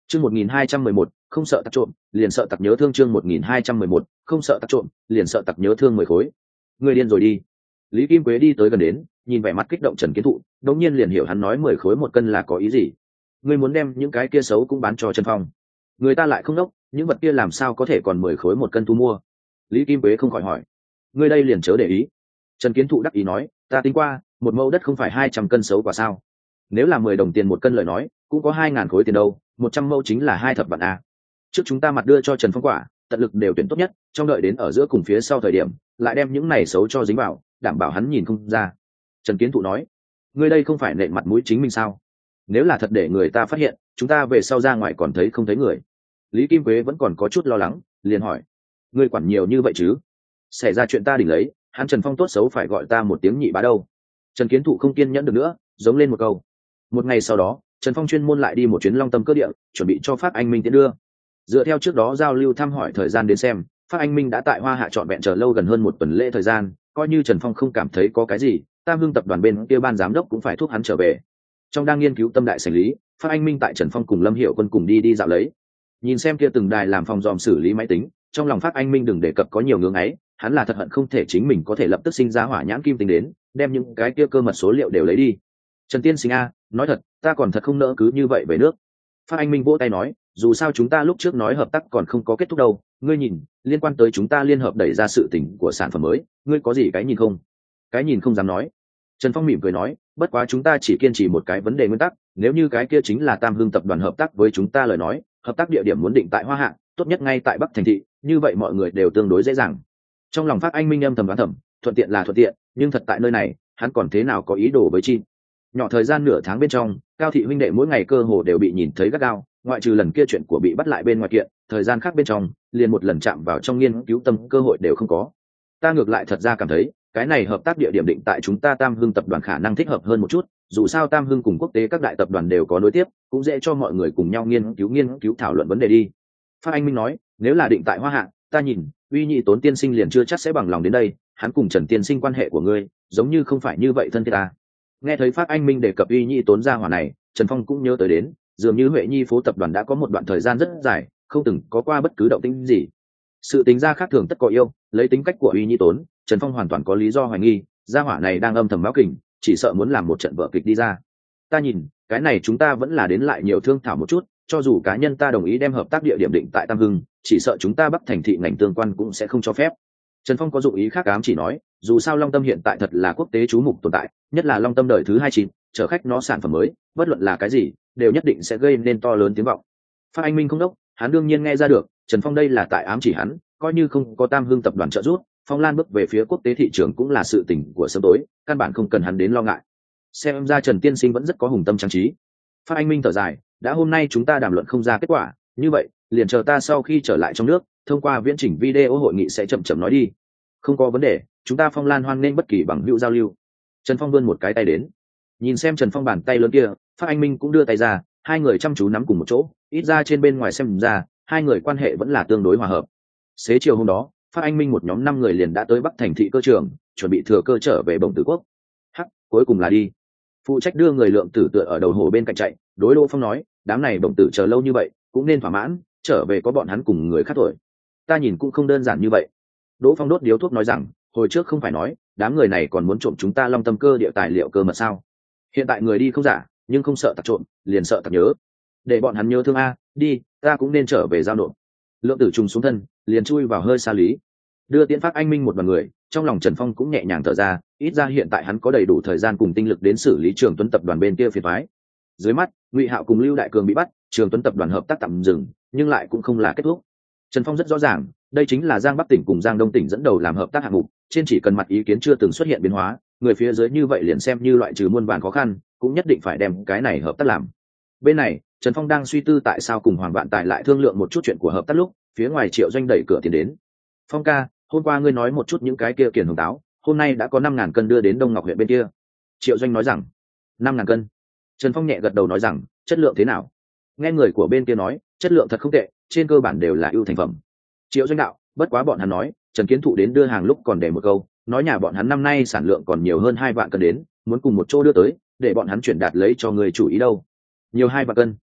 Chương 1211, không sợ tặc trộm, liền sợ tặc nhớ thương. Chương 1211, không sợ tặc trộm, liền sợ tặc nhớ thương 10 khối. Người điên rồi đi. Lý Kim Quế đi tới gần đến, nhìn vẻ mặt kích động Trần Kiến Thụ, đống nhiên liền hiểu hắn nói 10 khối một cân là có ý gì. Ngươi muốn đem những cái kia xấu cũng bán cho Trần Phong. Người ta lại không đốc, những vật kia làm sao có thể còn 10 khối một cân thu mua. Lý Kim Quế không khỏi hỏi. Ngươi đây liền chớ để ý. Trần Kiến Thụ đắc ý nói, ta tính qua, một mẫu đất không phải 200 cân xấu quả sao? Nếu là 10 đồng tiền một cân lời nói, cũng có 2.000 khối tiền đâu, 100 mẫu chính là 2 thập vạn a. Trước chúng ta mặt đưa cho Trần Phong quả, tận lực đều tuyển tốt nhất, trong đợi đến ở giữa cùng phía sau thời điểm, lại đem những này xấu cho dính vào, đảm bảo hắn nhìn không ra. Trần Kiến Thụ nói, ngươi đây không phải nện mặt mũi chính mình sao? Nếu là thật để người ta phát hiện, chúng ta về sau ra ngoài còn thấy không thấy người. Lý Kim Quế vẫn còn có chút lo lắng, liền hỏi, ngươi quản nhiều như vậy chứ? Xảy ra chuyện ta đỉnh lấy, hắn Trần Phong tốt xấu phải gọi ta một tiếng nhị bá đâu. Trần Kiến Thụ không kiên nhẫn được nữa, giống lên một câu. Một ngày sau đó, Trần Phong chuyên môn lại đi một chuyến Long Tâm cơ địa, chuẩn bị cho Phát Anh Minh tiễn đưa. Dựa theo trước đó giao lưu thăm hỏi thời gian đến xem, Phát Anh Minh đã tại Hoa Hạ trọn vẹn chờ lâu gần hơn một tuần lễ thời gian, coi như Trần Phong không cảm thấy có cái gì, Tam Hưng tập đoàn bên kia ban giám đốc cũng phải thúc hắn trở về. Trong đang nghiên cứu tâm đại xử lý, Phát Anh Minh tại Trần Phong cùng Lâm Hiệu Quân cùng đi dạo lấy. Nhìn xem kia từng đài làm phòng dòm xử lý máy tính, trong lòng Phát Anh Minh đừng đề cập có nhiều ngưỡng ấy, hắn là thật hận không thể chính mình có thể lập tức sinh ra hỏa nhãn kim tính đến, đem những cái kia cơ mật số liệu đều lấy đi. Trần Tiên Sinh a, nói thật, ta còn thật không nỡ cứ như vậy về nước. Phát Anh Minh vỗ tay nói, dù sao chúng ta lúc trước nói hợp tác còn không có kết thúc đâu, ngươi nhìn, liên quan tới chúng ta liên hợp đẩy ra sự tình của sản phẩm mới, ngươi có gì cái nhìn không? Cái nhìn không dám nói. Trần Phong mỉm cười nói, bất quá chúng ta chỉ kiên trì một cái vấn đề nguyên tắc, nếu như cái kia chính là Tam Hưng tập đoàn hợp tác với chúng ta lời nói, hợp tác địa điểm muốn định tại Hoa Hạ, tốt nhất ngay tại Bắc thành thị, như vậy mọi người đều tương đối dễ dàng. Trong lòng Phát Anh Minh âm thầm đoán thầm, thuận tiện là thuận tiện, nhưng thật tại nơi này, hắn còn thế nào có ý đồ với chi. Nhỏ thời gian nửa tháng bên trong, Cao thị huynh đệ mỗi ngày cơ hồ đều bị nhìn thấy gắt gao, ngoại trừ lần kia chuyện của bị bắt lại bên ngoài kiện, thời gian khác bên trong, liền một lần chạm vào trong nghiên cứu tâm cơ hội đều không có. Ta ngược lại thật ra cảm thấy, cái này hợp tác địa điểm định tại chúng ta Tam Hưng tập đoàn khả năng thích hợp hơn một chút, dù sao Tam Hưng cùng quốc tế các đại tập đoàn đều có nối tiếp, cũng dễ cho mọi người cùng nhau nghiên cứu thảo luận vấn đề đi. Phát Anh Minh nói, nếu là định tại Hoa Hạ, ta nhìn, Uy Nhị Tốn tiên sinh liền chưa chắc sẽ bằng lòng đến đây, hắn cùng Trần tiên sinh quan hệ của ngươi, giống như không phải như vậy thân thiết ta. Nghe thấy Phát Anh Minh đề cập Uy Nhị Tốn gia hỏa này, Trần Phong cũng nhớ tới đến, dường như Huệ Nhi phố tập đoàn đã có một đoạn thời gian rất dài, không từng có qua bất cứ động tĩnh gì. Sự tính ra khác thường tất có yêu, lấy tính cách của Uy Nhị Tốn, Trần Phong hoàn toàn có lý do hoài nghi, gia hỏa này đang âm thầm báo kình, chỉ sợ muốn làm một trận vở kịch đi ra. Ta nhìn, cái này chúng ta vẫn là đến lại nhiều thương thảo một chút, cho dù cá nhân ta đồng ý đem hợp tác địa điểm định tại Tam Hưng, chỉ sợ chúng ta Bắc thành thị ngành tương quan cũng sẽ không cho phép. Trần Phong có dụng ý khác ám chỉ nói, dù sao Long Tâm hiện tại thật là quốc tế chú mục tồn tại, nhất là Long Tâm đời thứ 29, chở khách nó sản phẩm mới, bất luận là cái gì, đều nhất định sẽ gây nên to lớn tiếng vọng. Phát Anh Minh không đốc, hắn đương nhiên nghe ra được, Trần Phong đây là tại ám chỉ hắn, coi như không có Tam Hưng tập đoàn trợ giúp, Phong Lan bước về phía quốc tế thị trường cũng là sự tình của sớm tối, căn bản không cần hắn đến lo ngại. Xem ra Trần tiên sinh vẫn rất có hùng tâm trang trí. Phát Anh Minh thở dài, đã hôm nay chúng ta đàm luận không ra kết quả, như vậy, liền chờ ta sau khi trở lại trong nước, thông qua viễn chỉnh video hội nghị sẽ chậm chậm nói đi. Không có vấn đề, chúng ta Phong Lan hoan nghênh bất kỳ bằng hữu giao lưu. Trần Phong vươn một cái tay đến, nhìn xem Trần Phong bàn tay lớn kia, Phát Anh Minh cũng đưa tay ra, hai người chăm chú nắm cùng một chỗ, ít ra trên bên ngoài xem ra, hai người quan hệ vẫn là tương đối hòa hợp. Xế chiều hôm đó, Phát Anh Minh một nhóm 5 người liền đã tới Bắc thành thị cơ trường, chuẩn bị thừa cơ trở về Bồng Tử Quốc. Hắc, cuối cùng là đi. Phụ trách đưa người Lượng Tử tựa ở đầu hồ bên cạnh chạy, đối Đỗ Phong nói, đám này Bồng Tử chờ lâu như vậy, cũng nên thỏa mãn, trở về có bọn hắn cùng người khác tuổi. Ta nhìn cũng không đơn giản như vậy. Đỗ Phong đốt điếu thuốc nói rằng, hồi trước không phải nói, đám người này còn muốn trộm chúng ta Long Tâm cơ địa tài liệu cơ mật sao? Hiện tại người đi không giả, nhưng không sợ tặc trộm, liền sợ tặc nhớ. Để bọn hắn nhớ thương a, đi, ta cũng nên trở về giao nộp. Lượng Tử trùng xuống thân, liền chui vào hơi xa lý. Đưa Tiễn Phát Anh Minh một đoàn người, trong lòng Trần Phong cũng nhẹ nhàng thở ra, ít ra hiện tại hắn có đầy đủ thời gian cùng tinh lực đến xử lý Trường Tuấn tập đoàn bên kia phiền toái. Dưới mắt, Ngụy Hạo cùng Lưu Đại Cường bị bắt, Trường Tuấn tập đoàn hợp tác tạm dừng, nhưng lại cũng không là kết thúc. Trần Phong rất rõ ràng, đây chính là Giang Bắc tỉnh cùng Giang Đông tỉnh dẫn đầu làm hợp tác hạng mục, trên chỉ cần mặt ý kiến chưa từng xuất hiện biến hóa, người phía dưới như vậy liền xem như loại trừ muôn vàn khó khăn, cũng nhất định phải đem cái này hợp tác làm. Bên này, Trần Phong đang suy tư tại sao cùng Hoàng Vạn Tài lại thương lượng một chút chuyện của hợp tác lúc, phía ngoài Triệu Doanh đẩy cửa tiến đến. Phong ca, hôm qua ngươi nói một chút những cái kia kiền hồng táo, hôm nay đã có 5.000 cân đưa đến Đông Ngọc huyện bên kia. Triệu Doanh nói rằng, 5.000 cân. Trần Phong nhẹ gật đầu nói rằng, chất lượng thế nào? Nghe người của bên kia nói, chất lượng thật không tệ, trên cơ bản đều là ưu thành phẩm. Triệu Doanh đạo, bất quá bọn hắn nói, Trần Kiến Thụ đến đưa hàng lúc còn để một câu, nói nhà bọn hắn năm nay sản lượng còn nhiều hơn 2 vạn cân đến, muốn cùng một chỗ đưa tới, để bọn hắn chuyển đạt lấy cho người chủ ý đâu. Nhiều 2 vạn cân.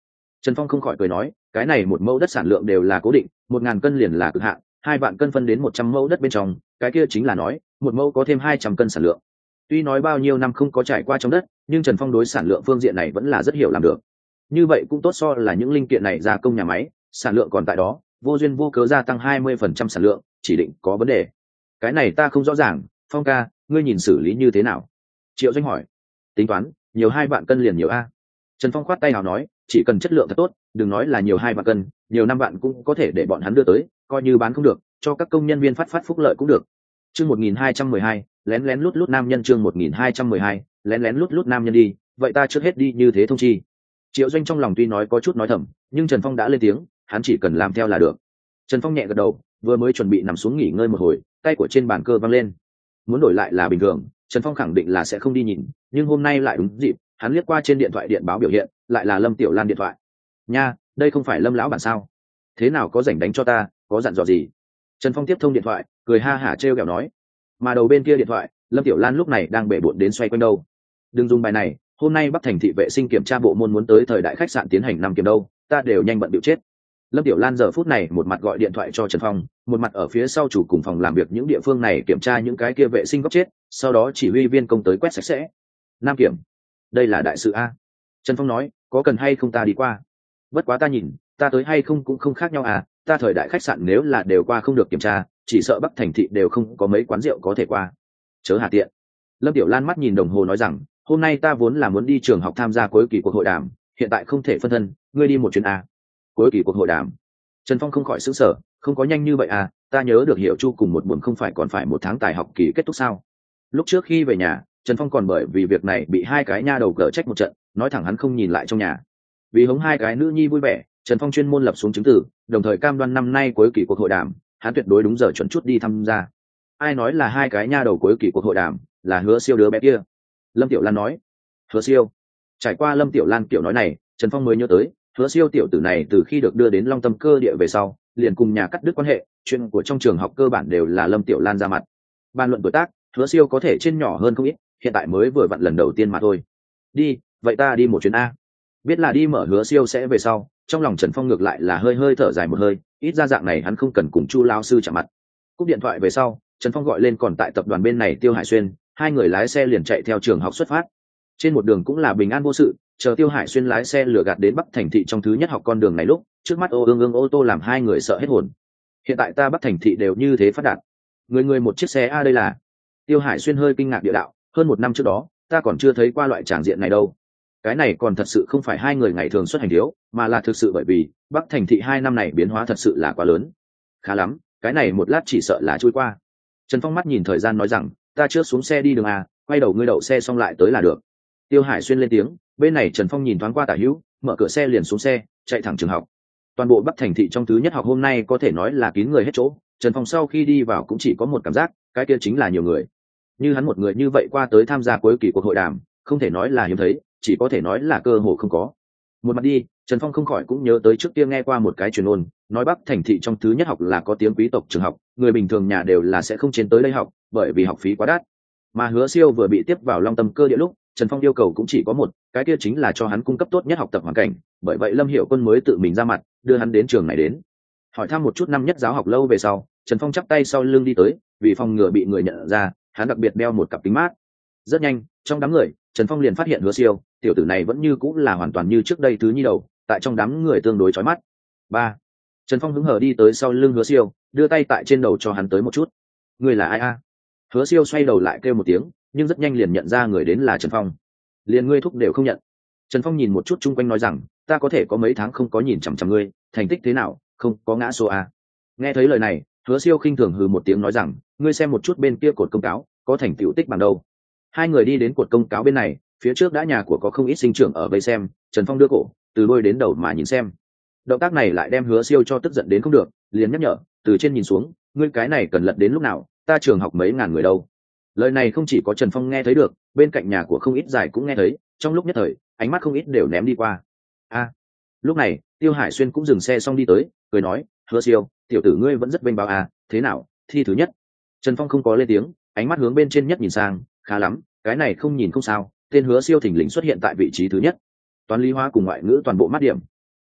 Trần Phong không khỏi cười nói, cái này một mẫu đất sản lượng đều là cố định, 1.000 cân liền là cực hạn, 2 vạn cân phân đến 100 mẫu đất bên trong, cái kia chính là nói một mẫu có thêm 200 cân sản lượng. Tuy nói bao nhiêu năm không có trải qua trong đất, nhưng Trần Phong đối sản lượng phương diện này vẫn là rất hiểu làm được. Như vậy cũng tốt so là những linh kiện này gia công nhà máy, sản lượng còn tại đó, vô duyên vô cớ gia tăng 20% sản lượng, chỉ định có vấn đề. Cái này ta không rõ ràng, Phong ca, ngươi nhìn xử lý như thế nào? Triệu Doanh hỏi. Tính toán, nhiều 2 vạn cân liền nhiều a. Trần Phong khoát tay nào nói, chỉ cần chất lượng thật tốt, đừng nói là nhiều 2 vạn cân, nhiều 5 vạn cũng có thể để bọn hắn đưa tới, coi như bán không được, cho các công nhân viên phát phúc lợi cũng được. Chương 1212, lén lén lút lút nam nhân. Chương 1212, lén lén lút lút nam nhân đi, vậy ta trước hết đi như thế thông chi. Triệu Doanh trong lòng tuy nói có chút nói thầm, nhưng Trần Phong đã lên tiếng, hắn chỉ cần làm theo là được. Trần Phong nhẹ gật đầu, vừa mới chuẩn bị nằm xuống nghỉ ngơi một hồi, tay của trên bàn cơ văng lên. Muốn đổi lại là bình thường, Trần Phong khẳng định là sẽ không đi nhìn, nhưng hôm nay lại đúng dịp, hắn liếc qua trên điện thoại điện báo biểu hiện, lại là Lâm Tiểu Lan điện thoại. Nha, đây không phải Lâm lão bản sao? Thế nào có rảnh đánh cho ta, có dặn dò gì? Trần Phong tiếp thông điện thoại, cười ha hả trêu ghẹo nói. Mà đầu bên kia điện thoại, Lâm Tiểu Lan lúc này đang bể bộn đến xoay quanh đâu. Đừng dùng bài này, hôm nay Bắc Thành thị vệ sinh kiểm tra bộ môn muốn tới thời đại khách sạn tiến hành năm kiểm đâu, ta đều nhanh bận bịu chết. Lâm Tiểu Lan giờ phút này một mặt gọi điện thoại cho Trần Phong, một mặt ở phía sau chủ cùng phòng làm việc những địa phương này kiểm tra những cái kia vệ sinh góc chết, sau đó chỉ huy viên công tới quét sạch sẽ. Nam kiểm, đây là đại sự a. Trần Phong nói, có cần hay không ta đi qua? Bất quá ta nhìn, ta tới hay không cũng không khác nhau à, ta thời đại khách sạn nếu là đều qua không được kiểm tra, chỉ sợ Bắc Thành thị đều không có mấy quán rượu có thể qua. Chớ hà tiện. Lâm Tiểu Lan mắt nhìn đồng hồ nói rằng, hôm nay ta vốn là muốn đi trường học tham gia cuối kỳ cuộc hội đàm, hiện tại không thể phân thân, ngươi đi một chuyến à. Cuối kỳ cuộc hội đàm. Trần Phong không khỏi sửng sở, không có nhanh như vậy à, ta nhớ được Hiểu Chu cùng một buồn không phải còn phải 1 tháng tài học kỳ kết thúc sao? Lúc trước khi về nhà, Trần Phong còn bởi vì việc này bị 2 cái nha đầu cờ trách một trận, nói thẳng hắn không nhìn lại trong nhà. Vì hống 2 cái nữ nhi vui vẻ, Trần Phong chuyên môn lập xuống chứng từ, đồng thời cam đoan năm nay cuối kỳ cuộc hội đàm, hắn tuyệt đối đúng giờ chuẩn chút đi tham gia. Ai nói là 2 cái nha đầu cuối kỳ cuộc hội đàm, là Hứa Siêu đứa bé kia. Lâm Tiểu Lan nói. Hứa Siêu. Trải qua Lâm Tiểu Lan kiểu nói này, Trần Phong mới nhớ tới, Hứa Siêu tiểu tử này từ khi được đưa đến Long Tâm cơ địa về sau, liền cùng nhà cắt đứt quan hệ, chuyện của trong trường học cơ bản đều là Lâm Tiểu Lan ra mặt. Bàn luận tuổi tác, Hứa Siêu có thể trên nhỏ hơn không ít, hiện tại mới vừa vặn lần đầu tiên mà thôi. Đi, vậy ta đi một chuyến a. Biết là đi mở Hứa Siêu sẽ về sau, trong lòng Trần Phong ngược lại là hơi hơi thở dài một hơi, ít ra dạng này hắn không cần cùng Chu lão sư chạm mặt. Cúp điện thoại về sau, Trần Phong gọi lên còn tại tập đoàn bên này Tiêu Hải Xuyên, 2 người lái xe liền chạy theo trường học xuất phát. Trên một đường cũng là bình an vô sự, chờ Tiêu Hải Xuyên lái xe lừa gạt đến Bắc Thành thị trong thứ nhất học con đường này lúc, trước mắt ô tô làm 2 người sợ hết hồn. Hiện tại ta Bắc Thành thị đều như thế phát đạt, người người một chiếc xe a, đây là. Tiêu Hải Xuyên hơi kinh ngạc địa đạo, hơn 1 năm trước đó, ta còn chưa thấy qua loại tràng diện này đâu. Cái này còn thật sự không phải 2 người ngày thường xuất hành thiếu, mà là thực sự bởi vì Bắc Thành thị 2 năm này biến hóa thật sự là quá lớn. Khá lắm, cái này một lát chỉ sợ là trôi qua. Trần Phong mắt nhìn thời gian nói rằng, ta chưa xuống xe đi đường à, quay đầu ngươi đậu xe xong lại tới là được. Tiêu Hải Xuyên lên tiếng, bên này Trần Phong nhìn thoáng qua tả hữu, mở cửa xe liền xuống xe, chạy thẳng trường học. Toàn bộ Bắc Thành thị trong thứ nhất học hôm nay có thể nói là kín người hết chỗ, Trần Phong sau khi đi vào cũng chỉ có một cảm giác, cái kia chính là nhiều người. Như hắn một người như vậy qua tới tham gia cuối kỳ cuộc hội đàm, không thể nói là hiếm thấy, chỉ có thể nói là cơ hồ không có. Một mặt đi, Trần Phong không khỏi cũng nhớ tới trước kia nghe qua một cái truyền ngôn, nói Bắc Thành thị trong thứ nhất học là có tiếng quý tộc trường học, người bình thường nhà đều là sẽ không trên tới đây học, bởi vì học phí quá đắt. Mà Hứa Siêu vừa bị tiếp vào Long Tâm cơ địa lúc, Trần Phong yêu cầu cũng chỉ có một, cái kia chính là cho hắn cung cấp tốt nhất học tập hoàn cảnh, bởi vậy Lâm Hiểu Quân mới tự mình ra mặt, đưa hắn đến trường này đến. Hỏi thăm một chút năm nhất giáo học lâu về sau, Trần Phong chắp tay sau lưng đi tới, vì phòng ngừa bị người nhận ra, hắn đặc biệt đeo một cặp kính mát. Rất nhanh, trong đám người, Trần Phong liền phát hiện Hứa Siêu, tiểu tử này vẫn như cũng là hoàn toàn như trước đây thứ nhi đầu, tại trong đám người tương đối chói mắt. 3. Trần Phong hứng hở đi tới sau lưng Hứa Siêu, đưa tay tại trên đầu cho hắn tới một chút. Người là ai a? Hứa Siêu xoay đầu lại kêu một tiếng, nhưng rất nhanh liền nhận ra người đến là Trần Phong. Liền ngươi thúc đều không nhận. Trần Phong nhìn một chút chung quanh nói rằng, ta có thể có mấy tháng không có nhìn chằm chằm ngươi, thành tích thế nào, không có ngã số a. Nghe thấy lời này, Hứa Siêu khinh thường hừ một tiếng nói rằng, ngươi xem một chút bên kia cột công cáo, có thành tựu tích bằng đâu. 2 người đi đến cột công cáo bên này, phía trước đã nhà của có không ít sinh trưởng ở vây xem, Trần Phong đưa cổ từ đôi đến đầu mà nhìn xem. Động tác này lại đem Hứa Siêu cho tức giận đến không được, liền nhắc nhở, từ trên nhìn xuống, ngươi cái này cần lật đến lúc nào, ta trường học mấy ngàn người đâu. Lời này không chỉ có Trần Phong nghe thấy được, bên cạnh nhà của không ít giải cũng nghe thấy, trong lúc nhất thời, ánh mắt không ít đều ném đi qua. Lúc này, Tiêu Hải Xuyên cũng dừng xe xong đi tới, cười nói, Hứa Siêu, tiểu tử ngươi vẫn rất vênh báo à, thế nào, thi thứ nhất. Trần Phong không có lên tiếng, ánh mắt hướng bên trên nhất nhìn sang, khá lắm, cái này không nhìn không sao, tên Hứa Siêu thình lình xuất hiện tại vị trí thứ nhất. Toán lý hóa cùng ngoại ngữ toàn bộ mát điểm.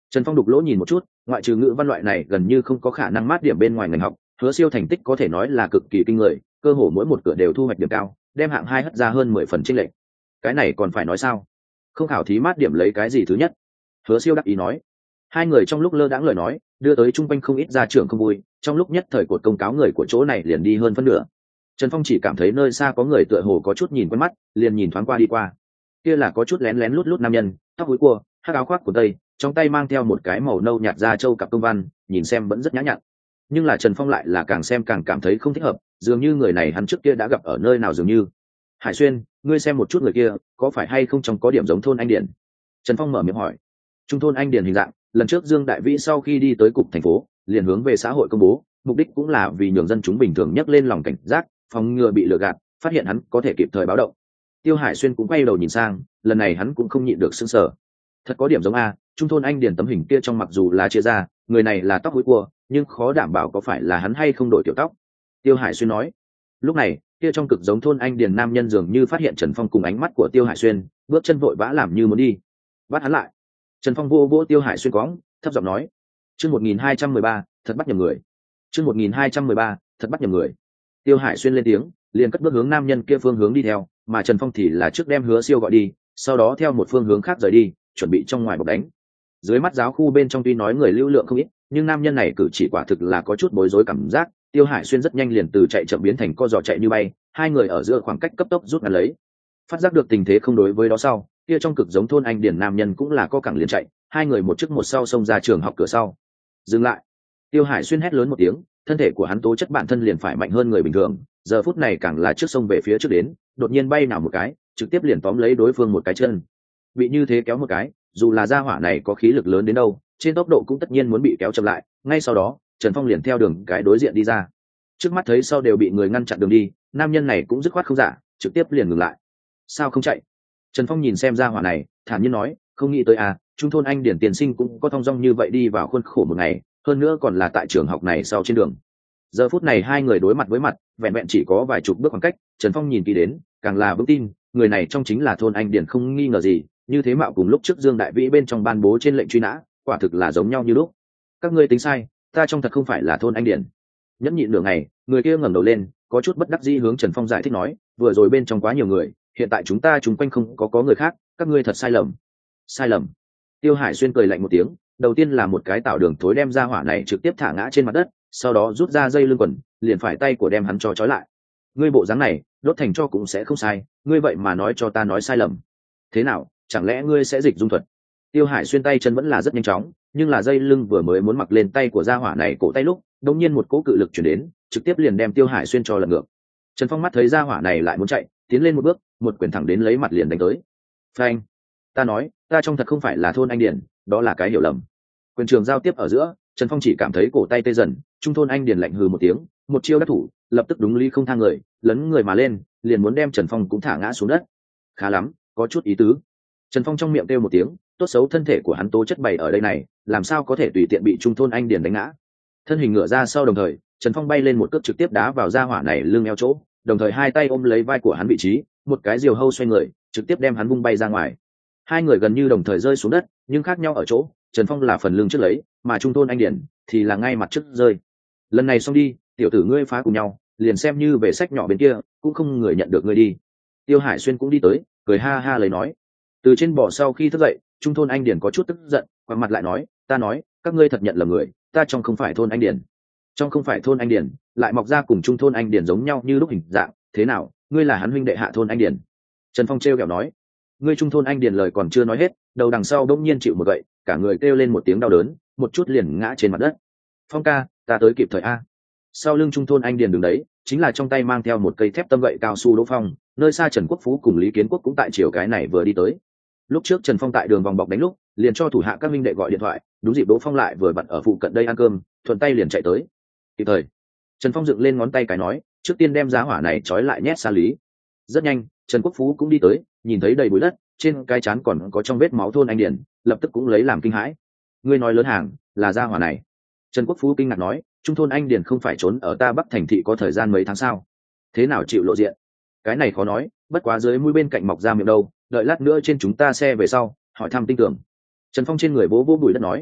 Trần Phong đục lỗ nhìn một chút, ngoại trừ ngữ văn loại này gần như không có khả năng mát điểm bên ngoài ngành học, Hứa Siêu thành tích có thể nói là cực kỳ kinh người, cơ hồ mỗi một cửa đều thu hoạch điểm cao, đem hạng 2 hất ra hơn 10 phần chênh lệch. Cái này còn phải nói sao? Không khảo thí mát điểm lấy cái gì thứ nhất? Hứa Siêu đắc ý nói. Hai người trong lúc lơ đãng lời nói, đưa tới trung quanh không ít gia trưởng không vui, trong lúc nhất thời cột công cáo người của chỗ này liền đi hơn phân nửa. Trần Phong chỉ cảm thấy nơi xa có người tựa hồ có chút nhìn quen mắt, liền nhìn thoáng qua đi qua. Kia là có chút lén lén lút lút nam nhân, tóc húi cua, hắc áo khoác của tây, trong tay mang theo một cái màu nâu nhạt da trâu cặp công văn, nhìn xem vẫn rất nhã nhặn. Nhưng là Trần Phong lại là càng xem càng cảm thấy không thích hợp, dường như người này hắn trước kia đã gặp ở nơi nào dường như. Hải Xuyên, ngươi xem một chút người kia, có phải hay không trong có điểm giống thôn anh Điền? Trần Phong mở miệng hỏi. Trung thôn anh Điền hình dạng, lần trước Dương Đại Vĩ sau khi đi tới cục thành phố, liền hướng về xã hội công bố, mục đích cũng là vì nhường dân chúng bình thường nhấc lên lòng cảnh giác, phòng ngừa bị lừa gạt, phát hiện hắn có thể kịp thời báo động. Tiêu Hải Xuyên cũng quay đầu nhìn sang, lần này hắn cũng không nhịn được sững sờ. Thật có điểm giống a, trung thôn anh Điền tấm hình kia trong mặc dù là chia ra, người này là tóc húi cua, nhưng khó đảm bảo có phải là hắn hay không đổi kiểu tóc. Tiêu Hải Xuyên nói. Lúc này, kia trong cực giống thôn anh Điền nam nhân dường như phát hiện Trần Phong cùng ánh mắt của Tiêu Hải Xuyên, bước chân vội vã làm như muốn đi. Bắt hắn lại. Trần Phong vô vỗ Tiêu Hải Xuyên cõng, thấp giọng nói. Chương 1213, thật bắt nhầm người. Chương 1213, thật bắt nhầm người. Tiêu Hải Xuyên lên tiếng, liền cất bước hướng nam nhân kia phương hướng đi theo, mà Trần Phong thì là trước đem Hứa Siêu gọi đi, sau đó theo một phương hướng khác rời đi, chuẩn bị trong ngoài bọc đánh. Dưới mắt giáo khu bên trong tuy nói người lưu lượng không ít, nhưng nam nhân này cử chỉ quả thực là có chút bối rối cảm giác. Tiêu Hải Xuyên rất nhanh liền từ chạy chậm biến thành co giò chạy như bay, hai người ở giữa khoảng cách cấp tốc rút ngắn lấy. Phát giác được tình thế không đối với đó sau, kia trong cực giống thôn anh Điền nam nhân cũng là co cẳng liền chạy, hai người một trước một sau xông ra trường học cửa sau. Dừng lại. Tiêu Hải Xuyên hét lớn một tiếng, thân thể của hắn tố chất bản thân liền phải mạnh hơn người bình thường, giờ phút này càng là trước sông về phía trước đến, đột nhiên bay nào một cái, trực tiếp liền tóm lấy đối phương một cái chân. Bị như thế kéo một cái, dù là gia hỏa này có khí lực lớn đến đâu, trên tốc độ cũng tất nhiên muốn bị kéo chậm lại. Ngay sau đó, Trần Phong liền theo đường cái đối diện đi ra. Trước mắt thấy sau đều bị người ngăn chặn đường đi, nam nhân này cũng dứt khoát không giả, trực tiếp liền ngừng lại. Sao không chạy? Trần Phong nhìn xem gia hỏa này, thản nhiên nói, không nghĩ tới à, trung thôn anh Điển tiền sinh cũng có thong dong như vậy đi vào khuôn khổ một ngày, hơn nữa còn là tại trường học này sau trên đường. Giờ phút này hai người đối mặt với mặt, vẹn vẹn chỉ có vài chục bước khoảng cách, Trần Phong nhìn kỹ đến, càng là vững tin, người này trong chính là thôn anh Điển không nghi ngờ gì, như thế mạo cùng lúc trước Dương Đại Vĩ bên trong ban bố trên lệnh truy nã, quả thực là giống nhau như lúc. Các ngươi tính sai, ta trong thật không phải là thôn anh Điển. Nhẫn nhịn nửa ngày, người kia ngẩng đầu lên, có chút bất đắc dĩ hướng Trần Phong giải thích nói, vừa rồi bên trong quá nhiều người, hiện tại chúng ta chung quanh không có người khác, các ngươi thật sai lầm. Sai lầm. Tiêu Hải Xuyên cười lạnh một tiếng, đầu tiên là một cái tạo đường thối đem ra hỏa này trực tiếp thả ngã trên mặt đất, sau đó rút ra dây lưng quần, liền phải tay của đem hắn cho trói lại. Ngươi bộ dáng này, đốt thành cho cũng sẽ không sai, ngươi vậy mà nói cho ta nói sai lầm. Thế nào, chẳng lẽ ngươi sẽ dịch dung thuật? Tiêu Hải Xuyên tay chân vẫn là rất nhanh chóng, nhưng là dây lưng vừa mới muốn mặc lên tay của gia hỏa này cổ tay lúc, đột nhiên một cỗ cự lực chuyển đến, trực tiếp liền đem Tiêu Hải Xuyên cho lật ngược. Trần Phong mắt thấy gia hỏa này lại muốn chạy, tiến lên một bước, một quyền thẳng đến lấy mặt liền đánh tới. Phanh! Ta nói, ta trong thật không phải là thôn anh Điền, đó là cái hiểu lầm. Quyền trường giao tiếp ở giữa, Trần Phong chỉ cảm thấy cổ tay tê dần, trung thôn anh Điền lạnh hừ một tiếng, một chiêu đắc thủ, lập tức đúng lý không thang người, lấn người mà lên, liền muốn đem Trần Phong cũng thả ngã xuống đất. Khá lắm, có chút ý tứ. Trần Phong trong miệng kêu một tiếng, tốt xấu thân thể của hắn tố chất bày ở đây này, làm sao có thể tùy tiện bị trung thôn anh Điền đánh ngã. Thân hình ngửa ra sau đồng thời, Trần Phong bay lên một cước trực tiếp đá vào gia hỏa này lưng eo chỗ, đồng thời hai tay ôm lấy vai của hắn vị trí, một cái diều hâu xoay người, trực tiếp đem hắn vung bay ra ngoài. Hai người gần như đồng thời rơi xuống đất, nhưng khác nhau ở chỗ, Trần Phong là phần lưng trước lấy, mà trung thôn anh Điển thì là ngay mặt trước rơi. Lần này xong đi, tiểu tử ngươi phá cùng nhau, liền xem như về sách nhỏ bên kia, cũng không người nhận được ngươi đi. Tiêu Hải Xuyên cũng đi tới, cười ha ha lấy nói. Từ trên bò sau khi thức dậy, trung thôn anh Điển có chút tức giận, quay mặt lại nói, ta nói, các ngươi thật nhận là người, ta trong không phải thôn anh Điển. Trong không phải thôn anh Điển, lại mọc ra cùng trung thôn anh Điển giống nhau như lúc hình dạng, thế nào, ngươi là hắn huynh đệ hạ thôn anh Điển. Trần Phong trêu ghẹo nói, ngươi trung thôn anh Điển lời còn chưa nói hết, đầu đằng sau bỗng nhiên chịu một gậy, cả người kêu lên một tiếng đau đớn, một chút liền ngã trên mặt đất. Phong ca, ta tới kịp thời a. Sau lưng trung thôn anh Điền đứng đấy, chính là trong tay mang theo một cây thép tâm gậy cao su Đỗ Phong, nơi xa Trần Quốc Phú cùng Lý Kiến Quốc cũng tại chiều cái này vừa đi tới. Lúc trước Trần Phong tại đường vòng bọc đánh lúc, liền cho thủ hạ các minh đệ gọi điện thoại, đúng dịp Đỗ Phong lại vừa vặn ở phụ cận đây ăn cơm, thuận tay liền chạy tới. Kịp thời. Trần Phong dựng lên ngón tay cái nói, trước tiên đem giá hỏa này trói lại nhét xa lý. Rất nhanh, Trần Quốc Phú cũng đi tới, nhìn thấy đầy bụi đất, trên cái trán còn có trong vết máu thôn anh Điền, lập tức cũng lấy làm kinh hãi. Ngươi nói lớn hàng, là gia hỏa này. Trần Quốc Phú kinh ngạc nói, trung thôn anh Điền không phải trốn ở ta Bắc thành thị có thời gian mấy tháng sao? Thế nào chịu lộ diện? Cái này khó nói, bất quá dưới mũi bên cạnh mọc ra miệng đâu, đợi lát nữa trên chúng ta xe về sau, hỏi thăm tin tưởng. Trần Phong trên người vỗ vỗ bụi đất nói,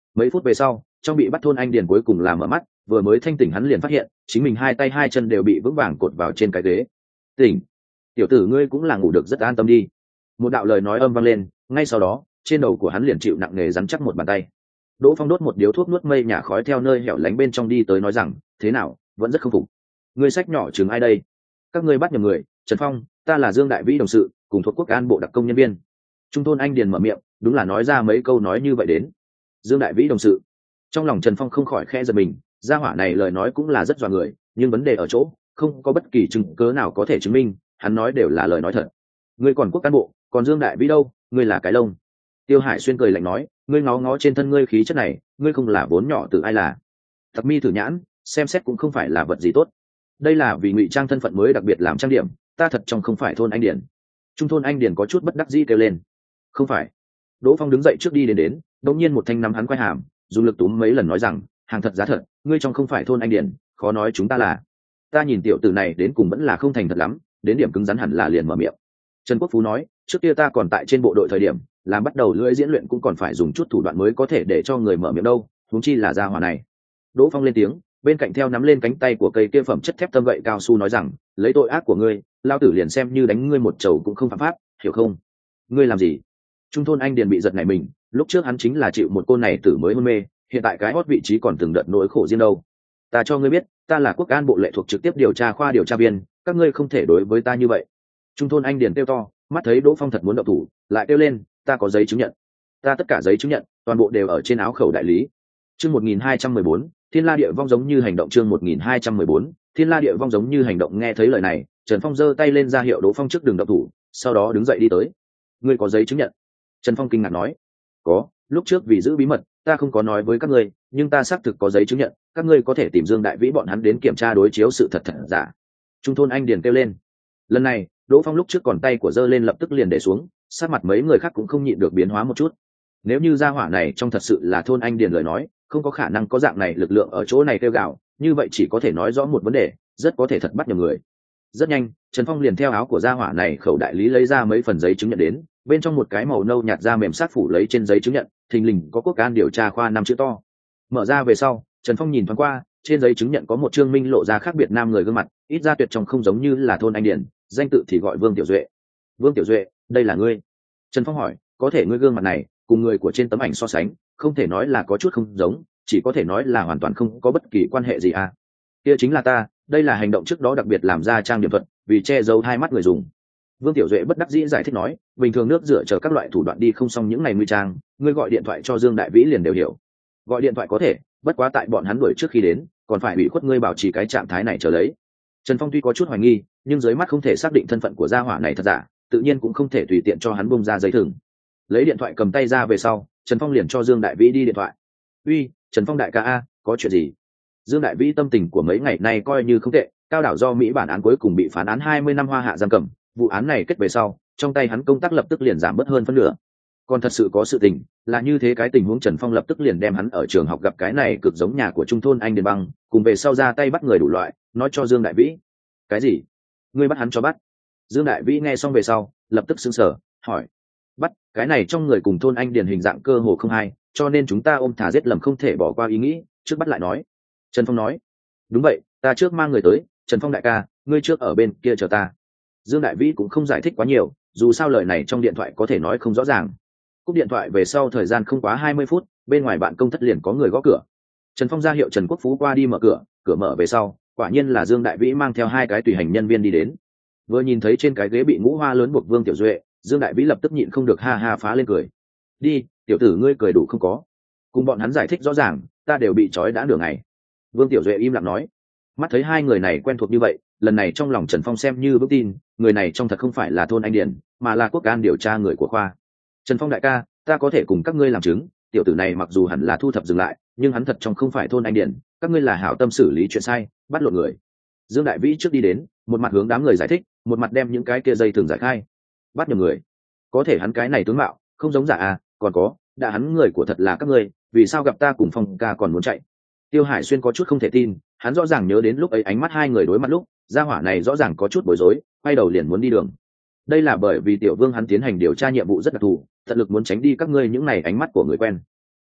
Mấy phút về sau, trong bị bắt thôn anh điền cuối cùng là mở mắt, vừa mới thanh tỉnh hắn liền phát hiện chính mình hai tay hai chân đều bị vững vàng cột vào trên cái ghế. Tỉnh, tiểu tử ngươi cũng là ngủ được rất an tâm đi. Một đạo lời nói âm vang lên, ngay sau đó trên đầu của hắn liền chịu nặng nề rắn chắc một bàn tay. Đỗ Phong đốt một điếu thuốc nuốt mây nhả khói theo nơi hẻo lánh bên trong đi tới nói rằng, thế nào, vẫn rất không phục. Ngươi sách nhỏ chừng ai đây? Các ngươi bắt nhầm người. Trần Phong, ta là Dương Đại Vĩ đồng sự, cùng thuộc quốc an bộ đặc công nhân viên. Trung thôn anh điền mở miệng, đúng là nói ra mấy câu nói như vậy đến. Dương Đại Vĩ đồng sự. Trong lòng Trần Phong không khỏi khẽ giật mình, gia hỏa này lời nói cũng là rất dọa người, nhưng vấn đề ở chỗ không có bất kỳ chứng cớ nào có thể chứng minh hắn nói đều là lời nói thật. Ngươi còn quốc cán bộ, còn Dương Đại Vĩ đâu? Ngươi là cái lông. Tiêu Hải Xuyên cười lạnh nói, ngươi ngó ngó trên thân ngươi khí chất này, ngươi không là vốn nhỏ từ ai là? Thật mi thử nhãn, xem xét cũng không phải là vật gì tốt. Đây là vì ngụy trang thân phận mới đặc biệt làm trang điểm, ta thật trong không phải thôn anh điển. Trung thôn anh điển có chút bất đắc dĩ kêu lên, không phải. Đỗ Phong đứng dậy trước đi đến, đột nhiên một thanh nắm hắn quay hàm, dùng lực túm mấy lần nói rằng, hàng thật giá thật, ngươi trong không phải thôn anh điển, khó nói chúng ta là. Ta nhìn tiểu tử này đến cùng vẫn là không thành thật lắm, đến điểm cứng rắn hẳn là liền mở miệng. Trần Quốc Phú nói, trước kia ta còn tại trên bộ đội thời điểm, làm bắt đầu lưỡi diễn luyện cũng còn phải dùng chút thủ đoạn mới có thể để cho người mở miệng đâu, huống chi là gia hỏa này. Đỗ Phong lên tiếng, bên cạnh theo nắm lên cánh tay của cây kia phẩm chất thép tâm gậy cao su nói rằng, lấy tội ác của ngươi, lao tử liền xem như đánh ngươi một chầu cũng không phạm pháp, hiểu không? Ngươi làm gì? Trung thôn anh điền bị giật nảy mình, lúc trước hắn chính là chịu một côn này tử mới hôn mê, hiện tại cái hót vị trí còn từng đợt nỗi khổ riêng đâu. Ta cho ngươi biết, ta là quốc an bộ lệ thuộc trực tiếp điều tra khoa điều tra viên, các ngươi không thể đối với ta như vậy. Trung thôn anh điền kêu to, mắt thấy Đỗ Phong thật muốn động thủ, lại kêu lên, ta có giấy chứng nhận. Ta tất cả giấy chứng nhận, toàn bộ đều ở trên áo khẩu đại lý. Chương 1214, Thiên La Địa Vong giống như hành động. Chương 1214, Thiên La Địa Vong giống như hành động. Nghe thấy lời này, Trần Phong giơ tay lên ra hiệu Đỗ Phong trước đường động thủ, sau đó đứng dậy đi tới. Ngươi có giấy chứng nhận? Trần Phong kinh ngạc nói. Có, lúc trước vì giữ bí mật, ta không có nói với các ngươi, nhưng ta xác thực có giấy chứng nhận, các ngươi có thể tìm Dương Đại Vĩ bọn hắn đến kiểm tra đối chiếu sự thật thật giả. Trung thôn anh điền kêu lên. Lần này, Đỗ Phong lúc trước còn tay của giơ lên lập tức liền để xuống, sát mặt mấy người khác cũng không nhịn được biến hóa một chút. Nếu như gia hỏa này trong thật sự là thôn anh điền lời nói, không có khả năng có dạng này lực lượng ở chỗ này kêu gào, như vậy chỉ có thể nói rõ một vấn đề, rất có thể thật bắt nhầm người. Rất nhanh, Trần Phong liền theo áo của gia hỏa này khẩu đại lý lấy ra mấy phần giấy chứng nhận đến, bên trong một cái màu nâu nhạt da mềm sát phủ lấy trên giấy chứng nhận, thình lình có quốc an điều tra khoa 5 chữ to. Mở ra về sau, Trần Phong nhìn thoáng qua, trên giấy chứng nhận có một chương minh lộ ra khác biệt nam người gương mặt, ít ra tuyệt trong không giống như là thôn anh điền, danh tự thì gọi Vương Tiểu Duệ. Vương Tiểu Duệ, đây là ngươi? Trần Phong hỏi, có thể ngươi gương mặt này cùng người của trên tấm ảnh so sánh, không thể nói là có chút không giống, chỉ có thể nói là hoàn toàn không có bất kỳ quan hệ gì à? Kia chính là ta, đây là hành động trước đó đặc biệt làm ra trang điểm thuật, vì che giấu hai mắt người dùng. Vương Tiểu Duệ bất đắc dĩ giải thích nói, bình thường nước rửa chờ các loại thủ đoạn đi không xong những ngày nguy trang, ngươi gọi điện thoại cho Dương Đại Vĩ liền đều hiểu. Gọi điện thoại có thể, bất quá tại bọn hắn đuổi trước khi đến, còn phải ủy khuất ngươi bảo trì cái trạng thái này trở lấy. Trần Phong tuy có chút hoài nghi, nhưng dưới mắt không thể xác định thân phận của gia hỏa này thật giả, tự nhiên cũng không thể tùy tiện cho hắn bung ra giấy thừng. Lấy điện thoại cầm tay ra về sau, Trần Phong liền cho Dương Đại Vĩ đi điện thoại. Uy, Trần Phong đại ca a, có chuyện gì? Dương Đại Vĩ tâm tình của mấy ngày nay coi như không tệ, cao đảo do Mỹ bản án cuối cùng bị phán án 20 năm hoa hạ giam cầm, vụ án này kết về sau, trong tay hắn công tác lập tức liền giảm bớt hơn phân nửa. Còn thật sự có sự tình, là như thế cái tình huống Trần Phong lập tức liền đem hắn ở trường học gặp cái này cực giống nhà của trung thôn anh Điền Băng, cùng về sau ra tay bắt người đủ loại, nói cho Dương Đại Vĩ. Cái gì? Ngươi bắt hắn cho bắt? Dương Đại Vĩ nghe xong về sau, lập tức sững sờ, hỏi. Bắt, cái này trong người cùng thôn anh Điền hình dạng cơ hồ không hai, cho nên chúng ta ôm thả giết lầm không thể bỏ qua ý nghĩ, trước bắt lại nói. Trần Phong nói. Đúng vậy, ta trước mang người tới, Trần Phong đại ca, ngươi trước ở bên kia chờ ta. Dương Đại Vĩ cũng không giải thích quá nhiều, dù sao lời này trong điện thoại có thể nói không rõ ràng. Cúp điện thoại về sau thời gian không quá 20 phút, bên ngoài bạn công thất liền có người gõ cửa. Trần Phong ra hiệu Trần Quốc Phú qua đi mở cửa, cửa mở về sau, quả nhiên là Dương Đại Vĩ mang theo hai cái tùy hành nhân viên đi đến. Vừa nhìn thấy trên cái ghế bị ngũ hoa lớn buộc Vương Tiểu Duệ, Dương Đại Vĩ lập tức nhịn không được ha ha phá lên cười. Đi, tiểu tử ngươi cười đủ không có? Cùng bọn hắn giải thích rõ ràng, ta đều bị trói đã nửa ngày. Vương Tiểu Duệ im lặng nói. Mắt thấy hai người này quen thuộc như vậy, lần này trong lòng Trần Phong xem như vững tin, người này trong thật không phải là thôn anh Điền, mà là quốc an điều tra người của khoa. Trần Phong đại ca, ta có thể cùng các ngươi làm chứng, tiểu tử này mặc dù hẳn là thu thập dừng lại, nhưng hắn thật trong không phải thôn anh Điền, các ngươi là hảo tâm xử lý chuyện sai, bắt lộn người. Dương Đại Vĩ trước đi đến, một mặt hướng đám người giải thích, một mặt đem những cái kia dây thường giải khai. Bắt nhầm người? Có thể hắn cái này tướng mạo không giống giả à? Còn có, đã hắn người của thật là các ngươi, vì sao gặp ta cùng Phong ca còn muốn chạy? Tiêu Hải Xuyên có chút không thể tin, hắn rõ ràng nhớ đến lúc ấy ánh mắt hai người đối mặt lúc, gia hỏa này rõ ràng có chút bối rối, quay đầu liền muốn đi đường. Đây là bởi vì Tiểu Vương hắn tiến hành điều tra nhiệm vụ rất đặc thù, tận lực muốn tránh đi các ngươi những này ánh mắt của người quen.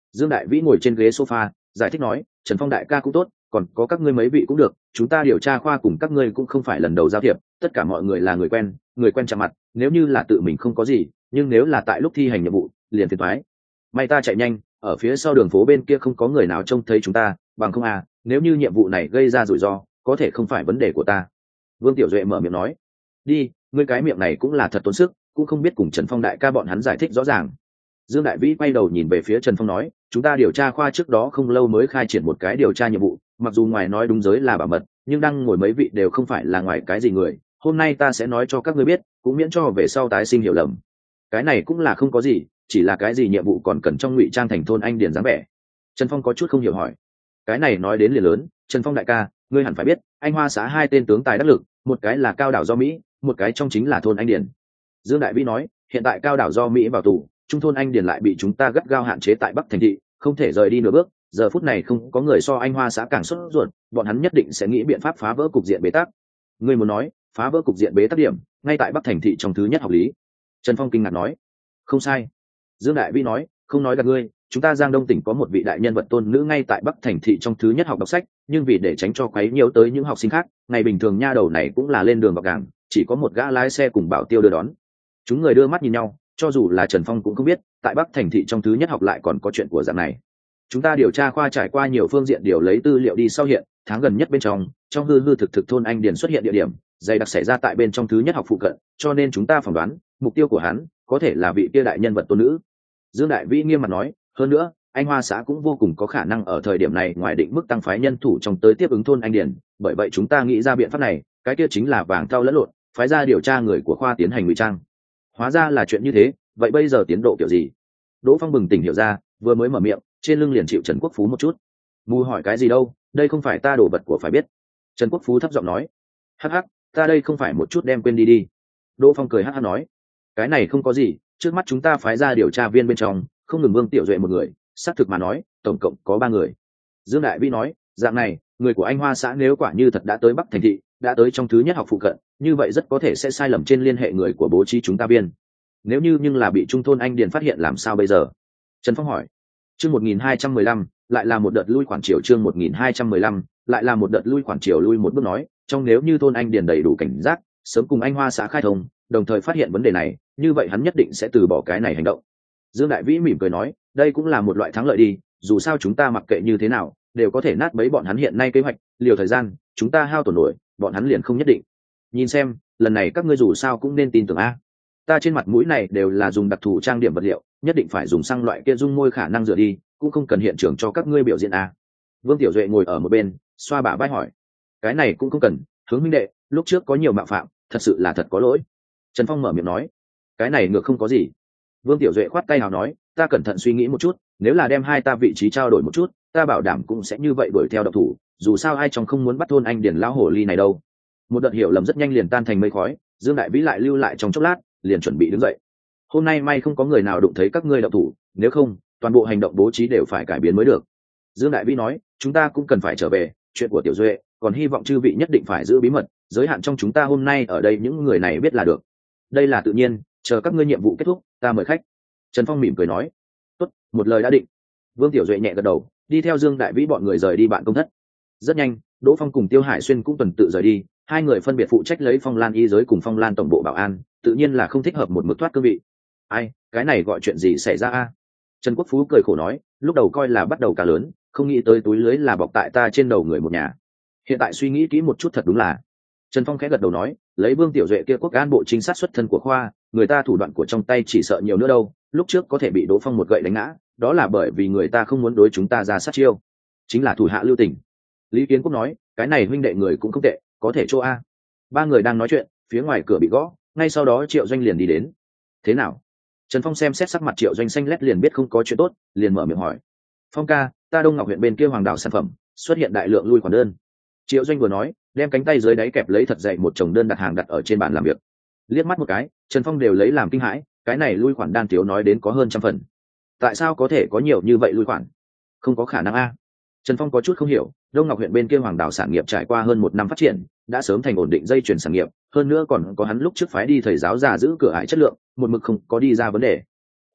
Dương Đại Vĩ ngồi trên ghế sofa giải thích nói, Trần Phong đại ca cũng tốt, còn có các ngươi mấy vị cũng được, chúng ta điều tra khoa cùng các ngươi cũng không phải lần đầu giao thiệp, tất cả mọi người là người quen chạm mặt, nếu như là tự mình không có gì, nhưng nếu là tại lúc thi hành nhiệm vụ liền phiền toái. May ta chạy nhanh, ở phía sau đường phố bên kia không có người nào trông thấy chúng ta, bằng không à, nếu như nhiệm vụ này gây ra rủi ro, có thể không phải vấn đề của ta. Vương Tiểu Duệ mở miệng nói, đi, ngươi cái miệng này cũng là thật tốn sức, cũng không biết cùng Trần Phong đại ca bọn hắn giải thích rõ ràng. Dương Đại Vĩ quay đầu nhìn về phía Trần Phong nói, chúng ta điều tra khoa trước đó không lâu mới khai triển một cái điều tra nhiệm vụ, mặc dù ngoài nói đúng giới là bảo mật, nhưng đang ngồi mấy vị đều không phải là ngoài cái gì người, hôm nay ta sẽ nói cho các ngươi biết, cũng miễn cho về sau tái sinh hiểu lầm. Cái này cũng là không có gì, chỉ là cái gì nhiệm vụ còn cần trong ngụy trang thành thôn anh điền dáng vẻ. Trần Phong có chút không hiểu hỏi, cái này nói đến liền lớn, Trần Phong đại ca, ngươi hẳn phải biết, anh Hoa xã hai tên tướng tài đắc lực, một cái là Cao Đảo do Mỹ, một cái trong chính là thôn anh điền. Dương Đại Vĩ nói, hiện tại Cao Đảo do Mỹ vào tù, trung thôn anh điền lại bị chúng ta gắt gao hạn chế tại Bắc thành thị, không thể rời đi nửa bước, giờ phút này không có người so anh Hoa xã càng sốt ruột, bọn hắn nhất định sẽ nghĩ biện pháp phá vỡ cục diện bế tắc. Ngươi muốn nói, phá vỡ cục diện bế tắc điểm, ngay tại Bắc thành thị trong thứ nhất học lý. Trần Phong kinh ngạc nói, không sai. Dương Đại Vĩ nói, không nói gạt ngươi, chúng ta Giang Đông tỉnh có một vị đại nhân vật tôn nữ ngay tại Bắc thành thị trong thứ nhất học đọc sách, nhưng vì để tránh cho quấy nhiễu tới những học sinh khác, ngày bình thường nha đầu này cũng là lên đường vào cảng, chỉ có một gã lái xe cùng bảo tiêu đưa đón. Chúng người đưa mắt nhìn nhau, cho dù là Trần Phong cũng không biết, tại Bắc thành thị trong thứ nhất học lại còn có chuyện của dạng này. Chúng ta điều tra khoa trải qua nhiều phương diện điều lấy tư liệu đi sau hiện, tháng gần nhất bên trong hư hư thực thôn anh điền xuất hiện địa điểm, dày đặc xảy ra tại bên trong thứ nhất học phụ cận, cho nên chúng ta phỏng đoán, mục tiêu của hắn có thể là vị kia đại nhân vật tôn nữ. Dương Đại Vĩ nghiêm mặt nói, hơn nữa, anh Hoa xã cũng vô cùng có khả năng ở thời điểm này ngoài định mức tăng phái nhân thủ trong tới tiếp ứng thôn anh điền, bởi vậy chúng ta nghĩ ra biện pháp này, cái kia chính là vàng thau lẫn lộn, phái ra điều tra người của khoa tiến hành ngụy trang. Hóa ra là chuyện như thế, vậy bây giờ tiến độ kiểu gì? Đỗ Phong bừng tỉnh hiểu ra, vừa mới mở miệng, trên lưng liền chịu Trần Quốc Phú một chút. Mù hỏi cái gì đâu, đây không phải ta đồ vật của phải biết. Trần Quốc Phú thấp giọng nói, hắc hắc, ta đây không phải một chút đem quên đi đi. Đỗ Phong cười hắc hắc nói, cái này không có gì, trước mắt chúng ta phái ra điều tra viên bên trong, không ngừng Vương Tiểu Duệ một người, xác thực mà nói, tổng cộng có 3 người. Dương Đại Vĩ nói, dạng này, người của anh Hoa xã nếu quả như thật đã tới Bắc thành thị, đã tới trong thứ nhất học phụ cận, như vậy rất có thể sẽ sai lầm trên liên hệ người của bố trí chúng ta viên. Nếu như nhưng là bị trung thôn anh điền phát hiện làm sao bây giờ? Trần Phong hỏi. Chương 1215, lại là một đợt lui khoản chiều. Chương 1215, lại là một đợt lui khoản chiều. Lui một bước nói, trong nếu như thôn anh điền đầy đủ cảnh giác, sớm cùng anh Hoa xã khai thông, đồng thời phát hiện vấn đề này, như vậy hắn nhất định sẽ từ bỏ cái này hành động. Dương Đại Vĩ mỉm cười nói, đây cũng là một loại thắng lợi đi, dù sao chúng ta mặc kệ như thế nào, đều có thể nát bấy bọn hắn hiện nay kế hoạch, liều thời gian, chúng ta hao tổn nổi, bọn hắn liền không nhất định. Nhìn xem, lần này các ngươi dù sao cũng nên tin tưởng a. Ta trên mặt mũi này đều là dùng đặc thù trang điểm vật liệu, nhất định phải dùng xăng loại kia dung môi khả năng rửa đi, cũng không cần hiện trường cho các ngươi biểu diễn a. Vương Tiểu Duệ ngồi ở một bên, xoa bả vai hỏi, cái này cũng không cần, Hướng minh đệ, lúc trước có nhiều mạo phạm, thật sự là thật có lỗi. Trần Phong mở miệng nói, cái này ngược không có gì. Vương Tiểu Duệ khoát tay nào nói, ta cẩn thận suy nghĩ một chút, nếu là đem hai ta vị trí trao đổi một chút, ta bảo đảm cũng sẽ như vậy đuổi theo độc thủ, dù sao ai trong không muốn bắt thôn anh điền lão hồ ly này đâu. Một đợt hiểu lầm rất nhanh liền tan thành mây khói, Dương Đại Vĩ lại lưu lại trong chốc lát, liền chuẩn bị đứng dậy. Hôm nay may không có người nào đụng thấy các ngươi động thủ, nếu không, toàn bộ hành động bố trí đều phải cải biến mới được. Dương Đại Vĩ nói, chúng ta cũng cần phải trở về, chuyện của Tiểu Duệ, còn hy vọng chư vị nhất định phải giữ bí mật, giới hạn trong chúng ta hôm nay ở đây những người này biết là được. Đây là tự nhiên, chờ các ngươi nhiệm vụ kết thúc, ta mời khách. Trần Phong mỉm cười nói, tốt, một lời đã định. Vương Tiểu Duệ nhẹ gật đầu, đi theo Dương Đại Vĩ bọn người rời đi bạn công thất. Rất nhanh, Đỗ Phong cùng Tiêu Hải Xuyên cũng tuần tự rời đi, hai người phân biệt phụ trách lấy Phong Lan y giới cùng Phong Lan tổng bộ bảo an, tự nhiên là không thích hợp một mực thoát cương vị. Ai, cái này gọi chuyện gì xảy ra a? Trần Quốc Phú cười khổ nói, lúc đầu coi là bắt đầu cá lớn, không nghĩ tới túi lưới là bọc tại ta trên đầu người một nhà. Hiện tại suy nghĩ kỹ một chút thật đúng là. Trần Phong khẽ gật đầu nói, lấy Vương Tiểu Duệ kia quốc an bộ trinh sát xuất thân của khoa, người ta thủ đoạn của trong tay chỉ sợ nhiều nữa đâu, lúc trước có thể bị Đỗ Phong một gậy đánh ngã, đó là bởi vì người ta không muốn đối chúng ta ra sát chiêu, chính là thủ hạ lưu tình. Lý Kiến Quốc nói, cái này huynh đệ người cũng không tệ, có thể chỗ a. Ba người đang nói chuyện, phía ngoài cửa bị gõ, ngay sau đó Triệu Doanh liền đi đến. Thế nào? Trần Phong xem xét sắc mặt Triệu Doanh xanh lét liền biết không có chuyện tốt, liền mở miệng hỏi, Phong ca, ta Đông Ngọc huyện bên kia Hoàng Đào sản phẩm xuất hiện đại lượng lui khoản đơn. Triệu Doanh vừa nói, đem cánh tay dưới đáy kẹp lấy thật dày một chồng đơn đặt hàng đặt ở trên bàn làm việc. Liếc mắt một cái, Trần Phong đều lấy làm kinh hãi, cái này lui khoản đan thiếu nói đến có hơn 100 phần. Tại sao có thể có nhiều như vậy lui khoản? Không có khả năng a. Trần Phong có chút không hiểu, Đông Ngọc huyện bên kia Hoàng Đào sản nghiệp trải qua hơn 1 năm phát triển, đã sớm thành ổn định dây chuyền sản nghiệp, hơn nữa còn có hắn lúc trước phái đi thầy giáo già giữ cửa ải chất lượng, một mực không có đi ra vấn đề.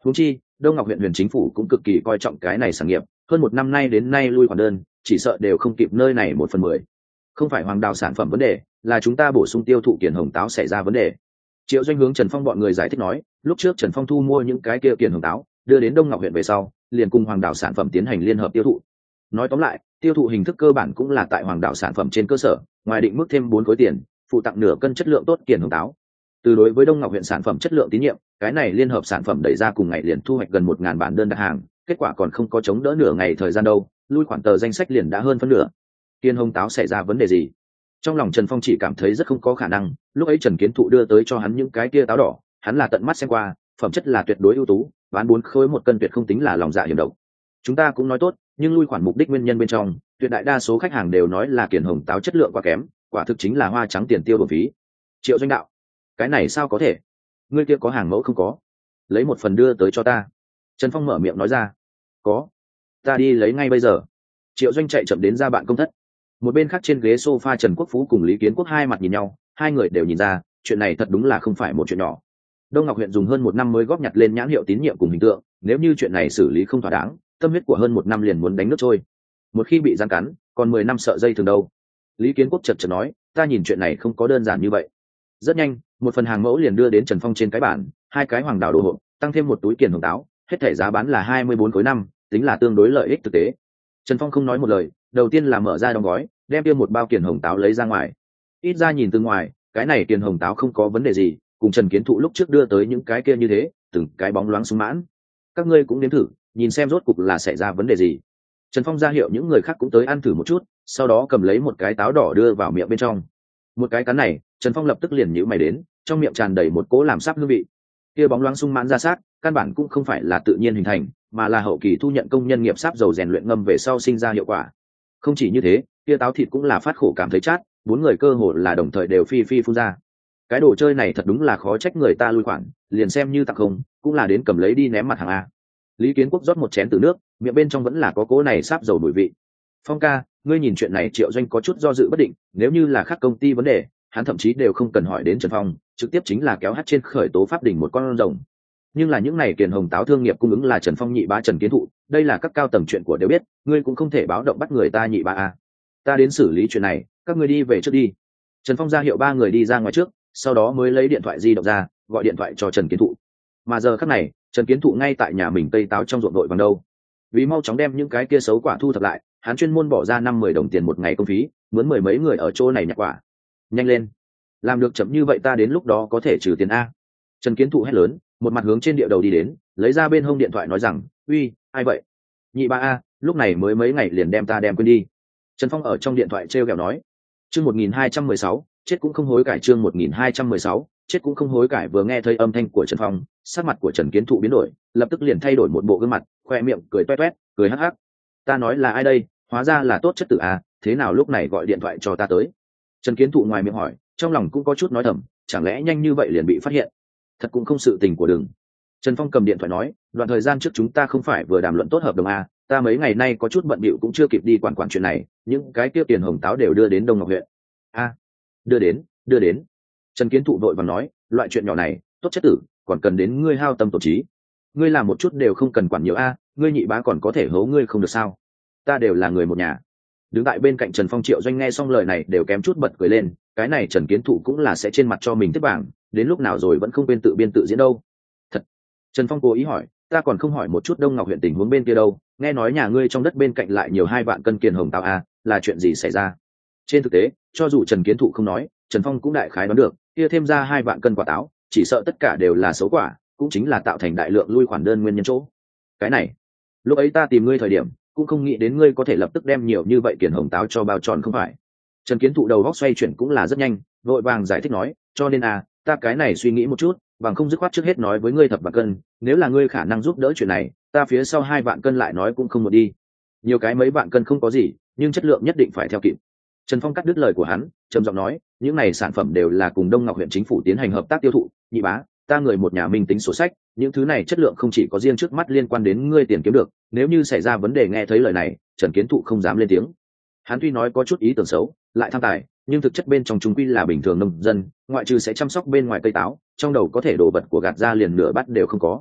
Huống chi Đông Ngọc huyện huyền chính phủ cũng cực kỳ coi trọng cái này sản nghiệp, hơn một năm nay đến nay lui khoản đơn chỉ sợ đều không kịp nơi này 1/10. Không phải hoàng đào sản phẩm vấn đề, là chúng ta bổ sung tiêu thụ kiển hồng táo xảy ra vấn đề. Triệu Doanh hướng Trần Phong bọn người giải thích nói, lúc trước Trần Phong thu mua những cái kia kiển hồng táo đưa đến Đông Ngọc huyện về sau, liền cùng hoàng đào sản phẩm tiến hành liên hợp tiêu thụ. Nói tóm lại, tiêu thụ hình thức cơ bản cũng là tại hoàng đào sản phẩm trên cơ sở, ngoài định mức thêm 4 khối tiền, phụ tặng nửa cân chất lượng tốt kiển hồng táo. Từ đối với Đông Ngọc huyện sản phẩm chất lượng tín nhiệm, cái này liên hợp sản phẩm đẩy ra cùng ngày liền thu hoạch gần 1000 bản đơn đặt hàng, kết quả còn không có chống đỡ nửa ngày thời gian đâu, lui khoản tờ danh sách liền đã hơn phân nửa. Kiển hồng táo xảy ra vấn đề gì? Trong lòng Trần Phong chỉ cảm thấy rất không có khả năng, lúc ấy Trần Kiến Thụ đưa tới cho hắn những cái kia táo đỏ, hắn là tận mắt xem qua, phẩm chất là tuyệt đối ưu tú, bán 4 khối 1 cân tuyệt không tính là lòng dạ hiểm độc. Chúng ta cũng nói tốt, nhưng lui khoản mục đích nguyên nhân bên trong, tuyệt đại đa số khách hàng đều nói là kiển hồng táo chất lượng quá kém, quả thực chính là hoa trắng tiền tiêu bổng phí. Triệu Doanh đạo, cái này sao có thể? Ngươi kia có hàng mẫu không có? Lấy một phần đưa tới cho ta. Trần Phong mở miệng nói ra. Có, ta đi lấy ngay bây giờ. Triệu Doanh chạy chậm đến ra bạn công thất. Một bên khác trên ghế sofa Trần Quốc Phú cùng Lý Kiến Quốc hai mặt nhìn nhau, hai người đều nhìn ra, chuyện này thật đúng là không phải một chuyện nhỏ. Đông Ngọc huyện dùng hơn 1 năm mới góp nhặt lên nhãn hiệu tín nhiệm cùng hình tượng, nếu như chuyện này xử lý không thỏa đáng, tâm huyết của hơn 1 năm liền muốn đánh nước trôi. Một khi bị gian cắn, còn 10 năm sợ dây thường đâu. Lý Kiến Quốc chật chật nói, ta nhìn chuyện này không có đơn giản như vậy. Rất nhanh, một phần hàng mẫu liền đưa đến Trần Phong trên cái bản, 2 cái hoàng đào đồ hộp, tăng thêm một túi kiển hồng táo, hết thảy giá bán là 24 khối 5, tính là tương đối lợi ích thực tế. Trần Phong không nói một lời, đầu tiên là mở ra đóng gói, đem kia một bao kiển hồng táo lấy ra ngoài. Ít ra nhìn từ ngoài, cái này kiển hồng táo không có vấn đề gì, cùng Trần Kiến Thụ lúc trước đưa tới những cái kia như thế, từng cái bóng loáng sung mãn. Các ngươi cũng nếm thử, nhìn xem rốt cục là xảy ra vấn đề gì. Trần Phong ra hiệu những người khác cũng tới ăn thử một chút, sau đó cầm lấy một cái táo đỏ đưa vào miệng bên trong. Một cái cắn này, Trần Phong lập tức liền nhíu mày đến, trong miệng tràn đầy một cỗ làm sáp hương vị. Kia bóng loáng sung mãn ra sát, căn bản cũng không phải là tự nhiên hình thành, mà là hậu kỳ thu nhận công nhân nghiệp sáp dầu rèn luyện ngâm về sau sinh ra hiệu quả. Không chỉ như thế, kia táo thịt cũng là phát khổ cảm thấy chát, 4 người cơ hồ là đồng thời đều phi phi phun ra. Cái đồ chơi này thật đúng là khó trách người ta lui khoản, liền xem như tặng không, cũng là đến cầm lấy đi ném mặt hàng a. Lý Kiến Quốc rót một chén từ nước, miệng bên trong vẫn là có cỗ này sáp dầu mùi vị. Phong ca, ngươi nhìn chuyện này Triệu Doanh có chút do dự bất định, nếu như là khác công ty vấn đề, hắn thậm chí đều không cần hỏi đến Trần Phong, trực tiếp chính là kéo hắt trên khởi tố pháp đình một con rồng. Nhưng là những này kiển hồng táo thương nghiệp cung ứng là Trần Phong nhị bá Trần Kiến Thụ, đây là các cao tầng chuyện của đều biết, ngươi cũng không thể báo động bắt người ta nhị bá a. Ta đến xử lý chuyện này, các ngươi đi về trước đi. Trần Phong ra hiệu 3 người đi ra ngoài trước, sau đó mới lấy điện thoại di động ra, gọi điện thoại cho Trần Kiến Thụ. Mà giờ khắc này, Trần Kiến Thụ ngay tại nhà mình tây táo trong ruộng đội bằng đâu. Vì mau chóng đem những cái kia xấu quả thu thập lại, hắn chuyên môn bỏ ra 5-10 đồng tiền một ngày công phí, mướn 10 mấy người ở chỗ này nhặt quả. Nhanh lên, làm được chậm như vậy ta đến lúc đó có thể trừ tiền a. Trần Kiến Thụ hét lớn, một mặt hướng trên địa đầu đi đến, lấy ra bên hông điện thoại nói rằng, uy, ai vậy? Nhị ba a, lúc này mới mấy ngày liền đem ta đem quên đi. Trần Phong ở trong điện thoại trêu ghẹo nói. Chương 1216, chết cũng không hối cải. Chương 1216, chết cũng không hối cải. Vừa nghe thấy âm thanh của Trần Phong, sắc mặt của Trần Kiến Thụ biến đổi, lập tức liền thay đổi một bộ gương mặt, khoe miệng cười toét toét, cười hắc hắc. Ta nói là ai đây? Hóa ra là tốt chất tử a, thế nào lúc này gọi điện thoại cho ta tới? Trần Kiến Thụ ngoài miệng hỏi, trong lòng cũng có chút nói thầm, chẳng lẽ nhanh như vậy liền bị phát hiện? Thật cũng không sự tình của đừng. Trần Phong cầm điện thoại nói, đoạn thời gian trước chúng ta không phải vừa đàm luận tốt hợp đồng a, ta mấy ngày nay có chút bận bịu cũng chưa kịp đi quản chuyện này, những cái kia tiền hồng táo đều đưa đến Đông Ngọc huyện. A, đưa đến. Trần Kiến Thụ vội vàng nói, loại chuyện nhỏ này, tốt chất tử, còn cần đến ngươi hao tâm tổn trí. Ngươi làm một chút đều không cần quản nhiều a, ngươi nhị bá còn có thể hố ngươi không được sao? Ta đều là người một nhà. Đứng tại bên cạnh Trần Phong Triệu Doanh nghe xong lời này đều kém chút bật cười lên, cái này Trần Kiến Thụ cũng là sẽ trên mặt cho mình tiếp bảng, đến lúc nào rồi vẫn không quên tự biên tự diễn đâu. Thật. Trần Phong cố ý hỏi, ta còn không hỏi một chút Đông Ngọc huyện tình huống bên kia đâu, nghe nói nhà ngươi trong đất bên cạnh lại nhiều 2 vạn cân kiền hồng táo a, là chuyện gì xảy ra? Trên thực tế, cho dù Trần Kiến Thụ không nói, Trần Phong cũng đại khái đoán được, kia thêm ra 2 vạn cân quả táo, chỉ sợ tất cả đều là xấu quả, cũng chính là tạo thành đại lượng lui khoản đơn nguyên nhân chỗ. Cái này, lúc ấy ta tìm ngươi thời điểm, cũng không nghĩ đến ngươi có thể lập tức đem nhiều như vậy kiền hồng táo cho bao tròn không phải? Trần Kiến Thụ đầu góc xoay chuyển cũng là rất nhanh, vội vàng giải thích nói, cho nên ta cái này suy nghĩ một chút, bằng không dứt khoát trước hết nói với ngươi thập vạn cân, nếu là ngươi khả năng giúp đỡ chuyện này, ta phía sau 2 vạn cân lại nói cũng không một đi. Nhiều cái mấy vạn cân không có gì, nhưng chất lượng nhất định phải theo kịp. Trần Phong cắt đứt lời của hắn, trầm giọng nói, những này sản phẩm đều là cùng Đông Ngọc huyện chính phủ tiến hành hợp tác tiêu thụ, nhị bá, ta người một nhà mình tính sổ sách, những thứ này chất lượng không chỉ có riêng trước mắt liên quan đến ngươi tiền kiếm được, nếu như xảy ra vấn đề nghe thấy lời này, Trần Kiến Thụ không dám lên tiếng. Hắn tuy nói có chút ý tưởng xấu, lại tham tài, nhưng thực chất bên trong chúng quy là bình thường nông dân, ngoại trừ sẽ chăm sóc bên ngoài cây táo, trong đầu có thể đổ vật của gạt ra liền nửa bát đều không có.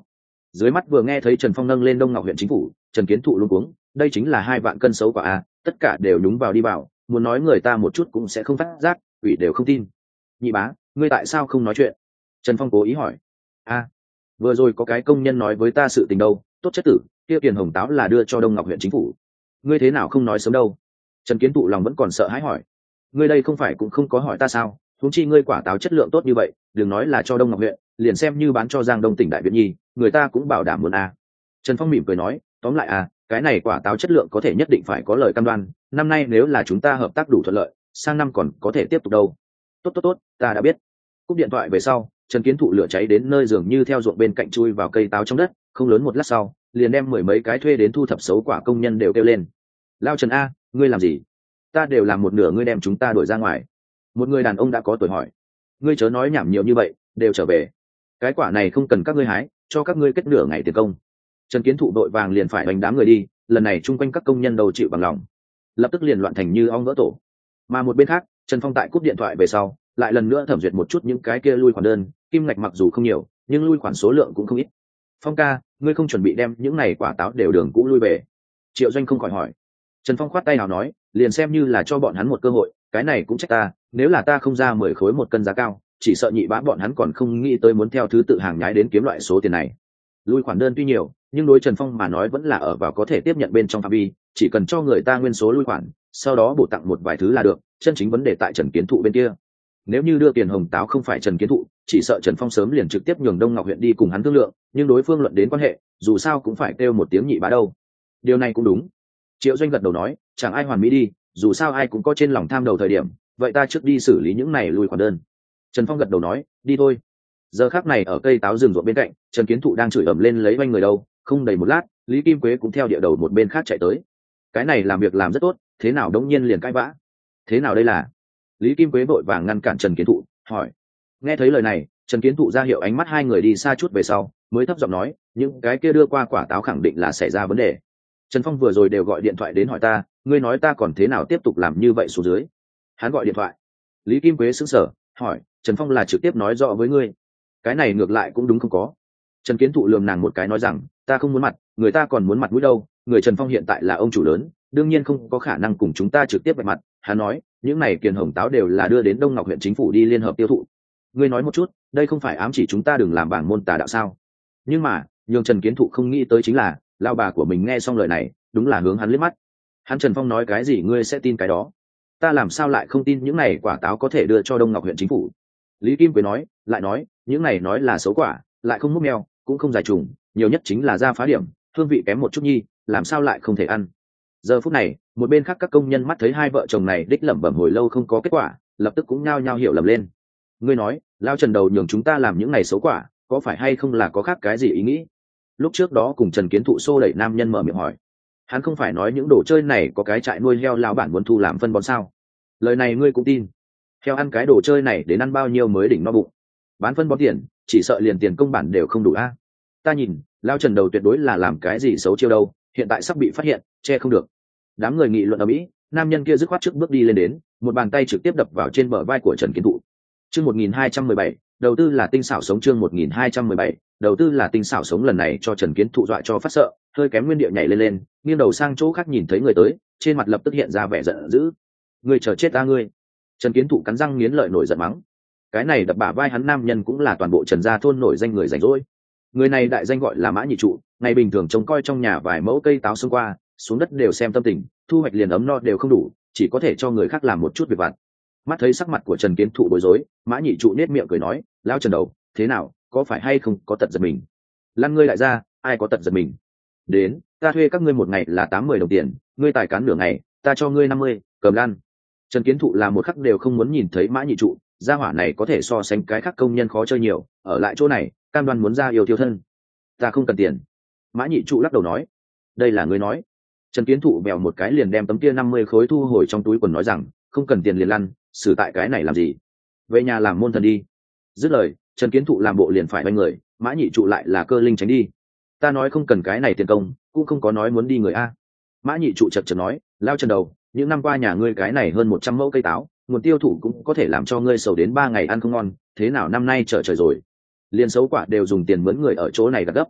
Dưới mắt vừa nghe thấy Trần Phong nâng lên Đông Ngọc huyện chính phủ, Trần Kiến Thụ luống cuống, đây chính là 2 vạn cân xấu quả a, tất cả đều nhúng vào đi vào, muốn nói người ta một chút cũng sẽ không phát giác, ủy đều không tin. Nhị bá, ngươi tại sao không nói chuyện? Trần Phong cố ý hỏi. A, vừa rồi có cái công nhân nói với ta sự tình đâu, tốt chất tử, kia Kiền Hồng táo là đưa cho Đông Ngọc huyện chính phủ. Ngươi thế nào không nói sớm đâu? Trần Kiến Thụ lòng vẫn còn sợ hãi hỏi. Ngươi đây không phải cũng không có hỏi ta sao? Huống chi ngươi quả táo chất lượng tốt như vậy, đừng nói là cho Đông Ngọc huyện, liền xem như bán cho Giang Đông tỉnh Đại Việt Nhi, người ta cũng bảo đảm muốn a. Trần Phong mỉm cười nói, tóm lại a, cái này quả táo chất lượng có thể nhất định phải có lời cam đoan, năm nay nếu là chúng ta hợp tác đủ thuận lợi, sang năm còn có thể tiếp tục đâu. Tốt, ta đã biết. Cúp điện thoại về sau, Trần Kiến Thụ lửa cháy đến nơi dường như theo ruộng bên cạnh chui vào cây táo trong đất, không lớn một lát sau, liền đem 10 mấy cái thuê đến thu thập xấu quả công nhân đều kêu lên. Lao Trần a, ngươi làm gì? Ta đều làm một nửa ngươi đem chúng ta đuổi ra ngoài. Một người đàn ông đã có tuổi hỏi. Ngươi chớ nói nhảm nhiều như vậy, đều trở về. Cái quả này không cần các ngươi hái, cho các ngươi kết nửa ngày tiền công. Trần Kiến Thụ đội vàng liền phải đánh đám người đi, lần này chung quanh các công nhân đầu chịu bằng lòng, lập tức liền loạn thành như ong vỡ tổ. Mà một bên khác, Trần Phong tại cúp điện thoại về sau, lại lần nữa thẩm duyệt một chút những cái kia lui khoản đơn, kim ngạch mặc dù không nhiều, nhưng lui khoản số lượng cũng không ít. Phong ca, ngươi không chuẩn bị đem những này quả táo đều đường cũ lui về? Triệu Doanh không khỏi hỏi. Trần Phong khoát tay nào nói, liền xem như là cho bọn hắn một cơ hội, cái này cũng trách ta, nếu là ta không ra 10 khối một cân giá cao, chỉ sợ nhị bá bọn hắn còn không nghĩ tới muốn theo thứ tự hàng nhái đến kiếm loại số tiền này. Lui khoản đơn tuy nhiều, nhưng đối Trần Phong mà nói vẫn là ở vào có thể tiếp nhận bên trong phạm vi, chỉ cần cho người ta nguyên số lui khoản, sau đó bổ tặng một vài thứ là được, chân chính vấn đề tại Trần Kiến Thụ bên kia. Nếu như đưa tiền hồng táo không phải Trần Kiến Thụ, chỉ sợ Trần Phong sớm liền trực tiếp nhường Đông Ngọc huyện đi cùng hắn thương lượng, nhưng đối phương luận đến quan hệ, dù sao cũng phải kêu một tiếng nhị bá đâu. Điều này cũng đúng. Triệu Doanh gật đầu nói, chẳng ai hoàn mỹ đi, dù sao ai cũng có trên lòng tham đầu thời điểm, vậy ta trước đi xử lý những này lui khoản đơn. Trần Phong gật đầu nói, đi thôi. Giờ khắc này ở cây táo rừng ruộng bên cạnh, Trần Kiến Thụ đang chửi ầm lên lấy oanh người đâu, không đầy một lát, Lý Kim Quế cũng theo địa đầu một bên khác chạy tới. Cái này làm việc làm rất tốt, thế nào đống nhiên liền cãi vã? Thế nào đây là? Lý Kim Quế vội vàng ngăn cản Trần Kiến Thụ, hỏi. Nghe thấy lời này, Trần Kiến Thụ ra hiệu ánh mắt hai người đi xa chút về sau, mới thấp giọng nói, những cái kia đưa qua quả táo khẳng định là xảy ra vấn đề. Trần Phong vừa rồi đều gọi điện thoại đến hỏi ta, ngươi nói ta còn thế nào tiếp tục làm như vậy xuống dưới? Hắn gọi điện thoại. Lý Kim Quế sững sờ, hỏi, Trần Phong là trực tiếp nói rõ với ngươi? Cái này ngược lại cũng đúng không có. Trần Kiến Thụ lườm nàng một cái nói rằng, ta không muốn mặt, người ta còn muốn mặt mũi đâu, người Trần Phong hiện tại là ông chủ lớn, đương nhiên không có khả năng cùng chúng ta trực tiếp vạch mặt. Hắn nói, những này kiền hồng táo đều là đưa đến Đông Ngọc huyện chính phủ đi liên hợp tiêu thụ. Ngươi nói một chút, đây không phải ám chỉ chúng ta đừng làm bảng môn tà đạo sao? Nhưng mà, nhường Trần Kiến Thụ không nghĩ tới chính là, lao bà của mình nghe xong lời này, đúng là hướng hắn liếc mắt. Hắn Trần Phong nói cái gì ngươi sẽ tin cái đó? Ta làm sao lại không tin những này quả táo có thể đưa cho Đông Ngọc huyện chính phủ? Lý Kim Quế nói, lại nói, những này nói là xấu quả, lại không múc mèo, cũng không dài trùng, nhiều nhất chính là ra phá điểm, hương vị kém một chút nhi, làm sao lại không thể ăn? Giờ phút này, một bên khác các công nhân mắt thấy hai vợ chồng này đích lẩm bẩm hồi lâu không có kết quả, lập tức cũng nhao nhao hiểu lầm lên. Ngươi nói, lao Trần đầu nhường chúng ta làm những này xấu quả, có phải hay không là có khác cái gì ý nghĩ? Lúc trước đó cùng Trần Kiến Thụ xô đẩy nam nhân mở miệng hỏi. Hắn không phải nói những đồ chơi này có cái trại nuôi heo lão bản muốn thu làm phân bón sao? Lời này ngươi cũng tin? Heo ăn cái đồ chơi này đến ăn bao nhiêu mới đỉnh no bụng? Bán phân bón tiền, chỉ sợ liền tiền công bản đều không đủ a. Ta nhìn, lao Trần đầu tuyệt đối là làm cái gì xấu chiêu đâu, hiện tại sắp bị phát hiện, che không được. Đám người nghị luận ở mỹ, nam nhân kia dứt khoát trước bước đi lên đến, một bàn tay trực tiếp đập vào trên bờ vai của Trần Kiến Thụ. Chương 1217, đầu tư là tinh xảo sống. Chương 1217, đầu tư là tinh xảo sống. Lần này cho Trần Kiến Thụ dọa cho phát sợ, hơi kém nguyên địa nhảy lên, nghiêng đầu sang chỗ khác nhìn thấy người tới, trên mặt lập tức hiện ra vẻ giận dữ. Ngươi chờ chết ta ngươi! Trần Kiến Thụ cắn răng nghiến lợi nổi giận mắng. Cái này đập bả vai hắn nam nhân cũng là toàn bộ Trần gia thôn nổi danh người rảnh rỗi. Người này đại danh gọi là Mã Nhị Trụ, ngày bình thường trông coi trong nhà vài mẫu cây táo xông qua, xuống đất đều xem tâm tình, thu hoạch liền ấm no đều không đủ, chỉ có thể cho người khác làm một chút việc vặt. Mắt thấy sắc mặt của Trần Kiến Thụ bối rối, Mã Nhị Trụ nết miệng cười nói, lao Trần đầu, thế nào, có phải hay không có tật giật mình? Lăn ngươi đại gia, ai có tật giật mình? Đến, ta thuê các ngươi một ngày là 80 đồng tiền, ngươi tài cán nửa ngày, ta cho ngươi 50, cầm lăn. Trần Kiến Thụ là một khắc đều không muốn nhìn thấy Mã Nhị Trụ, gia hỏa này có thể so sánh cái khác công nhân khó chơi nhiều, ở lại chỗ này, cam đoan muốn ra yêu tiêu thân. Ta không cần tiền. Mã Nhị Trụ lắc đầu nói, đây là ngươi nói. Trần Kiến Thụ bèo một cái liền đem tấm kia 50 khối thu hồi trong túi quần nói rằng, không cần tiền liền lăn, xử tại cái này làm gì? Về nhà làm môn thần đi. Dứt lời, Trần Kiến Thụ làm bộ liền phải quay người, Mã Nhị Trụ lại là cơ linh tránh đi. Ta nói không cần cái này tiền công, cũng không có nói muốn đi người a. Mã Nhị Trụ chật chật nói, lao Trần đầu, những năm qua nhà ngươi cái này hơn 100 mẫu cây táo, nguồn tiêu thụ cũng có thể làm cho ngươi sầu đến 3 ngày ăn không ngon, thế nào năm nay trở trời rồi? Liên xấu quả đều dùng tiền mướn người ở chỗ này gặt gấp.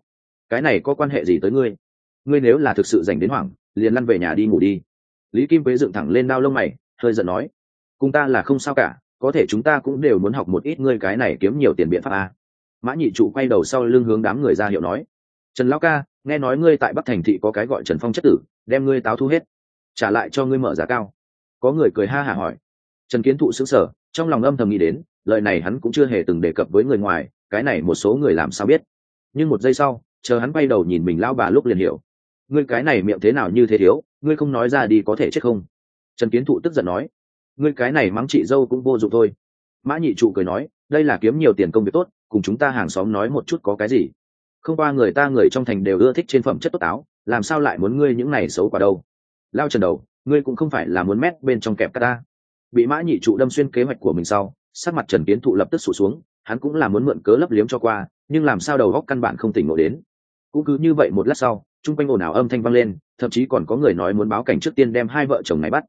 cái này có quan hệ gì tới ngươi? Ngươi nếu là thực sự dành đến hoảng, liền lăn về nhà đi ngủ đi. Lý Kim Quế dựng thẳng lên đao lông mày, hơi giận nói, cùng ta là không sao cả, có thể chúng ta cũng đều muốn học một ít ngươi cái này kiếm nhiều tiền biện pháp à. Mã Nhị Trụ quay đầu sau lưng hướng đám người ra hiệu nói, Trần lão ca, nghe nói ngươi tại Bắc Thành thị có cái gọi Trần Phong chất tử, đem ngươi táo thu hết, trả lại cho ngươi mở giá cao. Có người cười ha hả hỏi. Trần Kiến Thụ sững sờ, trong lòng âm thầm nghĩ đến, lời này hắn cũng chưa hề từng đề cập với người ngoài, cái này một số người làm sao biết. Nhưng một giây sau, chờ hắn quay đầu nhìn mình lão bà lúc liền hiểu. Ngươi cái này miệng thế nào như thế thiếu, ngươi không nói ra đi có thể chết không? Trần Kiến Thụ tức giận nói, ngươi cái này mắng chị dâu cũng vô dụng thôi. Mã Nhị Trụ cười nói, đây là kiếm nhiều tiền công việc tốt, cùng chúng ta hàng xóm nói một chút có cái gì. Không qua người ta người trong thành đều ưa thích trên phẩm chất tốt áo, làm sao lại muốn ngươi những này xấu quả đâu. Lao Trần đầu, ngươi cũng không phải là muốn mét bên trong kẹp ta. Bị Mã Nhị Trụ đâm xuyên kế hoạch của mình sau, sắc mặt Trần Kiến Thụ lập tức sụt xuống, hắn cũng là muốn mượn cớ lấp liếm cho qua, nhưng làm sao đầu óc căn bản không tỉnh ngộ đến. Cũng cứ như vậy một lát sau, trung quanh ồn ào âm thanh vang lên, thậm chí còn có người nói muốn báo cảnh trước tiên đem hai vợ chồng này bắt.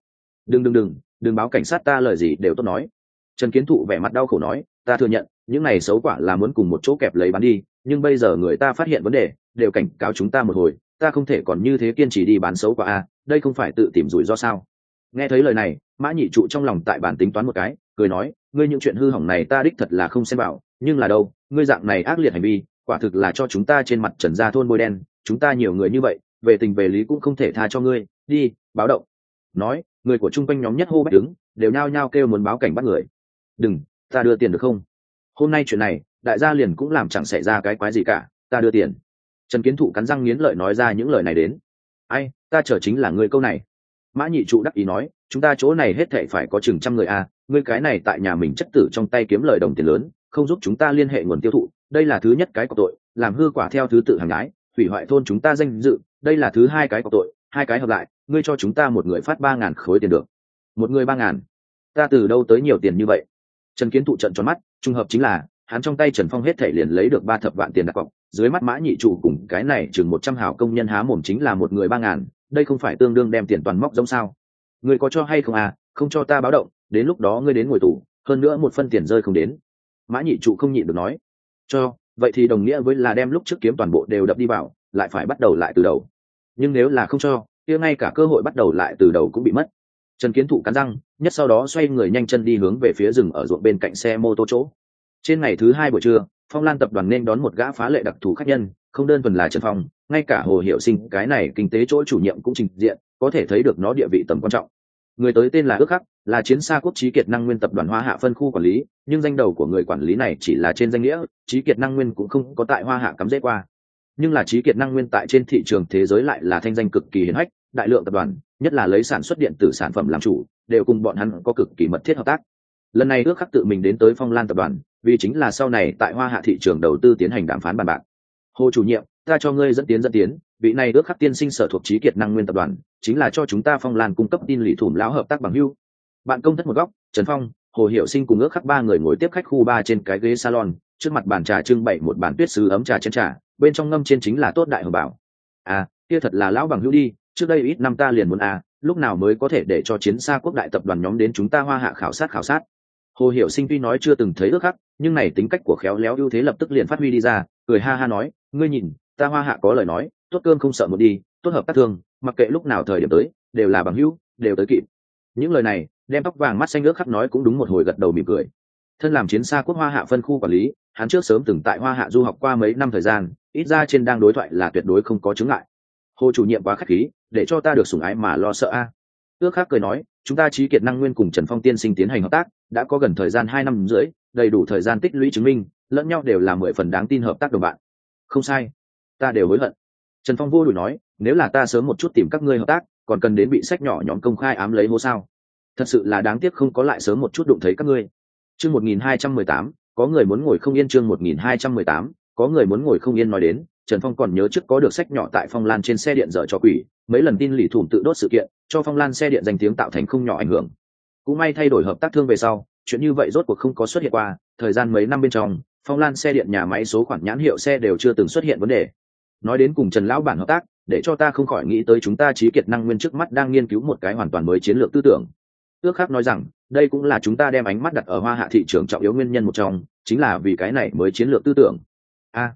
Đừng báo cảnh sát, ta lời gì đều tốt nói. Trần Kiến Thụ vẻ mặt đau khổ nói, ta thừa nhận những này xấu quả là muốn cùng một chỗ kẹp lấy bán đi, nhưng bây giờ người ta phát hiện vấn đề đều cảnh cáo chúng ta một hồi, ta không thể còn như thế kiên trì đi bán xấu quả a, đây không phải tự tìm rủi ro sao? Nghe thấy lời này, Mã Nhị Trụ trong lòng tại bản tính toán một cái, cười nói, ngươi những chuyện hư hỏng này ta đích thật là không xem vào, nhưng là đâu, ngươi dạng này ác liệt hành vi quả thực là cho chúng ta trên mặt Trần gia thôn bôi đen, chúng ta nhiều người như vậy, về tình về lý cũng không thể tha cho ngươi, đi báo động. Nói, người của trung quanh nhóm nhất hô bách đứng, đều nhao nhao kêu muốn báo cảnh bắt người. Đừng, ta đưa tiền được không? Hôm nay chuyện này đại gia liền cũng làm chẳng xảy ra cái quái gì cả, ta đưa tiền. Trần Kiến Thụ cắn răng nghiến lợi nói ra những lời này đến. Ai, ta chờ chính là người câu này. Mã Nhị Trụ đắc ý nói, chúng ta chỗ này hết thảy phải có chừng trăm người a, ngươi cái này tại nhà mình chất tử trong tay kiếm lời đồng tiền lớn, không giúp chúng ta liên hệ nguồn tiêu thụ, đây là thứ nhất cái có tội, làm hư quả theo thứ tự hàng nhái, hủy hoại thôn chúng ta danh dự, đây là thứ hai cái có tội, hai cái hợp lại, ngươi cho chúng ta một người phát 3.000 khối tiền được. Một người 3.000? Ta từ đâu tới nhiều tiền như vậy? Trần Kiến Thụ trợn tròn mắt, trùng hợp chính là hắn trong tay Trần Phong hết thảy liền lấy được 3 thập vạn tiền đặt cọc, dưới mắt Mã Nhị Trụ cùng cái này chừng 100 hảo công nhân há mồm chính là một người 3.000, đây không phải tương đương đem tiền toàn móc giống sao? Ngươi có cho hay không à? Không cho ta báo động, đến lúc đó ngươi đến ngồi tù, hơn nữa một phân tiền rơi không đến. Mã Nhị Trụ không nhịn được nói, cho, vậy thì đồng nghĩa với là đem lúc trước kiếm toàn bộ đều đập đi vào, lại phải bắt đầu lại từ đầu. Nhưng nếu là không cho, kia ngay cả cơ hội bắt đầu lại từ đầu cũng bị mất. Trần Kiến Thụ cắn răng, nhất sau đó xoay người nhanh chân đi hướng về phía rừng ở ruộng bên cạnh xe mô tô chỗ. Trên ngày thứ 2 buổi trưa, Phong Lan tập đoàn nên đón một gã phá lệ đặc thù khách nhân, không đơn thuần là Trần Phong, ngay cả Hồ Hiểu Sinh cái này kinh tế chỗ chủ nhiệm cũng trình diện, có thể thấy được nó địa vị tầm quan trọng. Người tới tên là Ước Khắc, là Chiến Sa Quốc Chí Kiệt Năng Nguyên tập đoàn Hoa Hạ phân khu quản lý, nhưng danh đầu của người quản lý này chỉ là trên danh nghĩa, Chí Kiệt Năng Nguyên cũng không có tại Hoa Hạ cắm rễ qua. Nhưng là Chí Kiệt Năng Nguyên tại trên thị trường thế giới lại là thanh danh cực kỳ hiển hách, đại lượng tập đoàn, nhất là lấy sản xuất điện tử sản phẩm làm chủ, đều cùng bọn hắn có cực kỳ mật thiết hợp tác. Lần này Ước Khắc tự mình đến tới Phong Lan tập đoàn, vì chính là sau này tại Hoa Hạ thị trường đầu tư tiến hành đàm phán bàn bạc. Hồ chủ nhiệm, ta cho ngươi dẫn tiến, vị này Ước Khắc tiên sinh sở thuộc Chí Kiệt Năng Nguyên tập đoàn, chính là cho chúng ta Phong Lan cung cấp tin lì thủm lão hợp tác bằng hữu. Bạn công thất một góc, Trần Phong, Hồ Hiểu Sinh cùng Ước Khắc ba người ngồi tiếp khách khu 3 trên cái ghế salon, trước mặt bàn trà trưng bày một bàn tuyết sứ ấm trà chén trà, bên trong ngâm trên chính là tốt đại hồng bảo. À, kia thật là lão bằng hữu đi, trước đây ít năm ta liền muốn lúc nào mới có thể để cho Chiến Sa Quốc đại tập đoàn nhóm đến chúng ta Hoa Hạ khảo sát. Hồ Hiểu Sinh tuy nói chưa từng thấy Ước Khắc, nhưng này tính cách của khéo léo ưu thế lập tức liền phát huy đi ra, cười ha ha nói, ngươi nhìn, ta Hoa Hạ có lời nói, tốt cơm không sợ một đi, tốt hợp tác thương, mặc kệ lúc nào thời điểm tới, đều là bằng hữu, đều tới kịp. Những lời này, đem tóc vàng mắt xanh Ước Khắc nói cũng đúng một hồi gật đầu mỉm cười. Thân làm Chiến Sa Quốc Hoa Hạ phân khu quản lý, hắn trước sớm từng tại Hoa Hạ du học qua mấy năm thời gian, ít ra trên đang đối thoại là tuyệt đối không có chứng ngại. Hồ chủ nhiệm quá khách khí, để cho ta được sủng ái mà lo sợ Ước Khắc cười nói, chúng ta Chí Kiệt Năng Nguyên cùng Trần Phong tiên sinh tiến hành hợp tác, đã có gần thời gian 2 năm rưỡi, đầy đủ thời gian tích lũy chứng minh, lẫn nhau đều là 10 phần đáng tin hợp tác đồng bạn. Không sai, ta đều hối hận. Trần Phong vô đùi nói, nếu là ta sớm một chút tìm các ngươi hợp tác, còn cần đến bị sách nhỏ nhóm công khai ám lấy hố sao? Thật sự là đáng tiếc không có lại sớm một chút đụng thấy các ngươi. Chương 1218, có người muốn ngồi không yên. Chương 1218, có người muốn ngồi không yên. Nói đến, Trần Phong còn nhớ trước có được sách nhỏ tại Phong Lan trên xe điện dở cho quỷ, mấy lần tin lì thủm tự đốt sự kiện, cho Phong Lan xe điện danh tiếng tạo thành không nhỏ ảnh hưởng. Cũng may thay đổi hợp tác thương về sau, chuyện như vậy rốt cuộc không có xuất hiện qua, thời gian mấy năm bên trong, Phong Lan xe điện nhà máy số khoản nhãn hiệu xe đều chưa từng xuất hiện vấn đề. Nói đến cùng Trần lão bản hợp tác, để cho ta không khỏi nghĩ tới chúng ta Chí Kiệt Năng Nguyên trước mắt đang nghiên cứu một cái hoàn toàn mới chiến lược tư tưởng. Ước Khắc nói rằng, đây cũng là chúng ta đem ánh mắt đặt ở Hoa Hạ thị trường trọng yếu nguyên nhân một trong, chính là vì cái này mới chiến lược tư tưởng.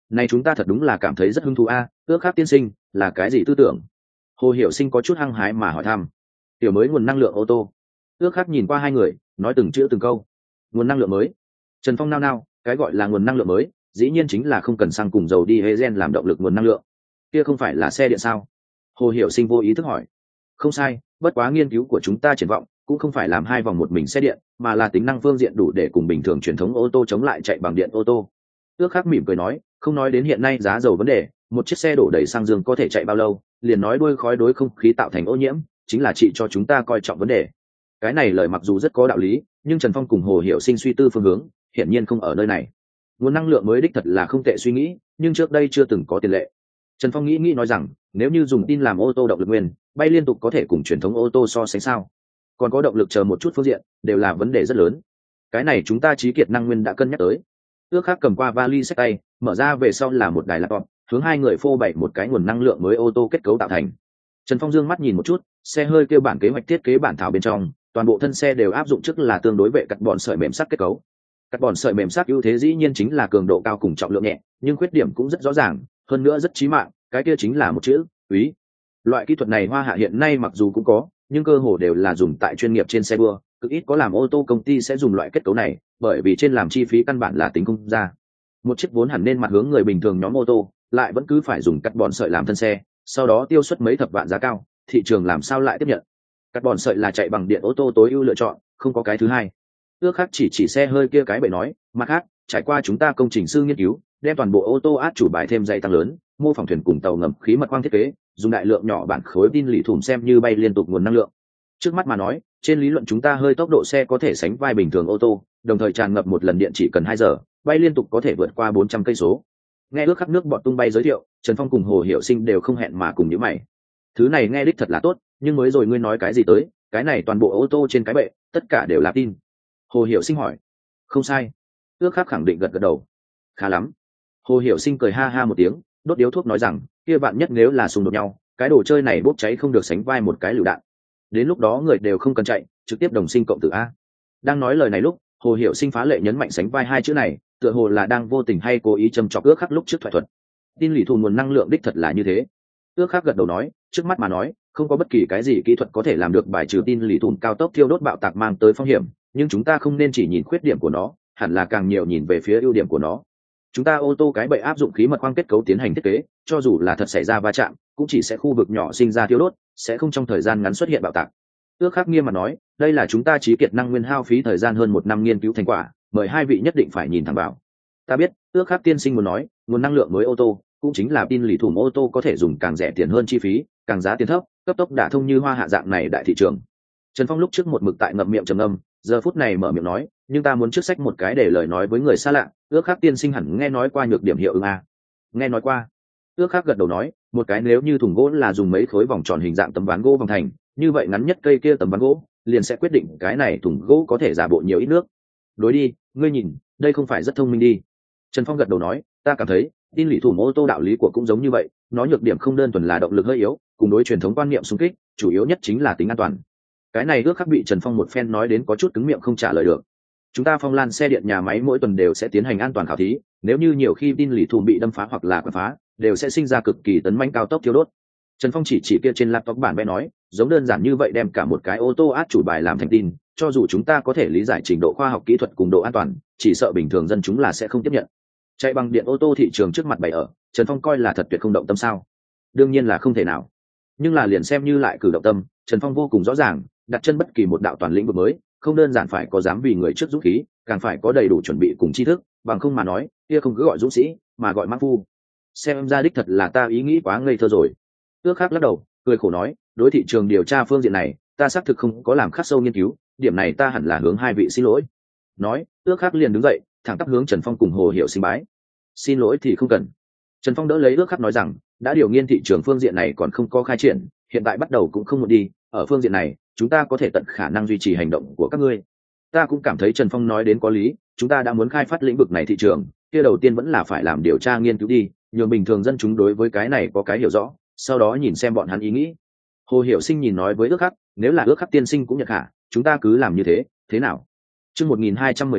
Này chúng ta thật đúng là cảm thấy rất hứng thú a. Ước Khắc tiên sinh là cái gì tư tưởng? Hồ Hiểu Sinh có chút hăng hái mà hỏi thăm. Tiểu mới nguồn năng lượng ô tô. Ước Khắc nhìn qua hai người, nói từng chữ từng câu. Nguồn năng lượng mới. Trần Phong nao nao, cái gọi là nguồn năng lượng mới, dĩ nhiên chính là không cần xăng cùng dầu đi hydrogen làm động lực nguồn năng lượng. Kia không phải là xe điện sao? Hồ Hiểu Sinh vô ý thức hỏi. Không sai, bất quá nghiên cứu của chúng ta triển vọng cũng không phải làm hai vòng một mình xe điện, mà là tính năng phương diện đủ để cùng bình thường truyền thống ô tô chống lại chạy bằng điện ô tô. Ước Khắc mỉm cười nói, không nói đến hiện nay giá dầu vấn đề, một chiếc xe đổ đầy xăng dương có thể chạy bao lâu, liền nói đuôi khói đối không khí tạo thành ô nhiễm, chính là trị cho chúng ta coi trọng vấn đề. Cái này lời mặc dù rất có đạo lý, nhưng Trần Phong cùng Hồ Hiểu Sinh suy tư phương hướng hiển nhiên không ở nơi này. Nguồn năng lượng mới đích thật là không tệ suy nghĩ, nhưng trước đây chưa từng có tiền lệ. Trần Phong nghĩ nói rằng, nếu như dùng tin làm ô tô động lực nguyên, bay liên tục có thể cùng truyền thống ô tô so sánh sao? Còn có động lực chờ một chút phương diện, đều là vấn đề rất lớn. Cái này chúng ta trí kiệt năng nguyên đã cân nhắc tới. Ước Khắc cầm qua vali xách tay, mở ra về sau là một đài laptop, hướng hai người phô bày một cái nguồn năng lượng mới ô tô kết cấu tạo thành. Trần Phong dương mắt nhìn một chút, xe hơi kêu bản kế hoạch thiết kế bản thảo bên trong, toàn bộ thân xe đều áp dụng chức là tương đối vệ cắt bọn sợi mềm sắt kết cấu. Cắt bọn sợi mềm sắt ưu thế dĩ nhiên chính là cường độ cao cùng trọng lượng nhẹ, nhưng khuyết điểm cũng rất rõ ràng, hơn nữa rất chí mạng, cái kia chính là một chữ, quý. Loại kỹ thuật này Hoa Hạ hiện nay mặc dù cũng có, nhưng cơ hồ đều là dùng tại chuyên nghiệp trên xe đua, cực ít có làm ô tô công ty sẽ dùng loại kết cấu này, bởi vì trên làm chi phí căn bản là tính không ra. Một chiếc vốn hẳn nên mặt hướng người bình thường nhóm ô tô, lại vẫn cứ phải dùng cắt bọn sợi làm thân xe, sau đó tiêu xuất mấy thập vạn giá cao, thị trường làm sao lại tiếp nhận? Cắt bọn sợi là chạy bằng điện ô tô tối ưu lựa chọn, không có cái thứ hai. Ước Khắc chỉ xe hơi kia cái bậy nói, mặt khác, trải qua chúng ta công trình sư nghiên cứu, đem toàn bộ ô tô át chủ bài thêm dày tăng lớn, mô phỏng thuyền cùng tàu ngầm khí mật khoang thiết kế, dùng đại lượng nhỏ bản khối tin lì thủng xem như bay liên tục nguồn năng lượng. Trước mắt mà nói, trên lý luận chúng ta hơi tốc độ xe có thể sánh vai bình thường ô tô, đồng thời tràn ngập một lần điện chỉ cần 2 giờ, bay liên tục có thể vượt qua 400 cây số. Nghe Ước Khắc nước bọt tung bay giới thiệu, Trần Phong cùng Hồ Hiểu Sinh đều không hẹn mà cùng nhíu mày. Thứ này nghe đích thật là tốt, nhưng mới rồi ngươi nói cái gì tới, cái này toàn bộ ô tô trên cái bệ, tất cả đều là tin. Hồ Hiểu Sinh hỏi. Không sai. Ước Khắc khẳng định gật gật đầu. Khá lắm. Hồ Hiểu Sinh cười ha ha một tiếng, đốt điếu thuốc nói rằng, kia bạn nhất nếu là xung đột nhau, cái đồ chơi này bốc cháy không được sánh vai một cái lựu đạn. Đến lúc đó người đều không cần chạy, trực tiếp đồng sinh cộng tử a. Đang nói lời này lúc, Hồ Hiểu Sinh phá lệ nhấn mạnh sánh vai hai chữ này, tựa hồ là đang vô tình hay cố ý châm chọc Ước Khắc lúc trước thoại thuật. Tin lì thù nguồn năng lượng đích thật là như thế. Ước Khắc gật đầu nói, trước mắt mà nói, không có bất kỳ cái gì kỹ thuật có thể làm được bài trừ tin lì thùn cao tốc thiêu đốt bạo tạc mang tới phong hiểm, nhưng chúng ta không nên chỉ nhìn khuyết điểm của nó, hẳn là càng nhiều nhìn về phía ưu điểm của nó. Chúng ta ô tô cái bậy áp dụng khí mật khoang kết cấu tiến hành thiết kế, cho dù là thật xảy ra va chạm, cũng chỉ sẽ khu vực nhỏ sinh ra thiêu đốt, sẽ không trong thời gian ngắn xuất hiện bạo tạc. Ước Khắc nghiêm mà nói, đây là chúng ta trí kiệt năng nguyên hao phí thời gian hơn 1 năm nghiên cứu thành quả, mời hai vị nhất định phải nhìn thẳng vào. Ta biết, Ước Khắc tiên sinh muốn nói, nguồn năng lượng mới ô tô, cũng chính là tin lì thủng ô tô có thể dùng càng rẻ tiền hơn chi phí, càng giá tiền thấp, cấp tốc đả thông như Hoa Hạ dạng này đại thị trường. Trần Phong lúc trước một mực tại ngậm miệng trầm ngâm, giờ phút này mở miệng nói, nhưng ta muốn trước sách một cái để lời nói với người xa lạ. Ước Khắc tiên sinh hẳn nghe nói qua nhược điểm hiệu ứng a. Nghe nói qua. Ước Khắc gật đầu nói, một cái nếu như thùng gỗ là dùng mấy khối vòng tròn hình dạng tấm ván gỗ vòng thành, như vậy ngắn nhất cây kia tấm ván gỗ liền sẽ quyết định cái này thùng gỗ có thể giả bộ nhiều ít nước. Đối đi, ngươi nhìn, đây không phải rất thông minh đi. Trần Phong gật đầu nói, ta cảm thấy tin lì thủng ô tô đạo lý của cũng giống như vậy, nó nhược điểm không đơn thuần là động lực hơi yếu, cùng đối truyền thống quan niệm xung kích, chủ yếu nhất chính là tính an toàn. Cái này Ước Khắc bị Trần Phong một phen nói đến có chút cứng miệng không trả lời được. Chúng ta Phong Lan xe điện nhà máy mỗi tuần đều sẽ tiến hành an toàn khảo thí, nếu như nhiều khi tin lì thủng bị đâm phá hoặc là quật phá, đều sẽ sinh ra cực kỳ tấn mãnh cao tốc thiêu đốt. Trần Phong chỉ kia trên laptop bản vẽ nói, giống đơn giản như vậy đem cả một cái ô tô át chủ bài làm thành tin, cho dù chúng ta có thể lý giải trình độ khoa học kỹ thuật cùng độ an toàn, chỉ sợ bình thường dân chúng là sẽ không tiếp nhận. Chạy bằng điện ô tô thị trường trước mặt bày ở, Trần Phong coi là thật tuyệt không động tâm sao? Đương nhiên là không thể nào. Nhưng là liền xem như lại cử động tâm, Trần Phong vô cùng rõ ràng, đặt chân bất kỳ một đạo toàn lĩnh vực mới, không đơn giản phải có dám vì người trước dũng khí, càng phải có đầy đủ chuẩn bị cùng tri thức, bằng không mà nói, kia không cứ gọi dũng sĩ, mà gọi mãng phu. Xem ra đích thật là ta ý nghĩ quá ngây thơ rồi. Ước Khắc lắc đầu, cười khổ nói, đối thị trường điều tra phương diện này, ta xác thực không có làm khắc sâu nghiên cứu, điểm này ta hẳn là hướng hai vị xin lỗi. Nói, Ước Khắc liền đứng dậy, thẳng tắp hướng Trần Phong cùng Hồ Hiểu Sinh bái. Xin lỗi thì không cần. Trần Phong đỡ lấy Ước Khắc nói rằng, đã điều nghiên thị trường phương diện này còn không có khai triển, hiện tại bắt đầu cũng không muộn đi, ở phương diện này, chúng ta có thể tận khả năng duy trì hành động của các ngươi. Ta cũng cảm thấy Trần Phong nói đến có lý, chúng ta đã muốn khai phát lĩnh vực này thị trường, kia đầu tiên vẫn là phải làm điều tra nghiên cứu đi, nhường bình thường dân chúng đối với cái này có cái hiểu rõ, sau đó nhìn xem bọn hắn ý nghĩ. Hồ Hiểu Sinh nhìn nói với Ước Khắc, nếu là Ước Khắc tiên sinh cũng nhận hạ, chúng ta cứ làm như thế, thế nào? Chương 1219,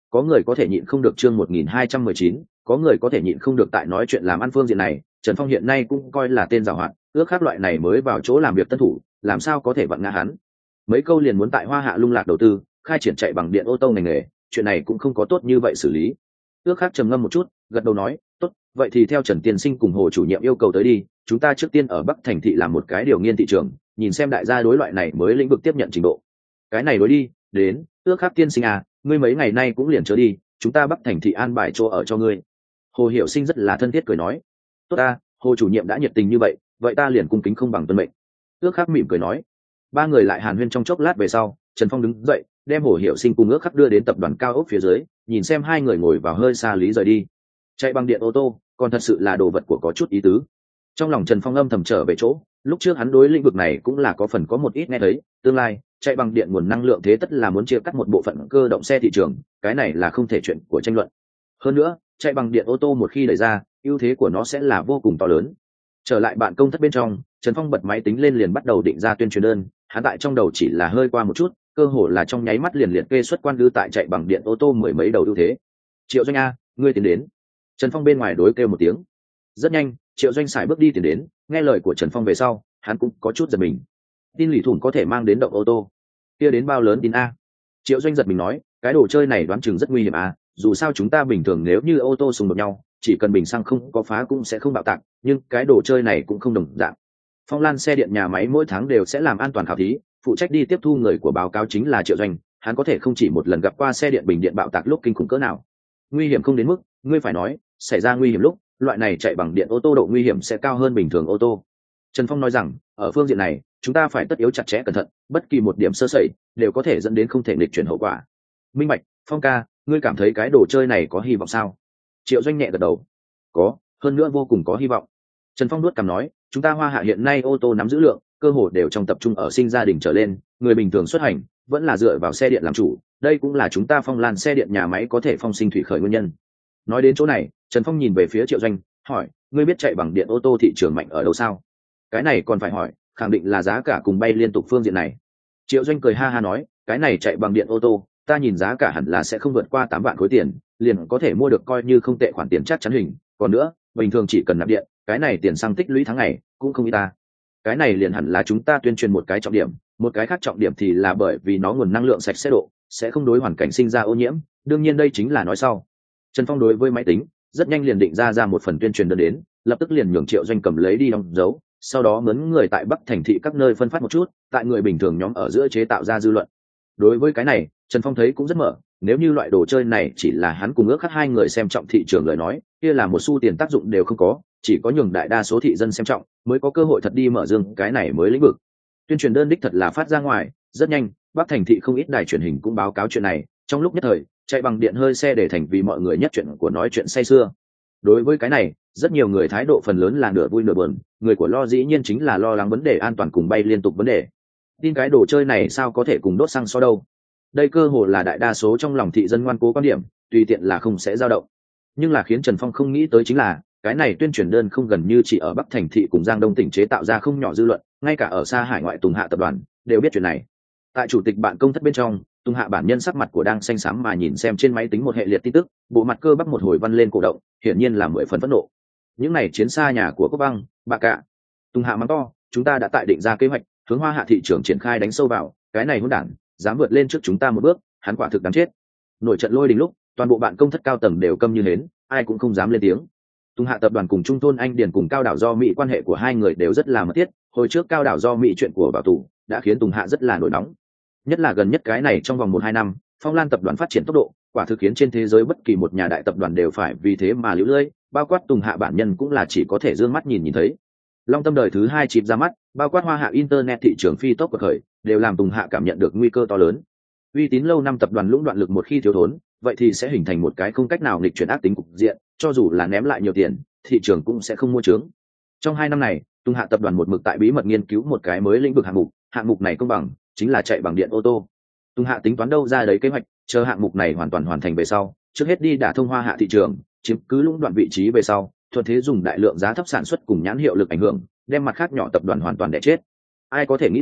có người có thể nhịn không được chương 1219, có người có thể nhịn không được tại nói chuyện làm ăn phương diện này, Trần Phong hiện nay cũng coi là tên giàu hoạt, ước khác loại này mới vào chỗ làm việc tân thủ, làm sao có thể vặn ngã hắn. Mấy câu liền muốn tại Hoa Hạ lung lạc đầu tư, khai triển chạy bằng điện ô tô ngành nghề, chuyện này cũng không có tốt như vậy xử lý. Ước khác trầm ngâm một chút, gật đầu nói, tốt, vậy thì theo Trần Tiên Sinh cùng Hồ chủ nhiệm yêu cầu tới đi, chúng ta trước tiên ở Bắc Thành thị làm một cái điều nghiên thị trường, nhìn xem đại gia đối loại này mới lĩnh vực tiếp nhận trình độ. Cái này đối đi, đến, Ước khác tiên sinh à, ngươi mấy ngày nay cũng liền chớ đi, chúng ta Bắc Thành thị an bài chỗ ở cho ngươi. Hồ Hiểu Sinh rất là thân thiết cười nói, tốt ta, Hồ chủ nhiệm đã nhiệt tình như vậy, vậy ta liền cung kính không bằng tuân mệnh. Ước khác mỉm cười nói. Ba người lại hàn huyên trong chốc lát về sau, Trần Phong đứng dậy, đem Hồ Hiểu Sinh cùng Ước khắc đưa đến tập đoàn cao ốc phía dưới, nhìn xem hai người ngồi vào hơi xa lý rời đi. Chạy bằng điện ô tô còn thật sự là đồ vật của có chút ý tứ. Trong lòng Trần Phong âm thầm trở về chỗ, lúc trước hắn đối lĩnh vực này cũng là có phần có một ít nghe thấy, tương lai chạy bằng điện nguồn năng lượng thế tất là muốn chia cắt một bộ phận cơ động xe thị trường, cái này là không thể chuyện của tranh luận. Hơn nữa, chạy bằng điện ô tô một khi đẩy ra, ưu thế của nó sẽ là vô cùng to lớn. Trở lại bạn công thất bên trong, Trần Phong bật máy tính lên liền bắt đầu định ra tuyên truyền đơn, hắn tại trong đầu chỉ là hơi qua một chút, cơ hồ là trong nháy mắt liền liệt kê xuất quan đưa tại chạy bằng điện ô tô mười mấy đầu ưu thế. Triệu Doanh a, ngươi tiến đến. Trần Phong bên ngoài đối kêu một tiếng. Rất nhanh, Triệu Doanh xài bước đi tiến đến, nghe lời của Trần Phong về sau, hắn cũng có chút giật mình. Tin lì thủng có thể mang đến động ô tô, kia đến bao lớn tin a? Triệu Doanh giật mình nói, cái đồ chơi này đoán chừng rất nguy hiểm a, dù sao chúng ta bình thường nếu như ô tô xung đột nhau, chỉ cần bình xăng không có phá cũng sẽ không bạo tạc, nhưng cái đồ chơi này cũng không đồng dạng. Phong Lan xe điện nhà máy mỗi tháng đều sẽ làm an toàn khảo thí, phụ trách đi tiếp thu người của báo cáo chính là Triệu Doanh, hắn có thể không chỉ một lần gặp qua xe điện bình điện bạo tạc lúc kinh khủng cỡ nào. Nguy hiểm không đến mức, ngươi phải nói, xảy ra nguy hiểm lúc, loại này chạy bằng điện ô tô độ nguy hiểm sẽ cao hơn bình thường ô tô. Trần Phong nói rằng, ở phương diện này, chúng ta phải tất yếu chặt chẽ cẩn thận, bất kỳ một điểm sơ sẩy đều có thể dẫn đến không thể nghịch chuyển hậu quả. Minh Bạch, Phong ca, ngươi cảm thấy cái đồ chơi này có hy vọng sao? Triệu Doanh nhẹ gật đầu. Có, hơn nữa vô cùng có hy vọng. Trần Phong nuốt cằm nói, chúng ta Hoa Hạ hiện nay ô tô nắm giữ lượng, cơ hồ đều trong tập trung ở sinh gia đình trở lên, người bình thường xuất hành vẫn là dựa vào xe điện làm chủ, đây cũng là chúng ta Phong Lan xe điện nhà máy có thể phong sinh thủy khởi nguyên nhân. Nói đến chỗ này, Trần Phong nhìn về phía Triệu Doanh, hỏi, ngươi biết chạy bằng điện ô tô thị trường mạnh ở đâu sao? Cái này còn phải hỏi, khẳng định là giá cả cùng bay liên tục phương diện này. Triệu Doanh cười ha ha nói, cái này chạy bằng điện ô tô, ta nhìn giá cả hẳn là sẽ không vượt qua 8 vạn khối tiền, liền có thể mua được coi như không tệ khoản tiền chắc chắn hình, còn nữa, bình thường chỉ cần nạp điện, cái này tiền xăng tích lũy tháng ngày cũng không ít ta. Cái này liền hẳn là chúng ta tuyên truyền một cái trọng điểm, một cái khác trọng điểm thì là bởi vì nó nguồn năng lượng sạch sẽ độ, sẽ không đối hoàn cảnh sinh ra ô nhiễm, đương nhiên đây chính là nói sau. Trần Phong đối với máy tính, rất nhanh liền định ra một phần tuyên truyền đơn đến, lập tức liền nhường Triệu Doanh cầm lấy đi đóng dấu, sau đó mướn người tại Bắc Thành thị các nơi phân phát một chút, tại người bình thường nhóm ở giữa chế tạo ra dư luận. Đối với cái này, Trần Phong thấy cũng rất mở, nếu như loại đồ chơi này chỉ là hắn cùng ước khắc hai người xem trọng thị trường lời nói, kia là một xu tiền tác dụng đều không có, chỉ có nhường đại đa số thị dân xem trọng mới có cơ hội thật đi mở dương cái này mới lĩnh vực. Tuyên truyền đơn đích thật là phát ra ngoài, rất nhanh, Bắc Thành thị không ít đài truyền hình cũng báo cáo chuyện này, trong lúc nhất thời, chạy bằng điện hơi xe để thành vì mọi người nhất chuyện của nói chuyện say sưa. Đối với cái này, rất nhiều người thái độ phần lớn là nửa vui nửa buồn, người của lo dĩ nhiên chính là lo lắng vấn đề an toàn cùng bay liên tục vấn đề. Tin cái đồ chơi này sao có thể cùng đốt xăng so đâu? Đây cơ hồ là đại đa số trong lòng thị dân ngoan cố quan điểm, tùy tiện là không sẽ dao động. Nhưng là khiến Trần Phong không nghĩ tới chính là, cái này tuyên truyền đơn không gần như chỉ ở Bắc Thành thị cùng Giang Đông tỉnh chế tạo ra không nhỏ dư luận, ngay cả ở xa hải ngoại Tùng Hạ tập đoàn đều biết chuyện này. Tại chủ tịch bạn công thất bên trong, Tùng Hạ bản nhân sắc mặt của đang xanh xám mà nhìn xem trên máy tính một hệ liệt tin tức, bộ mặt cơ bắp một hồi văn lên cổ động, hiển nhiên là 10 phần phẫn nộ. Những này chiến xa nhà của Quốc Băng, bà cả. Tùng Hạ mắng to, chúng ta đã tại định ra kế hoạch, hướng Hoa Hạ thị trường triển khai đánh sâu vào, cái này hỗn đản, dám vượt lên trước chúng ta một bước, hắn quả thực đáng chết. Nổi trận lôi đình lúc, toàn bộ bạn công thất cao tầng đều câm như hến, ai cũng không dám lên tiếng. Tùng Hạ tập đoàn cùng Trung Thôn Anh Điền cùng Cao Đảo Do Mỹ quan hệ của hai người đều rất là mật thiết, hồi trước Cao Đảo Do Mỹ chuyện của bảo tù đã khiến Tùng Hạ rất là nổi nóng. Nhất là gần nhất cái này trong vòng 1-2 năm, Phong Lan tập đoàn phát triển tốc độ, quả thực khiến trên thế giới bất kỳ một nhà đại tập đoàn đều phải vì thế mà liễu lơi, bao quát Tùng Hạ bản nhân cũng là chỉ có thể dương mắt nhìn thấy. Long Tâm đời thứ 2 chịp ra mắt, bao quát Hoa Hạ internet thị trường phi tốc bậc khởi, đều làm Tùng Hạ cảm nhận được nguy cơ to lớn. Uy tín lâu năm tập đoàn lũng đoạn lực một khi thiếu thốn, vậy thì sẽ hình thành một cái không cách nào nghịch chuyển ác tính cục diện, cho dù là ném lại nhiều tiền, thị trường cũng sẽ không mua trướng. Trong 2 năm này, Tùng Hạ tập đoàn một mực tại bí mật nghiên cứu một cái mới lĩnh vực hạng mục này công bằng, chính là chạy bằng điện ô tô. Tùng Hạ tính toán đâu ra đấy kế hoạch, chờ hạng mục này hoàn toàn hoàn thành về sau, trước hết đi đả thông Hoa Hạ thị trường, chiếm cứ lũng đoạn vị trí về sau, thuận thế dùng đại lượng giá thấp sản xuất cùng nhãn hiệu lực ảnh hưởng, đem mặt khác nhỏ tập đoàn hoàn toàn đè chết. Ai có thể nghĩ tới,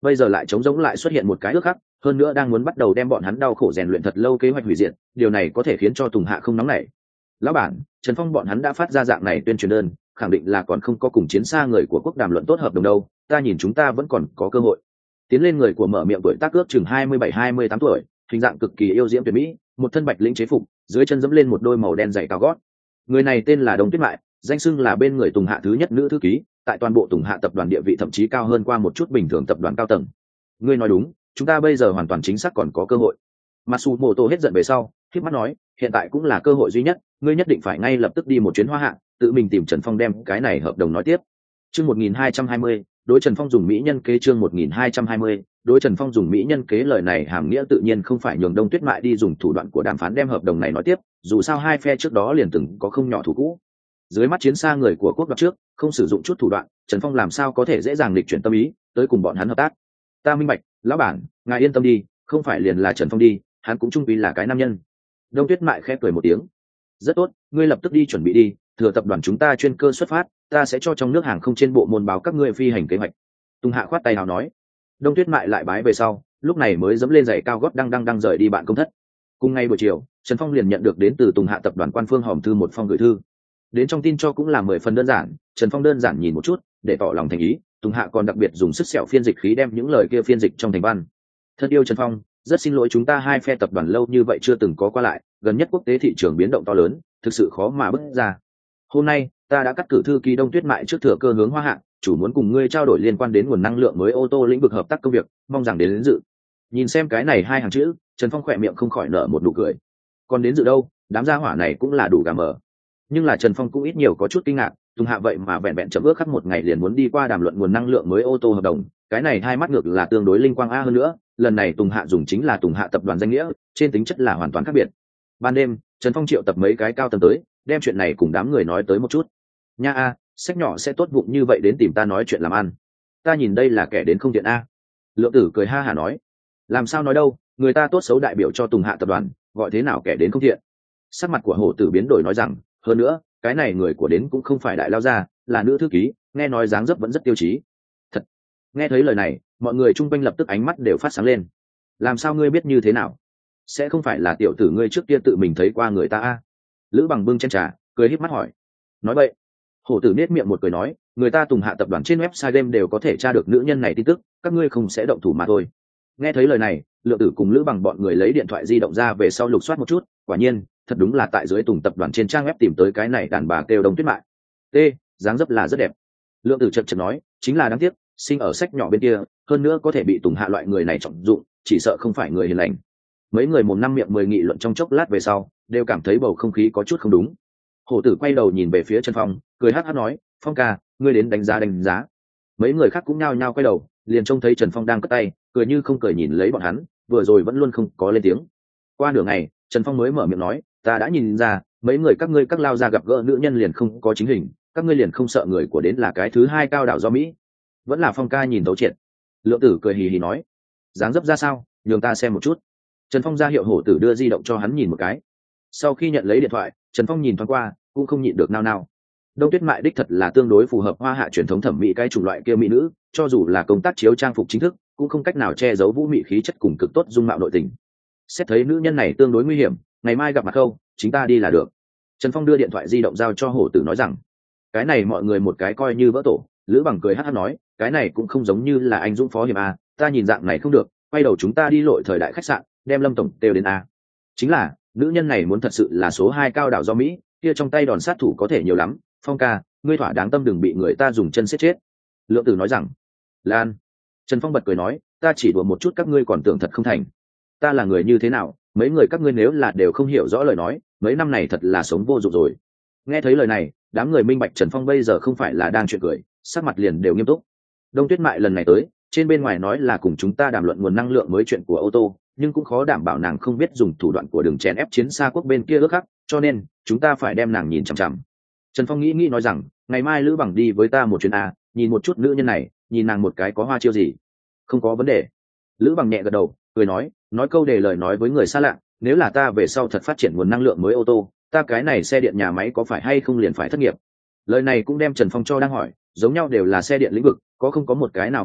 bây giờ lại trống rỗng lại xuất hiện một cái ước khắc, hơn nữa đang muốn bắt đầu đem bọn hắn đau khổ rèn luyện thật lâu kế hoạch hủy diệt, điều này có thể khiến cho Tùng Hạ không nóng nảy. Lão bản, Trần Phong bọn hắn đã phát ra dạng này tuyên truyền đơn, khẳng định là còn không có cùng chiến xa người của quốc đàm luận tốt hợp đồng đâu, ta nhìn chúng ta vẫn còn có cơ hội. Tiến lên người của mở miệng tuổi tác ước chừng 27-28 tuổi, hình dạng cực kỳ yêu diễm tuyệt mỹ, một thân bạch lĩnh chế phục, dưới chân dẫm lên một đôi màu đen dày cao gót. Người này tên là Đông Tuyết Mại, danh xưng là bên người Tùng Hạ thứ nhất nữ thư ký, tại toàn bộ Tùng Hạ tập đoàn địa vị thậm chí cao hơn qua một chút bình thường tập đoàn cao tầng. Ngươi nói đúng, chúng ta bây giờ hoàn toàn chính xác còn có cơ hội. Matsumoto hết giận về sau, khép mắt nói, hiện tại cũng là cơ hội duy nhất, ngươi nhất định phải ngay lập tức đi một chuyến Hoa Hạ, tự mình tìm Trần Phong đem cái này hợp đồng nói tiếp. Chương 1220, đối Trần Phong dùng mỹ nhân kế. Chương 1220, đối Trần Phong dùng mỹ nhân kế. Lời này hàm nghĩa tự nhiên không phải nhường Đông Tuyết Mại đi dùng thủ đoạn của đàm phán đem hợp đồng này nói tiếp, dù sao hai phe trước đó liền từng có không nhỏ thủ cũ. Dưới mắt chiến xa người của quốc đoạt trước, không sử dụng chút thủ đoạn, Trần Phong làm sao có thể dễ dàng lịch chuyển tâm ý, tới cùng bọn hắn hợp tác. Ta minh bạch, lão bản, ngài yên tâm đi, không phải liền là Trần Phong đi, hắn cũng trung quy là cái nam nhân. Đông Tuyết Mại khẽ cười một tiếng. Rất tốt, ngươi lập tức đi chuẩn bị đi, thừa tập đoàn chúng ta chuyên cơ xuất phát, ta sẽ cho trong nước hàng không trên bộ môn báo các ngươi phi hành kế hoạch. Tùng Hạ khoát tay nào nói. Đông Tuyết Mại lại bái về sau, lúc này mới dẫm lên giày cao gót đang rời đi bạn công thất. Cùng ngày buổi chiều, Trần Phong liền nhận được đến từ Tùng Hạ tập đoàn quan phương hòm thư một phong gửi thư. Đến trong tin cho cũng là 10 phần đơn giản, Trần Phong đơn giản nhìn một chút, để tỏ lòng thành ý, Tùng Hạ còn đặc biệt dùng sức sẹo phiên dịch khí đem những lời kia phiên dịch trong thành văn. Thân yêu Trần Phong, rất xin lỗi chúng ta hai phe tập đoàn lâu như vậy chưa từng có qua lại, gần nhất quốc tế thị trường biến động to lớn, thực sự khó mà bước ra. Hôm nay, ta đã cắt cử thư ký Đông Tuyết Mại trước thừa cơ hướng Hoa Hạ, chủ muốn cùng ngươi trao đổi liên quan đến nguồn năng lượng mới ô tô lĩnh vực hợp tác công việc, mong rằng đến dự. Nhìn xem cái này hai hàng chữ, Trần Phong khỏe miệng không khỏi nở một nụ cười. Còn đến dự đâu, đám gia hỏa này cũng là đủ gà mờ. Nhưng là Trần Phong cũng ít nhiều có chút kinh ngạc, Tùng Hạ vậy mà vẹn vẹn chậm ước khắc một ngày liền muốn đi qua đàm luận nguồn năng lượng mới ô tô hợp đồng, cái này hai mắt ngược là tương đối linh quang a hơn nữa, lần này Tùng Hạ dùng chính là Tùng Hạ tập đoàn danh nghĩa, trên tính chất là hoàn toàn khác biệt. Ban đêm, Trần Phong triệu tập mấy cái cao tầng tới, đem chuyện này cùng đám người nói tới một chút. Nha a, sách nhỏ sẽ tốt bụng như vậy đến tìm ta nói chuyện làm ăn. Ta nhìn đây là kẻ đến không tiện a. Lượng Tử cười ha hả nói, làm sao nói đâu, người ta tốt xấu đại biểu cho Tùng Hạ tập đoàn, gọi thế nào kẻ đến không thiện. Sắc mặt của Hổ Tử biến đổi nói rằng, hơn nữa, cái này người của đến cũng không phải đại lao gia, là nữ thư ký, nghe nói dáng dấp vẫn rất tiêu chí. Thật. Nghe thấy lời này, mọi người chung quanh lập tức ánh mắt đều phát sáng lên. Làm sao ngươi biết như thế nào? Sẽ không phải là tiểu tử ngươi trước kia tự mình thấy qua người ta a? Lữ Bằng bưng chén trà, cười híp mắt hỏi. Nói vậy. Hổ Tử nết miệng một cười nói, người ta Tùng Hạ tập đoàn trên website game đều có thể tra được nữ nhân này tin tức, các ngươi không sẽ động thủ mà thôi. Nghe thấy lời này, Lượng Tử cùng Lữ Bằng bọn người lấy điện thoại di động ra về sau lục soát một chút, quả nhiên, thật đúng là tại dưới Tùng tập đoàn trên trang web tìm tới cái này đàn bà kêu Đông Tuyết Mại. T, dáng dấp là rất đẹp. Lượng Tử chật chật nói, chính là đáng tiếc, sinh ở sách nhỏ bên kia, hơn nữa có thể bị Tùng Hạ loại người này trọng dụng, chỉ sợ không phải người hiền lành. Mấy người mồm năm miệng 10 nghị luận trong chốc lát về sau, đều cảm thấy bầu không khí có chút không đúng. Hổ Tử quay đầu nhìn về phía Trần Phong, cười hắc hắc nói, Phong ca, ngươi đến đánh giá. Mấy người khác cũng nhao nhao quay đầu, liền trông thấy Trần Phong đang cất tay, cười như không cười nhìn lấy bọn hắn, vừa rồi vẫn luôn không có lên tiếng. Qua nửa ngày, Trần Phong mới mở miệng nói, ta đã nhìn ra, mấy người các ngươi các lao ra gặp gỡ nữ nhân liền không có chính hình, các ngươi liền không sợ người của đến là cái thứ hai cao đảo do Mỹ. Vẫn là Phong ca nhìn thấu triệt. Lượng Tử cười hì hì nói, dáng dấp ra sao, nhường ta xem một chút. Trần Phong ra hiệu Hổ Tử đưa di động cho hắn nhìn một cái. Sau khi nhận lấy điện thoại, Trần Phong nhìn thoáng qua, cũng không nhịn được nao nao. Đông Tuyết Mại đích thật là tương đối phù hợp Hoa Hạ truyền thống thẩm mỹ cái chủng loại kia mỹ nữ, cho dù là công tác chiếu trang phục chính thức, cũng không cách nào che giấu vũ mị khí chất cùng cực tốt dung mạo nội tình. Xét thấy nữ nhân này tương đối nguy hiểm, ngày mai gặp mặt không, chính ta đi là được. Trần Phong đưa điện thoại di động giao cho Hổ Tử nói rằng, cái này mọi người một cái coi như vỡ tổ. Lữ Bằng cười hắc hắc nói, cái này cũng không giống như là anh dũng phó hiệp a, ta nhìn dạng này không được, quay đầu chúng ta đi lội thời đại khách sạn, đem Lâm tổng đều đến a. Chính là, nữ nhân này muốn thật sự là số 2 cao đảo do Mỹ, kia trong tay đòn sát thủ có thể nhiều lắm. Phong ca, ngươi thỏa đáng tâm đừng bị người ta dùng chân siết chết. Lượng Tử nói rằng, Lan. Trần Phong bật cười nói, ta chỉ đùa một chút các ngươi còn tưởng thật không thành. Ta là người như thế nào, mấy người các ngươi nếu là đều không hiểu rõ lời nói, mấy năm này thật là sống vô dụng rồi. Nghe thấy lời này, đám người minh bạch Trần Phong bây giờ không phải là đang chuyện cười, sắc mặt liền đều nghiêm túc. Đông Tuyết Mại lần này tới, trên bên ngoài nói là cùng chúng ta đàm luận nguồn năng lượng mới chuyện của ô tô, nhưng cũng khó đảm bảo nàng không biết dùng thủ đoạn của đường chèn ép chiến xa quốc bên kia ước khắc, cho nên chúng ta phải đem nàng nhìn chằm chằm. Trần Phong nghĩ nói rằng, ngày mai Lữ Bằng đi với ta một chuyến a, nhìn một chút nữ nhân này, nhìn nàng một cái có hoa chiêu gì. Không có vấn đề. Lữ Bằng nhẹ gật đầu, cười nói câu đề lời nói với người xa lạ, nếu là ta về sau thật phát triển nguồn năng lượng mới ô tô, ta cái này xe điện nhà máy có phải hay không liền phải thất nghiệp. Lời này cũng đem Trần Phong cho đang hỏi, giống nhau đều là xe điện lĩnh vực, có không có một cái nào biện pháp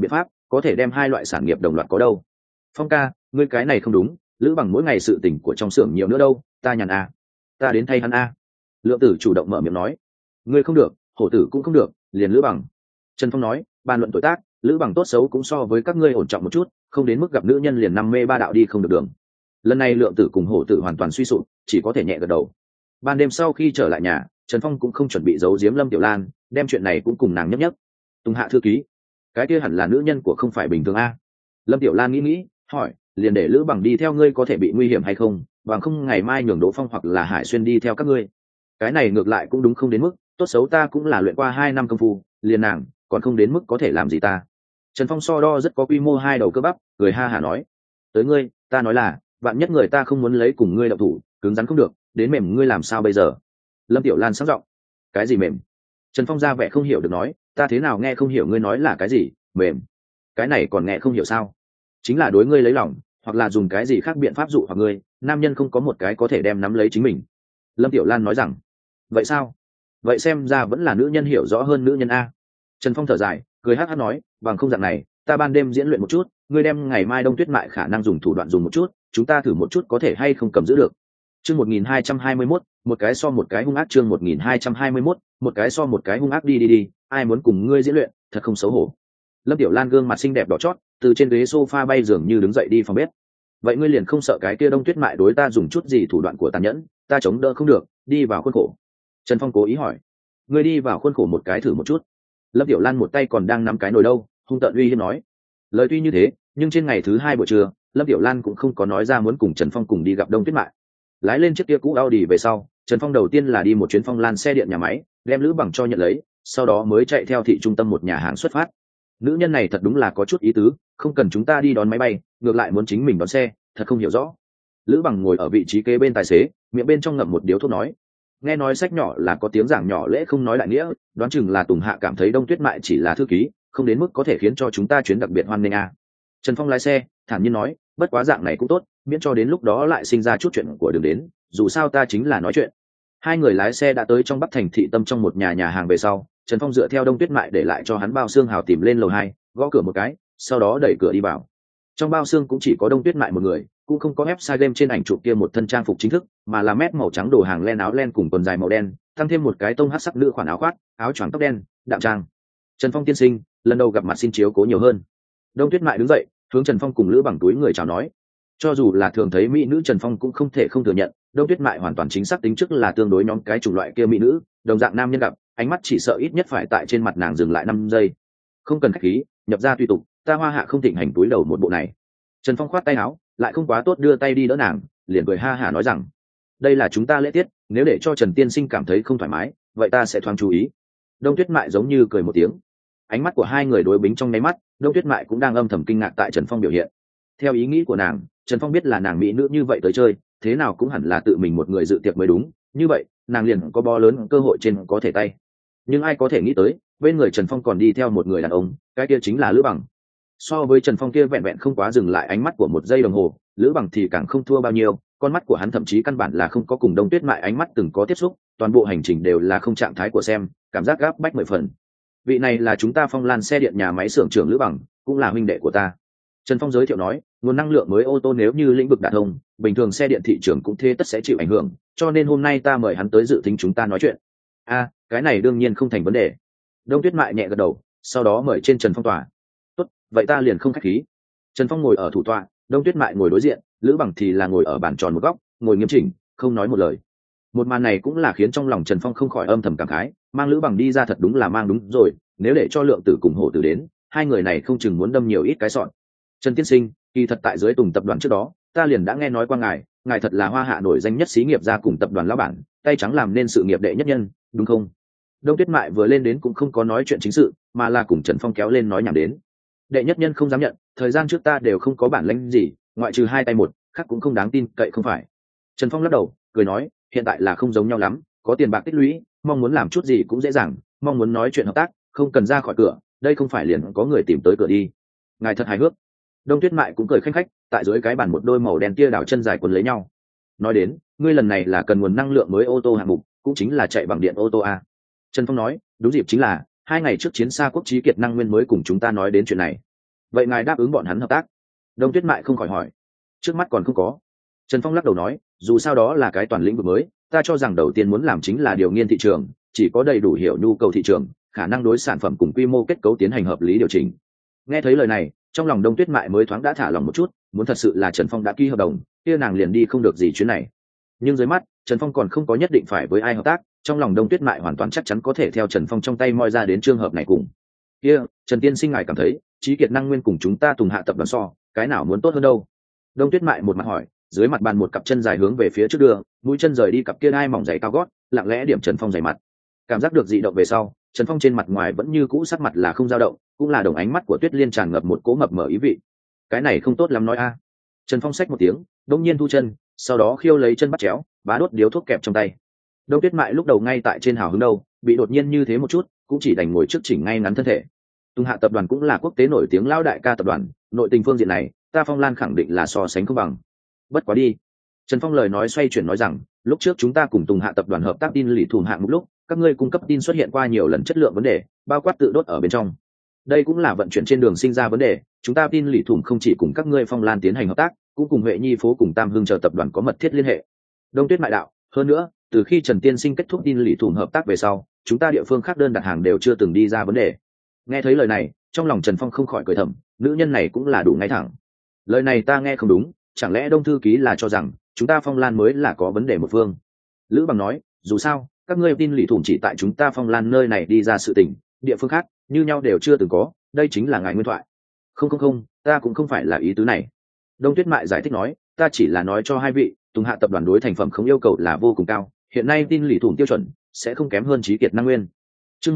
có thể đem hai loại sản nghiệp đồng loạt có đâu. Phong ca, ngươi cái này không đúng, Lữ Bằng mỗi ngày sự tình của trong xưởng nhiều nữa đâu, ta nhàn à. Ta đến thay hắn a. Lượng Tử chủ động mở miệng nói. Ngươi không được, Hổ Tử cũng không được, liền Lữ Bằng. Trần Phong nói, bàn luận tuổi tác, Lữ Bằng tốt xấu cũng so với các ngươi ổn trọng một chút, không đến mức gặp nữ nhân liền năm mê ba đạo đi không được đường. Lần này Lượng Tử cùng Hổ Tử hoàn toàn suy sụp, chỉ có thể nhẹ gật đầu. Ban đêm sau khi trở lại nhà, Trần Phong cũng không chuẩn bị giấu giếm Lâm Tiểu Lan, đem chuyện này cũng cùng nàng nhấp nhấp. Tùng Hạ thư ký, cái kia hẳn là nữ nhân của không phải bình thường a. Lâm Tiểu Lan nghĩ, hỏi, liền để Lữ Bằng đi theo ngươi có thể bị nguy hiểm hay không, bằng không ngày mai nhường Đỗ Phong hoặc là Hải Xuyên đi theo các ngươi. Cái này ngược lại cũng đúng, không đến mức, tốt xấu ta cũng là luyện qua 2 năm công phu, liền nàng còn không đến mức có thể làm gì ta. Trần Phong so đo rất có quy mô hai đầu cơ bắp, cười ha hả nói, tới ngươi, ta nói là vạn nhất người ta không muốn lấy cùng ngươi động thủ, cứng rắn không được, đến mềm ngươi làm sao bây giờ. Lâm Tiểu Lan sáng giọng, cái gì mềm? Trần Phong ra vẻ không hiểu được nói, ta thế nào nghe không hiểu ngươi nói là cái gì mềm? Cái này còn nghe không hiểu sao? Chính là đối ngươi lấy lòng, hoặc là dùng cái gì khác biện pháp dụ hoặc ngươi, nam nhân không có một cái có thể đem nắm lấy chính mình. Lâm Tiểu Lan nói rằng, vậy sao? Vậy xem ra vẫn là nữ nhân hiểu rõ hơn nữ nhân a. Trần Phong thở dài, cười hát hát nói, bằng không dạng này, ta ban đêm diễn luyện một chút, ngươi đem ngày mai Đông Tuyết Mại khả năng dùng thủ đoạn dùng một chút, chúng ta thử một chút có thể hay không cầm giữ được. Chương 1221, một cái so một cái hung ác. Chương 1221, một cái so một cái hung ác. Đi, ai muốn cùng ngươi diễn luyện, thật không xấu hổ. Lâm Tiểu Lan gương mặt xinh đẹp đỏ chót, từ trên ghế sofa bay dường như đứng dậy đi phòng bếp. Vậy ngươi liền không sợ cái kia Đông Tuyết Mại đối ta dùng chút gì thủ đoạn của tàn nhẫn, ta chống đỡ không được, đi vào khuôn khổ. Trần Phong cố ý hỏi, ngươi đi vào khuôn khổ một cái thử một chút. Lâm Tiểu Lan một tay còn đang nắm cái nồi đâu, hung tợn uy hiếp nói. Lời tuy như thế, nhưng trên ngày thứ 2 buổi trưa, Lâm Tiểu Lan cũng không có nói ra muốn cùng Trần Phong cùng đi gặp Đông Tuyết Mại. Lái lên chiếc kia cũ Audi về sau, Trần Phong đầu tiên là đi một chuyến Phong Lan xe điện nhà máy, đem Lữ Bằng cho nhận lấy, sau đó mới chạy theo thị trung tâm một nhà hàng xuất phát. Nữ nhân này thật đúng là có chút ý tứ, không cần chúng ta đi đón máy bay, ngược lại muốn chính mình đón xe, thật không hiểu rõ. Lữ Bằng ngồi ở vị trí kế bên tài xế, miệng bên trong ngậm một điếu thuốc nói, nghe nói sách nhỏ là có tiếng giảng nhỏ lễ không nói đại nghĩa, đoán chừng là Tùng Hạ cảm thấy Đông Tuyết Mại chỉ là thư ký, không đến mức có thể khiến cho chúng ta chuyến đặc biệt hoan nghênh a. Trần Phong lái xe thản nhiên nói, bất quá dạng này cũng tốt, miễn cho đến lúc đó lại sinh ra chút chuyện của đường đến, dù sao ta chính là nói chuyện. Hai người lái xe đã tới trong Bắc Thành thị tâm trong một nhà hàng về sau, Trần Phong dựa theo Đông Tuyết Mại để lại cho hắn bao xương hào tìm lên lầu 2, gõ cửa một cái, sau đó đẩy cửa đi vào. Trong bao xương cũng chỉ có Đông Tuyết Mại một người, cũng không có website game trên ảnh chụp kia một thân trang phục chính thức, mà là mét màu trắng đồ hàng len áo len cùng quần dài màu đen, tăng thêm một cái tông hắc sắc nữ khoản áo khoác, áo choàng tóc đen, đạm trang. Trần Phong tiên sinh, lần đầu gặp mặt xin chiếu cố nhiều hơn. Đông Tuyết Mại đứng dậy, hướng Trần Phong cùng Lữ Bằng túi người chào nói. Cho dù là thường thấy mỹ nữ, Trần Phong cũng không thể không thừa nhận, Đông Tuyết Mại hoàn toàn chính xác tính trước là tương đối nhóm cái chủng loại kia mỹ nữ, đồng dạng nam nhân gặp, ánh mắt chỉ sợ ít nhất phải tại trên mặt nàng dừng lại 5 giây. Không cần khách khí, nhập ra tùy tục, ta Hoa Hạ không thịnh hành túi đầu một bộ này. Trần Phong khoát tay áo, lại không quá tốt đưa tay đi đỡ nàng, liền cười ha hả nói rằng, đây là chúng ta lễ tiết, nếu để cho Trần tiên sinh cảm thấy không thoải mái, vậy ta sẽ thoáng chú ý. Đông Tuyết Mại giống như cười một tiếng. Ánh mắt của hai người đối bính trong nháy mắt, Đông Tuyết Mại cũng đang âm thầm kinh ngạc tại Trần Phong biểu hiện. Theo ý nghĩ của nàng, Trần Phong biết là nàng mỹ nữ như vậy tới chơi, thế nào cũng hẳn là tự mình một người dự tiệc mới đúng, như vậy nàng liền có bó lớn cơ hội trên có thể tay. Nhưng ai có thể nghĩ tới, bên người Trần Phong còn đi theo một người đàn ông, cái kia chính là Lữ Bằng. So với Trần Phong kia vẹn vẹn không quá dừng lại ánh mắt của 1 giây đồng hồ, Lữ Bằng thì càng không thua bao nhiêu, con mắt của hắn thậm chí căn bản là không có cùng Đông Tuyết Mại ánh mắt từng có tiếp xúc, toàn bộ hành trình đều là không trạng thái của xem, cảm giác gáp bách 10 phần. Vị này là chúng ta Phong Lan xe điện nhà máy xưởng trưởng Lữ Bằng, cũng là huynh đệ của ta. Trần Phong giới thiệu nói, nguồn năng lượng mới ô tô nếu như lĩnh vực đả thông, bình thường xe điện thị trường cũng thế tất sẽ chịu ảnh hưởng, cho nên hôm nay ta mời hắn tới dự tính chúng ta nói chuyện. A, cái này đương nhiên không thành vấn đề. Đông Tuyết Mại nhẹ gật đầu, sau đó mời trên Trần Phong tòa. Tốt, vậy ta liền không khách khí. Trần Phong ngồi ở thủ tọa, Đông Tuyết Mại ngồi đối diện, Lữ Bằng thì là ngồi ở bàn tròn một góc, ngồi nghiêm chỉnh, không nói một lời. Một màn này cũng là khiến trong lòng Trần Phong không khỏi âm thầm cảm khái, mang Lữ Bằng đi ra thật đúng là mang đúng rồi, nếu để cho Lượng Tử cùng Hổ Tử đến, hai người này không chừng muốn đâm nhiều ít cái sọn. Trần tiên sinh, kỳ thật tại dưới Tùng tập đoàn trước đó, ta liền đã nghe nói qua ngài thật là Hoa Hạ nổi danh nhất xí nghiệp gia cùng tập đoàn lão bản, tay trắng làm nên sự nghiệp đệ nhất nhân, đúng không? Đông Tuyết Mại vừa lên đến cũng không có nói chuyện chính sự, mà là cùng Trần Phong kéo lên nói nhảm đến. Đệ nhất nhân không dám nhận, thời gian trước ta đều không có bản lĩnh gì, ngoại trừ 2 tay một, khác cũng không đáng tin cậy không phải. Trần Phong lắc đầu, cười nói, hiện tại là không giống nhau lắm, có tiền bạc tích lũy, mong muốn làm chút gì cũng dễ dàng, mong muốn nói chuyện hợp tác, không cần ra khỏi cửa, đây không phải liền có người tìm tới cửa đi. Ngài thật hài hước. Đông Tuyết Mại cũng cười khanh khách, tại dưới cái bàn một đôi màu đen kia đảo chân dài quấn lấy nhau. Nói đến, ngươi lần này là cần nguồn năng lượng mới ô tô hạng mục, cũng chính là chạy bằng điện ô tô a. Trần Phong nói, đúng dịp chính là 2 ngày trước chiến xa quốc trí kiệt năng nguyên mới cùng chúng ta nói đến chuyện này. vậy ngài đáp ứng bọn hắn hợp tác? Đông Tuyết Mại không khỏi hỏi. Trước mắt còn không có. Trần Phong lắc đầu nói, dù sao đó là cái toàn lĩnh vực mới, ta cho rằng đầu tiên muốn làm chính là điều nghiên thị trường, chỉ có đầy đủ hiểu nhu cầu thị trường, khả năng đối sản phẩm cùng quy mô kết cấu tiến hành hợp lý điều chỉnh. Nghe thấy lời này, trong lòng Đông Tuyết Mại mới thoáng đã thả lòng một chút, muốn thật sự là Trần Phong đã ký hợp đồng, kia nàng liền đi không được gì chuyến này. Nhưng dưới mắt, Trần Phong còn không có nhất định phải với ai hợp tác, trong lòng Đông Tuyết Mại hoàn toàn chắc chắn có thể theo Trần Phong trong tay moi ra đến trường hợp này cùng. Kia, Trần tiên sinh ngài cảm thấy, trí kiệt năng nguyên cùng chúng ta Tùng Hạ tập đoàn so, cái nào muốn tốt hơn đâu? Đông Tuyết Mại một mặt hỏi, dưới mặt bàn một cặp chân dài hướng về phía trước đưa, mũi chân rời đi cặp kia đai mỏng giày cao gót, lặng lẽ điểm Trần Phong giày mặt. Cảm giác được dị động về sau, Trần Phong trên mặt ngoài vẫn như cũ sắc mặt là không dao động, cũng là đồng ánh mắt của Tuyết Liên tràn ngập một cỗ mập mờ ý vị. Cái này không tốt lắm nói a. Trần Phong xách một tiếng, đột nhiên thu chân, sau đó khiêu lấy chân bắt chéo, bá đốt điếu thuốc kẹp trong tay. Đông Tuyết Mại lúc đầu ngay tại trên hào hứng đâu, bị đột nhiên như thế một chút, cũng chỉ đành ngồi trước chỉnh ngay ngắn thân thể. Tùng Hạ tập đoàn cũng là quốc tế nổi tiếng lão đại ca tập đoàn, nội tình phương diện này, ta Phong Lan khẳng định là so sánh không bằng. Bất quá đi. Trần Phong lời nói xoay chuyển nói rằng, lúc trước chúng ta cùng Tùng Hạ tập đoàn hợp tác tin lì thùm hạng một lúc, các ngươi cung cấp tin xuất hiện qua nhiều lần chất lượng vấn đề, bao quát tự đốt ở bên trong. Đây cũng là vận chuyển trên đường sinh ra vấn đề, chúng ta tin lì thùm không chỉ cùng các ngươi Phong Lan tiến hành hợp tác, cũng cùng Huệ Nhi phố cùng Tam Hưng chờ tập đoàn có mật thiết liên hệ. Đông Tuyết Mại đạo, hơn nữa, từ khi Trần tiên sinh kết thúc tin lì thùm hợp tác về sau, chúng ta địa phương khác đơn đặt hàng đều chưa từng đi ra vấn đề. Nghe thấy lời này, trong lòng Trần Phong không khỏi cười thầm, nữ nhân này cũng là đủ ngay thẳng. Lời này ta nghe không đúng, chẳng lẽ Đông thư ký là cho rằng chúng ta Phong Lan mới là có vấn đề một phương? Lữ Bằng nói, dù sao, các ngươi tin lì thủng chỉ tại chúng ta Phong Lan nơi này đi ra sự tình, địa phương khác như nhau đều chưa từng có, đây chính là ngài nguyên thoại. Không, ta cũng không phải là ý tứ này. Đông Tuyết Mại giải thích nói, ta chỉ là nói cho hai vị, Tùng Hạ tập đoàn đối thành phẩm không yêu cầu là vô cùng cao, hiện nay tin lì thủng tiêu chuẩn sẽ không kém hơn trí kiệt năng nguyên. Chương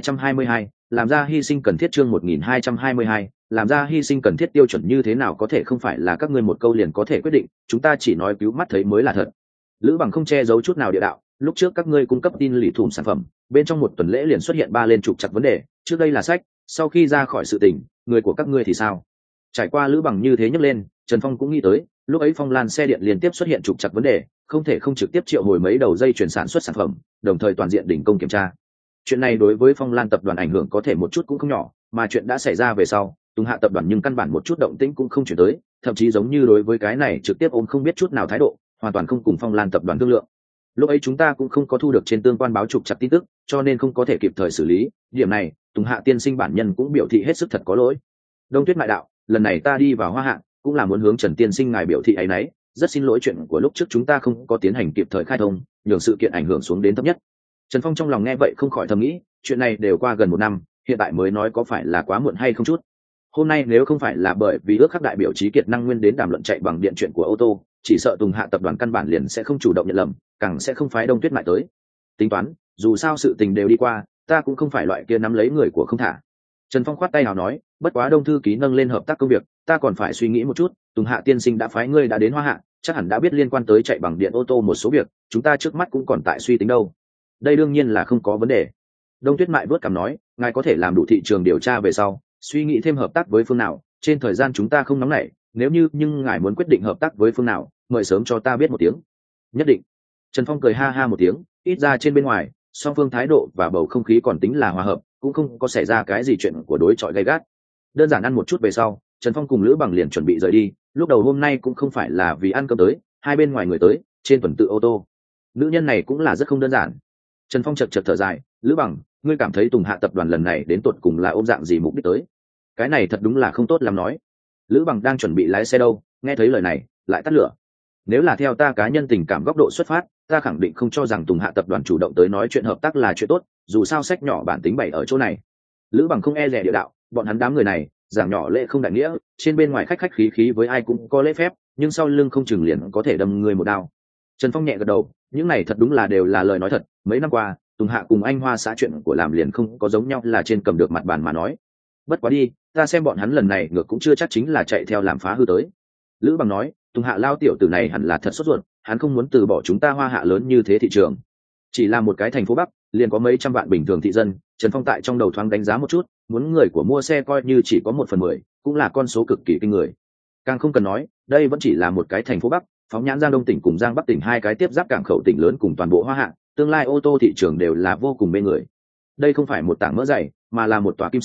1222, làm ra hy sinh cần thiết. Chương 1222, làm ra hy sinh cần thiết tiêu chuẩn như thế nào có thể không phải là các ngươi một câu liền có thể quyết định, chúng ta chỉ nói cứu mắt thấy mới là thật. Lữ Bằng không che giấu chút nào địa đạo, lúc trước các ngươi cung cấp tin lì thủng sản phẩm, bên trong một tuần lễ liền xuất hiện 3 lên trục chặt vấn đề, trước đây là sách, sau khi ra khỏi sự tình, người của các ngươi thì sao? Trải qua Lữ Bằng như thế nhấc lên, Trần Phong cũng nghĩ tới, lúc ấy Phong Lan xe điện liên tiếp xuất hiện trục chặt vấn đề, không thể không trực tiếp triệu hồi mấy đầu dây chuyển sản xuất sản phẩm, đồng thời toàn diện đình công kiểm tra. Chuyện này đối với Phong Lan tập đoàn ảnh hưởng có thể một chút cũng không nhỏ, mà chuyện đã xảy ra về sau, Tùng Hạ tập đoàn nhưng căn bản một chút động tĩnh cũng không chuyển tới, thậm chí giống như đối với cái này trực tiếp ôm không biết chút nào thái độ, hoàn toàn không cùng Phong Lan tập đoàn thương lượng. Lúc ấy chúng ta cũng không có thu được trên tương quan báo trục chặt tin tức, cho nên không có thể kịp thời xử lý, điểm này, Tùng Hạ tiên sinh bản nhân cũng biểu thị hết sức thật có lỗi. Đông Tuyết Mại đạo, lần này ta đi vào Hoa Hạ, cũng là muốn hướng Trần tiên sinh ngài biểu thị ấy nấy, rất xin lỗi chuyện của lúc trước chúng ta không có tiến hành kịp thời khai thông, nhường sự kiện ảnh hưởng xuống đến thấp nhất. Trần Phong trong lòng nghe vậy không khỏi thầm nghĩ, chuyện này đều qua gần 1 năm, hiện tại mới nói có phải là quá muộn hay không chút. Hôm nay nếu không phải là bởi vì ước khắc đại biểu trí kiệt năng nguyên đến đàm luận chạy bằng điện chuyện của ô tô, chỉ sợ Tùng Hạ tập đoàn căn bản liền sẽ không chủ động nhận lầm, càng sẽ không phái Đông Tuyết Mại tới. Tính toán, dù sao sự tình đều đi qua, ta cũng không phải loại kia nắm lấy người của không thả. Trần Phong khoát tay nào nói, bất quá Đông thư ký nâng lên hợp tác công việc, ta còn phải suy nghĩ một chút, Tùng Hạ tiên sinh đã phái ngươi đã đến Hoa Hạ, chắc hẳn đã biết liên quan tới chạy bằng điện ô tô một số việc, chúng ta trước mắt cũng còn tại suy tính đâu. Đây đương nhiên là không có vấn đề. Đông Tuyết Mại vớt cằm nói, ngài có thể làm đủ thị trường điều tra về sau, suy nghĩ thêm hợp tác với phương nào, trên thời gian chúng ta không nóng nảy, nếu như nhưng ngài muốn quyết định hợp tác với phương nào, mời sớm cho ta biết một tiếng. Nhất định. Trần Phong cười ha ha một tiếng, ít ra trên bên ngoài, song phương thái độ và bầu không khí còn tính là hòa hợp, cũng không có xảy ra cái gì chuyện của đối chọi gay gắt. Đơn giản ăn một chút về sau, Trần Phong cùng Lữ Bằng liền chuẩn bị rời đi, lúc đầu hôm nay cũng không phải là vì ăn cơm tới, hai bên ngoài người tới, trên tuần tự ô tô. Nữ nhân này cũng là rất không đơn giản. Trần Phong chật thở dài, Lữ Bằng, ngươi cảm thấy Tùng Hạ tập đoàn lần này đến tột cùng là ôm dạng gì mục đích tới? Cái này thật đúng là không tốt lắm nói. Lữ Bằng đang chuẩn bị lái xe đâu, nghe thấy lời này, lại tắt lửa. Nếu là theo ta cá nhân tình cảm góc độ xuất phát, ta khẳng định không cho rằng Tùng Hạ tập đoàn chủ động tới nói chuyện hợp tác là chuyện tốt, dù sao sách nhỏ bản tính bày ở chỗ này. Lữ Bằng không e dè địa đạo, bọn hắn đám người này, giảng nhỏ lễ không đại nghĩa, trên bên ngoài khách khí khí với ai cũng có lễ phép, nhưng sau lưng không chừng liền có thể đâm người một đao. Trần Phong nhẹ gật đầu, những này thật đúng là đều là lời nói thật, mấy năm qua, Tùng Hạ cùng anh Hoa xã chuyện của làm liền không có giống nhau là trên cầm được mặt bàn mà nói. Bất quá đi, ta xem bọn hắn lần này ngược cũng chưa chắc chính là chạy theo làm phá hư tới. Lữ Bằng nói, Tùng Hạ lao tiểu tử này hẳn là thật sốt ruột, hắn không muốn từ bỏ chúng ta Hoa Hạ lớn như thế thị trường. Chỉ là một cái thành phố Bắc, liền có mấy trăm vạn bình thường thị dân, Trần Phong tại trong đầu thoáng đánh giá một chút, muốn người của mua xe coi như chỉ có 1/10, cũng là con số cực kỳ kinh người. Càng không cần nói, đây vẫn chỉ là một cái thành phố Bắc, phóng nhãn Giang Đông tỉnh cùng Giang Bắc tỉnh hai cái tiếp giáp cảng khẩu tỉnh lớn cùng toàn bộ Hoa Hạ, tương lai ô tô thị trường đều là vô cùng mê người. Đây không phải một tảng mỡ dày, mà là một tòa kim sơn,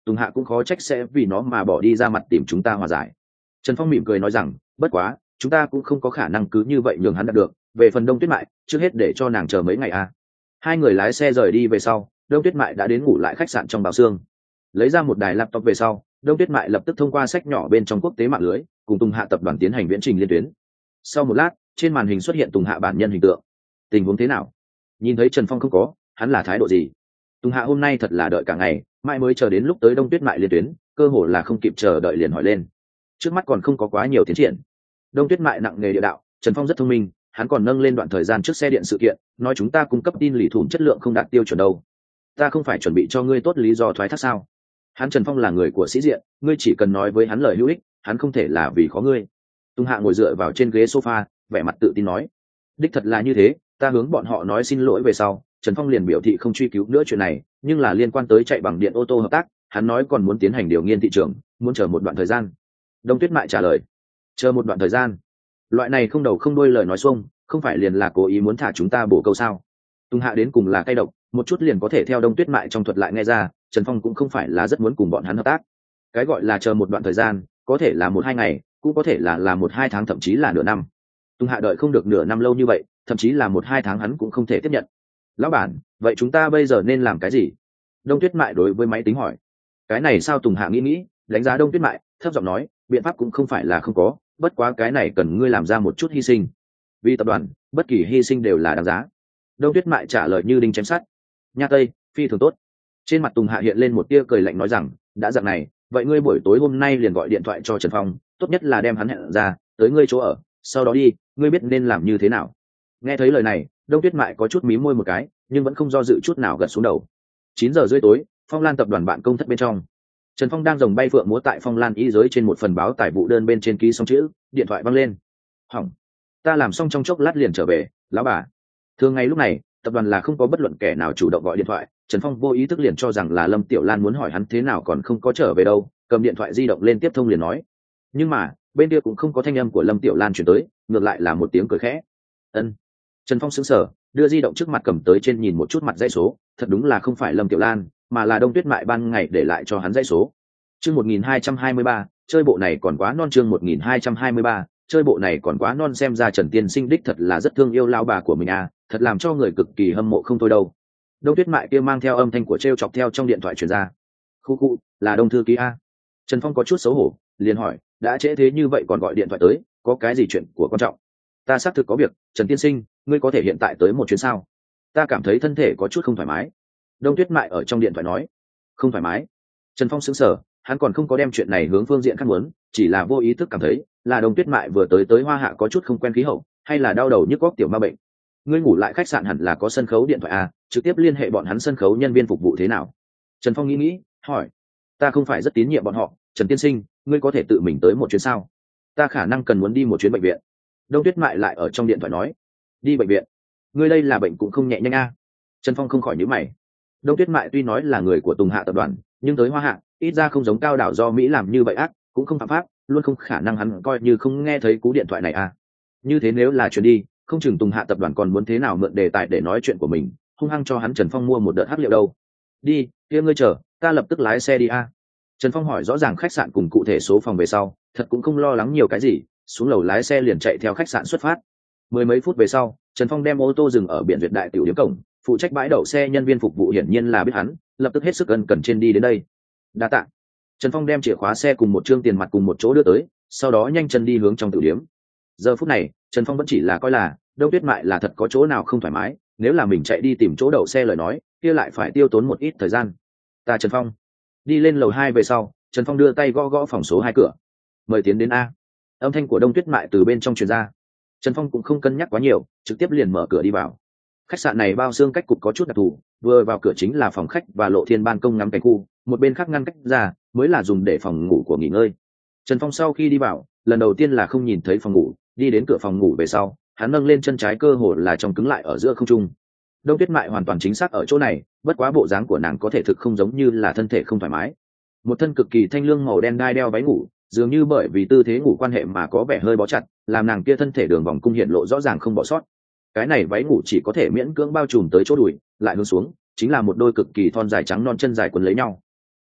Tùng Hạ cũng khó trách sẽ vì nó mà bỏ đi ra mặt tìm chúng ta hòa giải. Trần Phong mỉm cười nói rằng, bất quá chúng ta cũng không có khả năng cứ như vậy nhường hắn đạt được. Về phần Đông Tuyết Mại, trước hết để cho nàng chờ mấy ngày a. Hai người lái xe rời đi về sau, Đông Tuyết Mại đã đến ngủ lại khách sạn trong Bảo Sương. Lấy ra một đài laptop về sau, Đông Tuyết Mại lập tức thông qua sách nhỏ bên trong quốc tế mạng lưới cùng Tùng Hạ tập đoàn tiến hành viễn trình liên tuyến. Sau một lát, trên màn hình xuất hiện Tùng Hạ bản nhân hình tượng. Tình huống thế nào? Nhìn thấy Trần Phong không có, hắn là thái độ gì? Tùng Hạ hôm nay thật là đợi cả ngày, mãi mới chờ đến lúc tới Đông Tuyết Mại liên tuyến, cơ hồ là không kịp chờ đợi liền hỏi lên. Trước mắt còn không có quá nhiều tiến triển. Đông Tuyết Mại nặng nghề địa đạo, Trần Phong rất thông minh, hắn còn nâng lên đoạn thời gian trước xe điện sự kiện, nói chúng ta cung cấp tin lì thủng chất lượng không đạt tiêu chuẩn đâu. Ta không phải chuẩn bị cho ngươi tốt lý do thoái thác sao? Hắn Trần Phong là người của sĩ diện, ngươi chỉ cần nói với hắn lời hữu ích, hắn không thể là vì khó ngươi. Tùng Hạ ngồi dựa vào trên ghế sofa, vẻ mặt tự tin nói, đích thật là như thế, ta hướng bọn họ nói xin lỗi về sau, Trần Phong liền biểu thị không truy cứu nữa chuyện này, nhưng là liên quan tới chạy bằng điện ô tô hợp tác, hắn nói còn muốn tiến hành điều nghiên thị trường, muốn chờ một đoạn thời gian. Đông Tuyết Mại trả lời, chờ một đoạn thời gian? Loại này không đầu không đuôi lời nói xuông, không phải liền là cố ý muốn thả chúng ta bổ câu sao? Tùng Hạ đến cùng là cay độc, một chút liền có thể theo Đông Tuyết Mại trong thuật lại nghe ra, Trần Phong cũng không phải là rất muốn cùng bọn hắn hợp tác. Cái gọi là chờ một đoạn thời gian, có thể là 1-2 ngày, cũng có thể là 1-2 tháng, thậm chí là nửa năm. Tùng Hạ đợi không được nửa năm lâu như vậy, thậm chí là 1-2 tháng hắn cũng không thể tiếp nhận. Lão bản, vậy chúng ta bây giờ nên làm cái gì? Đông Tuyết Mại đối với máy tính hỏi. Cái này sao? Tùng Hạ nghĩ, đánh giá Đông Tuyết Mại, thấp giọng nói, biện pháp cũng không phải là không có, bất quá cái này cần ngươi làm ra một chút hy sinh. Vì tập đoàn, bất kỳ hy sinh đều là đáng giá. Đông Tuyết Mại trả lời như đinh chém sắt. Nha Tây, phi thường tốt. Trên mặt Tùng Hạ hiện lên một tia cười lạnh nói rằng, đã dạng này, vậy ngươi buổi tối hôm nay liền gọi điện thoại cho Trần Phong, tốt nhất là đem hắn hẹn ra tới ngươi chỗ ở, sau đó đi, ngươi biết nên làm như thế nào. Nghe thấy lời này, Đông Tuyết Mại có chút mím môi một cái, nhưng vẫn không do dự chút nào gật xuống đầu. 9 giờ rưỡi tối, Phong Lan tập đoàn bạn công thất bên trong, Trần Phong đang rồng bay phượng múa tại Phong Lan y giới trên một phần báo tài vụ đơn bên trên ký xong chữ, điện thoại văng lên. Hỏng, ta làm xong trong chốc lát liền trở về, lão bà. Thường ngày lúc này, tập đoàn là không có bất luận kẻ nào chủ động gọi điện thoại, Trần Phong vô ý thức liền cho rằng là Lâm Tiểu Lan muốn hỏi hắn thế nào còn không có trở về đâu, cầm điện thoại di động lên tiếp thông liền nói. Nhưng mà, bên kia cũng không có thanh âm của Lâm Tiểu Lan truyền tới, ngược lại là một tiếng cười khẽ. Ân. Trần Phong sững sờ, đưa di động trước mặt cầm tới trên nhìn một chút mặt dãy số, thật đúng là không phải Lâm Tiểu Lan, mà là Đông Tuyết Mại ban ngày để lại cho hắn dãy số. Chương 1223, chơi bộ này còn quá non. Chương 1223, chơi bộ này còn quá non. Xem ra Trần Tiên Sinh đích thật là rất thương yêu lão bà của mình à, thật làm cho người cực kỳ hâm mộ không thôi đâu. Đông Tuyết Mại kia mang theo âm thanh của trêu chọc theo trong điện thoại truyền ra. Khu, là Đông thư ký a. Trần Phong có chút xấu hổ, liền hỏi, đã trễ thế như vậy còn gọi điện thoại tới, có cái gì chuyện của quan trọng? Ta xác thực có việc, Trần Tiên Sinh, ngươi có thể hiện tại tới một chuyến sao? Ta cảm thấy thân thể có chút không thoải mái. Đông Tuyết Mại ở trong điện thoại nói. Không thoải mái? Trần Phong sững sờ, hắn còn không có đem chuyện này hướng phương diện khác muốn, chỉ là vô ý thức cảm thấy là Đông Tuyết Mại vừa tới Hoa Hạ có chút không quen khí hậu, hay là đau đầu nhức óc tiểu ma bệnh. Ngươi ngủ lại khách sạn hẳn là có sân khấu điện thoại à, trực tiếp liên hệ bọn hắn sân khấu nhân viên phục vụ thế nào? Trần Phong nghĩ, hỏi. Ta không phải rất tín nhiệm bọn họ, Trần Tiên Sinh, ngươi có thể tự mình tới một chuyến sao? Ta khả năng cần muốn đi một chuyến bệnh viện. Đông Tuyết Mại lại ở trong điện thoại nói. Đi bệnh viện? Ngươi đây là bệnh cũng không nhẹ nhanh a. Trần Phong không khỏi nhíu mày. Đông Tuyết Mại tuy nói là người của Tùng Hạ tập đoàn, nhưng tới Hoa Hạ, ít ra không giống Cao Đảo do Mỹ làm như vậy ác, cũng không phạm pháp, luôn không khả năng hắn coi như không nghe thấy cú điện thoại này à. Như thế nếu là chuyển đi, không chừng Tùng Hạ tập đoàn còn muốn thế nào mượn đề tài để nói chuyện của mình, hung hăng cho hắn Trần Phong mua một đợt hắc liệu đâu. Đi, kia ngươi chờ, ta lập tức lái xe đi a. Trần Phong hỏi rõ ràng khách sạn cùng cụ thể số phòng về sau, thật cũng không lo lắng nhiều cái gì, xuống lầu lái xe liền chạy theo khách sạn xuất phát. Mười mấy phút về sau, Trần Phong đem ô tô dừng ở biển Duyệt Đại tiểu điếm cổng, phụ trách bãi đậu xe nhân viên phục vụ hiển nhiên là biết hắn, lập tức hết sức ân cần trên đi đến đây. Đa tạ. Trần Phong đem chìa khóa xe cùng một trương tiền mặt cùng một chỗ đưa tới, sau đó nhanh chân đi hướng trong tiểu điếm. Giờ phút này, Trần Phong vẫn chỉ là coi là Đông Tuyết Mại là thật có chỗ nào không thoải mái, nếu là mình chạy đi tìm chỗ đậu xe lời nói, kia lại phải tiêu tốn một ít thời gian. Ta Trần Phong. Đi lên lầu 2 về sau, Trần Phong đưa tay gõ gõ phòng số 2 cửa. Mời tiến đến a. Âm thanh của Đông Tuyết Mại từ bên trong truyền ra. Trần Phong cũng không cân nhắc quá nhiều, trực tiếp liền mở cửa đi vào. Khách sạn này bao xương cách cục có chút đặc thù, vừa vào cửa chính là phòng khách và lộ thiên ban công ngắm cảnh khu, một bên khác ngăn cách ra mới là dùng để phòng ngủ của nghỉ ngơi. Trần Phong sau khi đi vào, lần đầu tiên là không nhìn thấy phòng ngủ, đi đến cửa phòng ngủ về sau, hắn nâng lên chân trái cơ hồ là trong cứng lại ở giữa không trung. Đông Tuyết Mại hoàn toàn chính xác ở chỗ này, bất quá bộ dáng của nàng có thể thực không giống như là thân thể không thoải mái. Một thân cực kỳ thanh lương màu đen đai đeo váy ngủ, dường như bởi vì tư thế ngủ quan hệ mà có vẻ hơi bó chặt, làm nàng kia thân thể đường vòng cung hiện lộ rõ ràng không bỏ sót. Cái này váy ngủ chỉ có thể miễn cưỡng bao trùm tới chỗ đùi, lại hướng xuống chính là một đôi cực kỳ thon dài trắng non chân dài quấn lấy nhau.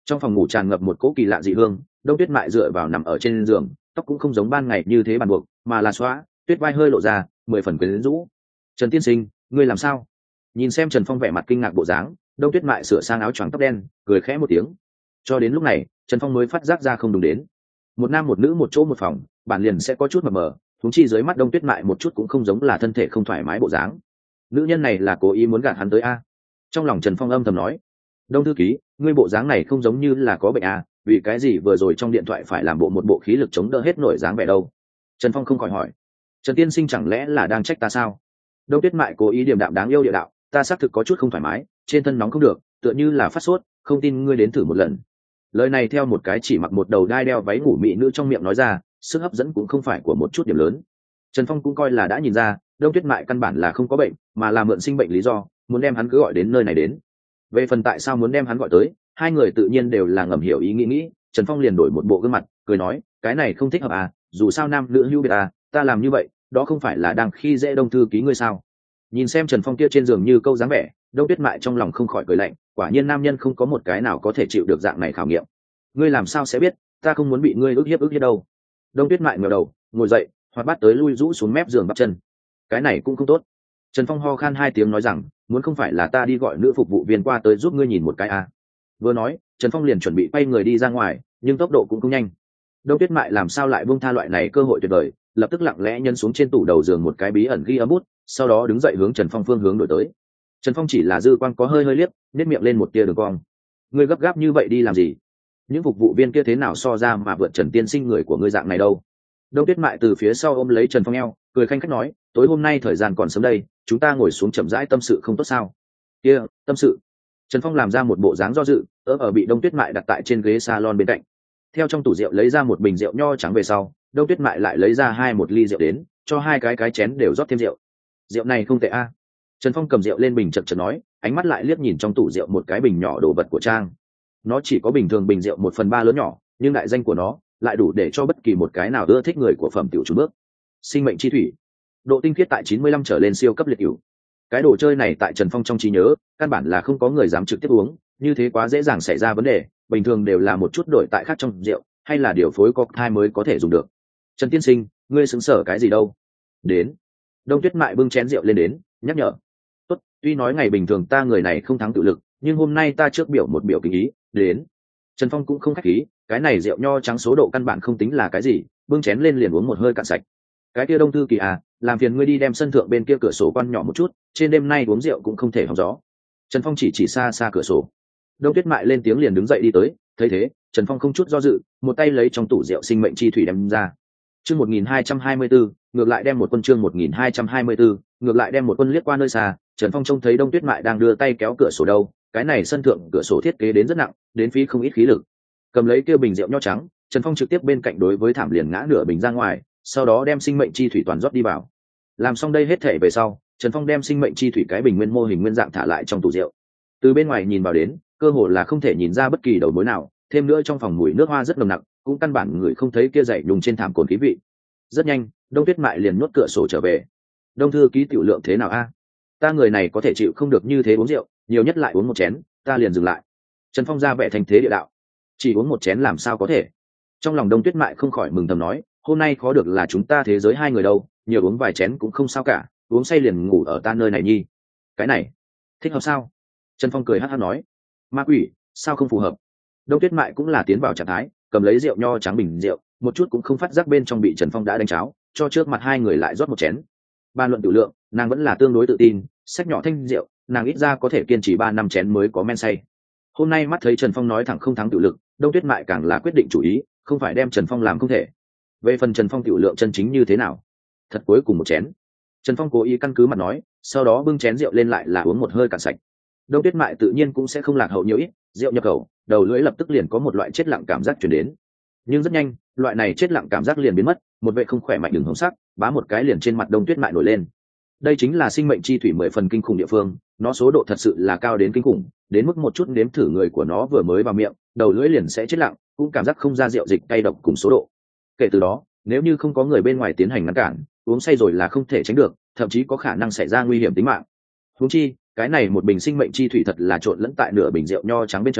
Trong phòng ngủ tràn ngập một cỗ kỳ lạ dị hương. Đông Tuyết Mại dựa vào nằm ở trên giường, tóc cũng không giống ban ngày như thế bàn buộc, mà là xóa, tuyết vai hơi lộ ra, 10 phần quyến rũ. Trần tiên sinh, ngươi làm sao? Nhìn xem Trần Phong vẻ mặt kinh ngạc bộ dáng, Đông Tuyết Mại sửa sang áo choàng tóc đen, cười khẽ một tiếng. Cho đến lúc này, Trần Phong mới phát giác ra không đúng đến. Một nam một nữ một chỗ một phòng, bản liền sẽ có chút mờ mờ, thúng chi dưới mắt Đông Tuyết Mại một chút cũng không giống là thân thể không thoải mái bộ dáng. Nữ nhân này là cố ý muốn gạt hắn tới a? Trong lòng Trần Phong âm thầm nói. Đông thư ký, ngươi bộ dáng này không giống như là có bệnh a, vì cái gì vừa rồi trong điện thoại phải làm một bộ khí lực chống đỡ hết nổi dáng vẻ đâu? Trần Phong không khỏi hỏi. Trần tiên sinh chẳng lẽ là đang trách ta sao? Đông Tuyết Mại cố ý điềm đạm đáng yêu địa đạo, ta xác thực có chút không thoải mái, trên thân nóng không được, tựa như là phát sốt, không tin ngươi đến thử một lần. Lời này theo một cái chỉ mặc một đầu đai đeo váy ngủ mỹ nữ trong miệng nói ra, sức hấp dẫn cũng không phải của một chút điểm lớn. Trần Phong cũng coi là đã nhìn ra, Đông Tuyết Mại căn bản là không có bệnh, mà là mượn sinh bệnh lý do, muốn đem hắn cứ gọi đến nơi này đến. Về phần tại sao muốn đem hắn gọi tới, hai người tự nhiên đều là ngầm hiểu ý nghĩ, Trần Phong liền đổi một bộ gương mặt, cười nói, cái này không thích hợp à, dù sao nam nữ hữu biệt à, ta làm như vậy, đó không phải là đang khi dễ Đông thư ký ngươi sao? Nhìn xem Trần Phong kia trên giường như câu dáng vẻ, Đông Tuyết Mại trong lòng không khỏi cười lạnh, quả nhiên nam nhân không có một cái nào có thể chịu được dạng này khảo nghiệm. Ngươi làm sao sẽ biết, ta không muốn bị ngươi ức hiếp đâu. Đông Tuyết Mại ngẩng đầu, ngồi dậy, hoạt bát tới lui rũ xuống mép giường bắp chân. Cái này cũng không tốt. Trần Phong ho khan hai tiếng nói rằng, muốn không phải là ta đi gọi nữ phục vụ viên qua tới giúp ngươi nhìn một cái à. Vừa nói, Trần Phong liền chuẩn bị quay người đi ra ngoài, nhưng tốc độ cũng không nhanh. Đông Tuyết Mại làm sao lại buông tha loại này cơ hội tuyệt vời, lập tức lặng lẽ nhân xuống trên tủ đầu giường một cái bí ẩn ghi âm bút, sau đó đứng dậy hướng Trần Phong phương hướng đổi tới. Trần Phong chỉ là dư quang có hơi liếc, nhếch miệng lên một tia đường cong. Ngươi gấp gáp như vậy đi làm gì? Những phục vụ viên kia thế nào so ra mà vượt Trần tiên sinh người của ngươi dạng này đâu? Đông Tuyết Mại từ phía sau ôm lấy Trần Phong eo, cười khanh khách nói, tối hôm nay thời gian còn sớm đây, chúng ta ngồi xuống chậm rãi tâm sự không tốt sao? Kia, tâm sự. Trần Phong làm ra một bộ dáng do dự, ở bị Đông Tuyết Mại đặt tại trên ghế salon bên cạnh. Theo trong tủ rượu lấy ra một bình rượu nho trắng về sau, Đông Tuyết Mại lại lấy ra một ly rượu đến, cho hai cái chén đều rót thêm rượu. Rượu này không tệ a. Trần Phong cầm rượu lên bình chật chật nói, ánh mắt lại liếc nhìn trong tủ rượu một cái bình nhỏ đồ vật của Trang. Nó chỉ có bình thường bình rượu 1/3 lớn nhỏ, nhưng đại danh của nó lại đủ để cho bất kỳ một cái nào ưa thích người của phẩm tiểu chủ bước. Sinh mệnh chi thủy, độ tinh khiết tại 95 trở lên siêu cấp liệt cửu. Cái đồ chơi này tại Trần Phong trong trí nhớ, căn bản là không có người dám trực tiếp uống, như thế quá dễ dàng xảy ra vấn đề, bình thường đều là một chút đổi tại khác trong rượu, hay là điều phối cocktail mới có thể dùng được. Trần tiên sinh, ngươi xứng sở cái gì đâu? Đến. Đông Tuyết Mại bưng chén rượu lên đến, nhắc nhở. Tốt, tuy nói ngày bình thường ta người này không thắng tự lực, nhưng hôm nay ta trước biểu một biểu kính ý, đến. Trần Phong cũng không khách khí, cái này rượu nho trắng số độ căn bản không tính là cái gì, bưng chén lên liền uống một hơi cạn sạch. Cái kia Đông thư kỳ à, làm phiền ngươi đi đem sân thượng bên kia cửa sổ quan nhỏ một chút, trên đêm nay uống rượu cũng không thể hóng gió. Trần Phong chỉ xa xa cửa sổ. Đông Tuyết Mại lên tiếng liền đứng dậy đi tới, thấy thế, Trần Phong không chút do dự, một tay lấy trong tủ rượu sinh mệnh chi thủy đem ra. Chương 1224, ngược lại đem một quân chương 1224, ngược lại đem một quân liếc qua nơi xa, Trần Phong trông thấy Đông Tuyết Mại đang đưa tay kéo cửa sổ đâu, cái này sân thượng cửa sổ thiết kế đến rất nặng, đến phí không ít khí lực. Cầm lấy kia bình rượu nho trắng, Trần Phong trực tiếp bên cạnh đối với thảm liền ngã nửa bình ra ngoài, sau đó đem sinh mệnh chi thủy toàn rót đi vào. Làm xong đây hết thể về sau, Trần Phong đem sinh mệnh chi thủy cái bình nguyên mô hình nguyên dạng thả lại trong tủ rượu. Từ bên ngoài nhìn vào đến, cơ hồ là không thể nhìn ra bất kỳ đầu mối nào, thêm nữa trong phòng mùi nước hoa rất nồng nặc, cũng căn bản người không thấy kia dậy nhùng trên thảm cồn khí vị. Rất nhanh, Đông Tuyết Mại liền nuốt cửa sổ trở về. Đông thư ký tiểu lượng thế nào a? Ta người này có thể chịu không được như thế uống rượu, nhiều nhất lại uống một chén, ta liền dừng lại. Trần Phong ra vẻ thành thế địa đạo. Chỉ uống một chén làm sao có thể? Trong lòng Đông Tuyết Mại không khỏi mừng thầm nói, hôm nay khó được là chúng ta thế giới hai người đâu, nhiều uống vài chén cũng không sao cả, uống say liền ngủ ở ta nơi này nhi. Cái này, thích hợp sao? Trần Phong cười hắt hắt nói, ma quỷ, sao không phù hợp? Đông Tuyết Mại cũng là tiến vào trạng thái, cầm lấy rượu nho trắng bình rượu, một chút cũng không phát giác bên trong bị Trần Phong đã đánh cháo, cho trước mặt hai người lại rót một chén. Bàn luận tiểu lượng, nàng vẫn là tương đối tự tin, xách nhỏ thanh rượu, nàng ít ra có thể kiên trì 3 năm chén mới có men say. Hôm nay mắt thấy Trần Phong nói thẳng không thắng tiểu lực, Đông Tuyết Mại càng là quyết định chủ ý, không phải đem Trần Phong làm không thể. Về phần Trần Phong tiểu lượng chân chính như thế nào, thật cuối cùng một chén. Trần Phong cố ý căn cứ mặt nói, sau đó bưng chén rượu lên lại là uống một hơi cạn sạch. Đông Tuyết Mại tự nhiên cũng sẽ không lạc hậu nhiều ít, rượu nhập khẩu, đầu lưỡi lập tức liền có một loại chết lặng cảm giác truyền đến. Nhưng rất nhanh, loại này chết lặng cảm giác liền biến mất, một vệ không khỏe mạnh đường hồng sắc, bá một cái liền trên mặt Đông Tuyết Mại nổi lên. Đây chính là sinh mệnh chi thủy 10 phần kinh khủng địa phương, nó số độ thật sự là cao đến kinh khủng, đến mức một chút nếm thử người của nó vừa mới vào miệng, đầu lưỡi liền sẽ chết lặng, cũng cảm giác không ra rượu dịch cay độc cùng số độ. Kể từ đó, nếu như không có người bên ngoài tiến hành ngăn cản, uống say rồi là không thể tránh được, thậm chí có khả năng xảy ra nguy hiểm tính mạng. Huống chi, cái này một bình sinh mệnh chi thủy thật là trộn lẫn tại nửa bình rượu nho trắng bên trong,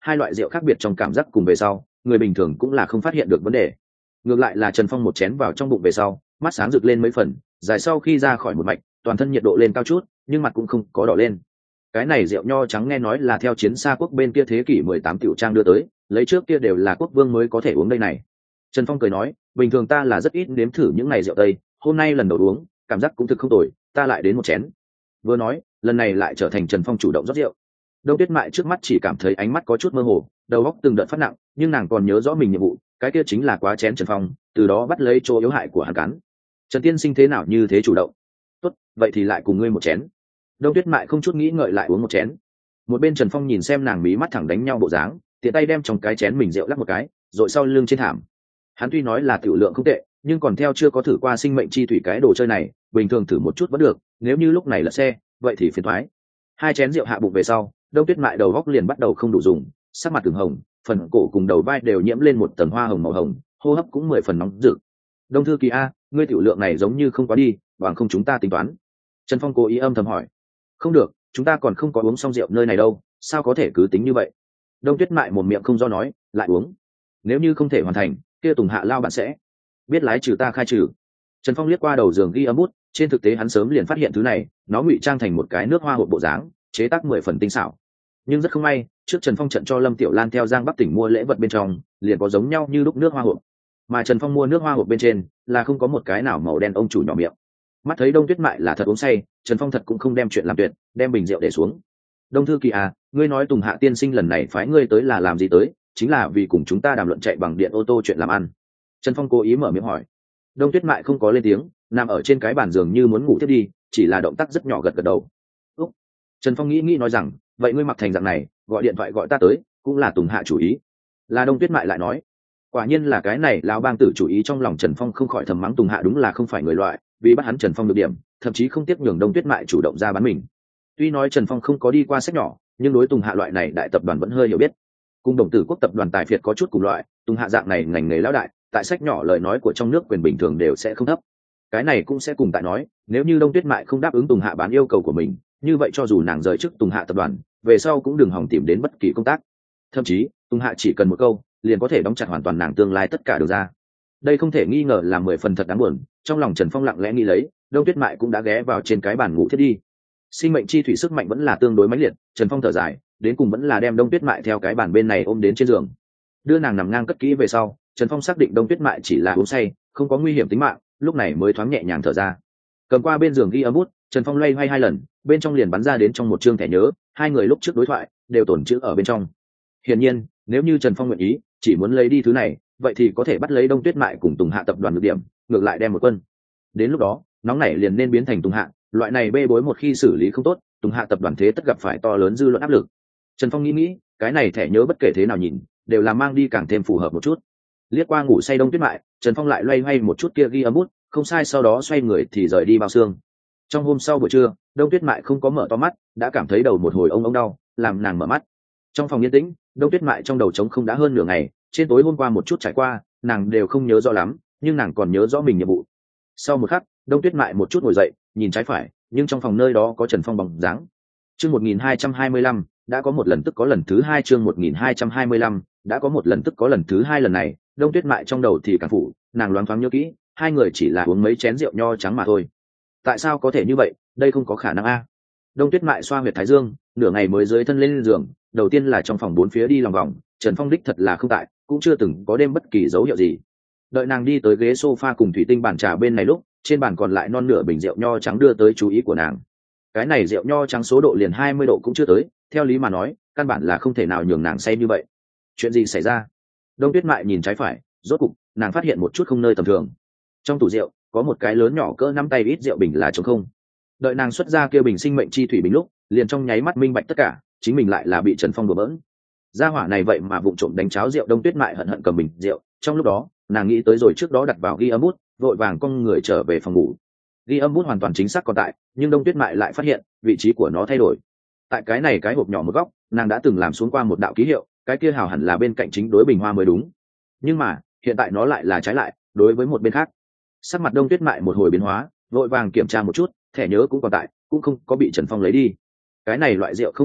hai loại rượu khác biệt trong cảm giác cùng về sau người bình thường cũng là không phát hiện được vấn đề. Ngược lại là Trần Phong một chén vào trong bụng về sau, mắt sáng rực lên mấy phần, dài sau khi ra khỏi một mạch, toàn thân nhiệt độ lên cao chút, nhưng mặt cũng không có đỏ lên. Cái này rượu nho trắng nghe nói là theo chiến xa quốc bên kia thế kỷ 18 tiểu trang đưa tới, lấy trước kia đều là quốc vương mới có thể uống đây này. Trần Phong cười nói, bình thường ta là rất ít nếm thử những này rượu tây, hôm nay lần đầu uống, cảm giác cũng thực không tồi, ta lại đến một chén. Vừa nói, lần này lại trở thành Trần Phong chủ động rót rượu. Đông Tuyết Mại trước mắt chỉ cảm thấy ánh mắt có chút mơ hồ, đầu óc từng đợt phát nặng, nhưng nàng còn nhớ rõ mình nhiệm vụ, cái kia chính là quá chén Trần Phong, từ đó bắt lấy chỗ yếu hại của hắn cắn. Trần tiên sinh thế nào như thế chủ động? Tốt, vậy thì lại cùng ngươi một chén. Đông Tuyết Mại không chút nghĩ ngợi lại uống một chén. Một bên Trần Phong nhìn xem nàng mí mắt thẳng đánh nhau bộ dáng, tiện tay đem trong cái chén mình rượu lắc một cái, rồi sau lưng trên thảm. Hắn tuy nói là tiểu lượng không tệ, nhưng còn theo chưa có thử qua sinh mệnh chi thủy cái đồ chơi này, bình thường thử một chút vẫn được, nếu như lúc này là xe, vậy thì phiền toái. Hai chén rượu hạ bụng về sau, Đông Tuyết Mại đầu góc liền bắt đầu không đủ dùng, sắc mặt ửng hồng, phần cổ cùng đầu vai đều nhiễm lên một tầng hoa hồng màu hồng, hô hấp cũng 10 phần nóng rực. Đông thư ký a, ngươi tiểu lượng này giống như không quá đi, bằng không chúng ta tính toán. Trần Phong cố ý âm thầm hỏi. Không được, chúng ta còn không có uống xong rượu nơi này đâu, sao có thể cứ tính như vậy? Đông Tuyết Mại một miệng không do nói, lại uống. Nếu như không thể hoàn thành, kia Tùng Hạ lao bạn sẽ biết lái trừ ta khai trừ. Trần Phong liếc qua đầu giường ghi âm bút, trên thực tế hắn sớm liền phát hiện thứ này, nó ngụy trang thành một cái nước hoa hộp bộ dáng, chế tác 10 phần tinh xảo. Nhưng rất không may, trước Trần Phong trận cho Lâm Tiểu Lan theo Giang Bắc tỉnh mua lễ vật bên trong, liền có giống nhau như lúc nước hoa hộp. Mà Trần Phong mua nước hoa hộp bên trên là không có một cái nào màu đen ông chủ nhỏ miệng. Mắt thấy Đông Tuyết Mại là thật uống say, Trần Phong thật cũng không đem chuyện làm tuyệt, đem bình rượu để xuống. Đông thư kỳ à, ngươi nói Tùng Hạ tiên sinh lần này phái ngươi tới là làm gì tới? Chính là vì cùng chúng ta đàm luận chạy bằng điện ô tô chuyện làm ăn. Trần Phong cố ý mở miệng hỏi. Đông Tuyết Mại không có lên tiếng, nằm ở trên cái bàn giường như muốn ngủ tiếp đi, chỉ là động tác rất nhỏ gật gật đầu. Úc. Trần Phong nghĩ nói rằng, vậy ngươi mặc thành dạng này, gọi điện thoại gọi ta tới, cũng là Tùng Hạ chủ ý. Là Đông Tuyết Mại lại nói. Quả nhiên là cái này lão bang tử chủ ý, trong lòng Trần Phong không khỏi thầm mắng Tùng Hạ đúng là không phải người loại, vì bắt hắn Trần Phong được điểm, thậm chí không tiếc nhường Đông Tuyết Mại chủ động ra bán mình. Tuy nói Trần Phong không có đi qua sách nhỏ, nhưng đối Tùng Hạ loại này đại tập đoàn vẫn hơi hiểu biết. Cùng Đồng Tử Quốc tập đoàn tài phiệt có chút cùng loại, Tùng Hạ dạng này ngành nghề lão đại, tại sách nhỏ lời nói của trong nước quyền bình thường đều sẽ không thấp. Cái này cũng sẽ cùng tại nói, nếu như Đông Tuyết Mại không đáp ứng Tùng Hạ bán yêu cầu của mình, như vậy cho dù nàng rời chức Tùng Hạ tập đoàn, về sau cũng đừng hòng tìm đến bất kỳ công tác. Thậm chí, Tùng Hạ chỉ cần một câu, liền có thể đóng chặt hoàn toàn nàng tương lai tất cả được ra. Đây không thể nghi ngờ là 10 phần thật đáng buồn, trong lòng Trần Phong lặng lẽ nghĩ lấy, Đông Tuyết Mại cũng đã ghé vào trên cái bàn ngủ thiết đi. Sinh mệnh chi thủy sức mạnh vẫn là tương đối mãnh liệt, Trần Phong thở dài, đến cùng vẫn là đem Đông Tuyết Mại theo cái bàn bên này ôm đến trên giường. Đưa nàng nằm ngang cất kỹ về sau, Trần Phong xác định Đông Tuyết Mại chỉ là uống say, không có nguy hiểm tính mạng, lúc này mới thoáng nhẹ nhàng thở ra. Cầm qua bên giường ghi âm bút, Trần Phong loay hoay 2 lần, bên trong liền bắn ra đến trong một chương thẻ nhớ, hai người lúc trước đối thoại đều tổn chữ ở bên trong. Hiển nhiên, nếu như Trần Phong nguyện ý, chỉ muốn lấy đi thứ này, vậy thì có thể bắt lấy Đông Tuyết Mại cùng Tùng Hạ tập đoàn được điểm, ngược lại đem một quân. Đến lúc đó, nóng này liền nên biến thành Tùng Hạ, loại này bê bối một khi xử lý không tốt, Tùng Hạ tập đoàn thế tất gặp phải to lớn dư luận áp lực. Trần Phong nghĩ, cái này thẻ nhớ bất kể thế nào nhìn, đều là mang đi càng thêm phù hợp một chút. Liếc qua ngủ say Đông Tuyết Mại, Trần Phong lại loay hoay một chút kia ghi âm bút, không sai, sau đó xoay người thì rời đi bao xương. Trong hôm sau buổi trưa, Đông Tuyết Mại không có mở to mắt, đã cảm thấy đầu một hồi ông đau, làm nàng mở mắt. Trong phòng yên tĩnh, Đông Tuyết Mại trong đầu trống không đã hơn nửa ngày, trên tối hôm qua một chút trải qua, nàng đều không nhớ rõ lắm, nhưng nàng còn nhớ rõ mình nhiệm vụ. Sau một khắc, Đông Tuyết Mại một chút ngồi dậy, nhìn trái phải, nhưng trong phòng nơi đó có Trần Phong bóng dáng. Chương 1225, đã có một lần tức có lần thứ hai. Chương 1225, đã có một lần tức có lần thứ hai. Lần này, Đông Tuyết Mại trong đầu thì càng phủ, nàng loáng thoáng nhớ kỹ, hai người chỉ là uống mấy chén rượu nho trắng mà thôi. Tại sao có thể như vậy? Đây không có khả năng a. Đông Tuyết Mại xoa huyệt thái dương, nửa ngày mới dưới thân lên giường, đầu tiên là trong phòng bốn phía đi lòng vòng, Trần Phong đích thật là không tại, cũng chưa từng có đêm bất kỳ dấu hiệu gì. Đợi nàng đi tới ghế sofa cùng thủy tinh bàn trà bên này lúc, trên bàn còn lại non nửa bình rượu nho trắng đưa tới chú ý của nàng. Cái này rượu nho trắng số độ liền 20 độ cũng chưa tới, theo lý mà nói, căn bản là không thể nào nhường nàng say như vậy. Chuyện gì xảy ra? Đông Tuyết Mại nhìn trái phải, rốt cục, nàng phát hiện một chút không nơi tầm thường. Trong tủ rượu, có một cái lớn nhỏ cỡ 5 tay ít rượu bình là trống không. Đợi nàng xuất ra kia bình sinh mệnh chi thủy bình lúc, liền trong nháy mắt minh bạch tất cả, chính mình lại là bị Trần Phong đùa bỡn. Gia hỏa này vậy mà vụng trộm đánh cháo rượu. Đông Tuyết Mại hận hận cầm bình rượu, trong lúc đó, nàng nghĩ tới rồi trước đó đặt vào ghi âm bút, vội vàng con người trở về phòng ngủ. Ghi âm bút hoàn toàn chính xác còn tại, nhưng Đông Tuyết Mại lại phát hiện vị trí của nó thay đổi. Tại cái này cái hộp nhỏ một góc, nàng đã từng làm xuống qua một đạo ký hiệu, cái kia hào hẳn là bên cạnh chính đối bình hoa mới đúng. Nhưng mà hiện tại nó lại là trái lại, đối với một bên khác. Sắc mặt Đông Tuyết Mại một hồi biến hóa, vội vàng kiểm tra một chút, thẻ nhớ cũng còn tại, cũng không có bị Trần Phong lấy đi. Cái này loại rượu không tệ à,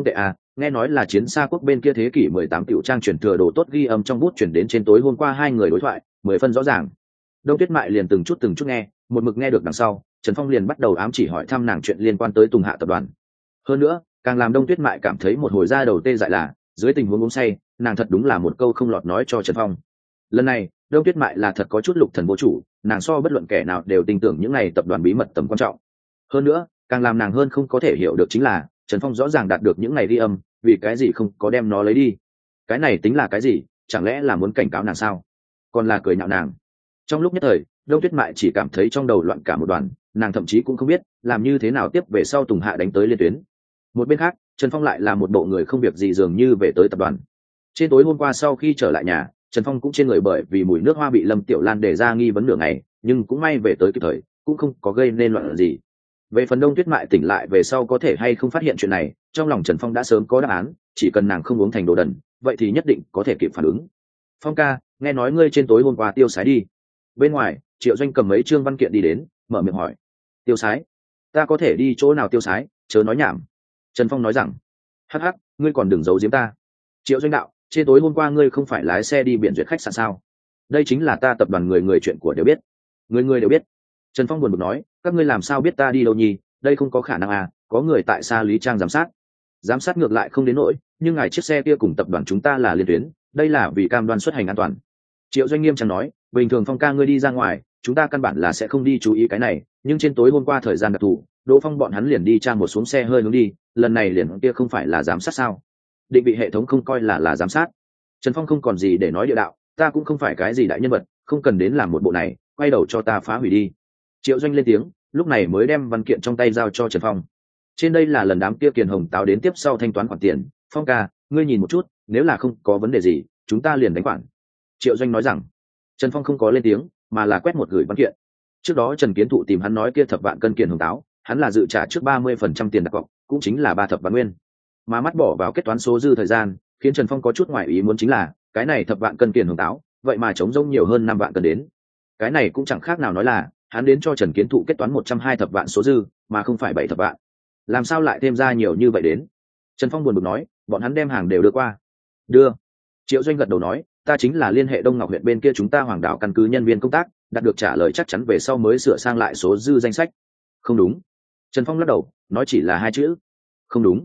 nghe nói là chiến xa quốc bên kia thế kỷ 18 tiểu trang truyền thừa đồ tốt ghi âm trong bút chuyển đến trên tối hôm qua hai người đối thoại 10 phân rõ ràng. Đông Tuyết Mại liền từng chút nghe, một mực nghe được đằng sau, Trần Phong liền bắt đầu ám chỉ hỏi thăm nàng chuyện liên quan tới Tùng Hạ tập đoàn. Hơn nữa, càng làm Đông Tuyết Mại cảm thấy một hồi da đầu tê dại là, dưới tình huống uống say, nàng thật đúng là một câu không lọt nói cho Trần Phong. Lần này, Đông Tuyết Mại là thật có chút lục thần vô chủ, nàng so bất luận kẻ nào đều tin tưởng những này tập đoàn bí mật tầm quan trọng. Hơn nữa, càng làm nàng hơn không có thể hiểu được chính là, Trần Phong rõ ràng đạt được những này ghi âm, vì cái gì không có đem nó lấy đi? Cái này tính là cái gì? Chẳng lẽ là muốn cảnh cáo nàng sao? Còn là cười nhạo nàng? Trong lúc nhất thời, Đông Tuyết Mại chỉ cảm thấy trong đầu loạn cả một đoàn, nàng thậm chí cũng không biết làm như thế nào tiếp về sau Tùng Hạ đánh tới liên tuyến. Một bên khác, Trần Phong lại là một bộ người không việc gì dường như về tới tập đoàn. Trên tối hôm qua sau khi trở lại nhà, Trần Phong cũng trên người bởi vì mùi nước hoa bị Lâm Tiểu Lan để ra nghi vấn nửa ngày, nhưng cũng may về tới kịp thời, cũng không có gây nên loạn gì. Về phần Đông Tuyết Mại tỉnh lại về sau có thể hay không phát hiện chuyện này, trong lòng Trần Phong đã sớm có đáp án, chỉ cần nàng không uống thành đồ đần, vậy thì nhất định có thể kịp phản ứng. Phong ca, nghe nói ngươi trên tối hôm qua tiêu sái đi. Bên ngoài, Triệu Doanh cầm mấy chương văn kiện đi đến, mở miệng hỏi. Tiêu sái? Ta có thể đi chỗ nào tiêu sái, chớ nói nhảm. Trần Phong nói rằng, hắc hắc, ngươi còn đừng giấu giếm ta. Triệu Doanh đạo, trên tối hôm qua ngươi không phải lái xe đi biển duyệt khách sạn sao? Đây chính là ta tập đoàn người chuyện của đều biết. Người đều biết. Trần Phong buồn bực nói, các ngươi làm sao biết ta đi đâu nhỉ? Đây không có khả năng à, có người tại xa Lý Trang giám sát. Giám sát ngược lại không đến nỗi, nhưng ngài chiếc xe kia cùng tập đoàn chúng ta là liên tuyến, đây là vì cam đoan xuất hành an toàn. Triệu Doanh nghiêm trang nói, bình thường Phong ca ngươi đi ra ngoài, chúng ta căn bản là sẽ không đi chú ý cái này, nhưng trên tối hôm qua thời gian đặc thù, Đỗ Phong bọn hắn liền đi tra một xuống xe hơi hướng đi, lần này liền kia không phải là giám sát sao? Định vị hệ thống không coi là giám sát. Trần Phong không còn gì để nói địa đạo, ta cũng không phải cái gì đại nhân vật, không cần đến làm một bộ này, quay đầu cho ta phá hủy đi. Triệu Doanh lên tiếng, lúc này mới đem văn kiện trong tay giao cho Trần Phong. Trên đây là lần đám kia Kiền Hồng Táo đến tiếp sau thanh toán khoản tiền, Phong ca, ngươi nhìn một chút, nếu là không có vấn đề gì, chúng ta liền đánh khoản. Triệu Doanh nói rằng. Trần Phong không có lên tiếng, mà là quét một gửi văn kiện. Trước đó Trần Kiến Thụ tìm hắn nói kia thập vạn cân Kiền Hồng Táo, hắn là dự trả trước 30% tiền đặt cọc, cũng chính là 3 thập vạn nguyên. Mà mắt bỏ vào kết toán số dư thời gian, khiến Trần Phong có chút ngoài ý muốn chính là, cái này thập vạn cân Kiền Hồng Táo, vậy mà chống rông nhiều hơn 5 vạn cân đến. Cái này cũng chẳng khác nào nói là, hắn đến cho Trần Kiến Thụ kết toán 120 thập vạn số dư, mà không phải 7 thập vạn. Làm sao lại thêm ra nhiều như vậy đến? Trần Phong buồn bực nói, bọn hắn đem hàng đều đưa qua. Đưa. Triệu Doanh gật đầu nói, ta chính là liên hệ Đông Ngọc huyện bên kia chúng ta Hoàng Đảo căn cứ nhân viên công tác, đạt được trả lời chắc chắn về sau mới sửa sang lại số dư danh sách. Không đúng. Trần Phong lắc đầu, nói chỉ là 2 chữ. Không đúng.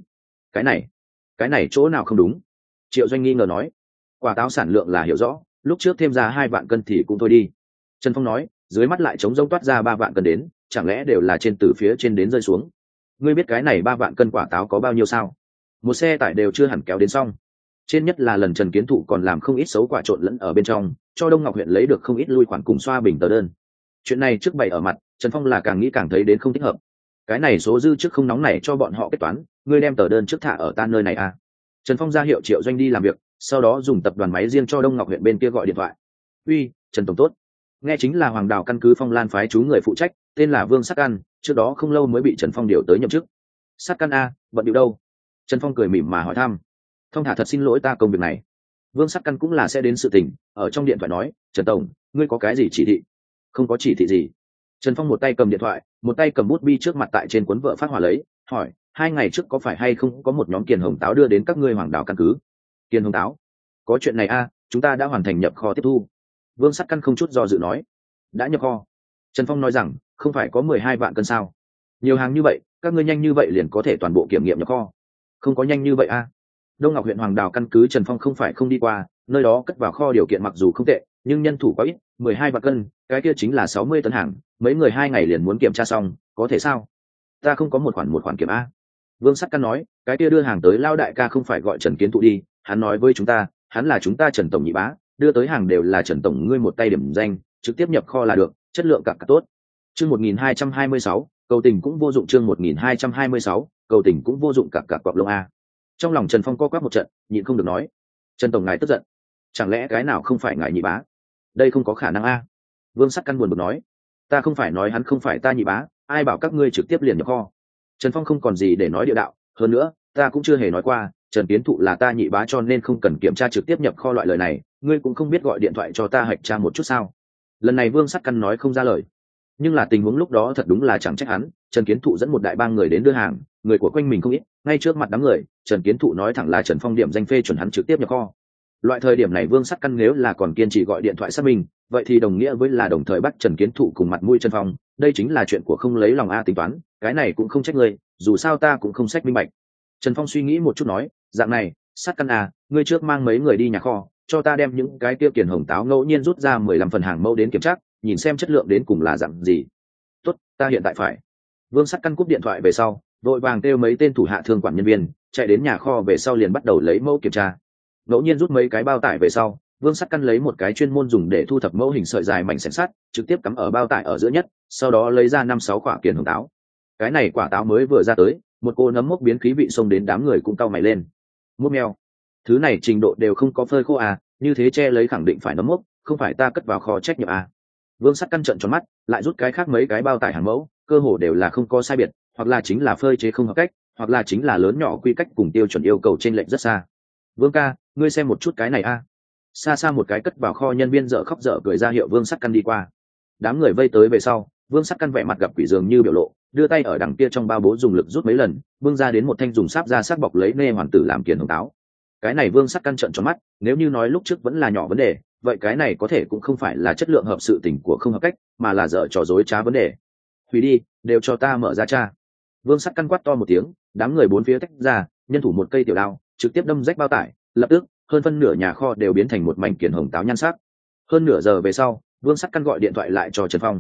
Cái này chỗ nào không đúng? Triệu Doanh nghi ngờ nói, quả táo sản lượng là hiểu rõ, lúc trước thêm ra 2 vạn cân thì cũng thôi đi. Trần Phong nói, dưới mắt lại trống rỗng toát ra 3 vạn cân đến, chẳng lẽ đều là trên từ phía trên đến rơi xuống? Ngươi biết cái này 3 vạn cân quả táo có bao nhiêu sao? Một xe tải đều chưa hẳn kéo đến xong. Trên nhất là lần Trần Kiến Thụ còn làm không ít xấu quả trộn lẫn ở bên trong, cho Đông Ngọc huyện lấy được không ít lui khoản cùng xoa bình tờ đơn. Chuyện này trước bày ở mặt, Trần Phong là càng nghĩ càng thấy đến không thích hợp. Cái này số dư trước không nóng này cho bọn họ kết toán, ngươi đem tờ đơn trước thả ở tan nơi này à? Trần Phong ra hiệu Triệu Doanh đi làm việc, sau đó dùng tập đoàn máy riêng cho Đông Ngọc huyện bên kia gọi điện thoại. Uy, Trần tổng tốt. Nghe chính là Hoàng Đào căn cứ Phong Lan phái chú người phụ trách, tên là Vương Sắc Căn, trước đó không lâu mới bị Trần Phong điều tới nhậm chức. Sắc Căn a, bận điệu đâu? Trần Phong cười mỉm mà hỏi thăm. Thông thả thật xin lỗi ta công việc này. Vương Sắc Căn cũng là sẽ đến sự tình, ở trong điện thoại nói, Trần tổng, ngươi có cái gì chỉ thị? Không có chỉ thị gì. Trần Phong một tay cầm điện thoại, một tay cầm bút bi trước mặt tại trên cuốn vợ phát hỏa lấy, hỏi, 2 ngày trước có phải hay không có một nhóm Kiền Hồng Táo đưa đến các ngươi Hoàng Đào căn cứ? Kiền Hồng Táo? Có chuyện này a, chúng ta đã hoàn thành nhập kho tiếp thu. Vương Sắc Căn không chút do dự nói, đã nhập kho. Trần Phong nói rằng, không phải có 12 vạn cân sao? Nhiều hàng như vậy, các ngươi nhanh như vậy liền có thể toàn bộ kiểm nghiệm nhập kho? Không có nhanh như vậy a. Đông Ngọc huyện Hoàng Đào căn cứ Trần Phong không phải không đi qua, nơi đó cất vào kho điều kiện mặc dù không tệ, nhưng nhân thủ quá ít, 12 vạn cân, cái kia chính là 60 tấn hàng, mấy người 2 ngày liền muốn kiểm tra xong, có thể sao? Ta không có một khoản kiểm a. Vương Sắc Căn nói, cái kia đưa hàng tới lao đại ca không phải gọi Trần Kiến Thụ đi, hắn nói với chúng ta, hắn là chúng ta Trần tổng nhị bá, đưa tới hàng đều là Trần tổng ngươi một tay điểm danh, trực tiếp nhập kho là được, chất lượng cả tốt. Chương 1226, cầu tình cũng vô dụng. Chương 1226, cầu tình cũng vô dụng cả quạng lông a. Trong lòng Trần Phong co quắp một trận, nhịn không được nói, Trần tổng ngài tức giận, chẳng lẽ cái nào không phải ngài nhị bá? Đây không có khả năng a. Vương Sắc Căn buồn bực nói, ta không phải nói hắn không phải ta nhị bá, ai bảo các ngươi trực tiếp liền nhập kho? Trần Phong không còn gì để nói địa đạo, hơn nữa, ta cũng chưa hề nói qua, Trần Kiến Thụ là ta nhị bá cho nên không cần kiểm tra trực tiếp nhập kho loại lời này, ngươi cũng không biết gọi điện thoại cho ta hạch tra một chút sao? Lần này Vương Sắc Căn nói không ra lời, nhưng là tình huống lúc đó thật đúng là chẳng trách hắn, Trần Kiến Thụ dẫn một đại bang người đến đưa hàng, người của quanh mình không ít, ngay trước mặt đám người Trần Kiến Thụ nói thẳng là Trần Phong điểm danh phê chuẩn hắn trực tiếp nhập kho. Loại thời điểm này Vương Sắt Căn nếu là còn kiên trì gọi điện thoại xác minh, vậy thì đồng nghĩa với là đồng thời bắt Trần Kiến Thụ cùng mặt mũi Trần Phong, đây chính là chuyện của không lấy lòng a tính toán, cái này cũng không trách ngươi, dù sao ta cũng không sách minh bạch. Trần Phong suy nghĩ một chút nói, dạng này, Sắt Căn à, ngươi trước mang mấy người đi nhà kho, cho ta đem những cái tiêu kiền hồng táo ngẫu nhiên rút ra 15 phần hàng mẫu đến kiểm tra, nhìn xem chất lượng đến cùng là dạng gì. Tốt, ta hiện tại phải. Vương Sắt Căn cúp điện thoại về sau, vội vàng kêu mấy tên thủ hạ thương quản nhân viên, chạy đến nhà kho về sau liền bắt đầu lấy mẫu kiểm tra. Ngẫu nhiên rút mấy cái bao tải về sau, Vương Sắt Căn lấy một cái chuyên môn dùng để thu thập mẫu hình sợi dài mảnh xẻng sắt, trực tiếp cắm ở bao tải ở giữa nhất, sau đó lấy ra 5-6 quả kiền hồng táo. Cái này quả táo mới vừa ra tới, một cô nấm mốc biến khí vị xông đến đám người cũng cau mày lên. Mốc meo, thứ này trình độ đều không có phơi khô à, như thế che lấy khẳng định phải nấm mốc, không phải ta cất vào kho trách nhiệm à. Vương Sắt Căn trợn tròn mắt, lại rút cái khác mấy cái bao tải hàng mẫu, cơ hồ đều là không có sai biệt, hoặc là chính là phơi chế không hợp cách, hoặc là chính là lớn nhỏ quy cách cùng tiêu chuẩn yêu cầu trên lệnh rất xa. Vương ca, ngươi xem một chút cái này a. Xa xa một cái cất vào kho nhân viên dở khóc dở cười ra hiệu Vương Sắt Căn đi qua. Đám người vây tới về sau, Vương Sắt Căn vẻ mặt gặp quỷ dường như biểu lộ, đưa tay ở đằng kia trong bao bố dùng lực rút mấy lần, bưng ra đến một thanh dùng sáp ra sắc bọc lấy nê hoàn tử làm kiền hồng táo. Cái này Vương Sắt Căn trợn tròn mắt, nếu như nói lúc trước vẫn là nhỏ vấn đề, vậy cái này có thể cũng không phải là chất lượng hợp sự tình của không hợp cách, mà là dở trò dối trá vấn đề. Hủy đi, đều cho ta mở ra cha. Vương Sắt Căn quát to một tiếng, đám người bốn phía tách ra, nhân thủ một cây tiểu đao, trực tiếp đâm rách bao tải, lập tức hơn phân nửa nhà kho đều biến thành một mảnh kiền hồng táo nhan sắc. Hơn nửa giờ về sau, Vương Sắt Căn gọi điện thoại lại cho Trần Phong.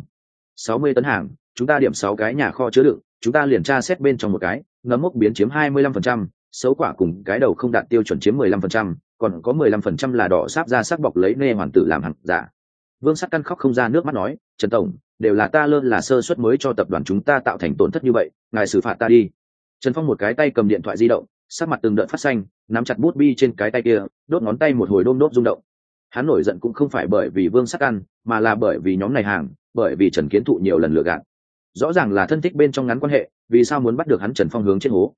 60 tấn hàng, chúng ta điểm 6 cái nhà kho chứa đựng, chúng ta liền tra xét bên trong một cái, nấm mốc biến chiếm 25%, xấu quả cùng cái đầu không đạt tiêu chuẩn chiếm 15%, còn có 15% là đỏ sáp ra sắc bọc lấy nê hoàn tử làm hàng giả. Vương Sắt Căn khóc không ra nước mắt nói, Trần tổng, đều là ta lơ là sơ suất mới cho tập đoàn chúng ta tạo thành tổn thất như vậy, ngài xử phạt ta đi. Trần Phong một cái tay cầm điện thoại di động, sắc mặt từng đợt phát xanh, nắm chặt bút bi trên cái tay kia, đốt ngón tay một hồi đôm đốt rung động. Hắn nổi giận cũng không phải bởi vì Vương Sắt Căn, mà là bởi vì nhóm này hàng, bởi vì Trần Kiến Thụ nhiều lần lừa gạt. Rõ ràng là thân thích bên trong ngắn quan hệ, vì sao muốn bắt được hắn Trần Phong hướng chết hố?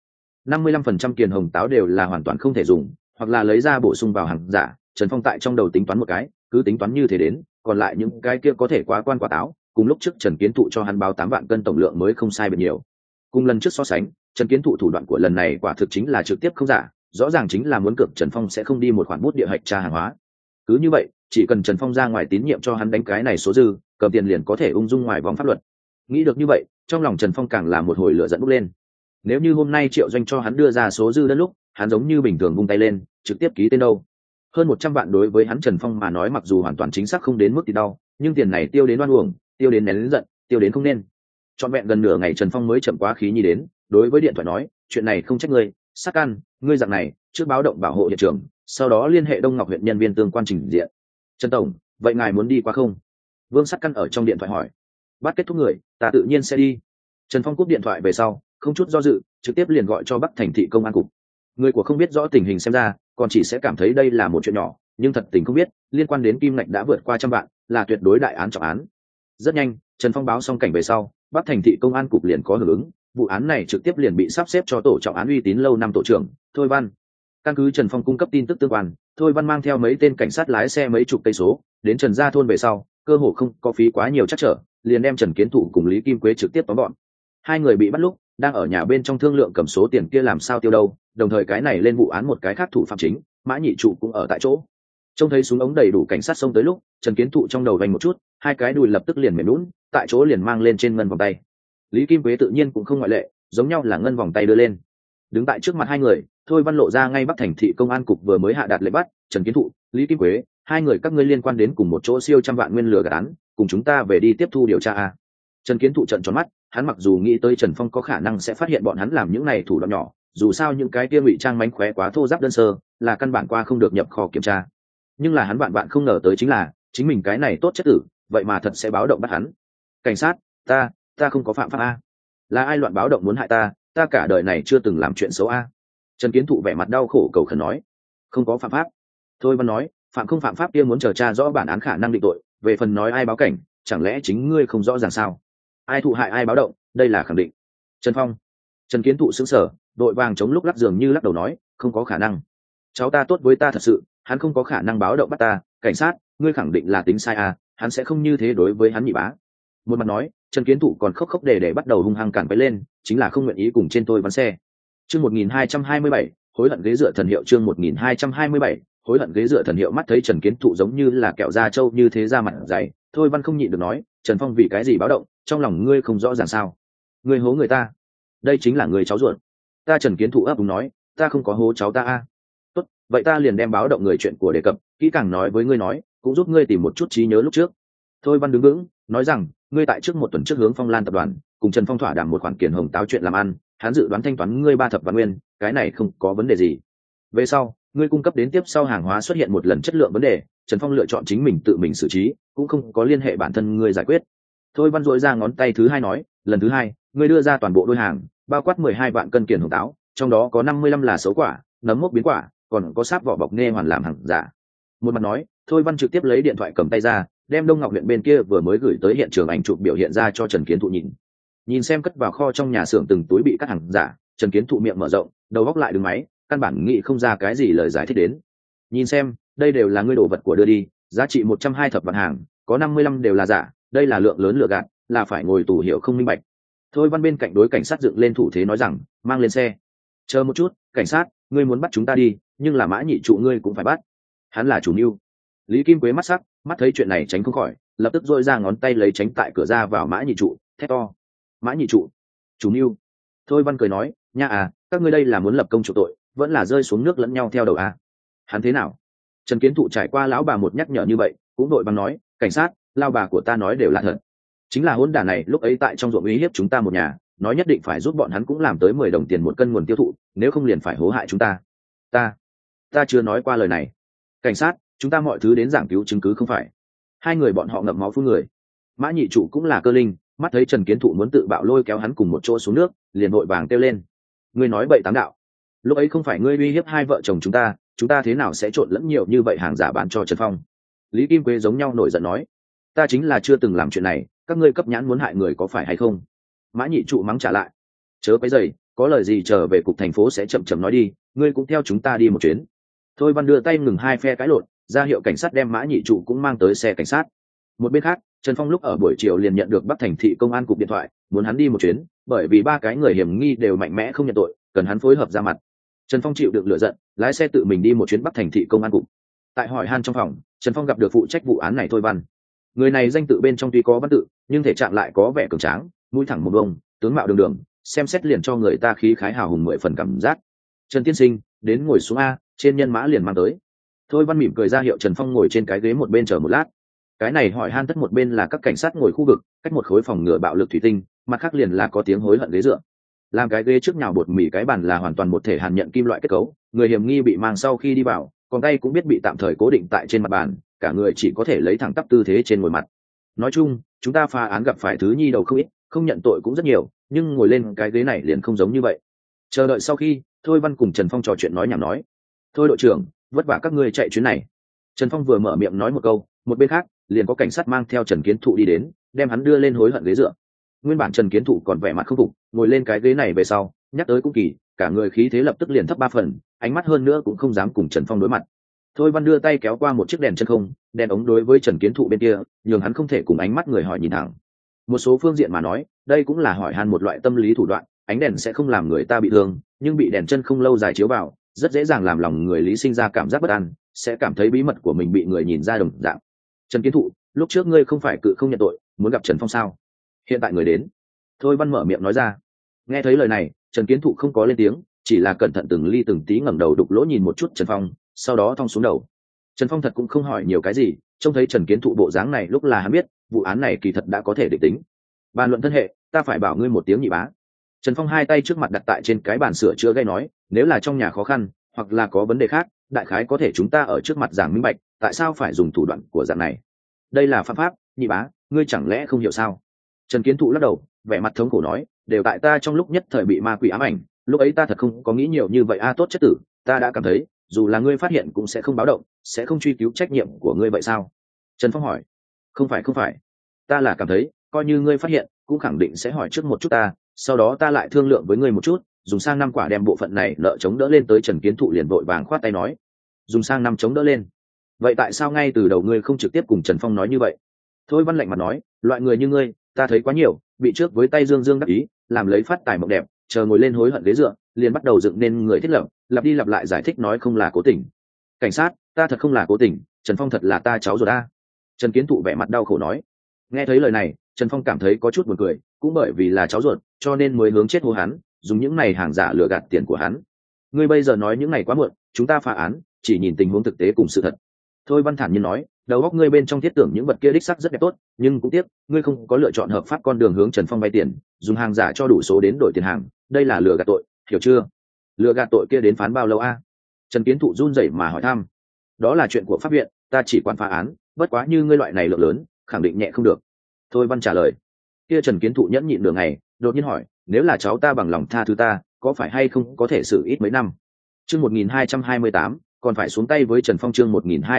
55% kiền hồng táo đều là hoàn toàn không thể dùng, hoặc là lấy ra bổ sung vào hàng giả. Trần Phong tại trong đầu tính toán một cái, cứ tính toán như thế đến, còn lại những cái kia có thể quá quan quả táo, cùng lúc trước Trần Kiến Thụ cho hắn báo 8 vạn cân tổng lượng mới không sai biệt nhiều. Cùng lần trước so sánh, Trần Kiến Thụ thủ đoạn của lần này quả thực chính là trực tiếp không giả, rõ ràng chính là muốn cược Trần Phong sẽ không đi một khoản bút địa hạch tra hàng hóa. Cứ như vậy, chỉ cần Trần Phong ra ngoài tín nhiệm cho hắn đánh cái này số dư, cầm tiền liền có thể ung dung ngoài vòng pháp luật. Nghĩ được như vậy, trong lòng Trần Phong càng là một hồi lửa giận bốc lên. Nếu như hôm nay Triệu Doanh cho hắn đưa ra số dư đất lúc, hắn giống như bình thường vung tay lên, trực tiếp ký tên đâu. Hơn 100 vạn đối với hắn Trần Phong mà nói mặc dù hoàn toàn chính xác không đến mức thì đau, nhưng tiền này tiêu đến oan uổng, tiêu đến nén đến giận, tiêu đến không nên. Trọn vẹn gần nửa ngày Trần Phong mới chậm quá khí nhi đến, đối với điện thoại nói, chuyện này không trách ngươi, Sắt Căn, ngươi dạng này, trước báo động bảo hộ hiện trường, sau đó liên hệ Đông Ngọc huyện nhân viên tương quan trình diện. Trần tổng, vậy ngài muốn đi qua không? Vương Sắt Căn ở trong điện thoại hỏi. Bắt kết thúc người, ta tự nhiên sẽ đi. Trần Phong cúp điện thoại về sau, không chút do dự, trực tiếp liền gọi cho Bắc Thành thị công an cục. Người của không biết rõ tình hình xem ra, còn chỉ sẽ cảm thấy đây là một chuyện nhỏ, nhưng thật tình không biết, liên quan đến kim ngạch đã vượt qua 100 vạn, là tuyệt đối đại án trọng án. Rất nhanh, Trần Phong báo xong cảnh về sau, Bắc Thành thị công an cục liền có hưởng ứng, vụ án này trực tiếp liền bị sắp xếp cho tổ trọng án uy tín lâu năm tổ trưởng Thôi Văn. Căn cứ Trần Phong cung cấp tin tức tương quan, Thôi Văn mang theo mấy tên cảnh sát lái xe mấy chục cây số, đến Trần Gia thôn về sau, cơ hồ không có phí quá nhiều trắc trở, liền đem Trần Kiến Thụ cùng Lý Kim Quế trực tiếp tóm gọn. Hai người bị bắt lúc đang ở nhà bên trong thương lượng cầm số tiền kia làm sao tiêu đâu, đồng thời cái này lên vụ án một cái khác thủ phạm chính, Mã Nhị Trụ cũng ở tại chỗ. Trông thấy súng ống đầy đủ cảnh sát xông tới lúc, Trần Kiến Thụ trong đầu vành một chút, hai cái đùi lập tức liền mềm nhũn, tại chỗ liền mang lên trên ngân vòng tay. Lý Kim Quế tự nhiên cũng không ngoại lệ, giống nhau là ngân vòng tay đưa lên. Đứng tại trước mặt hai người, Thôi Văn lộ ra ngay Bắc Thành thị công an cục vừa mới hạ đạt lệnh bắt Trần Kiến Thụ, Lý Kim Quế, hai người các ngươi liên quan đến cùng một chỗ siêu trăm vạn nguyên lừa gạt án, cùng chúng ta về đi tiếp thu điều tra a. Trần Kiến Thụ trợn tròn mắt, hắn mặc dù nghĩ tới Trần Phong có khả năng sẽ phát hiện bọn hắn làm những này thủ đoạn nhỏ, dù sao những cái kia ngụy trang mánh khóe quá thô ráp đơn sơ, là căn bản qua không được nhập kho kiểm tra. Nhưng là hắn bạn không ngờ tới chính là, chính mình cái này tốt chất tử, vậy mà thật sẽ báo động bắt hắn. Cảnh sát, ta không có phạm pháp a. Là ai loạn báo động muốn hại ta cả đời này chưa từng làm chuyện xấu a. Trần Kiến Thụ vẻ mặt đau khổ cầu khẩn nói, không có phạm pháp. Thôi Văn nói, phạm không phạm pháp kia muốn chờ tra rõ bản án khả năng định tội, về phần nói ai báo cảnh, chẳng lẽ chính ngươi không rõ ràng sao? Ai thụ hại ai báo động, đây là khẳng định. Trần Kiến Thụ sững sờ, đội vàng chống lúc lắc giường như lắc đầu nói, không có khả năng. Cháu ta tốt với ta thật sự, hắn không có khả năng báo động bắt ta. Cảnh sát, ngươi khẳng định là tính sai à, hắn sẽ không như thế đối với hắn nhị bá. Một mặt nói, Trần Kiến Thụ còn khóc để bắt đầu hung hăng cản quấy lên, chính là không nguyện ý cùng trên Thôi Văn xe. Chương 1227, hối hận ghế dựa thần hiệu. Chương 1227, hối hận ghế dựa thần hiệu. Mắt thấy Trần Kiến Thụ giống như là kẹo da trâu như thế ra mặt dày, Thôi Văn không nhịn được nói, Trần Phong vì cái gì báo động, trong lòng ngươi không rõ ràng sao? Ngươi hố người ta, đây chính là người cháu ruột. Ta Trần Kiến Thụ ấp úng nói, ta không có hố cháu ta a. Tốt, vậy ta liền đem báo động người chuyện của đề cập, kỹ càng nói với ngươi nói, cũng giúp ngươi tìm một chút trí nhớ lúc trước. Thôi Văn đứng vững, nói rằng, ngươi tại trước một tuần trước hướng Phong Lan tập đoàn, cùng Trần Phong thỏa đàm một khoản kiền hồng táo chuyện làm ăn, hắn dự đoán thanh toán ngươi 3 thập vạn nguyên, cái này không có vấn đề gì. Về sau, ngươi cung cấp đến tiếp sau hàng hóa xuất hiện một lần chất lượng vấn đề, Trần Phong lựa chọn chính mình tự mình xử trí, cũng không có liên hệ bản thân ngươi giải quyết. Thôi Văn duỗi ra ngón tay thứ hai nói, lần thứ hai, ngươi đưa ra toàn bộ đôi hàng, bao quát 12 vạn cân kiền hồng táo, trong đó có 55 là xấu quả, nấm mốc biến quả, còn có sáp vỏ bọc nghe hoàn làm hàng giả. Một mặt nói, Thôi Văn trực tiếp lấy điện thoại cầm tay ra, đem Đông Ngọc huyện bên kia vừa mới gửi tới hiện trường ảnh chụp biểu hiện ra cho Trần Kiến Thụ nhìn xem cất vào kho trong nhà xưởng từng túi bị cắt hàng giả. Trần Kiến Thụ miệng mở rộng, đầu góc lại đứng máy, căn bản nghĩ không ra cái gì lời giải thích đến. Nhìn xem, đây đều là ngươi đồ vật của đưa đi, giá trị 120 thập vạn hàng, có 55 đều là giả, đây là lượng lớn lừa gạt, là phải ngồi tù hiểu không minh bạch. Thôi Văn bên cạnh đối cảnh sát dựng lên thủ thế nói rằng, mang lên xe. Chờ một chút, cảnh sát, ngươi muốn bắt chúng ta đi, nhưng là Mã Nhị Trụ ngươi cũng phải bắt, hắn là chủ mưu. Lý Kim Quế mắt sắc, mắt thấy chuyện này tránh không khỏi, lập tức dội ra ngón tay lấy tránh tại cửa ra vào Mã Nhị Trụ, thét to, Mã Nhị Trụ, chủ mưu. Thôi Văn cười nói, nha à, các ngươi đây là muốn lập công chủ tội, vẫn là rơi xuống nước lẫn nhau theo đầu à? Hắn thế nào? Trần Kiến Thụ trải qua lão bà một nhắc nhở như vậy, cũng đội bằng nói, cảnh sát, lao bà của ta nói đều là thật, chính là hỗn đản này lúc ấy tại trong ruộng uy hiếp chúng ta một nhà, nói nhất định phải giúp bọn hắn cũng làm tới 10 đồng tiền một cân nguồn tiêu thụ, nếu không liền phải hố hại chúng ta. Ta chưa nói qua lời này. Cảnh sát, chúng ta mọi thứ đến giảng cứu chứng cứ không phải. Hai người bọn họ ngậm máu phun người. Mã Nhị Trụ cũng là cơ linh, mắt thấy Trần Kiến Thụ muốn tự bạo lôi kéo hắn cùng một chỗ xuống nước, liền vội vàng kêu lên, ngươi nói bậy tám đạo, lúc ấy không phải ngươi uy hiếp hai vợ chồng chúng ta thế nào sẽ trộn lẫn nhiều như vậy hàng giả bán cho Trần Phong? Lý Kim Quế giống nhau nổi giận nói, ta chính là chưa từng làm chuyện này, các ngươi cấp nhãn muốn hại người có phải hay không? Mã Nhị Trụ mắng trả lại, chớ cái giày, có lời gì trở về cục thành phố sẽ chậm chậm nói đi, ngươi cũng theo chúng ta đi một chuyến. Thôi Văn đưa tay ngừng hai phe cãi lộn, ra hiệu cảnh sát đem Mã Nhị Trụ cũng mang tới xe cảnh sát. Một bên khác, Trần Phong lúc ở buổi chiều liền nhận được Bắc Thành thị công an cục điện thoại, muốn hắn đi một chuyến, bởi vì ba cái người hiểm nghi đều mạnh mẽ không nhận tội, cần hắn phối hợp ra mặt. Trần Phong chịu được lựa giận, lái xe tự mình đi một chuyến Bắc Thành thị công an cục. Tại hỏi han trong phòng, Trần Phong gặp được phụ trách vụ án này Thôi Văn. Người này danh tự bên trong tuy có văn tự, nhưng thể trạng lại có vẻ cường tráng, mũi thẳng một bông, tướng mạo đường đường, xem xét liền cho người ta khí khái hào hùng 10 phần cảm giác. Trần tiên sinh, đến ngồi xuống a, trên nhân mã liền mang tới. Thôi Văn mỉm cười ra hiệu Trần Phong ngồi trên cái ghế một bên chờ một lát. Cái này hỏi han tất một bên là các cảnh sát ngồi khu vực, cách một khối phòng ngừa bạo lực thủy tinh, mặt khác liền là có tiếng hối hận ghế dựa. Làm cái ghế trước nhào bột mì cái bàn là hoàn toàn một thể hàn nhận kim loại kết cấu, người hiểm nghi bị mang sau khi đi vào, còn tay cũng biết bị tạm thời cố định tại trên mặt bàn, cả người chỉ có thể lấy thẳng tắp tư thế trên ngồi mặt. Nói chung, chúng ta phá án gặp phải thứ nhi đầu không ít, không nhận tội cũng rất nhiều, nhưng ngồi lên cái ghế này liền không giống như vậy. Chờ đợi sau khi, Thôi Văn cùng Trần Phong trò chuyện nói nhảm nói, thôi đội trưởng, vất vả các ngươi chạy chuyến này. Trần Phong vừa mở miệng nói một câu, một bên khác liền có cảnh sát mang theo Trần Kiến Thụ đi đến, đem hắn đưa lên hối hận ghế dựa. Nguyên bản Trần Kiến Thụ còn vẻ mặt không phục, ngồi lên cái ghế này về sau, nhắc tới cũng kỳ, cả người khí thế lập tức liền thấp 3 phần, ánh mắt hơn nữa cũng không dám cùng Trần Phong đối mặt. Thôi Văn đưa tay kéo qua một chiếc đèn chân không, đèn ống đối với Trần Kiến Thụ bên kia, nhường hắn không thể cùng ánh mắt người hỏi nhìn thẳng. Một số phương diện mà nói, đây cũng là hỏi han một loại tâm lý thủ đoạn, ánh đèn sẽ không làm người ta bị thương, nhưng bị đèn chân không lâu dài chiếu vào, rất dễ dàng làm lòng người lý sinh ra cảm giác bất an, sẽ cảm thấy bí mật của mình bị người nhìn ra đồng dạng. Trần Kiến Thụ, lúc trước ngươi không phải cự không nhận tội, muốn gặp Trần Phong sao? Hiện tại người đến. Thôi Văn mở miệng nói ra. Nghe thấy lời này, Trần Kiến Thụ không có lên tiếng, chỉ là cẩn thận từng ly từng tí ngẩng đầu đục lỗ nhìn một chút Trần Phong, sau đó thong xuống đầu. Trần Phong thật cũng không hỏi nhiều cái gì, trông thấy Trần Kiến Thụ bộ dáng này lúc là hắn biết, vụ án này kỳ thật đã có thể định tính. Bàn luận thân hệ, ta phải bảo ngươi một tiếng nhị bá. Trần Phong hai tay trước mặt đặt tại trên cái bàn sửa chữa gây nói, nếu là trong nhà khó khăn, hoặc là có vấn đề khác, đại khái có thể chúng ta ở trước mặt giảng minh bạch, tại sao phải dùng thủ đoạn của dạng này? Đây là pháp pháp, nhị bá, ngươi chẳng lẽ không hiểu sao? Trần Kiến Thụ lắc đầu, vẻ mặt thống khổ nói, đều tại ta trong lúc nhất thời bị ma quỷ ám ảnh, lúc ấy ta thật không có nghĩ nhiều như vậy a, tốt chất tử, ta đã cảm thấy, dù là ngươi phát hiện cũng sẽ không báo động, sẽ không truy cứu trách nhiệm của ngươi vậy sao? Trần Phong hỏi. Không phải, ta là cảm thấy, coi như ngươi phát hiện, cũng khẳng định sẽ hỏi trước một chút ta, sau đó ta lại thương lượng với ngươi một chút, dùng sang 5 quả đem bộ phận này nợ chống đỡ lên tới. Trần Kiến Thụ liền vội vàng khoát tay nói, dùng sang 5 chống đỡ lên. Vậy tại sao ngay từ đầu ngươi không trực tiếp cùng Trần Phong nói như vậy? Thôi Văn lạnh mặt nói, loại người như ngươi, ta thấy quá nhiều, bị trước với tay dương dương đắc ý, làm lấy phát tài mộng đẹp, chờ ngồi lên hối hận ghế dựa liền bắt đầu dựng nên người thiết lập lặp đi lặp lại giải thích nói không là cố tình. Cảnh sát, ta thật không là cố tình, Trần Phong thật là ta cháu rồi ta. Trần Kiến Thụ vẻ mặt đau khổ nói. Nghe thấy lời này Trần Phong cảm thấy có chút buồn cười, cũng bởi vì là cháu ruột cho nên mới hướng chết hô hắn, dùng những này hàng giả lừa gạt tiền của hắn. Ngươi bây giờ nói những này quá muộn, chúng ta phá án chỉ nhìn tình huống thực tế cùng sự thật. Thôi Văn thản nhiên nói, đầu óc ngươi bên trong thiết tưởng những vật kia đích sắc rất đẹp tốt, nhưng cũng tiếc ngươi không có lựa chọn hợp pháp con đường hướng Trần Phong vay tiền, dùng hàng giả cho đủ số đến đổi tiền hàng, đây là lừa gạt tội, hiểu chưa? Lừa gạt tội kia đến phán bao lâu a? Trần Kiến Thụ run rẩy mà hỏi thăm. Đó là chuyện của pháp viện, ta chỉ quản phá án, bất quá như ngươi loại này lượng lớn khẳng định nhẹ không được. Thôi Văn trả lời. Kia Trần Kiến Thụ nhẫn nhịn nửa ngày, đột nhiên hỏi, nếu là cháu ta bằng lòng tha thứ ta, có phải hay không có thể xử ít mấy năm? Chương 1228, còn phải xuống tay với Trần Phong. Chương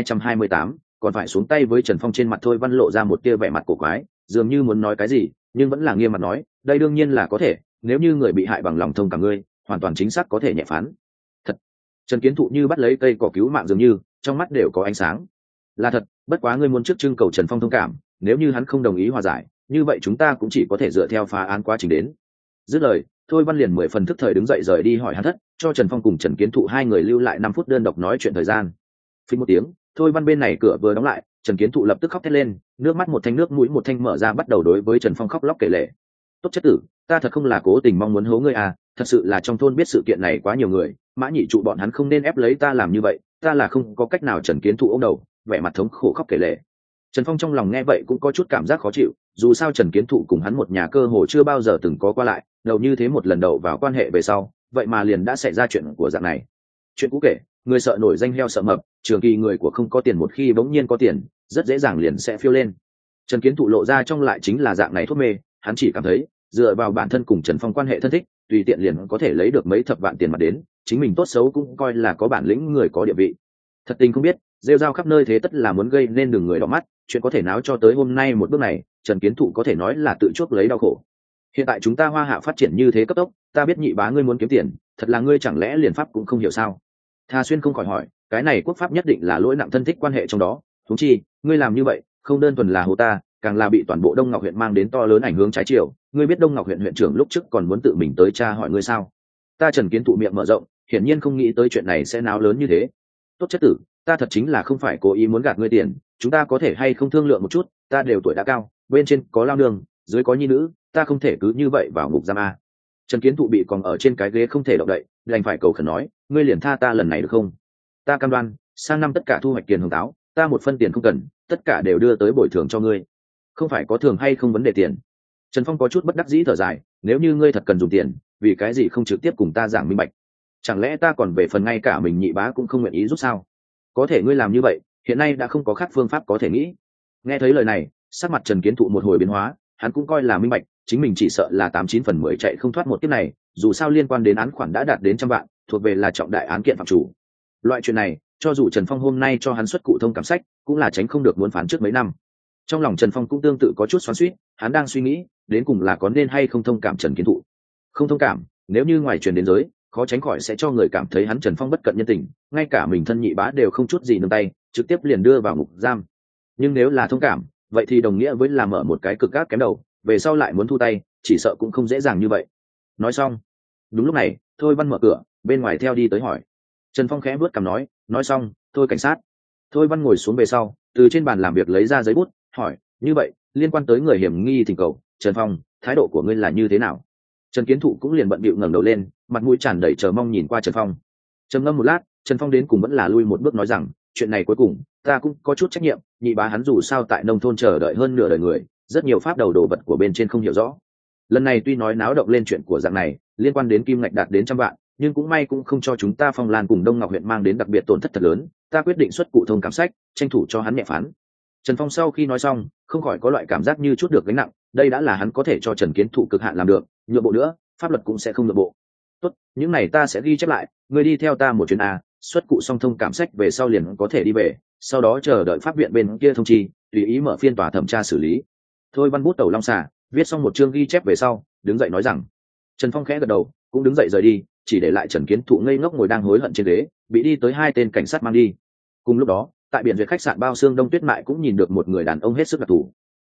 1228, còn phải xuống tay với Trần Phong. Trên mặt Thôi Văn lộ ra một tia vẻ mặt cổ quái, dường như muốn nói cái gì, nhưng vẫn là nghiêm mặt nói, đây đương nhiên là có thể, nếu như người bị hại bằng lòng thông cảm ngươi, hoàn toàn chính xác có thể nhẹ phán. Thật. Trần Kiến Thụ như bắt lấy cây cỏ cứu mạng dường như, trong mắt đều có ánh sáng. Là thật, bất quá ngươi muốn trước trưng cầu Trần Phong thông cảm, nếu như hắn không đồng ý hòa giải, như vậy chúng ta cũng chỉ có thể dựa theo phá án quá trình đến. Dứt lời, Thôi Văn liền 10 phần thức thời đứng dậy rời đi hỏi hắn thất, cho Trần Phong cùng Trần Kiến Thụ hai người lưu lại 5 phút đơn độc nói chuyện thời gian. Phình một tiếng, Thôi Văn bên này cửa vừa đóng lại, Trần Kiến Thụ lập tức khóc thét lên, nước mắt một thanh nước mũi một thanh mở ra bắt đầu đối với Trần Phong khóc lóc kể lể. Tốt chất tử, ta thật không là cố tình mong muốn hố ngươi à, thật sự là trong thôn biết sự kiện này quá nhiều người, Mã Nhị trụ bọn hắn không nên ép lấy ta làm như vậy, ta là không có cách nào. Trần Kiến Thụ ôm đầu, vẻ mặt thống khổ khóc kể lể. Trần Phong trong lòng nghe vậy cũng có chút cảm giác khó chịu, dù sao Trần Kiến Thụ cùng hắn một nhà cơ hồ chưa bao giờ từng có qua lại, đầu như thế một lần đầu vào quan hệ về sau, vậy mà liền đã xảy ra chuyện của dạng này. Chuyện cũ kể, người sợ nổi danh heo sợ mập, trường kỳ người của không có tiền một khi bỗng nhiên có tiền, rất dễ dàng liền sẽ phiêu lên. Trần Kiến Thụ lộ ra trong lại chính là dạng này thuốc mê, hắn chỉ cảm thấy dựa vào bản thân cùng Trần Phong quan hệ thân thích, tùy tiện liền có thể lấy được mấy thập vạn tiền mặt đến, chính mình tốt xấu cũng coi là có bản lĩnh người có địa vị. Thật tình không biết, rêu rao khắp nơi thế tất là muốn gây nên đường người đỏ mắt, chuyện có thể náo cho tới hôm nay một bước này, Trần Kiến Thụ có thể nói là tự chuốc lấy đau khổ. Hiện tại chúng ta Hoa Hạ phát triển như thế cấp tốc, ta biết nhị bá ngươi muốn kiếm tiền, thật là ngươi chẳng lẽ liền pháp cũng không hiểu sao? Tha Xuyên không khỏi hỏi, cái này quốc pháp nhất định là lỗi nặng thân thích quan hệ trong đó, huống chi, ngươi làm như vậy, không đơn thuần là hồ ta, càng là bị toàn bộ Đông Ngọc huyện mang đến to lớn ảnh hưởng trái chiều. Ngươi biết Đông Ngọc huyện huyện trưởng lúc trước còn muốn tự mình tới tra hỏi ngươi sao? Ta Trần Kiến Thụ miệng mở rộng, hiển nhiên không nghĩ tới chuyện này sẽ náo lớn như thế. Tốt chất tử, ta thật chính là không phải cố ý muốn gạt ngươi tiền, chúng ta có thể hay không thương lượng một chút, ta đều tuổi đã cao, bên trên có lao nương, dưới có nhi nữ, ta không thể cứ như vậy vào ngục giam a. Trần Kiến Thụ bị còn ở trên cái ghế không thể động đậy, đành phải cầu khẩn nói, ngươi liền tha ta lần này được không? Ta cam đoan, sang năm tất cả thu hoạch tiền hồng táo, ta một phân tiền không cần, tất cả đều đưa tới bồi thường cho ngươi. Không phải có thường hay không vấn đề tiền. Trần Phong có chút bất đắc dĩ thở dài, nếu như ngươi thật cần dùng tiền, vì cái gì không trực tiếp cùng ta giảng minh bạch? Chẳng lẽ ta còn về phần ngay cả mình nhị bá cũng không nguyện ý giúp sao? Có thể ngươi làm như vậy, hiện nay đã không có khác phương pháp có thể nghĩ. Nghe thấy lời này, sắc mặt Trần Kiến Thụ một hồi biến hóa, hắn cũng coi là minh bạch, chính mình chỉ sợ là 89 phần 10 chạy không thoát một kiếp này, dù sao liên quan đến án khoản đã đạt đến trăm vạn, thuộc về là trọng đại án kiện phạm chủ. Loại chuyện này, cho dù Trần Phong hôm nay cho hắn xuất cụ thông cảm sách, cũng là tránh không được muốn phán trước mấy năm. Trong lòng Trần Phong cũng tương tự có chút xoắn xuýt, hắn đang suy nghĩ, đến cùng là có nên hay không thông cảm Trần Kiến Thụ. Không thông cảm, nếu như ngoài truyền đến giới, khó tránh khỏi sẽ cho người cảm thấy hắn Trần Phong bất cận nhân tình, ngay cả mình thân nhị bá đều không chút gì nương tay, trực tiếp liền đưa vào ngục giam. Nhưng nếu là thông cảm, vậy thì đồng nghĩa với là mở một cái cực gác kém đầu, về sau lại muốn thu tay, chỉ sợ cũng không dễ dàng như vậy. Nói xong, đúng lúc này, Thôi Văn mở cửa, bên ngoài theo đi tới hỏi. Trần Phong khẽ vuốt cằm nói xong, thôi cảnh sát. Thôi Văn ngồi xuống về sau, từ trên bàn làm việc lấy ra giấy bút, hỏi, như vậy, liên quan tới người hiểm nghi thỉnh cầu, Trần Phong, thái độ của ngươi là như thế nào? Trần Kiến Thụ cũng liền bận bịu ngẩng đầu lên, mặt mũi tràn đầy chờ mong nhìn qua Trần Phong. Trầm ngâm một lát, Trần Phong đến cùng vẫn là lui một bước nói rằng, chuyện này cuối cùng, ta cũng có chút trách nhiệm, nhị bá hắn dù sao tại nông thôn chờ đợi hơn nửa đời người, rất nhiều pháp đầu đồ vật của bên trên không hiểu rõ. Lần này tuy nói náo động lên chuyện của dạng này, liên quan đến kim ngạch đạt đến trăm vạn, nhưng cũng may cũng không cho chúng ta Phong Lan cùng Đông Ngọc huyện mang đến đặc biệt tổn thất thật lớn, ta quyết định xuất cụ thông cảm sách, tranh thủ cho hắn nhẹ phán. Trần Phong sau khi nói xong, không khỏi có loại cảm giác như chút được gánh nặng, đây đã là hắn có thể cho Trần Kiến Thụ cực hạn làm được, nhượng bộ nữa, pháp luật cũng sẽ không nhượng bộ. Tốt, những này ta sẽ ghi chép lại, ngươi đi theo ta một chuyến a, xuất cụ xong thông cảm sách về sau liền có thể đi về, sau đó chờ đợi pháp viện bên kia thông chi, tùy ý mở phiên tòa thẩm tra xử lý. Thôi Văn bút tẩu long xà, viết xong một chương ghi chép về sau, đứng dậy nói rằng. Trần Phong khẽ gật đầu, cũng đứng dậy rời đi, chỉ để lại Trần Kiến Thụ ngây ngốc ngồi đang hối hận trên ghế, bị đi tới hai tên cảnh sát mang đi. Cùng lúc đó, tại biển duyệt khách sạn Bao Xương Đông Tuyết Mại cũng nhìn được một người đàn ông hết sức đặc thù.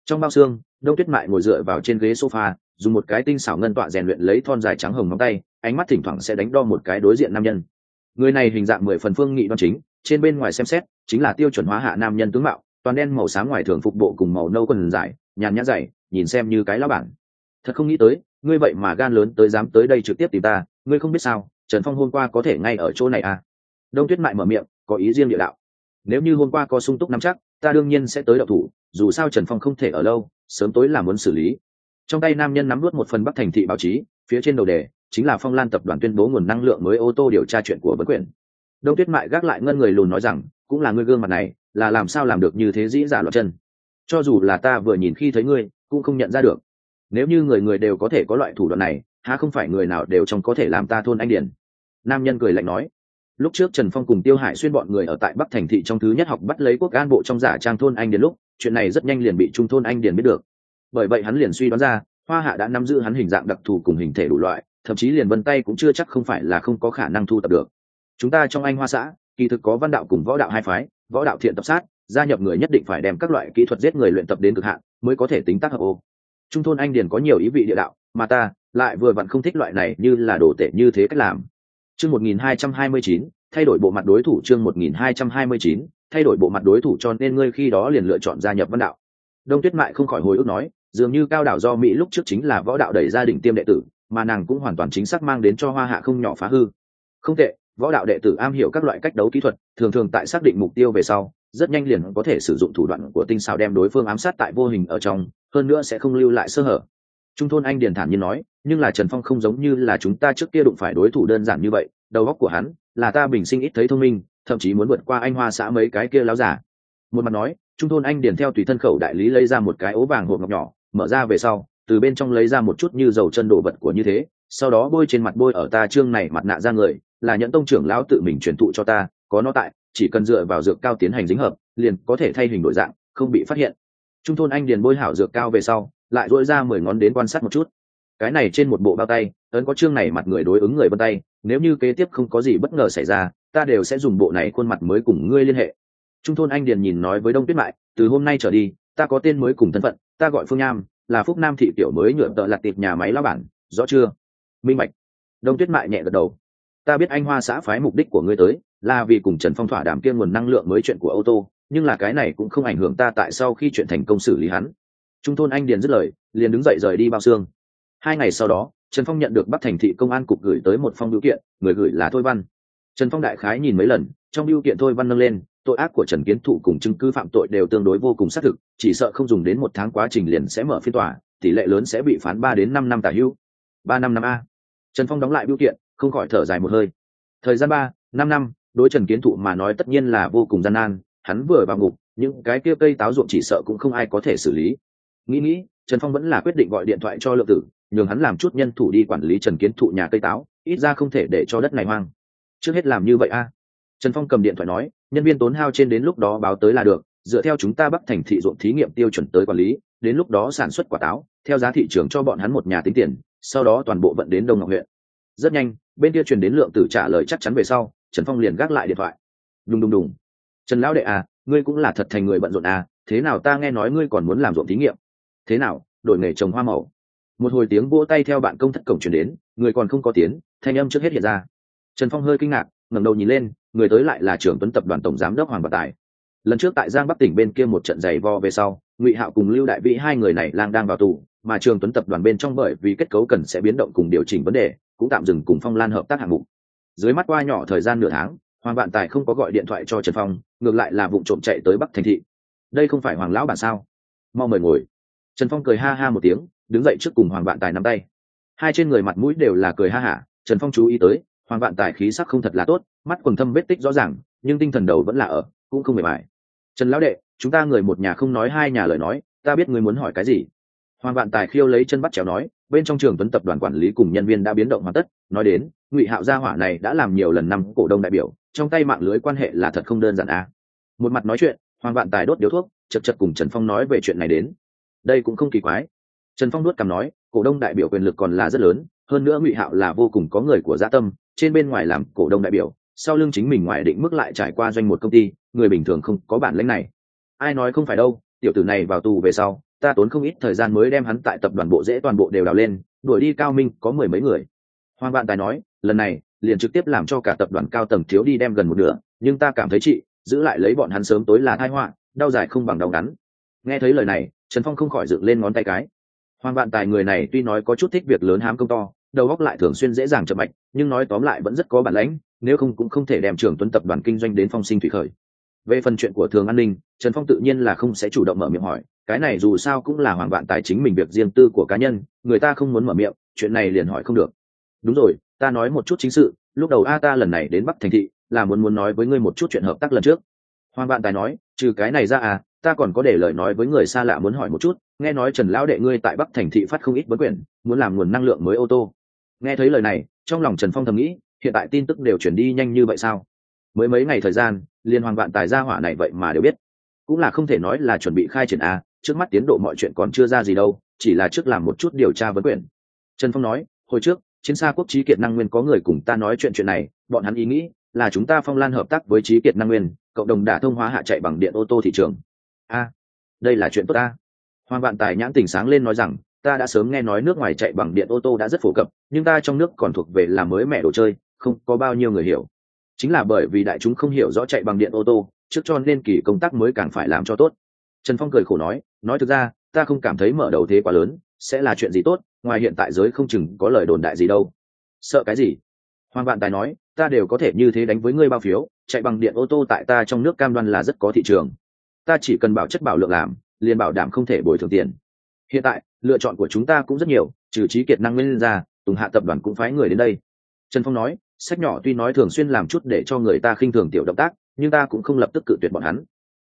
Trong bao xương, Đông Tuyết Mại ngồi dựa vào trên ghế sofa, dùng một cái tinh xảo ngân tọa rèn luyện lấy thon dài trắng hồng ngón tay, ánh mắt thỉnh thoảng sẽ đánh đo một cái đối diện nam nhân. Người này hình dạng 10 phần phương nghị đoan chính, trên bên ngoài xem xét chính là tiêu chuẩn hóa hạ nam nhân tướng mạo, toàn đen màu xám ngoài thường phục bộ cùng màu nâu quần dài, nhàn nhã dày, nhìn xem như cái lão bản. Thật không nghĩ tới, ngươi vậy mà gan lớn tới dám tới đây trực tiếp tìm ta, ngươi không biết sao, Trần Phong hôm qua có thể ngay ở chỗ này à? Đông Tuyết Mại mở miệng, có ý riêng địa đạo. Nếu như hôm qua có sung túc nắm chắc, ta đương nhiên sẽ tới đậu thủ, dù sao Trần Phong không thể ở lâu, sớm tối là muốn xử lý. Trong tay nam nhân nắm nuốt một phần Bắc Thành thị báo chí, phía trên đầu đề chính là Phong Lan tập đoàn tuyên bố nguồn năng lượng mới ô tô điều tra chuyện của Vân Quyển. Đông Tuyết Mại gác lại ngân người lùn nói rằng, cũng là ngươi gương mặt này, là làm sao làm được như thế dĩ giả loạn chân. Cho dù là ta vừa nhìn khi thấy ngươi, cũng không nhận ra được. Nếu như người người đều có thể có loại thủ đoạn này, há không phải người nào đều trong có thể làm ta thôn anh điển. Nam nhân cười lạnh nói. Lúc trước Trần Phong cùng Tiêu Hải Xuyên bọn người ở tại Bắc Thành thị trong thứ nhất học bắt lấy quốc an bộ trong giả trang thôn anh điển lúc, chuyện này rất nhanh liền bị trung thôn anh điển biết được. Bởi vậy hắn liền suy đoán ra, Hoa Hạ đã nắm giữ hắn hình dạng đặc thù cùng hình thể đủ loại, thậm chí liền vân tay cũng chưa chắc không phải là không có khả năng thu tập được. Chúng ta trong Anh Hoa xã, kỳ thực có văn đạo cùng võ đạo hai phái, võ đạo thiện tập sát, gia nhập người nhất định phải đem các loại kỹ thuật giết người luyện tập đến cực hạn, mới có thể tính tác hợp ô. Trung thôn anh điển có nhiều ý vị địa đạo, mà ta lại vừa vặn không thích loại này như là đồ tể như thế cách làm. Chương 1229, thay đổi bộ mặt đối thủ. Chương 1229, thay đổi bộ mặt đối thủ, cho nên ngươi khi đó liền lựa chọn gia nhập văn đạo. Đông Tuyết Mại không khỏi hồi ức nói, dường như cao đảo do Mỹ lúc trước chính là võ đạo đẩy gia đình tiêm đệ tử, mà nàng cũng hoàn toàn chính xác mang đến cho Hoa Hạ không nhỏ phá hư. Không tệ, võ đạo đệ tử am hiểu các loại cách đấu kỹ thuật, thường thường tại xác định mục tiêu về sau, rất nhanh liền có thể sử dụng thủ đoạn của tinh xảo đem đối phương ám sát tại vô hình ở trong, hơn nữa sẽ không lưu lại sơ hở. Trung thôn anh điền thản nhiên nói, nhưng là Trần Phong không giống như là chúng ta trước kia đụng phải đối thủ đơn giản như vậy, đầu óc của hắn là ta bình sinh ít thấy thông minh, thậm chí muốn vượt qua anh Hoa xã mấy cái kia láo giả. Một mặt nói, Trung thôn anh điền theo tùy thân khẩu đại lý lấy ra một cái ố vàng hộp ngọc nhỏ, mở ra về sau, từ bên trong lấy ra một chút như dầu chân đồ vật của như thế, sau đó bôi trên mặt, bôi ở ta trương này mặt nạ ra người, là Nhẫn Tông trưởng lão tự mình truyền thụ cho ta, có nó tại, chỉ cần dựa vào dược cao tiến hành dính hợp, liền có thể thay hình đổi dạng, không bị phát hiện. Trung thôn anh điền bôi hảo dược cao về sau, lại duỗi ra 10 ngón đến quan sát một chút. Cái này trên một bộ bao tay, ấn có chương này mặt người đối ứng người vân tay, nếu như kế tiếp không có gì bất ngờ xảy ra, ta đều sẽ dùng bộ này khuôn mặt mới cùng ngươi liên hệ. Trung thôn anh điền nhìn nói với Đông Tuyết Mại, từ hôm nay trở đi, ta có tên mới cùng thân phận, ta gọi Phương Nham, là Phúc Nam thị tiểu mới nhựa tợ lặt tiệp nhà máy lão bản, rõ chưa? Minh bạch. Đông Tuyết Mại nhẹ gật đầu. Ta biết anh Hoa xã phái mục đích của ngươi tới, là vì cùng Trần Phong thỏa đàm kia nguồn năng lượng mới chuyện của ô tô, nhưng là cái này cũng không ảnh hưởng ta tại sau khi chuyện thành công xử lý hắn. Trung thôn anh điền dứt lời, liền đứng dậy rời đi bao xương. 2 ngày sau đó, Trần Phong nhận được Bắc Thành thị công an cục gửi tới một phong bưu kiện, người gửi là Thôi Văn. Trần Phong đại khái nhìn mấy lần, trong bưu kiện Thôi Văn nâng lên, tội ác của Trần Kiến Thụ cùng chứng cứ phạm tội đều tương đối vô cùng xác thực, chỉ sợ không dùng đến 1 tháng quá trình liền sẽ mở phiên tòa, tỷ lệ lớn sẽ bị phán 3 đến 5 năm tả hữu. 3 năm năm a. Trần Phong đóng lại bưu kiện, không khỏi thở dài một hơi. Thời gian 3-5 năm, đối Trần Kiến Thụ mà nói tất nhiên là vô cùng gian nan, hắn vừa vào ngục, những cái kia cây táo ruộng chỉ sợ cũng không ai có thể xử lý. Nghĩ, Trần Phong vẫn là quyết định gọi điện thoại cho Lượng Tử, nhường hắn làm chút nhân thủ đi quản lý Trần Kiến Thụ nhà cây táo, ít ra không thể để cho đất này hoang. Trước hết làm như vậy a. Trần Phong cầm điện thoại nói, nhân viên tốn hao trên đến lúc đó báo tới là được, dựa theo chúng ta Bắc Thành thị ruộng thí nghiệm tiêu chuẩn tới quản lý, đến lúc đó sản xuất quả táo, theo giá thị trường cho bọn hắn một nhà tính tiền, sau đó toàn bộ vận đến Đông Ngọc huyện. Rất nhanh, bên kia truyền đến Lượng Tử trả lời chắc chắn về sau, Trần Phong liền gác lại điện thoại. Đùng. Trần lão đệ à, ngươi cũng là thật thành người bận rộn à, thế nào ta nghe nói ngươi còn muốn làm ruộng thí nghiệm? Thế nào, đổi nghề trồng hoa màu? Một hồi tiếng vỗ tay theo bạn công thất cổng truyền đến, người còn không có tiến, thanh âm trước hết hiện ra. Trần Phong hơi kinh ngạc, ngẩng đầu nhìn lên, người tới lại là trưởng Tuấn tập đoàn tổng giám đốc Hoàng Bạc Tài. Lần trước tại Giang Bắc tỉnh bên kia một trận giày vo về sau, Ngụy Hạo cùng Lưu Đại Vĩ hai người này lang đang vào tù, mà Trường Tuấn tập đoàn bên trong bởi vì kết cấu cần sẽ biến động cùng điều chỉnh vấn đề, cũng tạm dừng cùng Phong Lan hợp tác hạng mục. Dưới mắt qua nhỏ thời gian nửa tháng, Hoàng Vạn Tài không có gọi điện thoại cho Trần Phong, ngược lại là vụng trộm chạy tới Bắc Thành thị. Đây không phải Hoàng lão bản sao? Mau mời ngồi. Trần Phong cười ha ha một tiếng, đứng dậy trước cùng Hoàng Vạn Tài nắm tay. Hai trên người mặt mũi đều là cười ha hả. Trần Phong chú ý tới, Hoàng Vạn Tài khí sắc không thật là tốt, mắt quầng thâm vết tích rõ ràng, nhưng tinh thần đầu vẫn là ở, cũng không mệt mỏi. Trần lão đệ, chúng ta người một nhà không nói hai nhà lời nói, ta biết ngươi muốn hỏi cái gì. Hoàng Vạn Tài khiêu lấy chân bắt chéo nói, bên trong Trường Tuấn tập đoàn quản lý cùng nhân viên đã biến động hoàn tất, nói đến, Ngụy Hạo gia hỏa này đã làm nhiều lần năm cổ đông đại biểu, trong tay mạng lưới quan hệ là thật không đơn giản à. Một mặt nói chuyện, Hoàng Vạn Tài đốt điếu thuốc, chật cùng Trần Phong nói về chuyện này đến. Đây cũng không kỳ quái. Trần Phong nuốt cằm nói, cổ đông đại biểu quyền lực còn là rất lớn, hơn nữa Ngụy Hạo là vô cùng có người của dã tâm, trên bên ngoài làm cổ đông đại biểu, sau lưng chính mình ngoài định mức lại trải qua doanh một công ty, người bình thường không có bản lĩnh này. Ai nói không phải đâu, tiểu tử này vào tù về sau, ta tốn không ít thời gian mới đem hắn tại tập đoàn bộ rễ toàn bộ đều đào lên, đuổi đi Cao Minh có mười mấy người. Hoàng Vạn Tài nói, lần này liền trực tiếp làm cho cả tập đoàn cao tầng thiếu đi đem gần một nửa, nhưng ta cảm thấy chị giữ lại lấy bọn hắn sớm tối là tai họa, đau dài không bằng đau ngắn. Nghe thấy lời này, Trần Phong không khỏi dựng lên ngón tay cái. Hoàng Vạn Tài người này tuy nói có chút thích việc lớn hám công to, đầu óc lại thường xuyên dễ dàng chậm mạch, nhưng nói tóm lại vẫn rất có bản lĩnh, nếu không cũng không thể đem Trường Tuấn tập đoàn kinh doanh đến phong sinh thủy khởi. Về phần chuyện của Thường An Ninh, Trần Phong tự nhiên là không sẽ chủ động mở miệng hỏi, cái này dù sao cũng là Hoàng Vạn Tài chính mình việc riêng tư của cá nhân, người ta không muốn mở miệng, chuyện này liền hỏi không được. Đúng rồi, ta nói một chút chính sự, lúc đầu ta lần này đến Bắc Thành thị là muốn nói với ngươi một chút chuyện hợp tác lần trước. Hoàng Vạn Tài nói, trừ cái này ra ta còn có để lời nói với người xa lạ muốn hỏi một chút, nghe nói Trần lão đệ ngươi tại Bắc Thành thị phát không ít vấn quyền, muốn làm nguồn năng lượng mới ô tô. Nghe thấy lời này, trong lòng Trần Phong thầm nghĩ, hiện tại tin tức đều chuyển đi nhanh như vậy sao? Mới mấy ngày thời gian, liên Hoàng Vạn Tài gia hỏa này vậy mà đều biết, cũng là không thể nói là chuẩn bị khai triển trước mắt tiến độ mọi chuyện còn chưa ra gì đâu, chỉ là trước làm một chút điều tra vấn quyền. Trần Phong nói, hồi trước Chiến Xa Quốc Trí Kiệt Năng Nguyên có người cùng ta nói chuyện này, bọn hắn ý nghĩ là chúng ta Phong Lan hợp tác với Trí Kiệt Năng Nguyên, cộng đồng đả thông hóa hạ chạy bằng điện ô tô thị trường. Đây là chuyện tốt ta. Hoàng Vạn Tài nhãn tỉnh sáng lên nói rằng, ta đã sớm nghe nói nước ngoài chạy bằng điện ô tô đã rất phổ cập, nhưng ta trong nước còn thuộc về là mới mẹ đồ chơi, không có bao nhiêu người hiểu. Chính là bởi vì đại chúng không hiểu rõ chạy bằng điện ô tô, trước cho nên kỳ công tác mới càng phải làm cho tốt. Trần Phong cười khổ nói thực ra ta không cảm thấy mở đầu thế quá lớn sẽ là chuyện gì tốt, ngoài hiện tại giới không chừng có lời đồn đại gì đâu. Sợ cái gì? Hoàng Vạn Tài nói, ta đều có thể như thế đánh với ngươi bao phiếu, chạy bằng điện ô tô tại ta trong nước cam đoan là rất có thị trường, ta chỉ cần bảo chất bảo lượng làm, liền bảo đảm không thể bồi thường tiền. Hiện tại lựa chọn của chúng ta cũng rất nhiều, trừ Trí Kiệt Năng Nguyên ra, Tùng Hạ tập đoàn cũng phái người đến đây. Trần Phong nói, sách nhỏ tuy nói thường xuyên làm chút để cho người ta khinh thường tiểu động tác, nhưng ta cũng không lập tức cự tuyệt bọn hắn.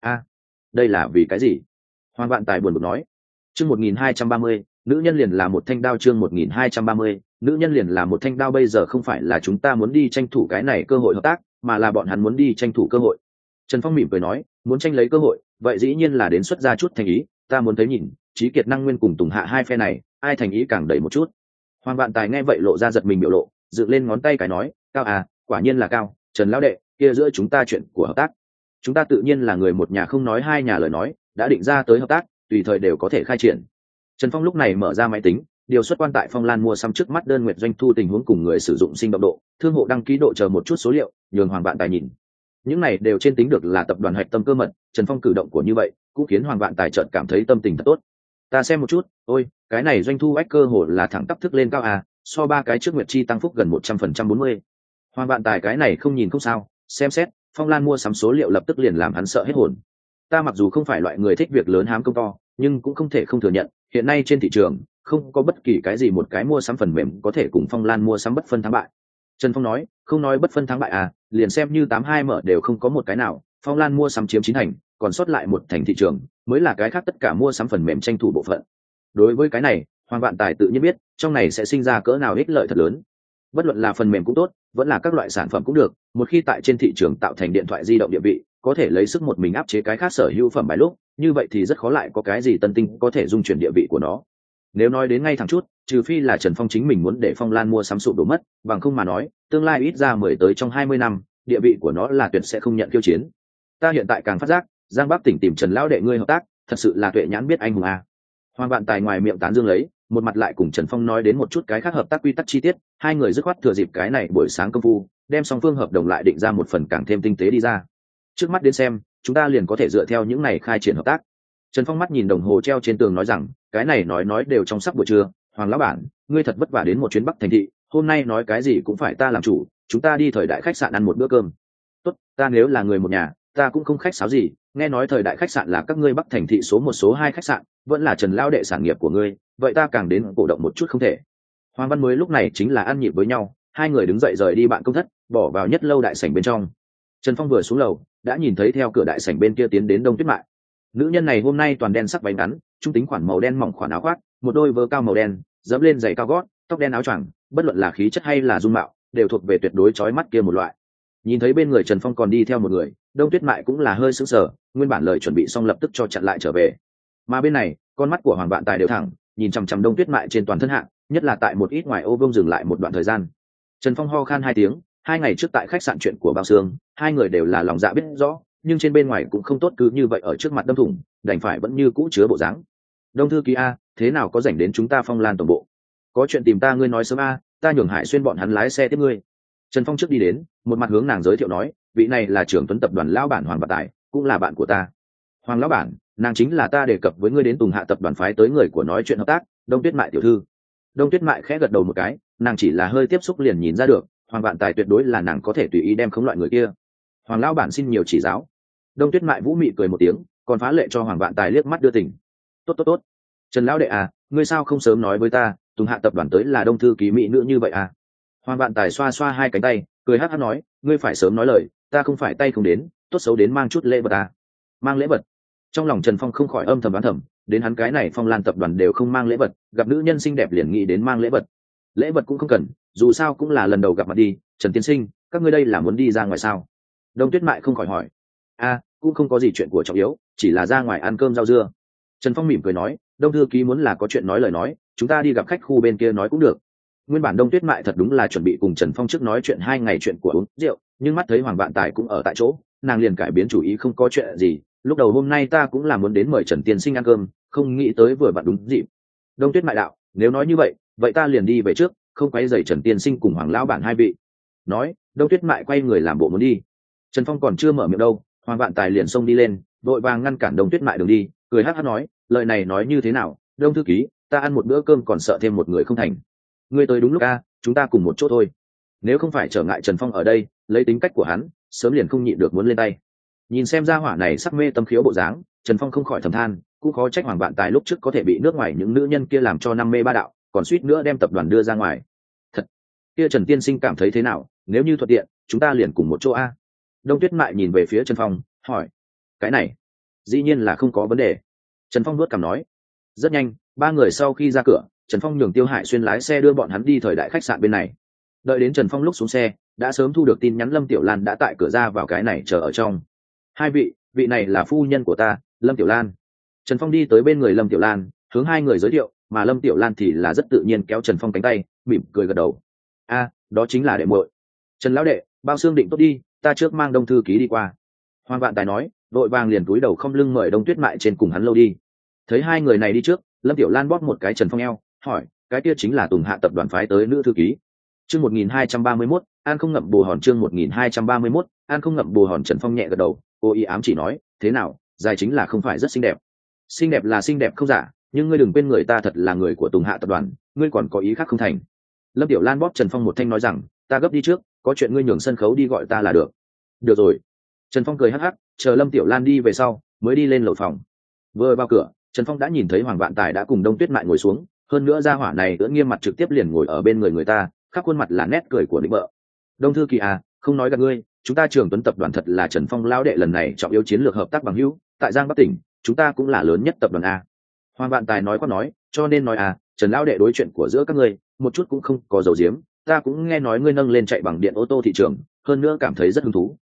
Đây là vì cái gì? Hoàng Vạn Tài buồn bực nói. Chương 1230, nữ nhân liền là một thanh đao. Chương 1230, nữ nhân liền là một thanh đao. Bây giờ không phải là chúng ta muốn đi tranh thủ cái này cơ hội hợp tác, mà là bọn hắn muốn đi tranh thủ cơ hội. Trần Phong mỉm cười nói, muốn tranh lấy cơ hội, vậy dĩ nhiên là đến xuất ra chút thành ý, ta muốn thấy nhìn Trí Kiệt Năng Nguyên cùng Tùng Hạ hai phe này, ai thành ý càng đầy một chút. Hoàng Vạn Tài nghe vậy lộ ra giật mình biểu lộ, dựng lên ngón tay cái nói, cao quả nhiên là cao, Trần lão đệ, kia giữa chúng ta chuyện của hợp tác, chúng ta tự nhiên là người một nhà không nói hai nhà lời nói, đã định ra tới hợp tác, tùy thời đều có thể khai triển. Trần Phong lúc này mở ra máy tính, điều xuất quan tại Phong Lan mua sắm trước mắt đơn nguyệt doanh thu tình huống cùng người sử dụng sinh động độ, thương hộ đăng ký độ chờ một chút số liệu, nhường Hoàng Vạn Tài nhìn. Những này đều trên tính được là tập đoàn hạch tâm cơ mật. Trần Phong cử động của như vậy cũng khiến Hoàng Vạn Tài chợt cảm thấy tâm tình thật tốt. Ta xem một chút, ôi cái này doanh thu ách cơ hồ là thẳng tắp thức lên cao so ba cái trước nguyệt chi tăng phúc gần 100% 40. Hoàng Vạn Tài cái này không nhìn không sao, xem xét Phong Lan mua sắm số liệu lập tức liền làm hắn sợ hết hồn. Ta mặc dù không phải loại người thích việc lớn hám công to, nhưng cũng không thể không thừa nhận, hiện nay trên thị trường không có bất kỳ cái gì một cái mua sắm phần mềm có thể cùng Phong Lan mua sắm bất phân thắng bại. Trần Phong nói, không nói bất phân thắng bại liền xem như 82 mở đều không có một cái nào, Phong Lan mua sắm chiếm 9 thành, còn sót lại một thành thị trường mới là cái khác tất cả mua sắm phần mềm tranh thủ bộ phận. Đối với cái này, Hoàng Vạn Tài tự nhiên biết, trong này sẽ sinh ra cỡ nào ích lợi thật lớn. Bất luận là phần mềm cũng tốt, vẫn là các loại sản phẩm cũng được, một khi tại trên thị trường tạo thành điện thoại di động địa vị, có thể lấy sức một mình áp chế cái khác sở hữu phẩm bài lúc, như vậy thì rất khó lại có cái gì tân tinh có thể dung chuyển địa vị của nó. Nếu nói đến ngay thẳng chút, trừ phi là Trần Phong chính mình muốn để Phong Lan mua sắm sụp đổ mất, bằng không mà nói, tương lai ít ra 10 tới trong 20 năm, địa vị của nó là tuyệt sẽ không nhận khiêu chiến. Ta hiện tại càng phát giác, Giang Bắc tỉnh tìm Trần lão đệ ngươi hợp tác, thật sự là tuệ nhãn biết anh hùng Hoàng Vạn Tài ngoài miệng tán dương lấy, một mặt lại cùng Trần Phong nói đến một chút cái khác hợp tác quy tắc chi tiết, hai người dứt khoát thừa dịp cái này buổi sáng công phu, đem song phương hợp đồng lại định ra một phần càng thêm tinh tế đi ra. Trước mắt đến xem, chúng ta liền có thể dựa theo những này khai triển hợp tác. Trần Phong mắt nhìn đồng hồ treo trên tường nói rằng, cái này nói đều trong sắp buổi trưa, Hoàng lão bản, ngươi thật vất vả đến một chuyến Bắc thành thị, hôm nay nói cái gì cũng phải ta làm chủ, chúng ta đi thời đại khách sạn ăn một bữa cơm. Tốt, ta nếu là người một nhà, ta cũng không khách sáo gì, nghe nói thời đại khách sạn là các ngươi Bắc thành thị số 1 số 2 khách sạn, vẫn là Trần lão đệ sản nghiệp của ngươi, vậy ta càng đến cổ động một chút không thể. Hoàng Văn mới lúc này chính là ăn nhịp với nhau, hai người đứng dậy rời đi bạn công thất, bỏ vào nhất lâu đại sảnh bên trong. Trần Phong vừa xuống lầu, đã nhìn thấy theo cửa đại sảnh bên kia tiến đến Đông Tuyết Mại. Nữ nhân này hôm nay toàn đen sắc váy ngắn, trung tính khoản màu đen mỏng khoản áo khoác, một đôi vớ cao màu đen, dẫm lên giày cao gót, tóc đen áo choàng, bất luận là khí chất hay là dung mạo, đều thuộc về tuyệt đối chói mắt kia một loại. Nhìn thấy bên người Trần Phong còn đi theo một người, Đông Tuyết Mại cũng là hơi sững sờ, nguyên bản lời chuẩn bị xong lập tức cho chặn lại trở về. Mà bên này, con mắt của Hoàng Vạn Tài đều thẳng, nhìn chằm chằm Đông Tuyết Mại trên toàn thân hạng, nhất là tại một ít ngoài ô vuông dừng lại một đoạn thời gian. Trần Phong ho khan 2 tiếng, 2 ngày trước tại khách sạn chuyện của Bao Sương, hai người đều là lòng dạ biết rõ, nhưng trên bên ngoài cũng không tốt cứ như vậy ở trước mặt đâm thủng, đành phải vẫn như cũ chứa bộ dáng. Đông thư ký a, thế nào có rảnh đến chúng ta Phong Lan tổng bộ? Có chuyện tìm ta, ngươi nói sớm a, ta nhường Hải Xuyên bọn hắn lái xe tiếp ngươi. Trần Phong trước đi đến, một mặt hướng nàng giới thiệu nói, vị này là trưởng tuấn tập đoàn lão bản Hoàng Vạn Tài, cũng là bạn của ta. Hoàng lão bản, nàng chính là ta đề cập với ngươi đến Tùng Hạ tập đoàn phái tới người của nói chuyện hợp tác, Đông Tuyết Mại tiểu thư. Đông Tuyết Mại khẽ gật đầu một cái, nàng chỉ là hơi tiếp xúc liền nhìn ra được, Hoàng Vạn Tài tuyệt đối là nàng có thể tùy ý đem khống loại người kia. Hoàng lão bản xin nhiều chỉ giáo. Đông Tuyết Mại vũ mị cười một tiếng, còn phá lệ cho Hoàng Vạn Tài liếc mắt đưa tình. Tốt tốt tốt. Trần lão đệ à, ngươi sao không sớm nói với ta, Tùng Hạ tập đoàn tới là Đông thư ký mỹ nữ như vậy à? Hoàng Vạn Tài xoa xoa hai cánh tay, cười hắc hắc nói, ngươi phải sớm nói lời, ta không phải tay không đến, tốt xấu đến mang chút lễ vật à? Mang lễ vật? Trong lòng Trần Phong không khỏi âm thầm đoán thầm, đến hắn cái này Phong Lan tập đoàn đều không mang lễ vật, gặp nữ nhân xinh đẹp liền nghĩ đến mang lễ vật. Lễ vật cũng không cần, dù sao cũng là lần đầu gặp mặt đi. Trần tiên sinh, các ngươi đây là muốn đi ra ngoài sao? Đông Tuyết Mại không khỏi hỏi. Cũng không có gì chuyện của trọng yếu, chỉ là ra ngoài ăn cơm rau dưa. Trần Phong mỉm cười nói, Đông thư ký muốn là có chuyện nói lời nói, chúng ta đi gặp khách khu bên kia nói cũng được. Nguyên bản Đông Tuyết Mại thật đúng là chuẩn bị cùng Trần Phong trước nói chuyện 2 ngày chuyện của uống rượu, nhưng mắt thấy Hoàng Vạn Tài cũng ở tại chỗ, nàng liền cải biến chủ ý, không có chuyện gì. Lúc đầu hôm nay ta cũng là muốn đến mời Trần tiên sinh ăn cơm, không nghĩ tới vừa vặn đúng dịp. Đông Tuyết Mại đạo, nếu nói như vậy ta liền đi về trước, không quấy rầy Trần tiên sinh cùng Hoàng lão bản hai vị. Nói, Đông Tuyết Mại quay người làm bộ muốn đi. Trần Phong còn chưa mở miệng đâu, Hoàng Vạn Tài liền xông đi lên, vội vàng ngăn cản Đông Tuyết Mại đường đi, cười hắc hắc nói, lời này nói như thế nào, Đông thư ký, ta ăn một bữa cơm còn sợ thêm một người không thành. Ngươi tới đúng lúc a, chúng ta cùng một chỗ thôi. Nếu không phải trở ngại Trần Phong ở đây, lấy tính cách của hắn, sớm liền không nhịn được muốn lên tay. Nhìn xem ra hỏa này sắc mê tâm khiếu bộ dáng, Trần Phong không khỏi thầm than, cũng khó trách Hoàng Vạn Tài lúc trước có thể bị nước ngoài những nữ nhân kia làm cho năm mê ba đạo, còn suýt nữa đem tập đoàn đưa ra ngoài. Thật, kia Trần tiên sinh cảm thấy thế nào, nếu như thuận tiện, chúng ta liền cùng một chỗ a. Đông Tuyết Mại nhìn về phía Trần Phong, hỏi, cái này, dĩ nhiên là không có vấn đề. Trần Phong nuốt cằm nói. Rất nhanh, 3 người sau khi ra cửa, Trần Phong nhường Tiêu Hải Xuyên lái xe đưa bọn hắn đi thời đại khách sạn bên này. Đợi đến Trần Phong lúc xuống xe, đã sớm thu được tin nhắn Lâm Tiểu Lan đã tại cửa ra vào cái này chờ ở trong. Hai vị này là phu nhân của ta, Lâm Tiểu Lan. Trần Phong đi tới bên người Lâm Tiểu Lan, hướng hai người giới thiệu, mà Lâm Tiểu Lan thì là rất tự nhiên kéo Trần Phong cánh tay, mỉm cười gật đầu. Đó chính là đệ muội. Trần lão đệ, bao xương định tốt đi, ta trước mang Đông thư ký đi qua. Hoàng Vạn Tài nói, vội vàng liền túi đầu không lưng mời Đông Tuyết Mại trên cùng hắn lâu đi. Thấy hai người này đi trước, Lâm Tiểu Lan bóp một cái Trần Phong eo, hỏi, cái kia chính là Tùng Hạ tập đoàn phái tới nữ thư ký. Chương 1231, An không ngậm bồ hòn. Chương 1231, An không ngậm bồ hòn. Trần Phong nhẹ gật đầu, cô ý ám chỉ nói, thế nào, dài chính là không phải rất xinh đẹp. Xinh đẹp là xinh đẹp không giả, nhưng ngươi đừng quên người ta thật là người của Tùng Hạ tập đoàn, ngươi còn có ý khác không thành. Lâm Tiểu Lan bóp Trần Phong một thanh nói rằng, ta gấp đi trước, có chuyện ngươi nhường sân khấu đi gọi ta là được. Được rồi. Trần Phong cười hắc hắc, chờ Lâm Tiểu Lan đi về sau, mới đi lên lầu phòng. Vừa vào cửa, Trần Phong đã nhìn thấy Hoàng Vạn Tài đã cùng Đông Tuyết Mại ngồi xuống, hơn nữa gia hỏa này ưỡn nghiêm mặt trực tiếp liền ngồi ở bên người ta, khắp khuôn mặt là nét cười của định vợ. Đông thư kỳ à, không nói gạt ngươi, chúng ta Trường Tuấn tập đoàn thật là Trần Phong lão đệ lần này trọng yếu chiến lược hợp tác bằng hữu, tại Giang Bắc tỉnh, chúng ta cũng là lớn nhất tập đoàn a. Hoàng Vạn Tài nói quá nói, cho nên nói à, Trần lão đệ đối chuyện của giữa các ngươi, một chút cũng không có dầu diếm, ta cũng nghe nói ngươi nâng lên chạy bằng điện ô tô thị trường, hơn nữa cảm thấy rất hứng thú.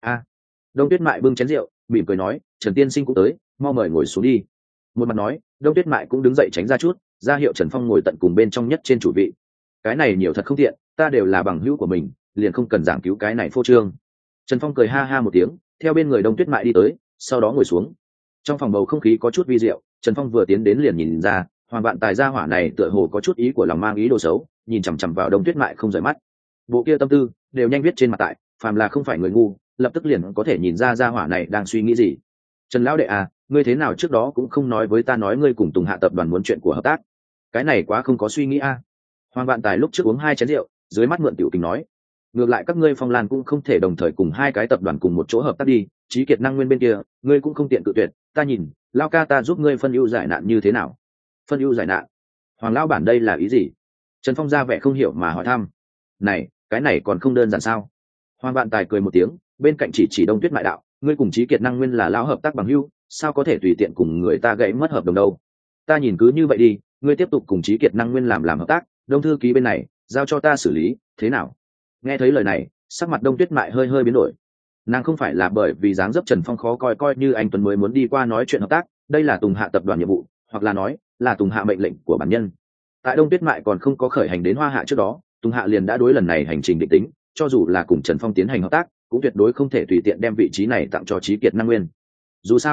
Đông Tuyết Mại bưng chén rượu, mỉm cười nói, Trần tiên sinh cũng tới, mau mời ngồi xuống đi. Một mặt nói, Đông Tuyết Mại cũng đứng dậy tránh ra chút, ra hiệu Trần Phong ngồi tận cùng bên trong nhất trên chủ vị. Cái này nhiều thật không tiện, ta đều là bằng hữu của mình, liền không cần giảng cứu cái này phô trương. Trần Phong cười ha ha một tiếng, theo bên người Đông Tuyết Mại đi tới, sau đó ngồi xuống. Trong phòng bầu không khí có chút vi diệu, Trần Phong vừa tiến đến liền nhìn ra, Hoàng Vạn Tài gia hỏa này tựa hồ có chút ý của lòng mang ý đồ xấu, nhìn chằm chằm vào Đông Tuyết Mại không rời mắt. Bộ kia tâm tư đều nhanh viết trên mặt tại, phàm là không phải người ngu, lập tức liền có thể nhìn ra gia hỏa này đang suy nghĩ gì. Trần lão đệ à, ngươi thế nào trước đó cũng không nói với ta nói ngươi cùng Tùng Hạ tập đoàn muốn chuyện của hợp tác, cái này quá không có suy nghĩ a. Hoàng Vạn Tài lúc trước uống 2 chén rượu, dưới mắt mượn tiểu tình nói, ngược lại các ngươi Phong Lan cũng không thể đồng thời cùng 2 cái tập đoàn cùng một chỗ hợp tác đi, Chí Kiệt Năng Nguyên bên kia ngươi cũng không tiện cự tuyệt, ta nhìn lao ca ta giúp ngươi phân ưu giải nạn như thế nào. Phân ưu giải nạn? Hoàng lão bản đây là ý gì? Trần Phong ra vẻ không hiểu mà hỏi thăm. Này, cái này còn không đơn giản sao? Hoàng Vạn Tài cười một tiếng, bên cạnh chỉ Đông Tuyết Mại đạo, ngươi cùng Chí Kiệt Năng Nguyên là lão hợp tác bằng hữu, sao có thể tùy tiện cùng người ta gãy mất hợp đồng đâu. Ta nhìn cứ như vậy đi, ngươi tiếp tục cùng Chí Kiệt Năng Nguyên làm hợp tác, Đông thư ký bên này giao cho ta xử lý, thế nào? Nghe thấy lời này, sắc mặt Đông Tuyết Mại hơi hơi biến đổi. Nàng không phải là bởi vì dáng dấp Trần Phong khó coi như anh Tuấn mới muốn đi qua nói chuyện hợp tác, đây là Tùng Hạ tập đoàn nhiệm vụ, hoặc là nói là Tùng Hạ mệnh lệnh của bản nhân. Tại Đông Tuyết Mại còn không có khởi hành đến Hoa Hạ trước đó, Tùng Hạ liền đã đối lần này hành trình định tính, cho dù là cùng Trần Phong tiến hành hợp tác, cũng tuyệt đối không thể tùy tiện đem vị trí này tặng cho Chí Kiệt Năng Nguyên. Dù sao,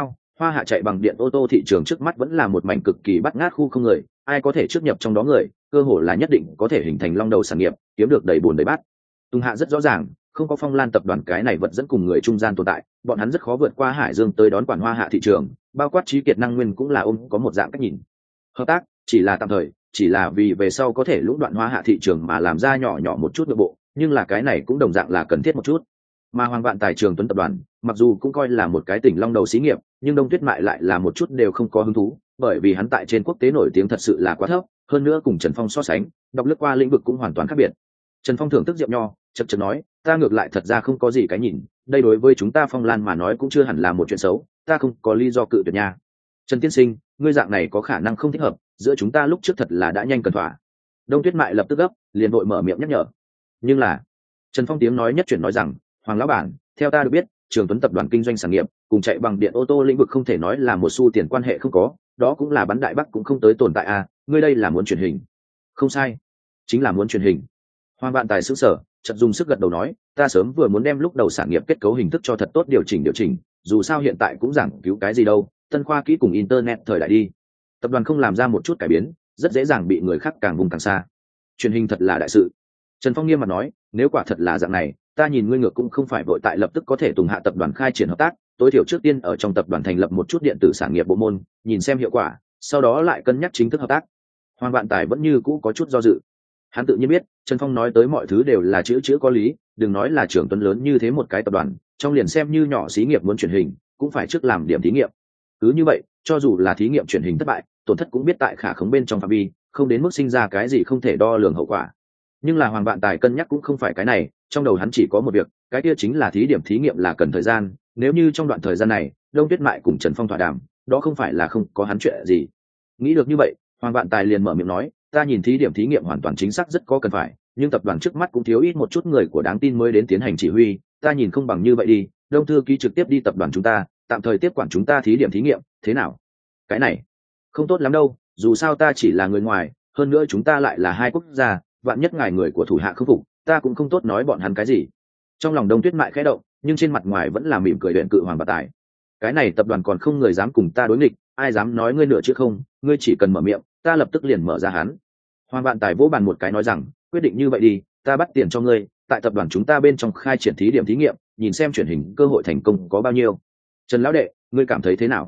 Hoa Hạ chạy bằng điện ô tô thị trường trước mắt vẫn là một mảnh cực kỳ bắt ngát khu không người, ai có thể trước nhập trong đó người, cơ hội là nhất định có thể hình thành long đầu sản nghiệp, kiếm được đầy bùn đầy bát. Tùng Hạ rất rõ ràng, không có Phong Lan tập đoàn cái này vật dẫn cùng người trung gian tồn tại, bọn hắn rất khó vượt qua Hải Dương tới đón quản Hoa Hạ thị trường, bao quát Trí Kiệt Năng Nguyên cũng là có một dạng cách nhìn. Hợp tác chỉ là tạm thời, chỉ là vì về sau có thể lũng đoạn Hoa Hạ thị trường mà làm ra nhỏ nhỏ một chút nội bộ, nhưng là cái này cũng đồng dạng là cần thiết một chút. Mà Hoàng Vạn Tài Trường Tuấn tập đoàn, mặc dù cũng coi là một cái tỉnh long đầu xí nghiệp, nhưng Đông Tuyết Mại lại là một chút đều không có hứng thú, bởi vì hắn tại trên quốc tế nổi tiếng thật sự là quá thấp, hơn nữa cùng Trần Phong so sánh, đọc lướt qua lĩnh vực cũng hoàn toàn khác biệt. Trần Phong thưởng thức rượu nho, chật chật nói, ta ngược lại thật ra không có gì cái nhìn, đây đối với chúng ta Phong Lan mà nói cũng chưa hẳn là một chuyện xấu, ta không có lý do cự tuyệt nha. Trần tiên sinh, ngươi dạng này có khả năng không thích hợp, giữa chúng ta lúc trước thật là đã nhanh cần thỏa. Đông Tuyết Mại lập tức gấp, liền vội mở miệng nhắc nhở. Nhưng là, Trần Phong tiếng nói nhất chuyển nói rằng, Hoàng lão bản, theo ta được biết, Trường Tuấn tập đoàn kinh doanh sản nghiệp cùng chạy bằng điện ô tô lĩnh vực không thể nói là một xu tiền quan hệ không có, đó cũng là bắn đại bắc cũng không tới tồn tại à, ngươi đây là muốn truyền hình. Không sai, chính là muốn truyền hình. Hoàng Vạn Tài sững sờ, chợt dùng sức gật đầu nói, ta sớm vừa muốn đem lúc đầu sản nghiệp kết cấu hình thức cho thật tốt điều chỉnh, dù sao hiện tại cũng giảng cứu cái gì đâu, tân khoa kỹ cùng internet thời đại đi. Tập đoàn không làm ra một chút cải biến, rất dễ dàng bị người khác càng vùng càng xa. Truyền hình thật là đại sự. Trần Phong nghiêm mặt nói, nếu quả thật là dạng này, ta nhìn ngươi ngược cũng không phải vội tại lập tức có thể Tùng Hạ tập đoàn khai triển hợp tác, tối thiểu trước tiên ở trong tập đoàn thành lập một chút điện tử sản nghiệp bộ môn, nhìn xem hiệu quả, sau đó lại cân nhắc chính thức hợp tác. Hoàng Vạn Tài vẫn như cũ có chút do dự. Hắn tự nhiên biết, Trần Phong nói tới mọi thứ đều là chữ có lý, đừng nói là Trường Tuấn lớn như thế một cái tập đoàn, trong liền xem như nhỏ xí nghiệp muốn truyền hình, cũng phải trước làm điểm thí nghiệm. Cứ như vậy, cho dù là thí nghiệm truyền hình thất bại, tổn thất cũng biết tại khả khống bên trong phạm vi, không đến mức sinh ra cái gì không thể đo lường hậu quả. Nhưng là Hoàng Vạn Tài cân nhắc cũng không phải cái này, trong đầu hắn chỉ có một việc, cái kia chính là thí nghiệm là cần thời gian, nếu như trong đoạn thời gian này Đông Tuyết Mại cùng Trần Phong thỏa đàm, đó không phải là không có hắn chuyện gì. Nghĩ được như vậy, Hoàng Vạn Tài liền mở miệng nói, ta nhìn thí nghiệm hoàn toàn chính xác rất có cần phải, nhưng tập đoàn trước mắt cũng thiếu ít một chút người của đáng tin mới đến tiến hành chỉ huy, ta nhìn không bằng như vậy đi, Đông thư ký trực tiếp đi tập đoàn chúng ta, tạm thời tiếp quản chúng ta thí nghiệm, thế nào? Cái này không tốt lắm đâu, dù sao ta chỉ là người ngoài, hơn nữa chúng ta lại là hai quốc gia, vạn nhất ngài người của thủ hạ không phục, ta cũng không tốt nói bọn hắn cái gì. Trong lòng Đông Tuyết Mại khẽ động, nhưng trên mặt ngoài vẫn là mỉm cười đền cự Hoàng Vạn Tài. Cái này tập đoàn còn không người dám cùng ta đối nghịch, ai dám nói ngươi nửa chứ không, ngươi chỉ cần mở miệng, ta lập tức liền mở ra hắn. Hoàng Vạn Tài vỗ bàn một cái nói rằng, quyết định như vậy đi, ta bắt tiền cho ngươi, tại tập đoàn chúng ta bên trong khai triển thí nghiệm, nhìn xem truyền hình cơ hội thành công có bao nhiêu. Trần lão đệ, ngươi cảm thấy thế nào?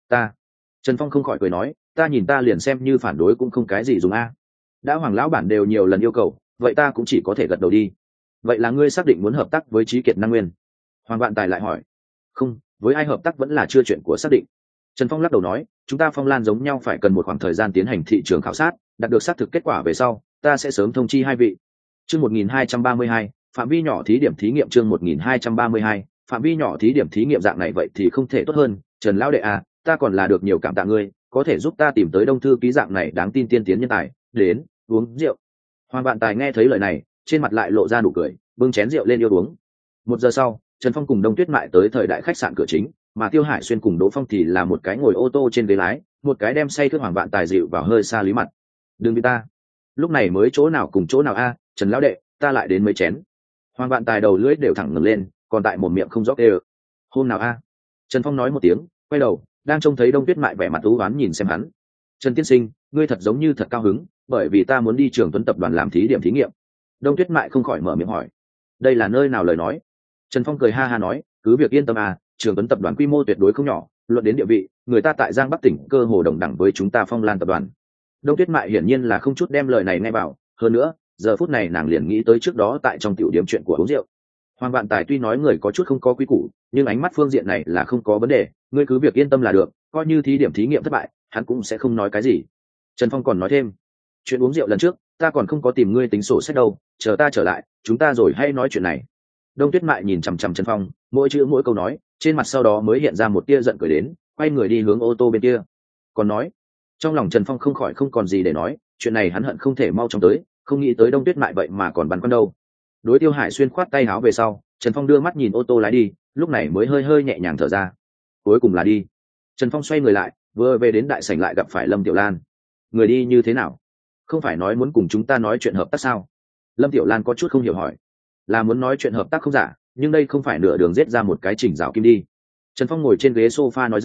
Trần Phong không khỏi cười nói, ta nhìn ta liền xem như phản đối cũng không cái gì dùng a. Đã Hoàng lão bản đều nhiều lần yêu cầu, vậy ta cũng chỉ có thể gật đầu đi. Vậy là ngươi xác định muốn hợp tác với Trí Kiệt Năng Nguyên? Hoàng Vạn Tài lại hỏi. Không, với ai hợp tác vẫn là chưa chuyện của xác định. Trần Phong lắc đầu nói, chúng ta Phong Lan giống nhau phải cần một khoảng thời gian tiến hành thị trường khảo sát, đạt được xác thực kết quả về sau, ta sẽ sớm thông chi hai vị. Chương 1232, phạm vi nhỏ thí nghiệm chương 1232, phạm vi nhỏ thí nghiệm dạng này vậy thì không thể tốt hơn, Trần lão đệ à, ta còn là được nhiều cảm tạ ngươi, có thể giúp ta tìm tới Đông thư ký dạng này đáng tin tiên tiến nhân tài, đến, uống rượu. Hoàng Vạn Tài nghe thấy lời này, trên mặt lại lộ ra nụ cười, bưng chén rượu lên yêu uống. Một giờ sau, Trần Phong cùng Đông Tuyết Mại tới thời đại khách sạn cửa chính, mà Tiêu Hải Xuyên cùng Đỗ Phong thì là một cái ngồi ô tô trên ghế lái, một cái đem say thước Hoàng Vạn Tài dịu vào hơi xa lý mặt. Đừng vì ta. Lúc này mới chỗ nào cùng chỗ nào a, Trần lão đệ, ta lại đến mấy chén. Hoàng Vạn Tài đầu lưỡi đều thẳng ngẩng lên, còn tại một miệng không rõ kêu. Hôm nào a? Trần Phong nói một tiếng, quay đầu, đang trông thấy Đông Tuyết Mại vẻ mặt u uất nhìn xem hắn. Trần tiên sinh, ngươi thật giống như thật cao hứng, bởi vì ta muốn đi Trường Tuấn tập đoàn làm thí nghiệm. Đông Tuyết Mại không khỏi mở miệng hỏi, đây là nơi nào lời nói? Trần Phong cười ha ha nói, cứ việc yên tâm à, Trường Tuấn tập đoàn quy mô tuyệt đối không nhỏ, luận đến địa vị, người ta tại Giang Bắc tỉnh cơ hồ đồng đẳng với chúng ta Phong Lan tập đoàn. Đông Tuyết Mại hiển nhiên là không chút đem lời này nghe vào, hơn nữa, giờ phút này nàng liền nghĩ tới trước đó tại trong tiểu điểm chuyện của uống rượu. Hoàng Vạn Tài tuy nói người có chút không có quý củ, nhưng ánh mắt phương diện này là không có vấn đề, ngươi cứ việc yên tâm là được, coi như thí nghiệm thất bại, hắn cũng sẽ không nói cái gì. Trần Phong còn nói thêm, chuyện uống rượu lần trước, ta còn không có tìm ngươi tính sổ sách đâu, chờ ta trở lại, chúng ta rồi hay nói chuyện này. Đông Tuyết Mại nhìn chằm chằm Trần Phong, mỗi chữ mỗi câu nói, trên mặt sau đó mới hiện ra một tia giận cười đến, quay người đi hướng ô tô bên kia. Còn nói, trong lòng Trần Phong không khỏi không còn gì để nói, chuyện này hắn hận không thể mau chóng tới, không nghĩ tới Đông Tuyết Mại vậy mà còn băn khoăn đâu. Đối Tiêu Hải Xuyên khoát tay áo về sau, Trần Phong đưa mắt nhìn ô tô lái đi, lúc này mới hơi hơi nhẹ nhàng thở ra. Cuối cùng là đi. Trần Phong xoay người lại, vừa về đến đại sảnh lại gặp phải Lâm Tiểu Lan. Người đi như thế nào? Không phải nói muốn cùng chúng ta nói chuyện hợp tác sao? Lâm Tiểu Lan có chút không hiểu hỏi. Là muốn nói chuyện hợp tác không giả, nhưng đây không phải nửa đường giết ra một cái chỉnh rào kim đi. Trần Phong ngồi trên ghế sofa nói rằng,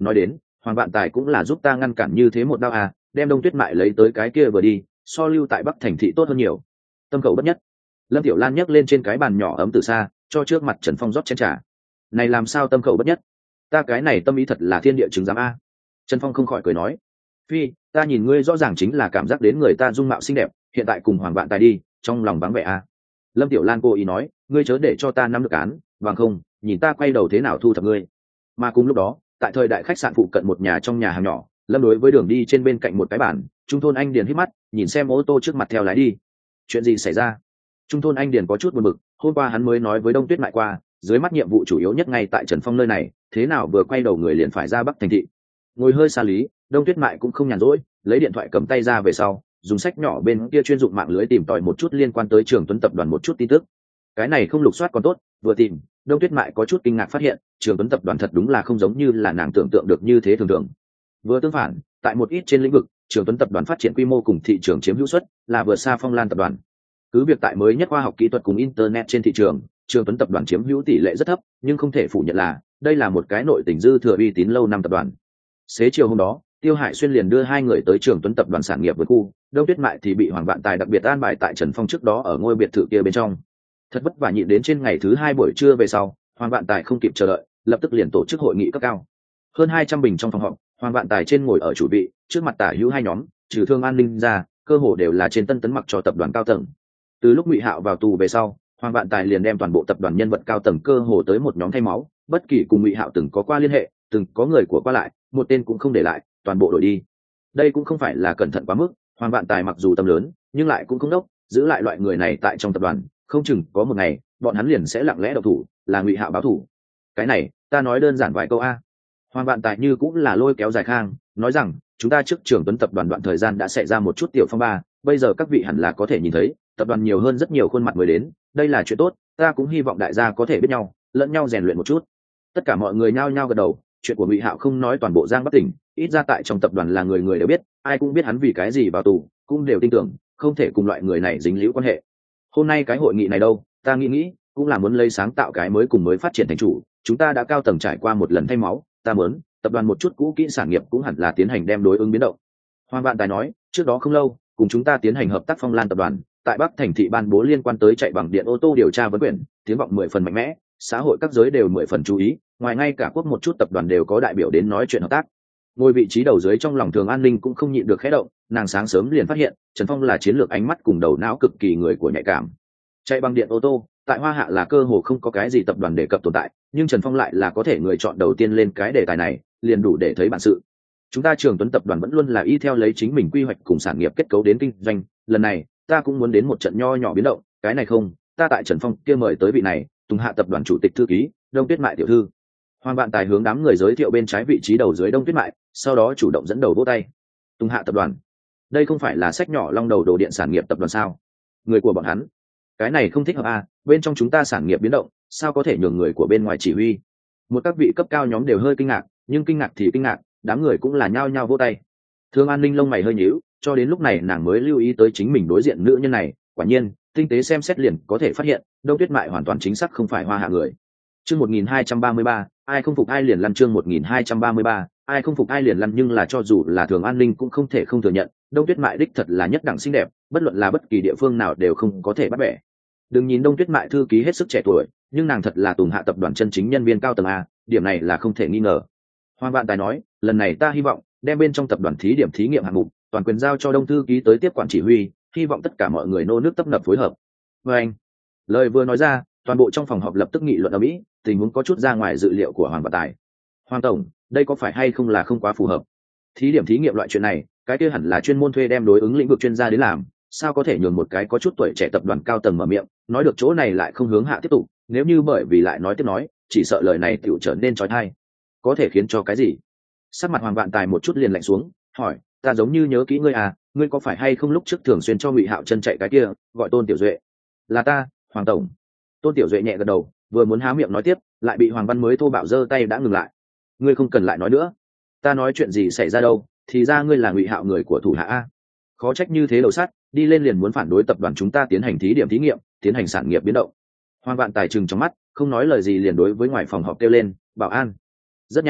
nói đến Hoàng Vạn Tài cũng là giúp ta ngăn cản như thế một đao à, đem Đông Tuyết Mại lấy tới cái kia vừa đi, so lưu tại Bắc thành thị tốt hơn nhiều. Tâm khẩu bất nhất. Lâm Tiểu Lan nhấc lên trên cái bàn nhỏ ấm từ xa, cho trước mặt Trần Phong rót chén trà. Này làm sao tâm khẩu bất nhất? Ta cái này tâm ý thật là thiên địa chứng giám a. Trần Phong không khỏi cười nói, phi, ta nhìn ngươi rõ ràng chính là cảm giác đến người ta dung mạo xinh đẹp, hiện tại cùng Hoàng Vạn Tài đi, trong lòng vắng vẻ a. Lâm Tiểu Lan cố ý nói, ngươi chớ để cho ta nắm được án, bằng không, nhìn ta quay đầu thế nào thu thập ngươi. Mà cùng lúc đó, tại thời đại khách sạn phụ cận một nhà trong nhà hàng nhỏ, Lâm đối với đường đi trên bên cạnh một cái bàn, Trung thôn anh Điền hít mắt, nhìn xem ô tô trước mặt theo lái đi. Chuyện gì xảy ra? Trung thôn anh Điền có chút buồn bực, hôm qua hắn mới nói với Đông Tuyết Mại qua, dưới mắt nhiệm vụ chủ yếu nhất ngay tại Trần Phong nơi này, thế nào vừa quay đầu người liền phải ra Bắc thành thị. Ngồi hơi xa lý, Đông Tuyết Mại cũng không nhàn rỗi, lấy điện thoại cầm tay ra về sau, dùng sách nhỏ bên kia chuyên dụng mạng lưới tìm tòi một chút liên quan tới Trường Tuấn tập đoàn một chút tin tức. Cái này không lục soát còn tốt, vừa tìm, Đông Tuyết Mại có chút kinh ngạc phát hiện, Trường Tuấn tập đoàn thật đúng là không giống như là nàng tưởng tượng được như thế thường thường. Vừa tương phản, tại một ít trên lĩnh vực, Trường Tuấn tập đoàn phát triển quy mô cùng thị trường chiếm hữu suất là vượt xa Phong Lan tập đoàn. Cứ việc tại mới nhất khoa học kỹ thuật cùng internet trên thị trường, Trường Tuấn tập đoàn chiếm hữu tỷ lệ rất thấp, nhưng không thể phủ nhận là đây là một cái nội tình dư thừa uy tín lâu năm tập đoàn. Xế chiều hôm đó, Tiêu Hải Xuyên liền đưa hai người tới Trường Tuấn tập đoàn sản nghiệp vườn khu, Đông Tuyết Mại thì bị Hoàng Vạn Tài đặc biệt an bài tại Trần Phong trước đó ở ngôi biệt thự kia bên trong. Thật vất vả nhịn đến trên ngày thứ hai buổi trưa về sau, Hoàng Vạn Tài không kịp chờ đợi, lập tức liền tổ chức hội nghị cấp cao. Hơn 200 bình trong phòng họp, Hoàng Vạn Tài trên ngồi ở chủ vị, trước mặt tả hữu hai nhóm, trừ Thương An Ninh ra, cơ hồ đều là trên tân tấn mặc cho tập đoàn cao tầng. Từ lúc Ngụy Hạo vào tù về sau, Hoàng Vạn Tài liền đem toàn bộ tập đoàn nhân vật cao tầng cơ hồ tới một nhóm thay máu, bất kỳ cùng Ngụy Hạo từng có qua liên hệ, từng có người của qua lại, một tên cũng không để lại, toàn bộ đổi đi. Đây cũng không phải là cẩn thận quá mức, Hoàng Vạn Tài mặc dù tâm lớn, nhưng lại cũng không đốc, giữ lại loại người này tại trong tập đoàn, không chừng có một ngày, bọn hắn liền sẽ lặng lẽ độc thủ, là Ngụy Hạo báo thủ. Cái này, ta nói đơn giản vài câu a. Hoàng Vạn Tài như cũng là lôi kéo dài khang, nói rằng, chúng ta trước Trường Tuấn tập đoàn đoạn thời gian đã xảy ra một chút tiểu phong ba, bây giờ các vị hẳn là có thể nhìn thấy, tập đoàn nhiều hơn rất nhiều khuôn mặt mới đến, đây là chuyện tốt, ta cũng hy vọng đại gia có thể biết nhau, lẫn nhau rèn luyện một chút. Tất cả mọi người nhao nhao gật đầu, chuyện của Ngụy Hạo không nói toàn bộ Giang Bắc tỉnh, ít ra tại trong tập đoàn là người người đều biết, ai cũng biết hắn vì cái gì vào tù, cũng đều tin tưởng, không thể cùng loại người này dính líu quan hệ. Hôm nay cái hội nghị này đâu, ta nghĩ cũng là muốn lấy sáng tạo cái mới cùng mới phát triển thành chủ, chúng ta đã cao tầng trải qua một lần thay máu, ta muốn tập đoàn một chút cũ kỹ sản nghiệp cũng hẳn là tiến hành đem đối ứng biến động. Hoàng Vạn Tài nói, trước đó không lâu, cùng chúng ta tiến hành hợp tác Phong Lan tập đoàn, tại Bắc thành thị ban bố liên quan tới chạy bằng điện ô tô điều tra vấn quyền, tiếng vọng 10 phần mạnh mẽ, xã hội các giới đều 10 phần chú ý, ngoài ngay cả quốc một chút tập đoàn đều có đại biểu đến nói chuyện hợp tác. Ngôi vị trí đầu dưới trong lòng Thường An Ninh cũng không nhịn được khẽ động, nàng sáng sớm liền phát hiện, Trần Phong là chiến lược ánh mắt cùng đầu não cực kỳ người của nhạy cảm. Chạy bằng điện ô tô, tại Hoa Hạ là cơ hồ không có cái gì tập đoàn đề cập tồn tại, nhưng Trần Phong lại là có thể người chọn đầu tiên lên cái đề tài này, liền đủ để thấy bản sự. Chúng ta Trường Tuấn tập đoàn vẫn luôn là y theo lấy chính mình quy hoạch cùng sản nghiệp kết cấu đến kinh doanh, lần này ta cũng muốn đến một trận nho nhỏ biến động, cái này không, ta tại Trần Phong kia mời tới vị này, Tùng Hạ tập đoàn chủ tịch thư ký, Đông Tuyết Mại tiểu thư. Hoàng Vạn Tài hướng đám người giới thiệu bên trái vị trí đầu dưới Đông Tuyết Mại, sau đó chủ động dẫn đầu vỗ tay. Tùng Hạ tập đoàn, đây không phải là sách nhỏ long đầu đồ điện sản nghiệp tập đoàn sao? Người của bọn hắn, cái này không thích hợp à, bên trong chúng ta sản nghiệp biến động, sao có thể nhường người của bên ngoài chỉ huy? Một các vị cấp cao nhóm đều hơi kinh ngạc, nhưng kinh ngạc thì kinh ngạc, đám người cũng là nhao nhao vỗ tay. Thương An Ninh lông mày hơi nhíu, cho đến lúc này nàng mới lưu ý tới chính mình đối diện nữ nhân này, quả nhiên, tinh tế xem xét liền có thể phát hiện, Đông Tuyết Mại hoàn toàn chính xác không phải Hoa Hạ người. Chương 1233, ai không phục ai liền lăn, chương 1233, ai không phục ai liền lăn, nhưng là cho dù là Thường An Ninh cũng không thể không thừa nhận, Đông Tuyết Mại đích thật là nhất đẳng xinh đẹp, bất luận là bất kỳ địa phương nào đều không có thể bắt bẻ. Đừng nhìn Đông Tuyết Mại thư ký hết sức trẻ tuổi, nhưng nàng thật là Tùng Hạ tập đoàn chân chính nhân viên cao tầng a, điểm này là không thể nghi ngờ. Hoàng Vạn Tài nói, lần này ta hy vọng đem bên trong tập đoàn thí điểm thí nghiệm hạng mục toàn quyền giao cho Đông thư ký tới tiếp quản chỉ huy, hy vọng tất cả mọi người nô nước tấp nập phối hợp. Và anh, lời vừa nói ra, toàn bộ trong phòng họp lập tức nghị luận ở mỹ, tình huống có chút ra ngoài dự liệu của Hoàng Vạn Tài. Hoàng tổng, đây có phải hay không là không quá phù hợp? Thí điểm thí nghiệm loại chuyện này, cái kia hẳn là chuyên môn thuê đem đối ứng lĩnh vực chuyên gia đến làm, sao có thể nhường một cái có chút tuổi trẻ tập đoàn cao tầng mở miệng, nói được chỗ này lại không hướng hạ tiếp tục, nếu như bởi vì lại nói tiếp nói, chỉ sợ lời này tựu trở nên trói thai. Có thể khiến cho cái gì? Sắc mặt Hoàng Vạn Tài một chút liền lạnh xuống, hỏi, ta giống như nhớ kỹ ngươi à, ngươi có phải hay không lúc trước thường xuyên cho Ngụy Hạo chân chạy cái kia, gọi Tôn Tiểu Duệ? Là ta, Hoàng tổng. Tôn Tiểu Duệ nhẹ gật đầu, vừa muốn há miệng nói tiếp, lại bị Hoàng Văn mới thô bạo giơ tay đã ngừng lại. Ngươi không cần lại nói nữa, ta nói chuyện gì xảy ra đâu, thì ra ngươi là Ngụy Hạo người của thủ hạ a. Khó trách như thế đầu sắt, đi lên liền muốn phản đối tập đoàn chúng ta tiến hành thí điểm thí nghiệm, tiến hành sản nghiệp biến động. Hoàng Vạn Tài trừng trong mắt, không nói lời gì liền đối với ngoài phòng họp kêu lên, bảo an. Rất nhanh,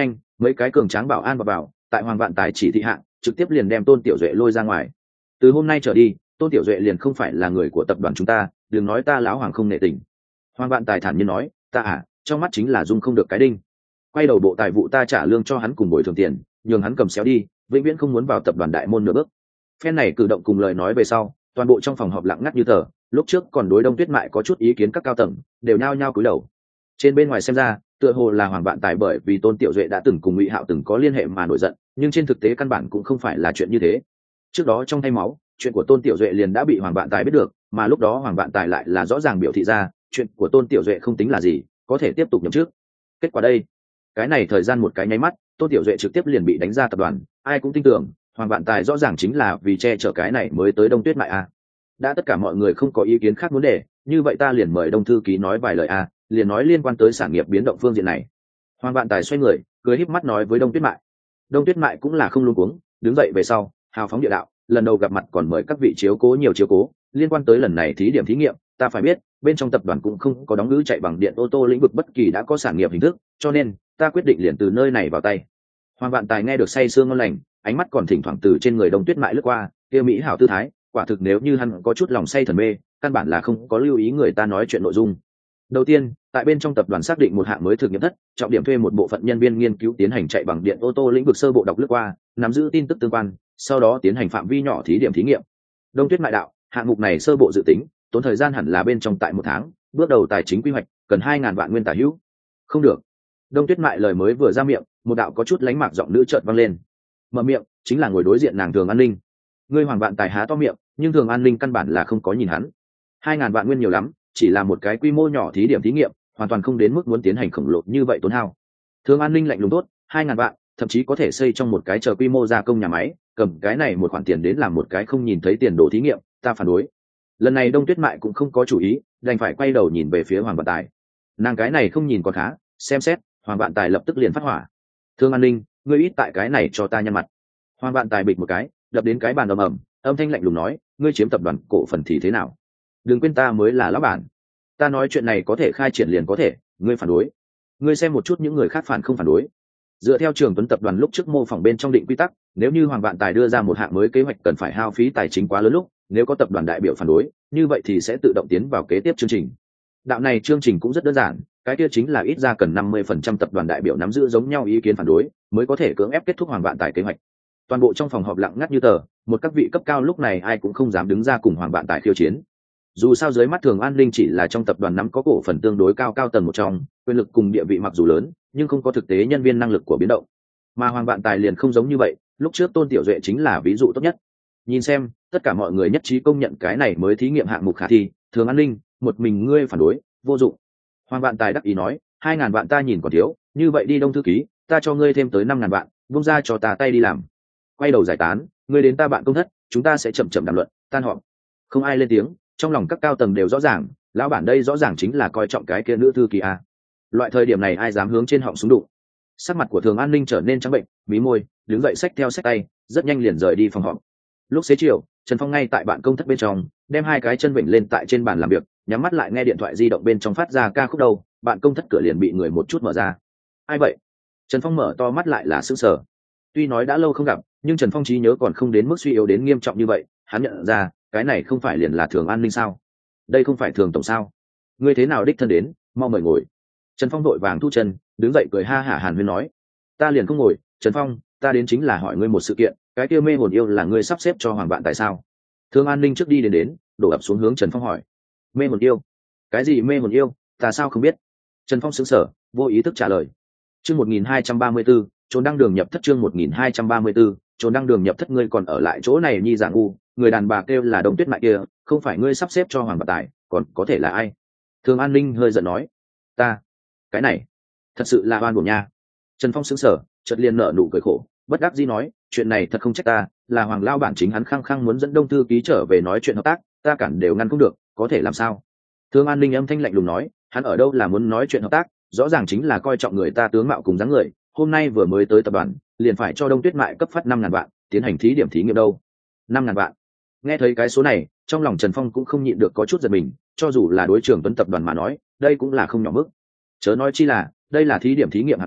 mấy cái cường tráng bảo an vào tại Hoàng Vạn Tài chỉ thị hạng trực tiếp liền đem Tôn Tiểu Duệ lôi ra ngoài. Từ hôm nay trở đi, Tôn Tiểu Duệ liền không phải là người của tập đoàn chúng ta, đừng nói ta lão hoàng không nể tình. Hoàng Vạn Tài thản nhiên nói, ta trong mắt chính là dung không được cái đinh. Quay đầu bộ tài vụ ta trả lương cho hắn cùng bồi thường tiền, nhường hắn cầm xéo đi, vĩnh viễn không muốn vào tập đoàn đại môn nửa bước. Phen này cử động cùng lời nói về sau, toàn bộ trong phòng họp lặng ngắt như tờ, lúc trước còn đối Đông Tuyết Mại có chút ý kiến các cao tầng, đều nhao nhao cúi đầu. Trên bên ngoài xem ra, tựa hồ là Hoàng Vạn Tài bởi vì Tôn Tiểu Duệ đã từng cùng Ngụy Hạo từng có liên hệ mà nổi giận, nhưng trên thực tế căn bản cũng không phải là chuyện như thế. Trước đó trong thay máu, chuyện của Tôn Tiểu Duệ liền đã bị Hoàng Vạn Tài biết được, mà lúc đó Hoàng Vạn Tài lại là rõ ràng biểu thị ra, chuyện của Tôn Tiểu Duệ không tính là gì, có thể tiếp tục nhậm chức. Kết quả đây, cái này thời gian một cái nháy mắt, Tôn Tiểu Duệ trực tiếp liền bị đánh ra tập đoàn, ai cũng tin tưởng, Hoàng Vạn Tài rõ ràng chính là vì che chở cái này mới tới Đông Tuyết Mại a. Đã tất cả mọi người không có ý kiến khác muốn đề, như vậy ta liền mời Đông thư ký nói vài lời a, liền nói liên quan tới sản nghiệp biến động phương diện này. Hoàng Vạn Tài xoay người, cười híp mắt nói với Đông Tuyết Mại. Đông Tuyết Mại cũng là không luống cuống, đứng dậy về sau, hào phóng địa đạo, lần đầu gặp mặt còn mời các vị chiếu cố nhiều chiếu cố, liên quan tới lần này thí điểm thí nghiệm, ta phải biết, bên trong tập đoàn cũng không có đóng ngữ chạy bằng điện ô tô lĩnh vực bất kỳ đã có sản nghiệp hình thức, cho nên ta quyết định liền từ nơi này vào tay. Hoàng Vạn Tài nghe được say sương ngon lành, ánh mắt còn thỉnh thoảng từ trên người Đông Tuyết Mại lướt qua, kia mỹ hảo tư thái, quả thực nếu như hắn có chút lòng say thần mê, căn bản là không có lưu ý người ta nói chuyện nội dung. Đầu tiên, tại bên trong tập đoàn xác định một hạng mới thực nghiệm thất, trọng điểm thuê một bộ phận nhân viên nghiên cứu tiến hành chạy bằng điện ô tô lĩnh vực sơ bộ đọc lướt qua, nắm giữ tin tức tương quan, sau đó tiến hành phạm vi nhỏ thí điểm thí nghiệm. Đông Tuyết Mại đạo, hạng mục này sơ bộ dự tính, tốn thời gian hẳn là bên trong tại 1 tháng, bước đầu tài chính quy hoạch cần 2.000 vạn nguyên tả hữu. Không được. Đông Tuyết Mại lời mới vừa ra miệng, một đạo có chút lánh mạc giọng nữ chợt vang lên. Mở miệng chính là ngồi đối diện nàng Thường An Ninh. Ngươi Hoàng Vạn Tài há to miệng, nhưng Thường An Ninh căn bản là không có nhìn hắn. 2.000 vạn nguyên nhiều lắm, chỉ là một cái quy mô nhỏ thí điểm thí nghiệm, hoàn toàn không đến mức muốn tiến hành khổng lồ như vậy tốn hao. Thường An Ninh lạnh lùng tốt, 2.000 vạn, thậm chí có thể xây trong một cái chờ quy mô gia công nhà máy, cầm cái này một khoản tiền đến làm một cái không nhìn thấy tiền đồ thí nghiệm, ta phản đối. Lần này Đông Tuyết Mại cũng không có chủ ý, đành phải quay đầu nhìn về phía Hoàng Vạn Tài. Nàng cái này không nhìn còn khá, xem xét, Hoàng Vạn Tài lập tức liền phát hỏa. Thường An Ninh, ngươi ít tại cái này cho ta nhăn mặt. Hoàng Vạn Tài bịch một cái, đập đến cái bàn ầm ầm, âm thanh lạnh lùng nói, ngươi chiếm tập đoàn cổ phần thì thế nào? Đừng quên ta mới là lão bản. Ta nói chuyện này có thể khai triển liền có thể, ngươi phản đối. Ngươi xem một chút những người khác phản không phản đối. Dựa theo Trường Tuấn tập đoàn lúc trước mô phỏng bên trong định quy tắc, nếu như Hoàng Vạn Tài đưa ra một hạng mới kế hoạch cần phải hao phí tài chính quá lớn lúc, nếu có tập đoàn đại biểu phản đối, như vậy thì sẽ tự động tiến vào kế tiếp chương trình. Đạo này chương trình cũng rất đơn giản, cái kia chính là ít ra cần 50% tập đoàn đại biểu nắm giữ giống nhau ý kiến phản đối, mới có thể cưỡng ép kết thúc Hoàng Vạn Tài kế hoạch. Toàn bộ trong phòng họp lặng ngắt như tờ, một các vị cấp cao lúc này ai cũng không dám đứng ra cùng Hoàng Vạn Tài khiêu chiến. Dù sao dưới mắt Thường An Ninh chỉ là trong tập đoàn nắm có cổ phần tương đối cao tầng một trong, quyền lực cùng địa vị mặc dù lớn, nhưng không có thực tế nhân viên năng lực của biến động. Mà Hoàng Vạn Tài liền không giống như vậy, lúc trước Tôn Tiểu Duệ chính là ví dụ tốt nhất. Nhìn xem, tất cả mọi người nhất trí công nhận cái này mới thí nghiệm hạng mục khả thi, Thường An Ninh, một mình ngươi phản đối, vô dụng. Hoàng Vạn Tài đắc ý nói, 2.000 vạn ta nhìn còn thiếu, như vậy đi Đông thư ký, ta cho ngươi thêm tới 5.000 vạn, vung ra cho ta tay đi làm. Quay đầu giải tán, ngươi đến ta bạn công thất, chúng ta sẽ chậm chậm đàm luận, tan họp. Không ai lên tiếng, trong lòng các cao tầng đều rõ ràng, lão bản đây rõ ràng chính là coi trọng cái kia nữ thư ký a. Loại thời điểm này ai dám hướng trên họng súng đụng. Sắc mặt của Thường An Ninh trở nên trắng bệnh, mí môi, đứng dậy xách theo xách tay, rất nhanh liền rời đi phòng họp. Lúc xế chiều, Trần Phong ngay tại bạn công thất bên trong, đem 2 cái chân vịnh lên tại trên bàn làm việc, nhắm mắt lại nghe điện thoại di động bên trong phát ra ca khúc đầu, bạn công thất cửa liền bị người một chút mở ra. Ai vậy? Trần Phong mở to mắt lại là sững sờ. Tuy nói đã lâu không gặp, nhưng Trần Phong trí nhớ còn không đến mức suy yếu đến nghiêm trọng như vậy, hắn nhận ra, cái này không phải liền là Thường An Ninh sao? Đây không phải Thường tổng sao? Ngươi thế nào đích thân đến, mau mời ngồi. Trần Phong đội vàng thu chân, đứng dậy cười ha hả hàn huyên nói, ta liền không ngồi, Trần Phong, ta đến chính là hỏi ngươi một sự kiện, cái kia mê hồn yêu là ngươi sắp xếp cho Hoàng Vạn Tài sao? Thường An Ninh trước đi đến, đổ ập xuống hướng Trần Phong hỏi, mê hồn yêu? Cái gì mê hồn yêu, ta sao không biết? Trần Phong sững sờ, vô ý thức trả lời. Chương 1234, trốn đăng đường nhập thất. Chương 1234, trốn đăng đường nhập thất. Ngươi còn ở lại chỗ này nhi giả ngu, người đàn bà kêu là Đông Tuyết Mại kia, không phải ngươi sắp xếp cho Hoàng Vạn Tài, còn có thể là ai? Thường An Ninh hơi giận nói, ta, cái này, thật sự là oan uổng nha. Trần Phong sững sờ, chợt liền nở nụ cười khổ, bất đắc dĩ nói, chuyện này thật không trách ta, là Hoàng lao bản chính hắn khăng khăng muốn dẫn Đông thư ký trở về nói chuyện hợp tác, ta cản đều ngăn không được, có thể làm sao? Thường An Ninh âm thanh lạnh lùng nói, hắn ở đâu là muốn nói chuyện hợp tác, rõ ràng chính là coi trọng người ta tướng mạo cùng dáng người, hôm nay vừa mới tới tập đoàn, liền phải cho Đông Tuyết Mại cấp phát 5.000 vạn, tiến hành thí điểm thí nghiệm đâu. 5.000 vạn. Nghe thấy cái số này, trong lòng Trần Phong cũng không nhịn được có chút giật mình, cho dù là đối trưởng Tuấn tập đoàn mà nói, đây cũng là không nhỏ mức. Chớ nói chi là, đây là thí điểm thí nghiệm hạng mục,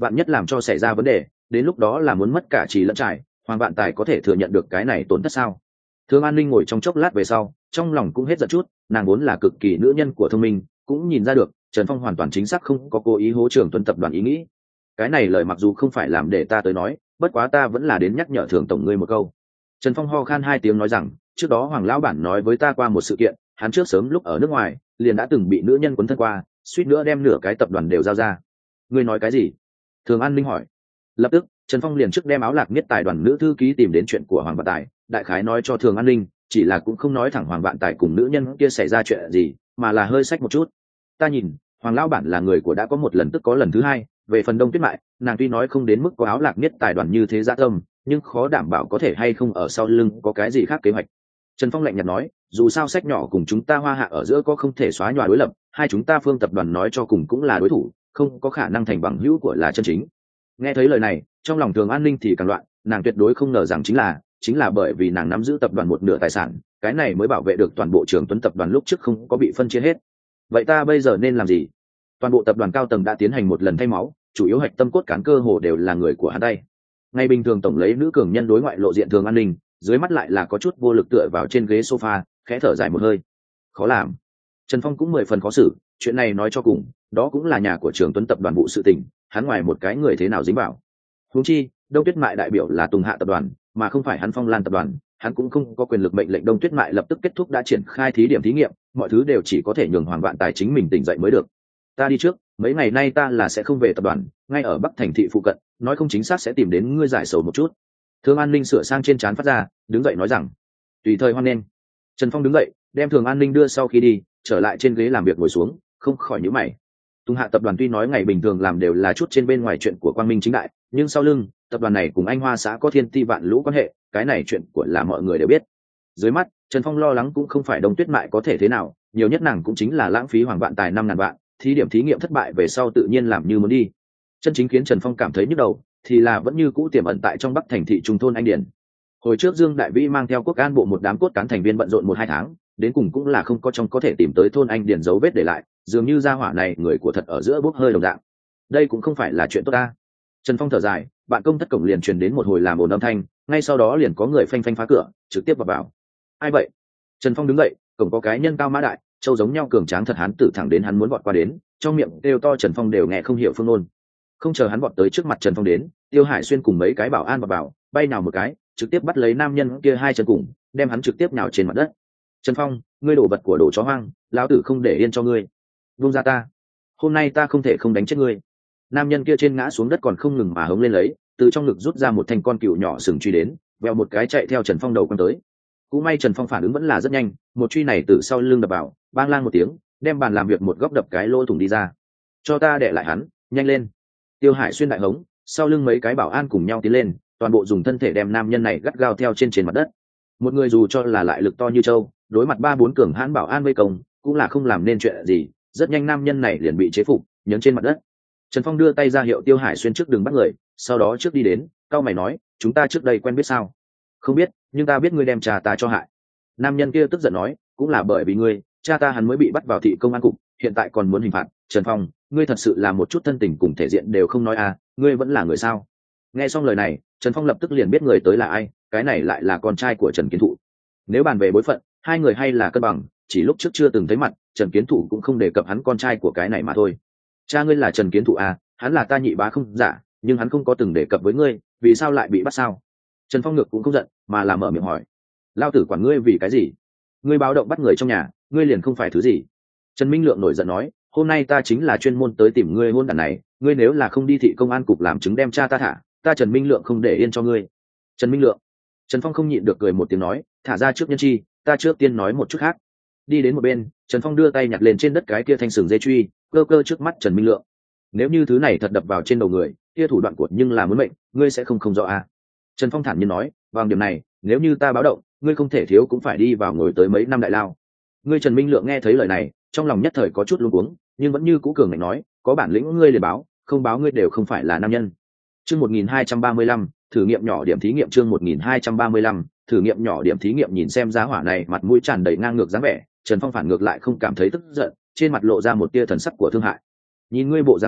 vạn nhất làm cho xảy ra vấn đề, đến lúc đó là muốn mất cả trì lẫn trải, Hoàng Vạn Tài có thể thừa nhận được cái này tổn thất sao? Thương An Ninh ngồi trong chốc lát về sau, trong lòng cũng hết giận chút, nàng vốn là cực kỳ nữ nhân của thông minh, cũng nhìn ra được Trần Phong hoàn toàn chính xác không có cố ý hố Trường Tuấn tập đoàn ý nghĩ. Cái này lời mặc dù không phải làm để ta tới nói, bất quá ta vẫn là đến nhắc nhở Thường tổng ngươi một câu. Trần Phong ho khan hai tiếng nói rằng, trước đó Hoàng lão bản nói với ta qua một sự kiện, hắn trước sớm lúc ở nước ngoài liền đã từng bị nữ nhân quấn thân qua, suýt nữa đem nửa cái tập đoàn đều giao ra. Ngươi nói cái gì? Thường An Ninh hỏi. Lập tức Trần Phong liền trước đem áo lạc miết tài đoàn nữ thư ký tìm đến chuyện của Hoàng Vạn Tài, đại khái nói cho Thường An Ninh, chỉ là cũng không nói thẳng Hoàng Vạn Tài cùng nữ nhân kia xảy ra chuyện gì, mà là hơi sách một chút. Ta nhìn Hoàng lão bản là người của đã có một lần tức có lần thứ hai, về phần Đông Tuyết Mại, nàng tuy nói không đến mức có áo lạc miết tài đoàn như thế dạ tâm, nhưng khó đảm bảo có thể hay không ở sau lưng có cái gì khác kế hoạch. Trần Phong lạnh nhạt nói, dù sao sách nhỏ cùng chúng ta Hoa Hạ ở giữa có không thể xóa nhòa đối lập, hai chúng ta Phương tập đoàn nói cho cùng cũng là đối thủ, không có khả năng thành bằng hữu của là chân chính. Nghe thấy lời này, trong lòng Thường An Ninh thì càng loạn, nàng tuyệt đối không ngờ rằng chính là bởi vì nàng nắm giữ tập đoàn một nửa tài sản, cái này mới bảo vệ được toàn bộ Trường Tuấn tập đoàn lúc trước không có bị phân chia hết. Vậy ta bây giờ nên làm gì? Toàn bộ tập đoàn cao tầng đã tiến hành một lần thay máu, chủ yếu hạch tâm cốt cán cơ hồ đều là người của hắn tay. Ngày bình thường tổng lấy nữ cường nhân đối ngoại lộ diện Thường An Ninh, dưới mắt lại là có chút vô lực tựa vào trên ghế sofa, khẽ thở dài một hơi. Khó làm. Trần Phong cũng 10 phần khó xử, chuyện này nói cho cùng, đó cũng là nhà của Trường Tuấn tập đoàn vụ sự tình, hắn ngoài một cái người thế nào dính vào. Huống chi, Đông Tuyết Mại đại biểu là Tùng Hạ tập đoàn, mà không phải hắn Phong Lan tập đoàn, hắn cũng không có quyền lực mệnh lệnh Đông Tuyết Mại lập tức kết thúc đã triển khai thí điểm thí nghiệm, mọi thứ đều chỉ có thể nhường Hoàng Vạn Tài chính mình tỉnh dậy mới được. Ta đi trước, mấy ngày nay ta là sẽ không về tập đoàn, ngay ở Bắc thành thị phụ cận, nói không chính xác sẽ tìm đến ngươi giải sầu một chút. Thường An Ninh sửa sang trên trán phát ra, đứng dậy nói rằng, tùy thời hoan nghênh. Trần Phong đứng dậy, đem Thường An Ninh đưa sau khi đi, trở lại trên ghế làm việc ngồi xuống, không khỏi nhíu mày. Tùng Hạ tập đoàn tuy nói ngày bình thường làm đều là chút trên bên ngoài chuyện của quang minh chính đại, nhưng sau lưng tập đoàn này cùng Anh Hoa xã có thiên ti vạn lũ quan hệ, cái này chuyện của là mọi người đều biết. Dưới mắt Trần Phong lo lắng cũng không phải Đông Tuyết Mại có thể thế nào, nhiều nhất nàng cũng chính là lãng phí Hoàng Vạn Tài 5.000 vạn, thí điểm thí nghiệm thất bại về sau tự nhiên làm như muốn đi. Chân chính khiến Trần Phong cảm thấy nhức đầu thì là vẫn như cũ tiềm ẩn tại trong Bắc thành thị trung thôn Anh Điền. Hồi trước Dương Đại Vĩ mang theo quốc an bộ một đám cốt cán thành viên bận rộn 1-2 tháng, đến cùng cũng là không có trong có thể tìm tới thôn Anh Điền dấu vết để lại, dường như gia hỏa này người của thật ở giữa bốc hơi đồng dạng. Đây cũng không phải là chuyện tốt ta. Trần Phong thở dài, bạn công thất cổng liền truyền đến một hồi làm ồn âm thanh, ngay sau đó liền có người phanh phanh phá cửa, trực tiếp vào. Ai vậy? Trần Phong đứng dậy, cổng có cái nhân cao mã đại, trâu giống nhau cường tráng thật hán tử thẳng đến hắn muốn vọt qua đến, trong miệng kêu to Trần Phong đều nghe không hiểu phương ngôn. Không chờ hắn vọt tới trước mặt Trần Phong đến, Tiêu Hải Xuyên cùng mấy cái bảo an vào, bay nào một cái, trực tiếp bắt lấy nam nhân kia hai chân cùng, đem hắn trực tiếp nhào trên mặt đất. Trần Phong, ngươi đổ vật của đồ chó hoang, lão tử không để yên cho ngươi. Buông ra ta, hôm nay ta không thể không đánh chết ngươi. Nam nhân kia trên ngã xuống đất còn không ngừng mà hống lên lấy, từ trong ngực rút ra một thanh con cừu nhỏ sừng truy đến, vèo một cái chạy theo Trần Phong đầu con tới. Cũng may Trần Phong phản ứng vẫn là rất nhanh, một truy này từ sau lưng đập vào, bang lang một tiếng, đem bàn làm việc một góc đập cái lỗ thủng đi ra. Cho ta để lại hắn, nhanh lên. Tiêu Hải Xuyên đại hống, sau lưng mấy cái bảo an cùng nhau tiến lên, toàn bộ dùng thân thể đem nam nhân này gắt gao theo trên mặt đất. Một người dù cho là lại lực to như trâu, đối mặt 3-4 cường hãn bảo an vây công, cũng là không làm nên chuyện gì, rất nhanh nam nhân này liền bị chế phục, nhấn trên mặt đất. Trần Phong đưa tay ra hiệu Tiêu Hải Xuyên trước đừng bắt người, sau đó trước đi đến, cao mày nói, chúng ta trước đây quen biết sao? Không biết, nhưng ta biết ngươi đem cha ta cho hại. Nam nhân kia tức giận nói, cũng là bởi vì ngươi, cha ta hắn mới bị bắt vào thị công an cục, hiện tại còn muốn hình phạt. Trần Phong, ngươi thật sự là một chút thân tình cùng thể diện đều không nói à, ngươi vẫn là người sao? Nghe xong lời này, Trần Phong lập tức liền biết người tới là ai, cái này lại là con trai của Trần Kiến Thụ. Nếu bàn về bối phận, hai người hay là cân bằng, chỉ lúc trước chưa từng thấy mặt, Trần Kiến Thụ cũng không đề cập hắn con trai của cái này mà thôi. Cha ngươi là Trần Kiến Thụ à, hắn là ta nhị bá không giả, nhưng hắn không có từng đề cập với ngươi, vì sao lại bị bắt sao? Trần Phong ngược cũng không giận, mà là mở miệng hỏi, lao tử quản ngươi vì cái gì? Ngươi báo động bắt người trong nhà, ngươi liền không phải thứ gì? Trần Minh Lượng nổi giận nói, hôm nay ta chính là chuyên môn tới tìm ngươi hôn đản này, ngươi nếu là không đi thị công an cục làm chứng đem cha ta thả, ta Trần Minh Lượng không để yên cho ngươi. Trần Minh Lượng. Trần Phong không nhịn được cười một tiếng nói, thả ra trước nhân chi, ta trước tiên nói một chút khác. Đi đến một bên, Trần Phong đưa tay nhặt lên trên đất cái kia thanh sừng dây truy, cơ cơ trước mắt Trần Minh Lượng. Nếu như thứ này thật đập vào trên đầu người, kia thủ đoạn của nhưng là muốn mệnh, ngươi sẽ không rõ à? Trần Phong thản nhiên nói, bằng điểm này, nếu như ta báo động, ngươi không thể thiếu cũng phải đi vào ngồi tới mấy năm đại lao. Ngươi Trần Minh Lượng nghe thấy lời này, trong lòng nhất thời có chút luống cuống, nhưng vẫn như cũ cường ngạnh nói, có bản lĩnh ngươi liền báo, không báo ngươi đều không phải là nam nhân. Chương 1235, thử nghiệm nhỏ điểm thí nghiệm chương 1235, thử nghiệm nhỏ điểm thí nghiệm nhìn xem giá hỏa này mặt mũi tràn đầy ngang ngược dáng vẻ, Trần Phong phản ngược lại không cảm thấy tức giận, trên mặt lộ ra một tia thần sắc của thương hại. Nhìn ngươi bộ dáng này,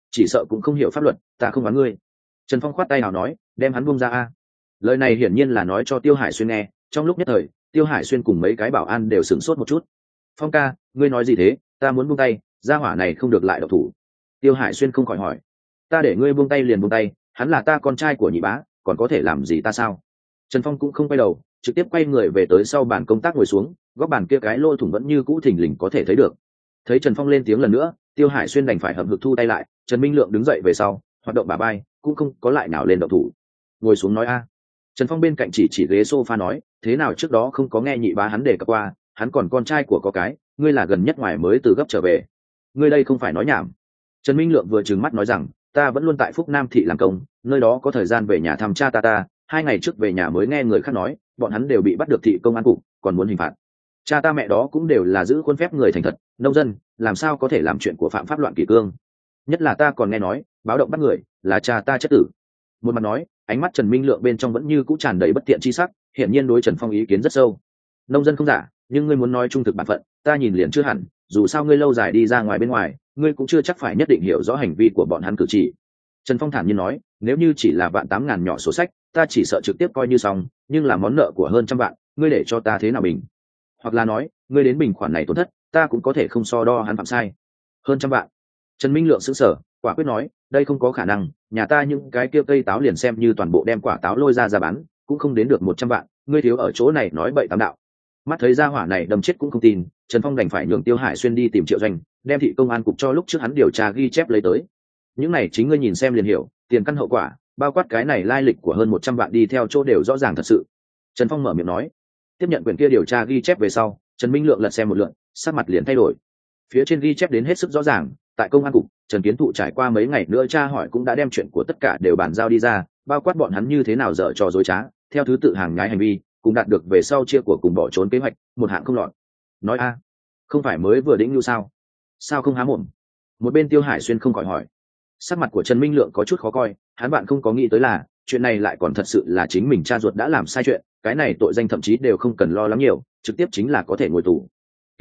chỉ sợ cũng không hiểu pháp luật, ta không đoán ngươi. Trần Phong khoát tay nào nói, đem hắn buông ra a. Lời này hiển nhiên là nói cho Tiêu Hải Xuyên nghe, trong lúc nhất thời Tiêu Hải Xuyên cùng mấy cái bảo an đều sửng sốt một chút. Phong ca, ngươi nói gì thế? Ta muốn buông tay, gia hỏa này không được lại độc thủ. Tiêu Hải Xuyên không khỏi hỏi. Ta để ngươi buông tay liền buông tay, hắn là ta con trai của nhị bá, còn có thể làm gì ta sao? Trần Phong cũng không quay đầu, trực tiếp quay người về tới sau bàn công tác ngồi xuống, góc bàn kia cái lỗ thủng vẫn như cũ thình lình có thể thấy được. Thấy Trần Phong lên tiếng lần nữa, Tiêu Hải Xuyên đành phải hậm hực thu tay lại. Trần Minh Lượng đứng dậy về sau, hoạt động bả vai, cũng không có lại nào lên động thủ. Ngồi xuống nói a. Trần Phong bên cạnh chỉ ghế sofa nói, thế nào trước đó không có nghe nhị bá hắn đề cập qua, hắn còn con trai của có cái, ngươi là gần nhất ngoài mới từ gấp trở về, ngươi đây không phải nói nhảm. Trần Minh Lượng vừa trừng mắt nói rằng, ta vẫn luôn tại Phúc Nam thị làm công, nơi đó có thời gian về nhà thăm cha ta, 2 ngày trước về nhà mới nghe người khác nói, bọn hắn đều bị bắt được thị công an cục, còn muốn hình phạt. Cha ta mẹ đó cũng đều là giữ khuôn phép người thành thật, nông dân, làm sao có thể làm chuyện của phạm pháp loạn kỷ cương. Nhất là ta còn nghe nói, báo động bắt người, là cha ta chất tử. Một mặt nói, ánh mắt Trần Minh Lượng bên trong vẫn như cũ tràn đầy bất tiện chi sắc, hiển nhiên đối Trần Phong ý kiến rất sâu. Nông dân không giả, nhưng ngươi muốn nói trung thực bản phận, ta nhìn liền chưa hẳn, dù sao ngươi lâu dài đi ra ngoài bên ngoài, ngươi cũng chưa chắc phải nhất định hiểu rõ hành vi của bọn hắn cử chỉ. Trần Phong thản nhiên nói, nếu như chỉ là vạn 8.000 nhỏ sổ sách, ta chỉ sợ trực tiếp coi như xong, nhưng là món nợ của hơn trăm vạn, ngươi để cho ta thế nào bình? Hoặc là nói, ngươi đến bình khoản này tổn thất, ta cũng có thể không so đo hắn phạm sai. Hơn trăm vạn. Trần Minh Lượng sững sờ, quả quyết nói, đây không có khả năng, nhà ta những cái kia cây táo liền xem như toàn bộ đem quả táo lôi ra bán, cũng không đến được 100 vạn, ngươi thiếu ở chỗ này nói bậy tám đạo. Mắt thấy ra hỏa này đâm chết cũng không tin, Trần Phong đành phải nhường Tiêu Hải Xuyên đi tìm Triệu Doanh, đem thị công an cục cho lúc trước hắn điều tra ghi chép lấy tới. Những này chính ngươi nhìn xem liền hiểu, tiền căn hậu quả, bao quát cái này lai lịch của hơn 100 vạn đi theo chỗ đều rõ ràng thật sự. Trần Phong mở miệng nói. Tiếp nhận quyển kia điều tra ghi chép về sau, Trần Minh Lượng lật xem một lượt, sắc mặt liền thay đổi. Phía trên ghi chép đến hết sức rõ ràng, tại công an cục, Trần Kiến Thụ trải qua mấy ngày nữa tra hỏi cũng đã đem chuyện của tất cả đều bàn giao đi ra, bao quát bọn hắn như thế nào dở trò dối trá, theo thứ tự hàng nhái hành vi, cũng đạt được về sau chia của cùng bỏ trốn kế hoạch, một hạng không lọt. Nói a, không phải mới vừa đĩnh lưu sao không há mồm? Một bên Tiêu Hải Xuyên không khỏi hỏi. Sắc mặt của Trần Minh Lượng có chút khó coi, hắn bạn không có nghĩ tới là chuyện này lại còn thật sự là chính mình cha ruột đã làm sai chuyện, cái này tội danh thậm chí đều không cần lo lắng nhiều, trực tiếp chính là có thể ngồi tù.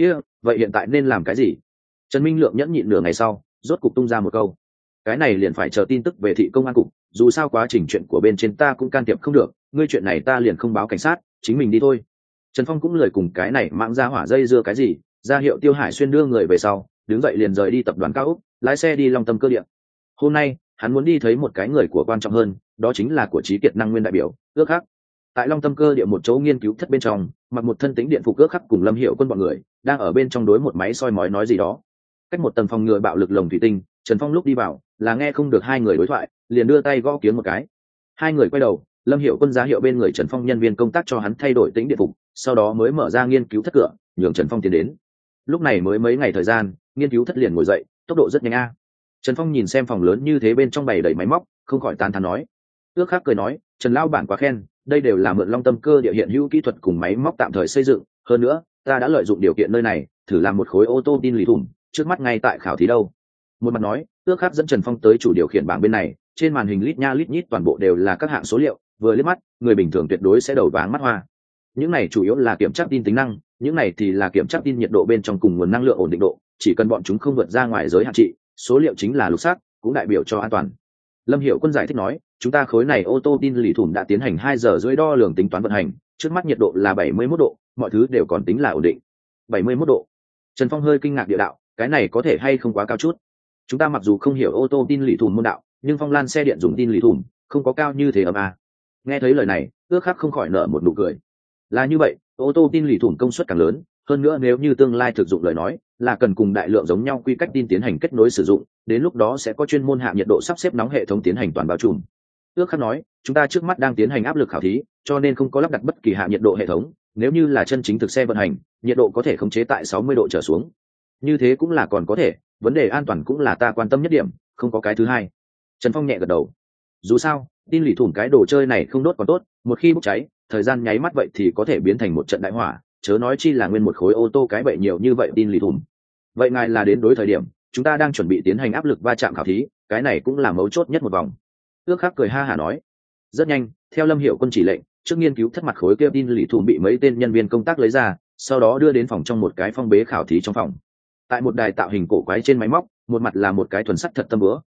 Vậy hiện tại nên làm cái gì? Trần Minh Lượng nhẫn nhịn nửa ngày sau, rốt cục tung ra một câu. Cái này liền phải chờ tin tức về thị công an cục, dù sao quá trình chuyện của bên trên ta cũng can thiệp không được, ngươi chuyện này ta liền không báo cảnh sát, chính mình đi thôi. Trần Phong cũng lời cùng cái này mạng ra hỏa dây dưa cái gì, ra hiệu Tiêu Hải Xuyên đưa người về sau, đứng dậy liền rời đi tập đoàn cao ốc, lái xe đi Long Tâm cơ địa. Hôm nay hắn muốn đi thấy một cái người của quan trọng hơn, đó chính là của Trí Kiệt Năng Nguyên đại biểu Ước Khắc. Tại Long Tâm cơ địa một chỗ nghiên cứu thất bên trong, mặc một thân tính điện phục Ước Khắc cùng Lâm Hiệu Quân bọn người đang ở bên trong đối một máy soi mói nói gì đó. Cách một tầng phòng ngừa bạo lực lồng thủy tinh, Trần Phong lúc đi vào là nghe không được hai người đối thoại, liền đưa tay gõ kiếng một cái. Hai người quay đầu, Lâm Hiệu Quân ra hiệu bên người Trần Phong nhân viên công tác cho hắn thay đổi tính điện phục, sau đó mới mở ra nghiên cứu thất cửa, nhường Trần Phong tiến đến. Lúc này mới mấy ngày thời gian, nghiên cứu thất liền ngồi dậy, tốc độ rất nhanh a. Trần Phong nhìn xem phòng lớn như thế bên trong bày đầy máy móc, không khỏi tán thán nói. Ước Khắc cười nói, Trần lão bản quá khen, đây đều là mượn Long Tâm cơ địa hiện hữu kỹ thuật cùng máy móc tạm thời xây dựng, hơn nữa, ta đã lợi dụng điều kiện nơi này, thử làm một khối ô tô tin lì thủng, trước mắt ngay tại khảo thí đâu. Một mặt nói, Ước Khắc dẫn Trần Phong tới chủ điều khiển bảng bên này, trên màn hình lít nha lít nhít toàn bộ đều là các hạng số liệu, vừa liếc mắt, người bình thường tuyệt đối sẽ đầu váng mắt hoa. Những này chủ yếu là kiểm tra tin tính năng, những này thì là kiểm tra tin nhiệt độ bên trong cùng nguồn năng lượng ổn định độ, chỉ cần bọn chúng không vượt ra ngoài giới hạn trị, số liệu chính là lục sắc, cũng đại biểu cho an toàn. Lâm Hiệu Quân giải thích nói, chúng ta khối này ô tô tin lì thủng đã tiến hành 2 giờ rưỡi đo lường tính toán vận hành, trước mắt nhiệt độ là 71 độ, mọi thứ đều còn tính là ổn định. 71 độ. Trần Phong hơi kinh ngạc địa đạo, cái này có thể hay không quá cao chút? Chúng ta mặc dù không hiểu ô tô tin lì thủng môn đạo, nhưng phong lan xe điện dùng tin lì thủng, không có cao như thế ấm à. Nghe thấy lời này, Ước Khắc không khỏi nở một nụ cười. Là như vậy, ô tô tin lì thủng công suất càng lớn, hơn nữa nếu như tương lai thực dụng lời nói, là cần cùng đại lượng giống nhau quy cách tin tiến hành kết nối sử dụng, đến lúc đó sẽ có chuyên môn hạ nhiệt độ sắp xếp nóng hệ thống tiến hành toàn bao trùm. Ước Khắc nói, chúng ta trước mắt đang tiến hành áp lực khảo thí, cho nên không có lắp đặt bất kỳ hạ nhiệt độ hệ thống, nếu như là chân chính thực xe vận hành, nhiệt độ có thể khống chế tại 60 độ trở xuống. Như thế cũng là còn có thể, vấn đề an toàn cũng là ta quan tâm nhất điểm, không có cái thứ hai. Trần Phong nhẹ gật đầu. Dù sao, tin lì thủng cái đồ chơi này không đốt còn tốt, một khi bốc cháy, thời gian nháy mắt vậy thì có thể biến thành một trận đại hỏa, chớ nói chi là nguyên một khối ô tô cái bậy nhiều như vậy tin lì thủng. Vậy ngài là đến đối thời điểm, chúng ta đang chuẩn bị tiến hành áp lực va chạm khảo thí, cái này cũng là mấu chốt nhất một vòng. Ước Khắc cười ha hả nói. Rất nhanh, theo Lâm Hiệu Quân chỉ lệnh, trước nghiên cứu thất mặt khối kia tin lì thủng bị mấy tên nhân viên công tác lấy ra, sau đó đưa đến phòng trong một cái phong bế khảo thí trong phòng. Tại một đài tạo hình cổ quái trên máy móc, một mặt là một cái thuần sắt thật tâm búa,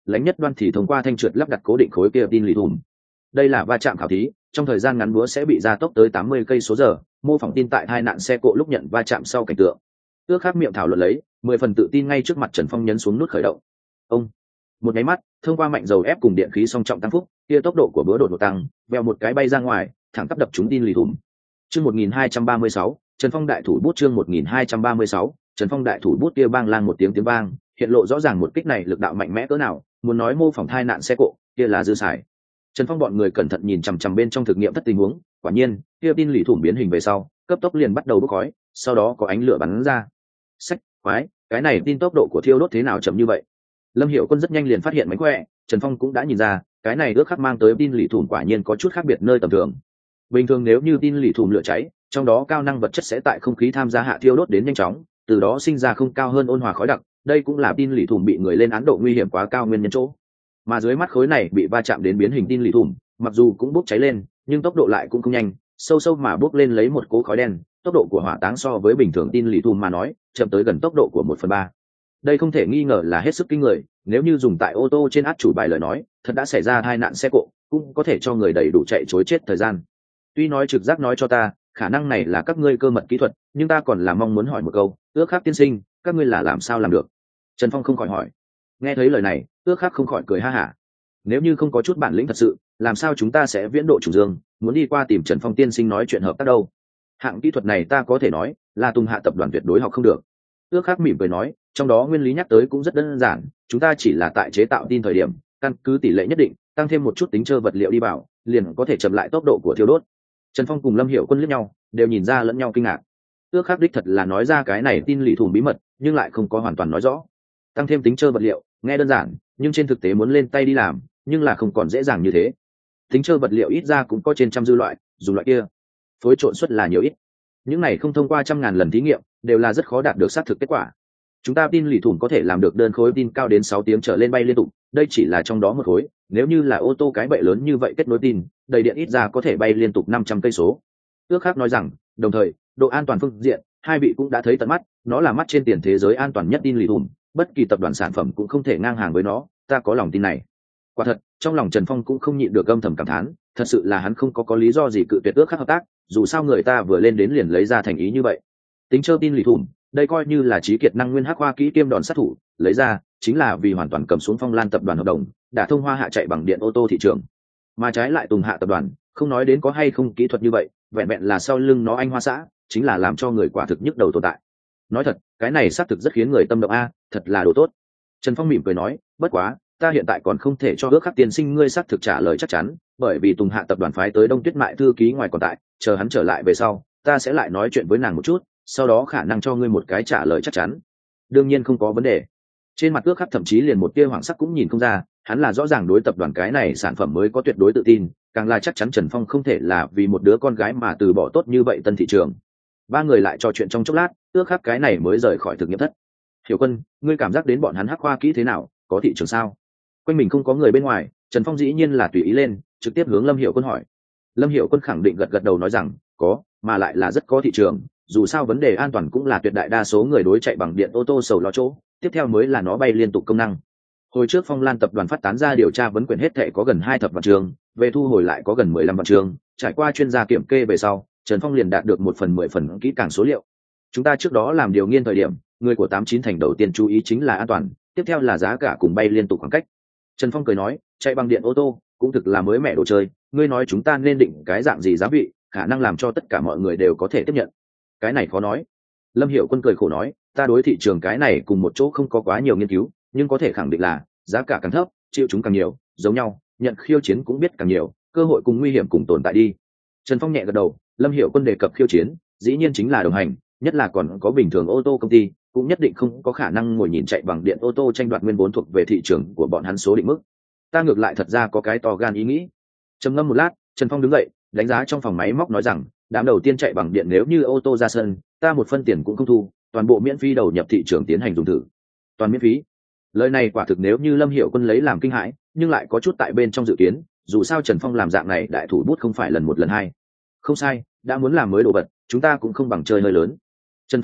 lãnh nhất đoan thì thông qua thanh trượt lắp đặt cố định khối kia tin lì thùm. Đây là va chạm khảo thí, trong thời gian ngắn búa sẽ bị gia tốc tới 80 cây số giờ, mô phỏng tin tại hai nạn xe cộ lúc nhận va chạm sau cảnh tượng. Ước Khắc miệng thảo luận lấy, 10 phần tự tin ngay trước mặt Trần Phong nhấn xuống nút khởi động. Ông, một nháy mắt, thông qua mạnh dầu ép cùng điện khí song trọng tăng phúc, kia tốc độ của búa đột ngột tăng, vèo một cái bay ra ngoài, thẳng tắp đập trúng tin lì thùm. Chương 1236, Trần Phong đại thủ bút chương 1236, Trần Phong đại thủ bút kia bang lang một tiếng vang, hiện lộ rõ ràng một kích này lực đạo mạnh mẽ cỡ nào, muốn nói mô phỏng thai nạn xe cộ, kia là dư xài. Trần Phong bọn người cẩn thận nhìn chằm chằm bên trong thực nghiệm thất tình huống, quả nhiên, kia tin lì thủng biến hình về sau, cấp tốc liền bắt đầu bốc khói, sau đó có ánh lửa bắn ra. Sách, quái, cái này tin tốc độ của thiêu đốt thế nào chậm như vậy? Lâm Hiểu Quân rất nhanh liền phát hiện mánh khỏe, Trần Phong cũng đã nhìn ra, cái này ước khắc mang tới tin lì thủng quả nhiên có chút khác biệt nơi tầm thường. Bình thường nếu như tin lì thủng lửa cháy, trong đó cao năng vật chất sẽ tại không khí tham gia hạ thiêu đốt đến nhanh chóng, từ đó sinh ra không cao hơn ôn hòa khói đặc, đây cũng là tin lì thủng bị người lên án độ nguy hiểm quá cao nguyên nhân chỗ. Mà dưới mắt khối này bị va chạm đến biến hình tin lì thủng, mặc dù cũng bốc cháy lên, nhưng tốc độ lại cũng không nhanh, sâu sâu mà bốc lên lấy một cỗ khói đen, tốc độ của hỏa táng so với bình thường tin lì thủng mà nói, chậm tới gần tốc độ của 1/3. Đây không thể nghi ngờ là hết sức kinh người, nếu như dùng tại ô tô trên át chủ bài lời nói, thật đã xảy ra tai nạn xe cộ, cũng có thể cho người đầy đủ chạy trối chết thời gian. Tuy nói trực giác nói cho ta, khả năng này là các ngươi cơ mật kỹ thuật, nhưng ta còn là mong muốn hỏi một câu, Ước Khắc tiên sinh, các ngươi là làm sao làm được? Trần Phong không khỏi hỏi. Nghe thấy lời này, Ước Khắc không khỏi cười ha hả. Nếu như không có chút bản lĩnh thật sự, làm sao chúng ta sẽ viễn độ trùng dương, muốn đi qua tìm Trần Phong tiên sinh nói chuyện hợp tác đâu? Hạng kỹ thuật này ta có thể nói là Tùng Hạ tập đoàn tuyệt đối học không được. Ước Khắc mỉm cười nói, trong đó nguyên lý nhắc tới cũng rất đơn giản, chúng ta chỉ là tại chế tạo tin thời điểm, căn cứ tỷ lệ nhất định, tăng thêm một chút tính trơ vật liệu đi vào, liền có thể chậm lại tốc độ của thiêu đốt. Trần Phong cùng Lâm Hiểu Quân liếc nhau, đều nhìn ra lẫn nhau kinh ngạc. Ước Khắc đích thật là nói ra cái này tin lì thủng bí mật, nhưng lại không có hoàn toàn nói rõ. Tăng thêm tính trơ vật liệu, nghe đơn giản, nhưng trên thực tế muốn lên tay đi làm, nhưng là không còn dễ dàng như thế. Tính trơ vật liệu ít ra cũng có trên trăm dư loại, dùng loại kia, phối trộn suất là nhiều ít. Những này không thông qua trăm ngàn lần thí nghiệm, đều là rất khó đạt được xác thực kết quả. Chúng ta tin lì thủng có thể làm được đơn khối tin cao đến 6 tiếng trở lên bay liên tục, đây chỉ là trong đó một khối, nếu như là ô tô cái bệ lớn như vậy kết nối tin, đầy điện ít ra có thể bay liên tục 500 cây số. Ước Khắc nói rằng, đồng thời, độ an toàn phương diện, hai vị cũng đã thấy tận mắt, nó là mắt trên tiền thế giới an toàn nhất tin lì thủng, bất kỳ tập đoàn sản phẩm cũng không thể ngang hàng với nó, ta có lòng tin này. Quả thật, trong lòng Trần Phong cũng không nhịn được âm thầm cảm thán, thật sự là hắn không có lý do gì cự tuyệt Ước Khắc hợp tác, dù sao người ta vừa lên đến liền lấy ra thành ý như vậy. Tính trơ tin lì thủng, đây coi như là trí kiệt năng nguyên hắc hoa kỹ kiêm đòn sát thủ, lấy ra chính là vì hoàn toàn cầm xuống Phong Lan tập đoàn hợp đồng, đã thông hoa hạ chạy bằng điện ô tô thị trường. Mà trái lại Tùng Hạ tập đoàn, không nói đến có hay không kỹ thuật như vậy, vẹn vẹn là sau lưng nó anh hoa xã, chính là làm cho người quả thực nhức đầu tồn tại. Nói thật, cái này xác thực rất khiến người tâm động a, thật là đồ tốt. Trần Phong mỉm cười nói, bất quá, ta hiện tại còn không thể cho Ước Khắc tiên sinh ngươi xác thực trả lời chắc chắn, bởi vì Tùng Hạ tập đoàn phái tới Đông Tuyết Mại thư ký ngoài còn tại, chờ hắn trở lại về sau, ta sẽ lại nói chuyện với nàng một chút, sau đó khả năng cho ngươi một cái trả lời chắc chắn. Đương nhiên không có vấn đề. Trên mặt Ước Khắc thậm chí liền một tia hoảng sắc cũng nhìn không ra, hắn là rõ ràng đối tập đoàn cái này sản phẩm mới có tuyệt đối tự tin, càng là chắc chắn Trần Phong không thể là vì một đứa con gái mà từ bỏ tốt như vậy tân thị trường. Ba người lại trò chuyện trong chốc lát, Ước Khắc cái này mới rời khỏi thực nghiệm thất. Hiểu Quân, ngươi cảm giác đến bọn hắn hắc khoa kỹ thế nào, có thị trường sao? Quanh mình không có người bên ngoài, Trần Phong dĩ nhiên là tùy ý lên, trực tiếp hướng Lâm Hiểu Quân hỏi. Lâm Hiểu Quân khẳng định gật đầu nói rằng, có, mà lại là rất có thị trường, dù sao vấn đề an toàn cũng là tuyệt đại đa số người đối chạy bằng điện ô tô sầu lo chỗ, tiếp theo mới là nó bay liên tục công năng. Hồi trước Phong Lan tập đoàn phát tán ra điều tra vấn quyền hết thệ có gần 2 thập vạn chương, về thu hồi lại có gần 15 vạn chương, trải qua chuyên gia kiểm kê về sau, Trần Phong liền đạt được 1/10 phần kỹ càng số liệu. Chúng ta trước đó làm điều nghiên thời điểm, người của 89 thành đầu tiên chú ý chính là an toàn, tiếp theo là giá cả cùng bay liên tục khoảng cách. Trần Phong cười nói, chạy bằng điện ô tô cũng thực là mới mẻ đồ chơi, ngươi nói chúng ta nên định cái dạng gì giá vị, khả năng làm cho tất cả mọi người đều có thể tiếp nhận. Cái này khó nói. Lâm Hiểu Quân cười khổ nói, ta đối thị trường cái này cùng một chỗ không có quá nhiều nghiên cứu, nhưng có thể khẳng định là giá cả càng thấp, chịu chúng càng nhiều, giống nhau, nhận khiêu chiến cũng biết càng nhiều, cơ hội cùng nguy hiểm cùng tồn tại đi. Trần Phong nhẹ gật đầu, Lâm Hiểu Quân đề cập khiêu chiến, dĩ nhiên chính là đồng hành, nhất là còn có bình thường ô tô công ty, cũng nhất định không có khả năng ngồi nhìn chạy bằng điện ô tô tranh đoạt nguyên vốn thuộc về thị trường của bọn hắn số định mức. Ta ngược lại thật ra có cái to gan ý nghĩ. Trầm ngâm một lát, Trần Phong đứng dậy, đánh giá trong phòng máy móc nói rằng, đám đầu tiên chạy bằng điện nếu như ô tô ra sân, ta một phân tiền cũng không thu, toàn bộ miễn phí đầu nhập thị trường tiến hành dùng thử. Toàn miễn phí. Lời này quả thực nếu như Lâm Hiểu Quân lấy làm kinh hãi, nhưng lại có chút tại bên trong dự kiến, dù sao Trần Phong làm dạng này đại thủ bút không phải lần một lần hai. Không sai, đã muốn làm mới đồ vật, chúng ta cũng không bằng chơi hơi lớn. Trần Phong nói,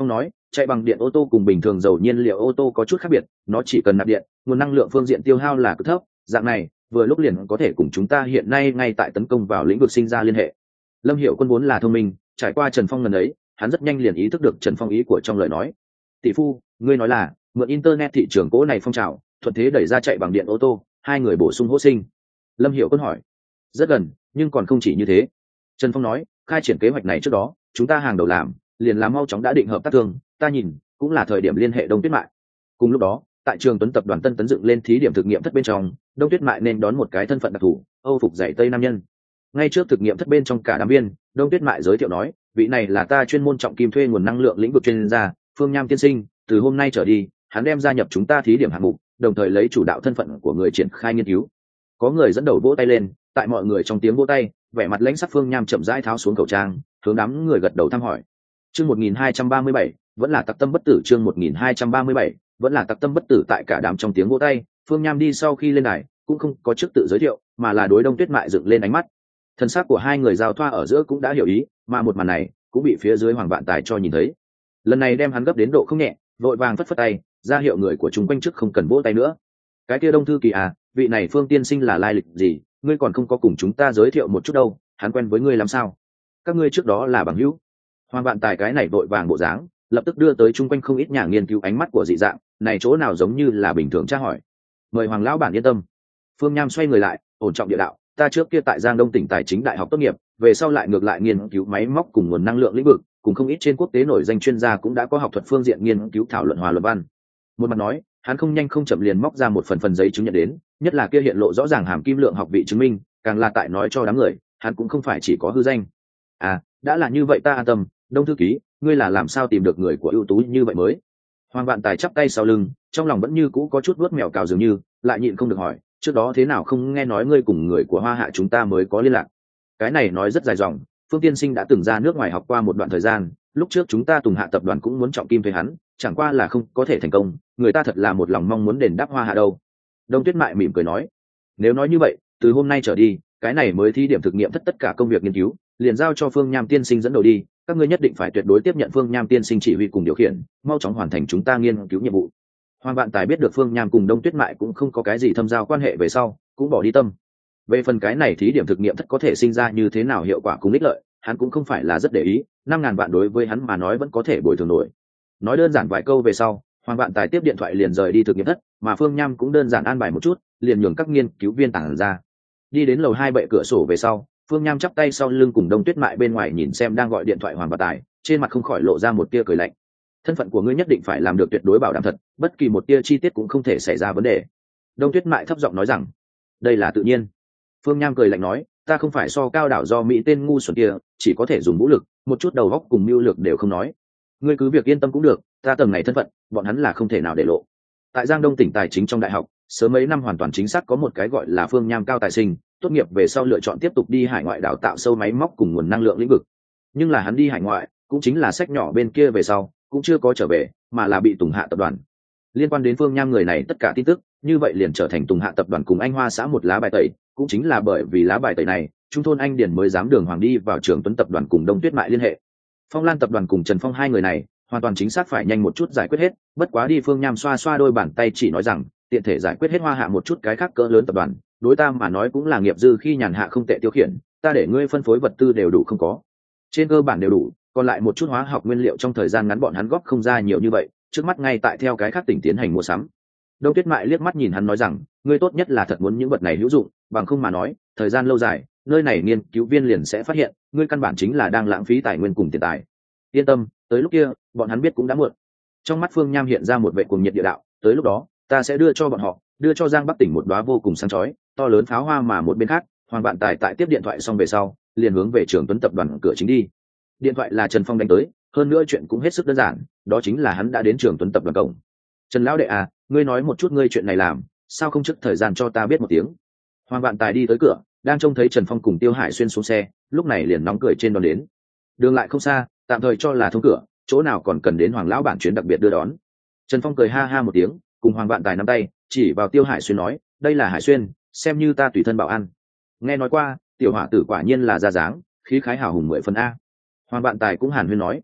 chạy bằng điện ô tô cùng bình thường dầu nhiên liệu ô tô có chút khác biệt, nó chỉ cần nạp điện, nguồn năng lượng phương diện tiêu hao là cực thấp, dạng này vừa lúc liền có thể cùng chúng ta hiện nay ngay tại tấn công vào lĩnh vực sinh ra liên hệ. Lâm Hiểu Quân vốn là thông minh, trải qua Trần Phong lần ấy, hắn rất nhanh liền ý thức được Trần Phong ý của trong lời nói. Tỷ phu, ngươi nói là mượn internet thị trường cỗ này phong trào, thuận thế đẩy ra chạy bằng điện ô tô, hai người bổ sung hỗ sinh. Lâm Hiểu Quân hỏi. Rất gần, nhưng còn không chỉ như thế. Trần Phong nói, khai triển kế hoạch này trước đó, chúng ta hàng đầu làm, liền làm mau chóng đã định hợp tác thương, ta nhìn, cũng là thời điểm liên hệ Đông Tuyết Mại. Cùng lúc đó, tại trường Tuấn tập đoàn Tân Tấn dựng lên thí điểm thực nghiệm thất bên trong, Đông Tuyết Mại nên đón một cái thân phận đặc thù, Âu phục dạy tây nam nhân. Ngay trước thực nghiệm thất bên trong cả đám viên, Đông Tuyết Mại giới thiệu nói, vị này là ta chuyên môn trọng kim thuê nguồn năng lượng lĩnh vực chuyên gia, Phương Nham tiên sinh, từ hôm nay trở đi, hắn đem gia nhập chúng ta thí điểm hạng mục, đồng thời lấy chủ đạo thân phận của người triển khai nghiên cứu. Có người dẫn đầu vỗ tay lên, tại mọi người trong tiếng vỗ tay, vẻ mặt lãnh sắc Phương Nham chậm rãi tháo xuống khẩu trang, hướng đám người gật đầu thăm hỏi. Chương 1237, vẫn là tặc tâm bất tử. Chương 1237, vẫn là tặc tâm bất tử. Tại cả đám trong tiếng vỗ tay, Phương Nham đi sau khi lên đài, cũng không có trước tự giới thiệu, mà là đối Đông Tuyết Mại dựng lên ánh mắt. Thân xác của hai người giao thoa ở giữa cũng đã hiểu ý, mà một màn này cũng bị phía dưới Hoàng Vạn Tài cho nhìn thấy. Lần này đem hắn gấp đến độ không nhẹ, vội vàng phất phất tay, ra hiệu người của chúng quanh trước không cần vỗ tay nữa. Cái kia Đông thư kỳ à, vị này Phương tiên sinh là lai lịch gì, ngươi còn không có cùng chúng ta giới thiệu một chút đâu, hắn quen với ngươi làm sao? Các ngươi trước đó là bằng hữu? Hoàng Vạn Tài cái này vội vàng bộ dáng, lập tức đưa tới chung quanh không ít nhà nghiên cứu ánh mắt của dị dạng, này chỗ nào giống như là bình thường tra hỏi. Mời Hoàng lão bản yên tâm. Phương Nham xoay người lại, ổn trọng địa đạo, ta trước kia tại Giang Đông tỉnh Tài chính đại học tốt nghiệp, về sau lại ngược lại nghiên cứu máy móc cùng nguồn năng lượng lĩnh vực, cùng không ít trên quốc tế nổi danh chuyên gia cũng đã có học thuật phương diện nghiên cứu thảo luận hòa luận văn. Một mặt nói, hắn không nhanh không chậm liền móc ra một phần giấy chứng nhận đến, nhất là kia hiện lộ rõ ràng hàm kim lượng học vị chứng minh, càng là tại nói cho đám người, hắn cũng không phải chỉ có hư danh. À, đã là như vậy ta an tâm, Đông thư ký, ngươi là làm sao tìm được người của ưu tú như vậy mới? Hoàng Vạn Tài chắp tay sau lưng, trong lòng vẫn như cũ có chút vuốt mèo cào dường như, lại nhịn không được hỏi, trước đó thế nào không nghe nói ngươi cùng người của Hoa Hạ chúng ta mới có liên lạc? Cái này nói rất dài dòng, Phương tiên sinh đã từng ra nước ngoài học qua một đoạn thời gian, lúc trước chúng ta Tùng Hạ tập đoàn cũng muốn trọng kim thuê hắn, chẳng qua là không có thể thành công, người ta thật là một lòng mong muốn đền đáp Hoa Hạ đâu. Đông Tuyết Mại mỉm cười nói, nếu nói như vậy, từ hôm nay trở đi, cái này mới thí điểm thực nghiệm tất cả công việc nghiên cứu, liền giao cho Phương Nham tiên sinh dẫn đầu đi, các ngươi nhất định phải tuyệt đối tiếp nhận Phương Nham tiên sinh chỉ huy cùng điều khiển, mau chóng hoàn thành chúng ta nghiên cứu nhiệm vụ. Hoàng Vạn Tài biết được Phương Nham cùng Đông Tuyết Mại cũng không có cái gì thâm giao quan hệ về sau, cũng bỏ đi tâm. Về phần cái này thí điểm thực nghiệm thất có thể sinh ra như thế nào hiệu quả cùng ích lợi, hắn cũng không phải là rất để ý, 5.000 vạn đối với hắn mà nói vẫn có thể bồi thường nổi. Nói đơn giản vài câu về sau, Hoàng Vạn Tài tiếp điện thoại liền rời đi thực nghiệm thất, mà Phương Nham cũng đơn giản an bài một chút, liền nhường các nghiên cứu viên tản ra. Đi đến lầu 2 bệ cửa sổ về sau, Phương Nham chắp tay sau lưng cùng Đông Tuyết Mại bên ngoài nhìn xem đang gọi điện thoại Hoàng Vạn Tài, trên mặt không khỏi lộ ra một tia cười lạnh. Thân phận của ngươi nhất định phải làm được tuyệt đối bảo đảm thật, bất kỳ một tia chi tiết cũng không thể xảy ra vấn đề. Đông Tuyết Mại thấp giọng nói rằng, đây là tự nhiên. Phương Nham cười lạnh nói, ta không phải so cao đảo do Mỹ tên ngu xuẩn kia, chỉ có thể dùng vũ lực, một chút đầu óc cùng mưu lược đều không nói. Ngươi cứ việc yên tâm cũng được, ta tầng này thân phận, bọn hắn là không thể nào để lộ. Tại Giang Đông tỉnh tài chính trong đại học, sớm mấy năm hoàn toàn chính xác có một cái gọi là Phương Nham cao tài sinh, tốt nghiệp về sau lựa chọn tiếp tục đi hải ngoại đào tạo sâu máy móc cùng nguồn năng lượng lĩnh vực. Nhưng là hắn đi hải ngoại, cũng chính là sách nhỏ bên kia về sau, cũng chưa có trở về, mà là bị Tùng Hạ tập đoàn. Liên quan đến Phương Nham người này tất cả tin tức, như vậy liền trở thành Tùng Hạ tập đoàn cùng Anh Hoa xã một lá bài tẩy, cũng chính là bởi vì lá bài tẩy này, Trung thôn Anh Điền mới dám đường hoàng đi vào Trường Tuấn tập đoàn cùng Đông Tuyết Mại liên hệ. Phong Lan tập đoàn cùng Trần Phong hai người này, hoàn toàn chính xác phải nhanh một chút giải quyết hết, bất quá đi Phương Nham xoa xoa đôi bàn tay chỉ nói rằng, tiện thể giải quyết hết Hoa Hạ một chút cái khác cỡ lớn tập đoàn, đối ta mà nói cũng là nghiệp dư khi nhàn hạ không tệ tiêu khiển, ta để ngươi phân phối vật tư đều đủ không có. Trên cơ bản đều đủ, còn lại một chút hóa học nguyên liệu trong thời gian ngắn bọn hắn góp không ra nhiều như vậy, trước mắt ngay tại theo cái khác tỉnh tiến hành mua sắm. Đông Tuyết Mại liếc mắt nhìn hắn nói rằng, ngươi tốt nhất là thật muốn những vật này hữu dụng, bằng không mà nói, thời gian lâu dài, nơi này nghiên cứu viên liền sẽ phát hiện, ngươi căn bản chính là đang lãng phí tài nguyên cùng tiền tài. Yên tâm, tới lúc kia, bọn hắn biết cũng đã muộn. Trong mắt Phương Nham hiện ra một vẻ cuồng nhiệt địa đạo, tới lúc đó, ta sẽ đưa cho bọn họ, đưa cho Giang Bắc tỉnh một đóa vô cùng sáng chói, to lớn pháo hoa mà một bên khác, Hoàng Vạn Tài tại tiếp điện thoại xong về sau, liền hướng về Trường Tuấn tập đoàn cửa chính đi. Điện thoại là Trần Phong đánh tới, hơn nữa chuyện cũng hết sức đơn giản, đó chính là hắn đã đến Trường Tuấn tập đoàn cổng. Trần lão đệ à, ngươi nói một chút ngươi chuyện này làm, sao không trước thời gian cho ta biết một tiếng? Hoàng Vạn Tài đi tới cửa, đang trông thấy Trần Phong cùng Tiêu Hải Xuyên xuống xe, lúc này liền nóng cười trên đón đến. Đường lại không xa, tạm thời cho là thông cửa, chỗ nào còn cần đến Hoàng lão bản chuyến đặc biệt đưa đón. Trần Phong cười ha ha một tiếng, cùng Hoàng Vạn Tài nắm tay, chỉ vào Tiêu Hải Xuyên nói, đây là Hải Xuyên, xem như ta tùy thân bảo ăn. Nghe nói qua, tiểu hỏa tử quả nhiên là ra dáng, khí khái hào hùng 10 phần a. Hoàng Vạn Tài cũng hàn huyên nói,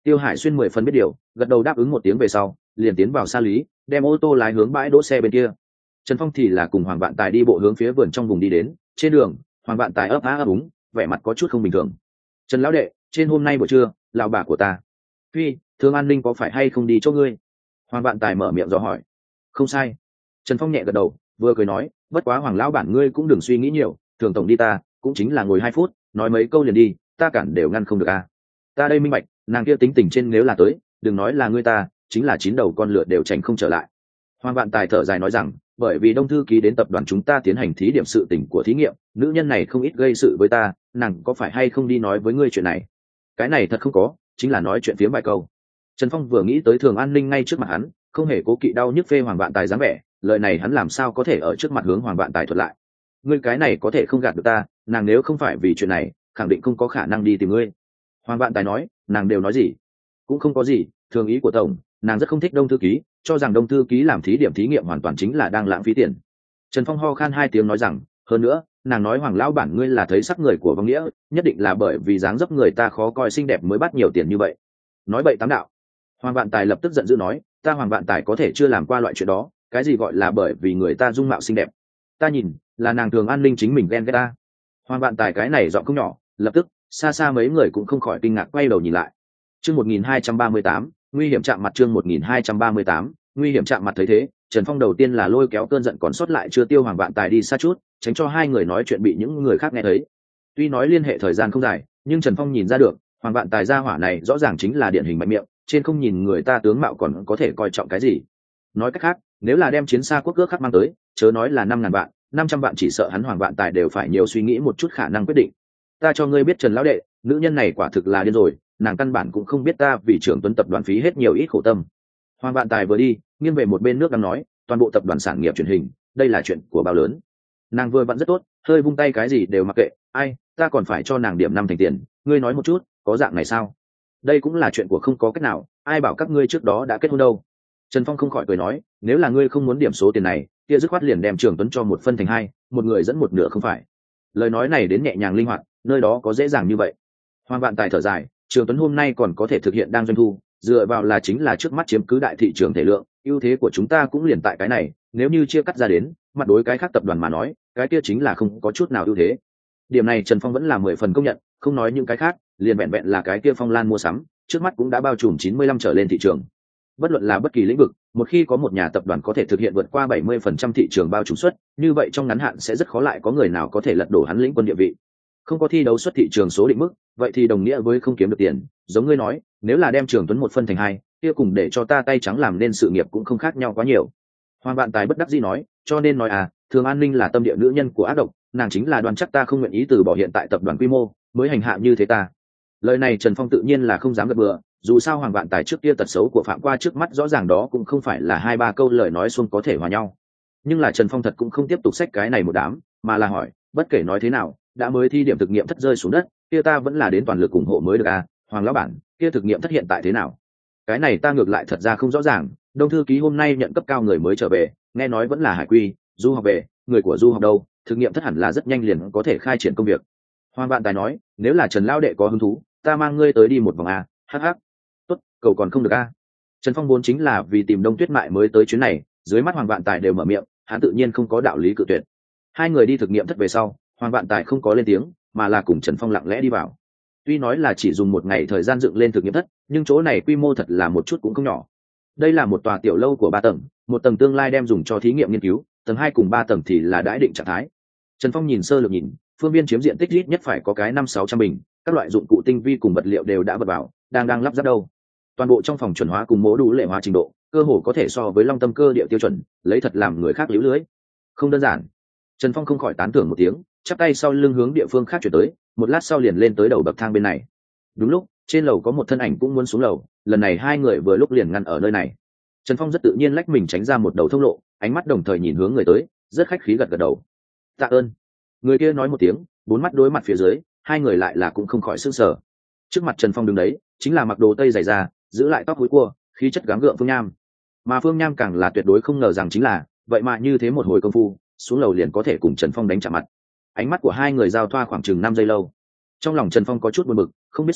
Tiêu Hải Xuyên 10 phần biết điều, gật đầu đáp ứng một tiếng về sau liền tiến vào xa lý, đem ô tô lái hướng bãi đỗ xe bên kia. Trần Phong thì là cùng Hoàng Vạn Tài đi bộ hướng phía vườn trong vùng đi đến. Trên đường, Hoàng Vạn Tài ấp á ấp úng, vẻ mặt có chút không bình thường. Trần lão đệ, trên hôm nay buổi trưa lão bà của ta phi Thương An Ninh có phải hay không đi chỗ ngươi? Hoàng Vạn Tài mở miệng dò hỏi. Không sai. Trần Phong nhẹ gật đầu, vừa cười nói, bất quá Hoàng lão bản ngươi cũng đừng suy nghĩ nhiều, thường tổng đi ta cũng chính là ngồi 2 phút nói mấy câu liền đi, ta cản đều ngăn không được à. Ta đây minh bạch, nàng kia tính tình trên nếu là tới, đừng nói là ngươi ta, chính là 9 đầu con lửa đều tránh không trở lại. Hoàng Vạn Tài thở dài nói rằng, bởi vì Đông thư ký đến tập đoàn chúng ta tiến hành thí điểm sự tình của thí nghiệm, nữ nhân này không ít gây sự với ta, nàng có phải hay không đi nói với ngươi chuyện này? Cái này thật không có, chính là nói chuyện phiếm vài câu. Trần Phong vừa nghĩ tới Thường An Ninh ngay trước mặt hắn, không hề cố kỵ đau nhức phê Hoàng Vạn Tài dáng vẻ, lời này hắn làm sao có thể ở trước mặt hướng Hoàng Vạn Tài thuật lại? Ngươi cái này có thể không gạt được ta, nàng nếu không phải vì chuyện này, khẳng định không có khả năng đi tìm ngươi. Hoàng Vạn Tài nói, nàng đều nói gì? Cũng không có gì, thường ý của tổng, nàng rất không thích Đông thư ký, cho rằng Đông thư ký làm thí điểm thí nghiệm hoàn toàn chính là đang lãng phí tiền. Trần Phong ho khan 2 tiếng nói rằng, hơn nữa, nàng nói Hoàng lão bản ngươi là thấy sắc người của Vong Nghĩa, nhất định là bởi vì dáng dấp người ta khó coi xinh đẹp mới bắt nhiều tiền như vậy. Nói bậy tám đạo. Hoàng Vạn Tài lập tức giận dữ nói, ta Hoàng Vạn Tài có thể chưa làm qua loại chuyện đó, cái gì gọi là bởi vì người ta dung mạo xinh đẹp? Ta nhìn, là nàng Thường An Ninh chính mình ghen ghét ta. Hoàng Vạn Tài cái này giọng không nhỏ, lập tức, xa xa mấy người cũng không khỏi kinh ngạc quay đầu nhìn lại. Chương 1238, nguy hiểm chạm mặt. Chương 1238, nguy hiểm chạm mặt. Thấy thế, Trần Phong đầu tiên là lôi kéo cơn giận còn sót lại chưa tiêu Hoàng Vạn Tài đi xa chút, tránh cho hai người nói chuyện bị những người khác nghe thấy. Tuy nói liên hệ thời gian không dài, nhưng Trần Phong nhìn ra được, Hoàng Vạn Tài gia hỏa này rõ ràng chính là điển hình mạnh miệng, trên không nhìn người ta tướng mạo còn có thể coi trọng cái gì. Nói cách khác, nếu là đem chiến xa quốc ước khác mang tới, chớ nói là 5.000 vạn, 500 vạn chỉ sợ hắn Hoàng Vạn Tài đều phải nhiều suy nghĩ một chút khả năng quyết định. Ta cho ngươi biết Trần lão đệ, nữ nhân này quả thực là điên rồi, nàng căn bản cũng không biết ta vì trưởng Tuấn tập đoàn phí hết nhiều ít khổ tâm. Hoàng Vạn Tài vừa đi, nghiêng về một bên nước đang nói, toàn bộ tập đoàn sản nghiệp truyền hình, đây là chuyện của bao lớn. Nàng vừa vặn rất tốt, hơi vung tay cái gì đều mặc kệ, ai, ta còn phải cho nàng điểm 5 thành tiền, ngươi nói một chút, có dạng này sao? Đây cũng là chuyện của không có cách nào, ai bảo các ngươi trước đó đã kết hôn đâu. Trần Phong không khỏi cười nói, nếu là ngươi không muốn điểm số tiền này, kia dứt khoát liền đem Trường Tuấn cho 1 phân thành 2, một người dẫn một nửa không phải? Lời nói này đến nhẹ nhàng linh hoạt, nơi đó có dễ dàng như vậy. Hoàng Vạn Tài thở dài, Trường Tuấn hôm nay còn có thể thực hiện đang doanh thu, dựa vào là chính là trước mắt chiếm cứ đại thị trường thể lượng, ưu thế của chúng ta cũng liền tại cái này, nếu như chia cắt ra đến, mặt đối cái khác tập đoàn mà nói, cái kia chính là không có chút nào ưu thế. Điểm này Trần Phong vẫn là 10 phần công nhận, không nói những cái khác, liền vẹn vẹn là cái kia Phong Lan mua sắm, trước mắt cũng đã bao trùm 95 trở lên thị trường. Bất luận là bất kỳ lĩnh vực, một khi có một nhà tập đoàn có thể thực hiện vượt qua 70% thị trường bao trùm suất, như vậy trong ngắn hạn sẽ rất khó lại có người nào có thể lật đổ hắn lĩnh quân địa vị. Không có thi đấu suất thị trường số định mức, vậy thì đồng nghĩa với không kiếm được tiền, giống ngươi nói, nếu là đem Trường Tuấn 1 phân thành 2, kia cùng để cho ta tay trắng làm nên sự nghiệp cũng không khác nhau quá nhiều. Hoàng Vạn Tài bất đắc dĩ nói, cho nên nói à, Thường An Ninh là tâm địa nữ nhân của ác độc, nàng chính là đoan chắc ta không nguyện ý từ bỏ hiện tại tập đoàn quy mô, mới hành hạ như thế ta. Lời này Trần Phong tự nhiên là không dám gật bừa, dù sao Hoàng Vạn Tài trước kia tật xấu của Phạm qua trước mắt rõ ràng đó cũng không phải là 2-3 câu lời nói xuông có thể hòa nhau. Nhưng là Trần Phong thật cũng không tiếp tục xách cái này một đám, mà là hỏi, bất kể nói thế nào, đã mới thi điểm thực nghiệm thất rơi xuống đất, kia ta vẫn là đến toàn lực ủng hộ mới được à, Hoàng lão bản, kia thực nghiệm thất hiện tại thế nào? Cái này ta ngược lại thật ra không rõ ràng, Đông thư ký hôm nay nhận cấp cao người mới trở về, nghe nói vẫn là hải quy, du học về, người của du học đâu, thực nghiệm thất hẳn là rất nhanh liền có thể khai triển công việc. Hoàng Vạn Tài nói, nếu là Trần lão đệ có hứng thú, ta mang ngươi tới đi một vòng a, hắc. Tốt, cầu còn không được a. Trần Phong vốn chính là vì tìm Đông Tuyết Mại mới tới chuyến này, dưới mắt Hoàng Vạn Tài đều mở miệng, hắn tự nhiên không có đạo lý cự tuyệt. Hai người đi thực nghiệm thất về sau, Hoàng Vạn Tài không có lên tiếng, mà là cùng Trần Phong lặng lẽ đi vào. Tuy nói là chỉ dùng 1 ngày thời gian dựng lên thực nghiệm thất, nhưng chỗ này quy mô thật là một chút cũng không nhỏ. Đây là một tòa tiểu lâu của 3 tầng, 1 tầng tương lai đem dùng cho thí nghiệm nghiên cứu, tầng 2 cùng 3 tầng thì là đãi định trạng thái. Trần Phong nhìn sơ lược nhìn, phương viên chiếm diện tích ít nhất phải có cái 500-600 bình, các loại dụng cụ tinh vi cùng vật liệu đều đã vật vào, đang lắp ráp đâu. Toàn bộ trong phòng chuẩn hóa cùng mô đủ lệ hóa trình độ, cơ hồ có thể so với Long Tâm cơ địa tiêu chuẩn, lấy thật làm người khác liễu lưới. Không đơn giản. Trần Phong không khỏi tán thưởng một tiếng, chắp tay sau lưng hướng địa phương khác chuyển tới, một lát sau liền lên tới đầu bậc thang bên này. Đúng lúc, trên lầu có một thân ảnh cũng muốn xuống lầu, lần này hai người vừa lúc liền ngăn ở nơi này. Trần Phong rất tự nhiên lách mình tránh ra một đầu thông lộ, ánh mắt đồng thời nhìn hướng người tới, rất khách khí gật gật đầu. Tạ ơn. Người kia nói một tiếng, 4 mắt đối mặt phía dưới, hai người lại là cũng không khỏi sửng sở. Trước mặt Trần Phong đứng đấy, chính là mặc đồ tây dày da, giữ lại tóc húi cua, khí chất gắng gượng Phương Nham. Mà Phương Nham càng là tuyệt đối không ngờ rằng chính là, vậy mà như thế một hồi công phu, xuống lầu liền có thể cùng Trần Phong đánh chạm mặt. Ánh mắt của hai người giao thoa khoảng chừng 5 giây lâu. Trong lòng Trần Phong có chút buồn bực, không biết sao,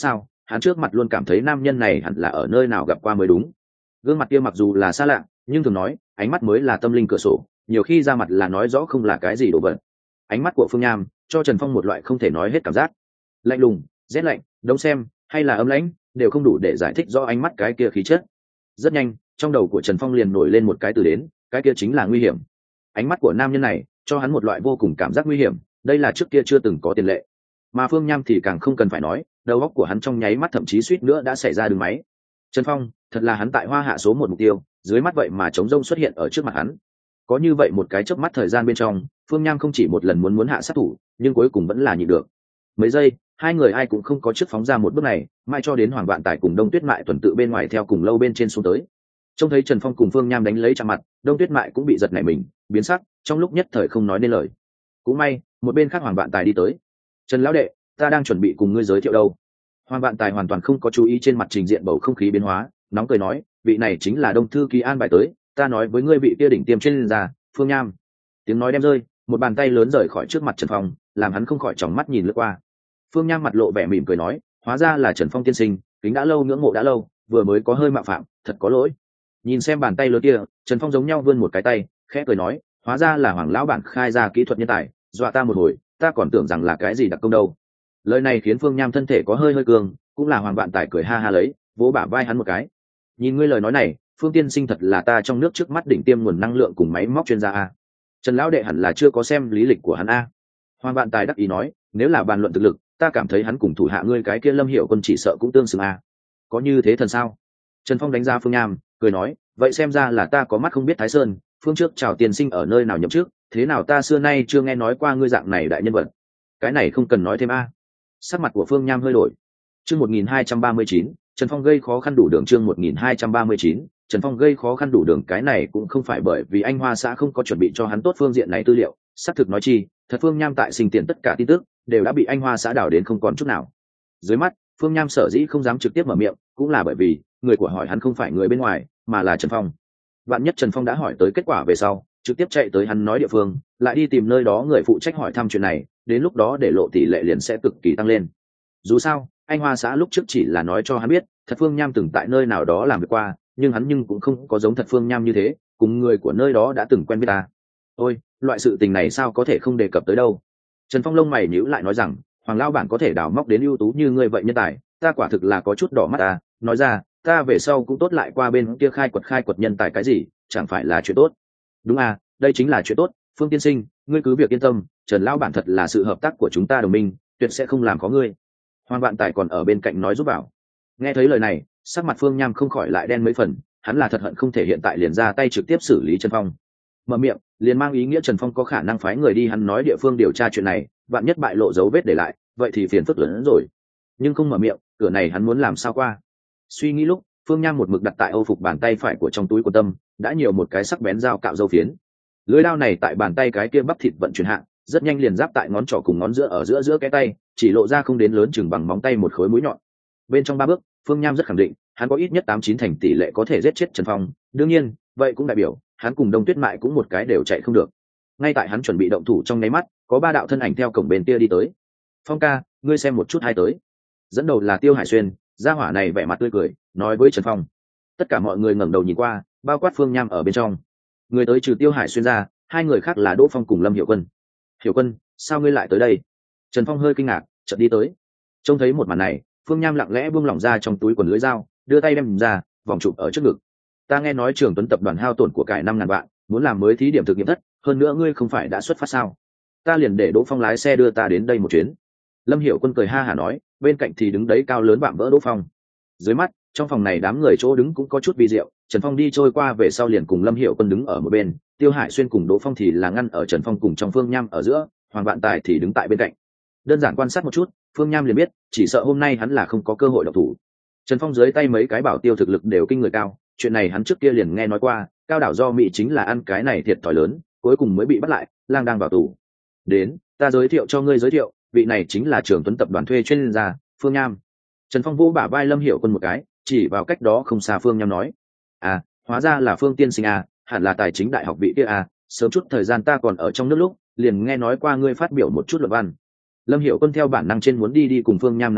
hắn trước mặt luôn cảm thấy nam nhân này hẳn là ở nơi nào gặp qua mới đúng. Gương mặt kia mặc dù là xa lạ, nhưng thường nói ánh mắt mới là tâm linh cửa sổ, nhiều khi ra mặt là nói rõ không là cái gì đồ vật. Ánh mắt của Phương Nham cho Trần Phong một loại không thể nói hết cảm giác, lạnh lùng, rét lạnh, đông xem hay là âm lãnh đều không đủ để giải thích rõ ánh mắt cái kia khí chất. Rất nhanh trong đầu của Trần Phong liền nổi lên một cái từ đến, cái kia chính là nguy hiểm. Ánh mắt của nam nhân này cho hắn một loại vô cùng cảm giác nguy hiểm, đây là trước kia chưa từng có tiền lệ. Mà Phương Nham thì càng không cần phải nói, đầu óc của hắn trong nháy mắt thậm chí suýt nữa đã xảy ra đường máy. Trần Phong thật là hắn tại Hoa Hạ số một mục tiêu, dưới mắt vậy mà trống rông xuất hiện ở trước mặt hắn. Có như vậy một cái chớp mắt thời gian bên trong, Phương Nham không chỉ một lần muốn hạ sát thủ, nhưng cuối cùng vẫn là nhịn được. Mấy giây, hai người ai cũng không có trước phóng ra một bước này, mai cho đến Hoàng Vạn Tài cùng Đông Tuyết Mại tuần tự bên ngoài theo cùng lâu bên trên xuống tới. Trông thấy Trần Phong cùng Phương Nham đánh lấy chạm mặt, Đông Tuyết Mại cũng bị giật nảy mình, biến sắc, trong lúc nhất thời không nói nên lời. Cũng may, một bên khác Hoàng Vạn Tài đi tới. "Trần lão đệ, ta đang chuẩn bị cùng ngươi giới thiệu đâu." Hoàng Vạn Tài hoàn toàn không có chú ý trên mặt trình diện bầu không khí biến hóa, nóng cười nói, "Vị này chính là Đông thư ký an bài tới, ta nói với ngươi vị kia đỉnh tiêm chuyên gia, Phương Nham." Tiếng nói đem rơi, một bàn tay lớn rời khỏi trước mặt Trần Phong, làm hắn không khỏi tròng mắt nhìn lướt qua. Phương Nham mặt lộ vẻ mỉm cười nói, "Hóa ra là Trần Phong tiên sinh, kính đã lâu ngưỡng mộ đã lâu, vừa mới có hơi mạo phạm, thật có lỗi." Nhìn xem bàn tay lớn kia, Trần Phong giống nhau vươn một cái tay, khẽ cười nói, "Hóa ra là Hoàng lão bản khai ra kỹ thuật nhân tài, dọa ta một hồi, ta còn tưởng rằng là cái gì đặc công đâu." Lời này khiến Phương Nham thân thể có hơi hơi cường, cũng là Hoàng Vạn Tài cười ha ha lấy, vỗ bả vai hắn một cái. "Nhìn ngươi lời nói này, Phương tiên sinh thật là ta trong nước trước mắt đỉnh tiêm nguồn năng lượng cùng máy móc chuyên gia a." Trần lão đệ hẳn là chưa có xem lý lịch của hắn a. Hoàng Vạn Tài đắc ý nói, "Nếu là bàn luận thực lực, ta cảm thấy hắn cùng thủ hạ ngươi cái kia Lâm Hiểu Quân chỉ sợ cũng tương xứng a." "Có như thế thần sao?" Trần Phong đánh giá Phương Nham, cười nói, "Vậy xem ra là ta có mắt không biết Thái Sơn, phương trước chào tiên sinh ở nơi nào nhậm trước, thế nào ta xưa nay chưa nghe nói qua ngươi dạng này đại nhân vật." "Cái này không cần nói thêm a." Sắc mặt của Phương Nham hơi đổi. Chương 1239, Trần Phong gây khó khăn đủ đường. Chương 1239, Trần Phong gây khó khăn đủ đường. Cái này cũng không phải bởi vì anh Hoa xã không có chuẩn bị cho hắn tốt phương diện này tư liệu, xác thực nói chi, thật Phương Nham tại sinh tiền tất cả tin tức đều đã bị anh Hoa xã đảo đến không còn chút nào. Dưới mắt, Phương Nham sở dĩ không dám trực tiếp mở miệng, cũng là bởi vì người của hỏi hắn không phải người bên ngoài, mà là Trần Phong. Vạn nhất Trần Phong đã hỏi tới kết quả về sau, trực tiếp chạy tới hắn nói địa phương, lại đi tìm nơi đó người phụ trách hỏi thăm chuyện này, đến lúc đó để lộ tỷ lệ liền sẽ cực kỳ tăng lên. Dù sao, anh Hoa xã lúc trước chỉ là nói cho hắn biết, thật Phương Nham từng tại nơi nào đó làm việc qua, nhưng hắn cũng không có giống thật Phương Nham như thế, cùng người của nơi đó đã từng quen biết ta. Ôi, loại sự tình này sao có thể không đề cập tới đâu. Trần Phong lông mày nhíu lại nói rằng, Hoàng lão bản có thể đào móc đến ưu tú như ngươi vậy nhân tài, ta quả thực là có chút đỏ mắt ta, nói ra, ta về sau cũng tốt lại qua bên kia khai quật nhân tài cái gì, chẳng phải là chuyện tốt. Đúng à, đây chính là chuyện tốt, Phương tiên sinh, ngươi cứ việc yên tâm, Trần lão bản thật là sự hợp tác của chúng ta đồng minh, tuyệt sẽ không làm khó ngươi. Hoàng Vạn Tài còn ở bên cạnh nói giúp bảo. Nghe thấy lời này, sắc mặt Phương Nham không khỏi lại đen mấy phần, hắn là thật hận không thể hiện tại liền ra tay trực tiếp xử lý Trần Phong. Mở miệng, liền mang ý nghĩa Trần Phong có khả năng phái người đi hắn nói địa phương điều tra chuyện này, vạn nhất bại lộ dấu vết để lại, vậy thì phiền phức lớn hơn rồi. Nhưng không mở miệng, cửa này hắn muốn làm sao qua. Suy nghĩ lúc, Phương Nham một mực đặt tại Âu phục bàn tay phải của trong túi của tâm, đã nhiều một cái sắc bén dao cạo dâu phiến. Lưỡi dao này tại bàn tay cái kia bắp thịt vận chuyển hạng, rất nhanh liền giáp tại ngón trỏ cùng ngón giữa ở giữa cái tay, chỉ lộ ra không đến lớn chừng bằng móng tay một khối mũi nhọn. Bên trong 3 bước, Phương Nham rất khẳng định, hắn có ít nhất 8-9 thành tỷ lệ có thể giết chết Trần Phong, đương nhiên, vậy cũng đại biểu, hắn cùng Đông Tuyết Mại cũng một cái đều chạy không được. Ngay tại hắn chuẩn bị động thủ trong nháy mắt, có 3 đạo thân ảnh theo cổng bên kia đi tới. "Phong ca, ngươi xem một chút hai tới." Dẫn đầu là Tiêu Hải Xuyên, gia hỏa này vẻ mặt tươi cười, nói với Trần Phong. Tất cả mọi người ngẩng đầu nhìn qua, bao quát Phương Nham ở bên trong. Người tới trừ Tiêu Hải Xuyên ra, 2 người khác là Đỗ Phong cùng Lâm Hiểu Quân. "Hiểu Quân, sao ngươi lại tới đây?" Trần Phong hơi kinh ngạc, chợt đi tới. Trông thấy một màn này, Phương Nham lặng lẽ buông lỏng ra trong túi quần lưỡi dao, đưa tay đem ra, vòng chụp ở trước ngực. "Ta nghe nói Trường Tuấn tập đoàn hao tổn của cải 5.000 vạn, muốn làm mới thí điểm thực nghiệm thất, hơn nữa ngươi không phải đã xuất phát sao? Ta liền để Đỗ Phong lái xe đưa ta đến đây một chuyến." Lâm Hiểu Quân cười ha hả nói, bên cạnh thì đứng đấy cao lớn vạm vỡ Đỗ Phong. Dưới mắt, trong phòng này đám người chỗ đứng cũng có chút vi diệu, Trần Phong đi trôi qua về sau liền cùng Lâm Hiểu Quân đứng ở một bên, Tiêu Hải Xuyên cùng Đỗ Phong thì là ngăn ở Trần Phong cùng trong Phương Nham ở giữa, Hoàng Vạn Tài thì đứng tại bên cạnh. Đơn giản quan sát một chút, Phương Nham liền biết, chỉ sợ hôm nay hắn là không có cơ hội động thủ. Trần Phong dưới tay mấy cái bảo tiêu thực lực đều kinh người cao, chuyện này hắn trước kia liền nghe nói qua, cao đảo do Mỹ chính là ăn cái này thiệt thòi lớn, cuối cùng mới bị bắt lại, lang đang vào tù. "Đến, ta giới thiệu cho ngươi giới thiệu, vị này chính là Trường Tuấn tập đoàn thuê chuyên gia, Phương Nham." Trần Phong vỗ bả vai Lâm Hiểu Quân một cái, chỉ vào cách đó không xa Phương Nham nói, "À, hóa ra là Phương tiên sinh à, hẳn là tài chính đại học vị kia à, sớm chút thời gian ta còn ở trong nước lúc, liền nghe nói qua ngươi phát biểu một chút luận văn." Lâm Hiểu Quân theo bản năng trên muốn đi cùng Phương Nham nắm tay,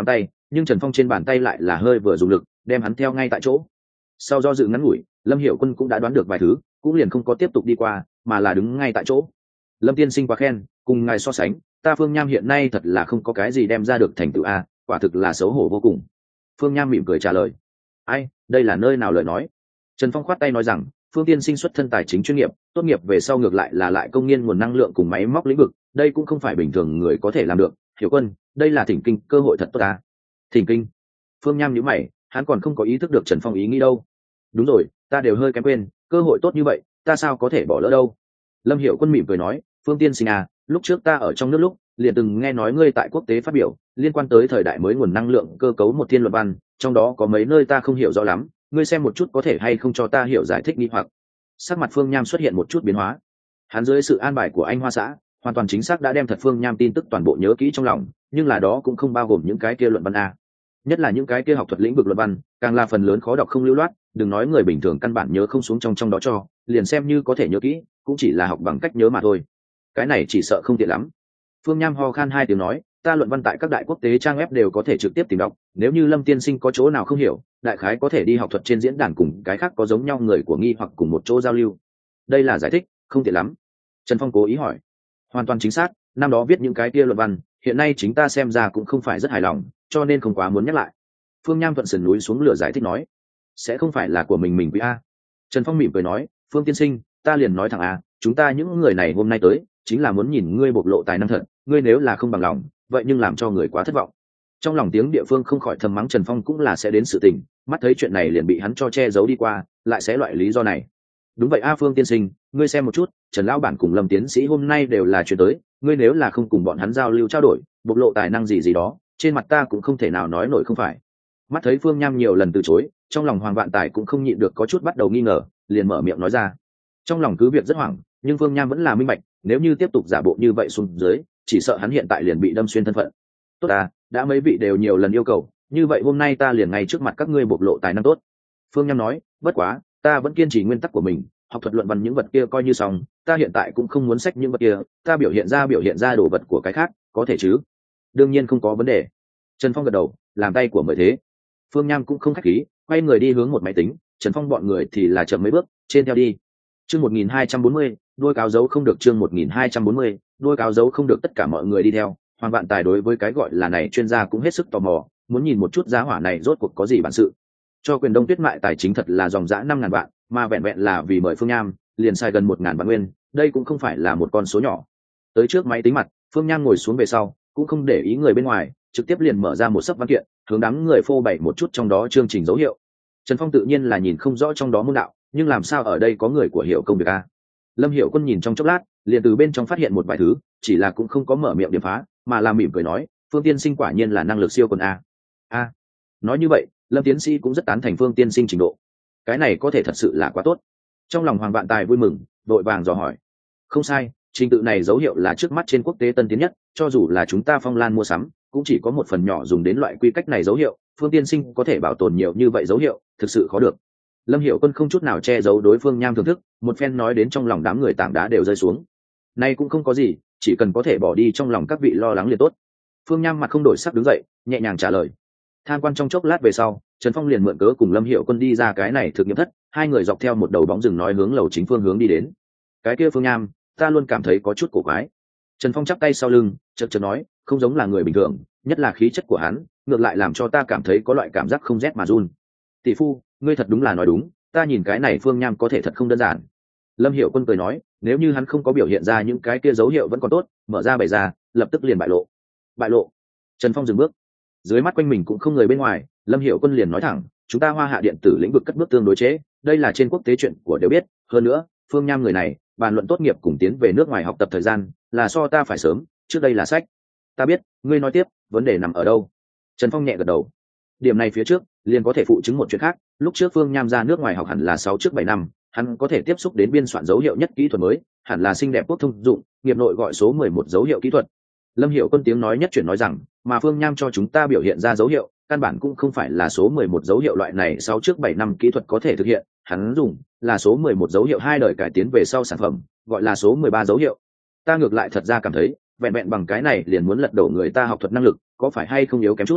nhưng Trần Phong trên bàn tay lại là hơi vừa dùng lực đem hắn theo ngay tại chỗ. Sau do dự ngắn ngủi, Lâm Hiểu Quân cũng đã đoán được vài thứ, cũng liền không có tiếp tục đi qua, mà là đứng ngay tại chỗ. Lâm tiên sinh quá khen, cùng ngài so sánh, ta Phương Nham hiện nay thật là không có cái gì đem ra được thành tựu a, quả thực là xấu hổ vô cùng. Phương Nham mỉm cười trả lời. Ai, đây là nơi nào lời nói? Trần Phong khoát tay nói rằng, Phương tiên sinh xuất thân tài chính chuyên nghiệp, tốt nghiệp về sau ngược lại là lại công nghiên nguồn năng lượng cùng máy móc lĩnh vực, đây cũng không phải bình thường người có thể làm được. Hiểu Quân, đây là thỉnh kinh cơ hội thật tốt ta. Thỉnh kinh? Phương Nham nhíu mày, hắn còn không có ý thức được Trần Phong ý nghĩ đâu. Đúng rồi, ta đều hơi kém quên, cơ hội tốt như vậy, ta sao có thể bỏ lỡ đâu. Lâm Hiểu Quân mỉm cười nói, Phương tiên sinh à, lúc trước ta ở trong nước lúc liền từng nghe nói ngươi tại quốc tế phát biểu liên quan tới thời đại mới nguồn năng lượng cơ cấu một thiên luận văn, trong đó có mấy nơi ta không hiểu rõ lắm, ngươi xem một chút có thể hay không cho ta hiểu giải thích nghi hoặc. Sắc mặt Phương Nham xuất hiện một chút biến hóa. Hắn dưới sự an bài của anh Hoa xã hoàn toàn chính xác đã đem thật Phương Nham tin tức toàn bộ nhớ kỹ trong lòng, nhưng là đó cũng không bao gồm những cái kia luận văn a, nhất là những cái kia học thuật lĩnh vực luận văn, càng là phần lớn khó đọc không lưu loát, đừng nói người bình thường căn bản nhớ không xuống trong đó cho, liền xem như có thể nhớ kỹ cũng chỉ là học bằng cách nhớ mà thôi. Cái này chỉ sợ không tiện lắm. Phương Nham ho khan hai tiếng nói, ta luận văn tại các đại quốc tế trang web đều có thể trực tiếp tìm đọc, nếu như Lâm tiên sinh có chỗ nào không hiểu, đại khái có thể đi học thuật trên diễn đàn cùng cái khác có giống nhau người của nghi hoặc cùng một chỗ giao lưu. Đây là giải thích, không tiện lắm. Trần Phong cố ý hỏi. Hoàn toàn chính xác, năm đó viết những cái kia luận văn, hiện nay chính ta xem ra cũng không phải rất hài lòng, cho nên không quá muốn nhắc lại. Phương Nham thuận sườn núi xuống lửa giải thích nói, sẽ không phải là của mình quý a. Trần Phong mỉm cười nói, Phương tiên sinh, ta liền nói thẳng a, chúng ta những người này hôm nay tới chính là muốn nhìn ngươi bộc lộ tài năng thật, ngươi nếu là không bằng lòng vậy nhưng làm cho người quá thất vọng. Trong lòng tiếng địa phương không khỏi thầm mắng Trần Phong cũng là sẽ đến sự tình, mắt thấy chuyện này liền bị hắn cho che giấu đi qua, lại sẽ loại lý do này. Đúng vậy a Phương tiên sinh, ngươi xem một chút, Trần lão bản cùng Lâm tiến sĩ hôm nay đều là chuyện tới, ngươi nếu là không cùng bọn hắn giao lưu trao đổi bộc lộ tài năng gì đó, trên mặt ta cũng không thể nào nói nổi không phải. Mắt thấy Phương Nham nhiều lần từ chối, trong lòng Hoàng Vạn Tài cũng không nhịn được có chút bắt đầu nghi ngờ, liền mở miệng nói ra. Trong lòng cứ việc rất hoảng, nhưng Phương Nham vẫn là minh bạch, nếu như tiếp tục giả bộ như vậy xuống dưới, chỉ sợ hắn hiện tại liền bị đâm xuyên thân phận. Tốt à, đã mấy vị đều nhiều lần yêu cầu, như vậy hôm nay ta liền ngay trước mặt các ngươi bộc lộ tài năng tốt. Phương Nham nói, bất quá, ta vẫn kiên trì nguyên tắc của mình, học thuật luận văn những vật kia coi như xong, ta hiện tại cũng không muốn sách những vật kia, ta biểu hiện ra đồ vật của cái khác, có thể chứ? Đương nhiên không có vấn đề. Trần Phong gật đầu, làm tay của mời thế. Phương Nham cũng không khách khí, quay người đi hướng một máy tính, Trần Phong bọn người thì là chậm mấy bước, trên theo đi. Chương 1240, đôi cáo dấu không được. Chương 1240, đôi cáo dấu không được. Tất cả mọi người đi theo. Hoàng Vạn Tài đối với cái gọi là này chuyên gia cũng hết sức tò mò, muốn nhìn một chút giá hỏa này rốt cuộc có gì bản sự. Cho quyền Đông Tuyết mại tài chính thật là dòng dã 5.000 vạn, mà vẹn vẹn là vì mời Phương Nham, liền xài gần 1.000 vạn nguyên, đây cũng không phải là một con số nhỏ. Tới trước máy tính mặt, Phương Nham ngồi xuống về sau, cũng không để ý người bên ngoài, trực tiếp liền mở ra một sấp văn kiện, hướng đám người phô bày một chút trong đó chương trình dấu hiệu. Trần Phong tự nhiên là nhìn không rõ trong đó môn đạo, nhưng làm sao ở đây có người của Hiểu công việc a? Lâm Hiểu Quân nhìn trong chốc lát, liền từ bên trong phát hiện một vài thứ, chỉ là cũng không có mở miệng điểm phá, mà là mỉm cười nói, Phương tiên sinh quả nhiên là năng lực siêu quần a. A. Nói như vậy, Lâm tiến sĩ cũng rất tán thành Phương tiên sinh trình độ. Cái này có thể thật sự là quá tốt. Trong lòng Hoàng Vạn Tài vui mừng, đội vàng dò hỏi. Không sai, trình tự này dấu hiệu là trước mắt trên quốc tế tân tiến nhất, cho dù là chúng ta Phong Lan mua sắm, cũng chỉ có một phần nhỏ dùng đến loại quy cách này dấu hiệu, Phương tiên sinh có thể bảo tồn nhiều như vậy dấu hiệu, thực sự khó được. Lâm Hiểu Quân không chút nào che giấu đối Phương Nham thưởng thức, một phen nói đến trong lòng đám người tảng đá đều rơi xuống. Nay cũng không có gì, chỉ cần có thể bỏ đi trong lòng các vị lo lắng liền tốt. Phương Nham mặt không đổi sắc đứng dậy, nhẹ nhàng trả lời. Tham quan trong chốc lát về sau, Trần Phong liền mượn cớ cùng Lâm Hiểu Quân đi ra cái này thực nghiệm thất, hai người dọc theo một đầu bóng rừng nói hướng lầu chính phương hướng đi đến. Cái kia Phương Nham, ta luôn cảm thấy có chút cổ quái. Trần Phong chắp tay sau lưng, chợt nói, không giống là người bình thường, nhất là khí chất của hắn, ngược lại làm cho ta cảm thấy có loại cảm giác không rét mà run. Tỷ phu, ngươi thật đúng là nói đúng, ta nhìn cái này Phương Nham có thể thật không đơn giản. Lâm Hiểu Quân cười nói, nếu như hắn không có biểu hiện ra những cái kia dấu hiệu vẫn còn tốt, mở ra bày ra, lập tức liền bại lộ. Bại lộ? Trần Phong dừng bước. Dưới mắt quanh mình cũng không người bên ngoài, Lâm Hiểu Quân liền nói thẳng, chúng ta Hoa Hạ điện tử lĩnh vực cất bước tương đối chế, đây là trên quốc tế chuyện của đều biết, hơn nữa, Phương Nham người này, bàn luận tốt nghiệp cùng tiến về nước ngoài học tập thời gian, là so ta phải sớm, trước đây là sách. Ta biết, ngươi nói tiếp, vấn đề nằm ở đâu? Trần Phong nhẹ gật đầu. Điểm này phía trước, liền có thể phụ chứng một chuyện khác, lúc trước Phương Nham ra nước ngoài học hẳn là 6 trước 7 năm, hắn có thể tiếp xúc đến biên soạn dấu hiệu nhất kỹ thuật mới, hẳn là xinh đẹp quốc thông dụng, nghiệp nội gọi số 11 dấu hiệu kỹ thuật. Lâm Hiểu Quân tiếng nói nhất chuyển nói rằng, mà Phương Nham cho chúng ta biểu hiện ra dấu hiệu, căn bản cũng không phải là số 11 dấu hiệu loại này 6 trước 7 năm kỹ thuật có thể thực hiện, hắn dùng là số 11 dấu hiệu 2 đời cải tiến về sau sản phẩm, gọi là số 13 dấu hiệu. Ta ngược lại thật ra cảm thấy, vẹn vẹn bằng cái này liền muốn lật đổ người ta học thuật năng lực, có phải hay không yếu kém chút.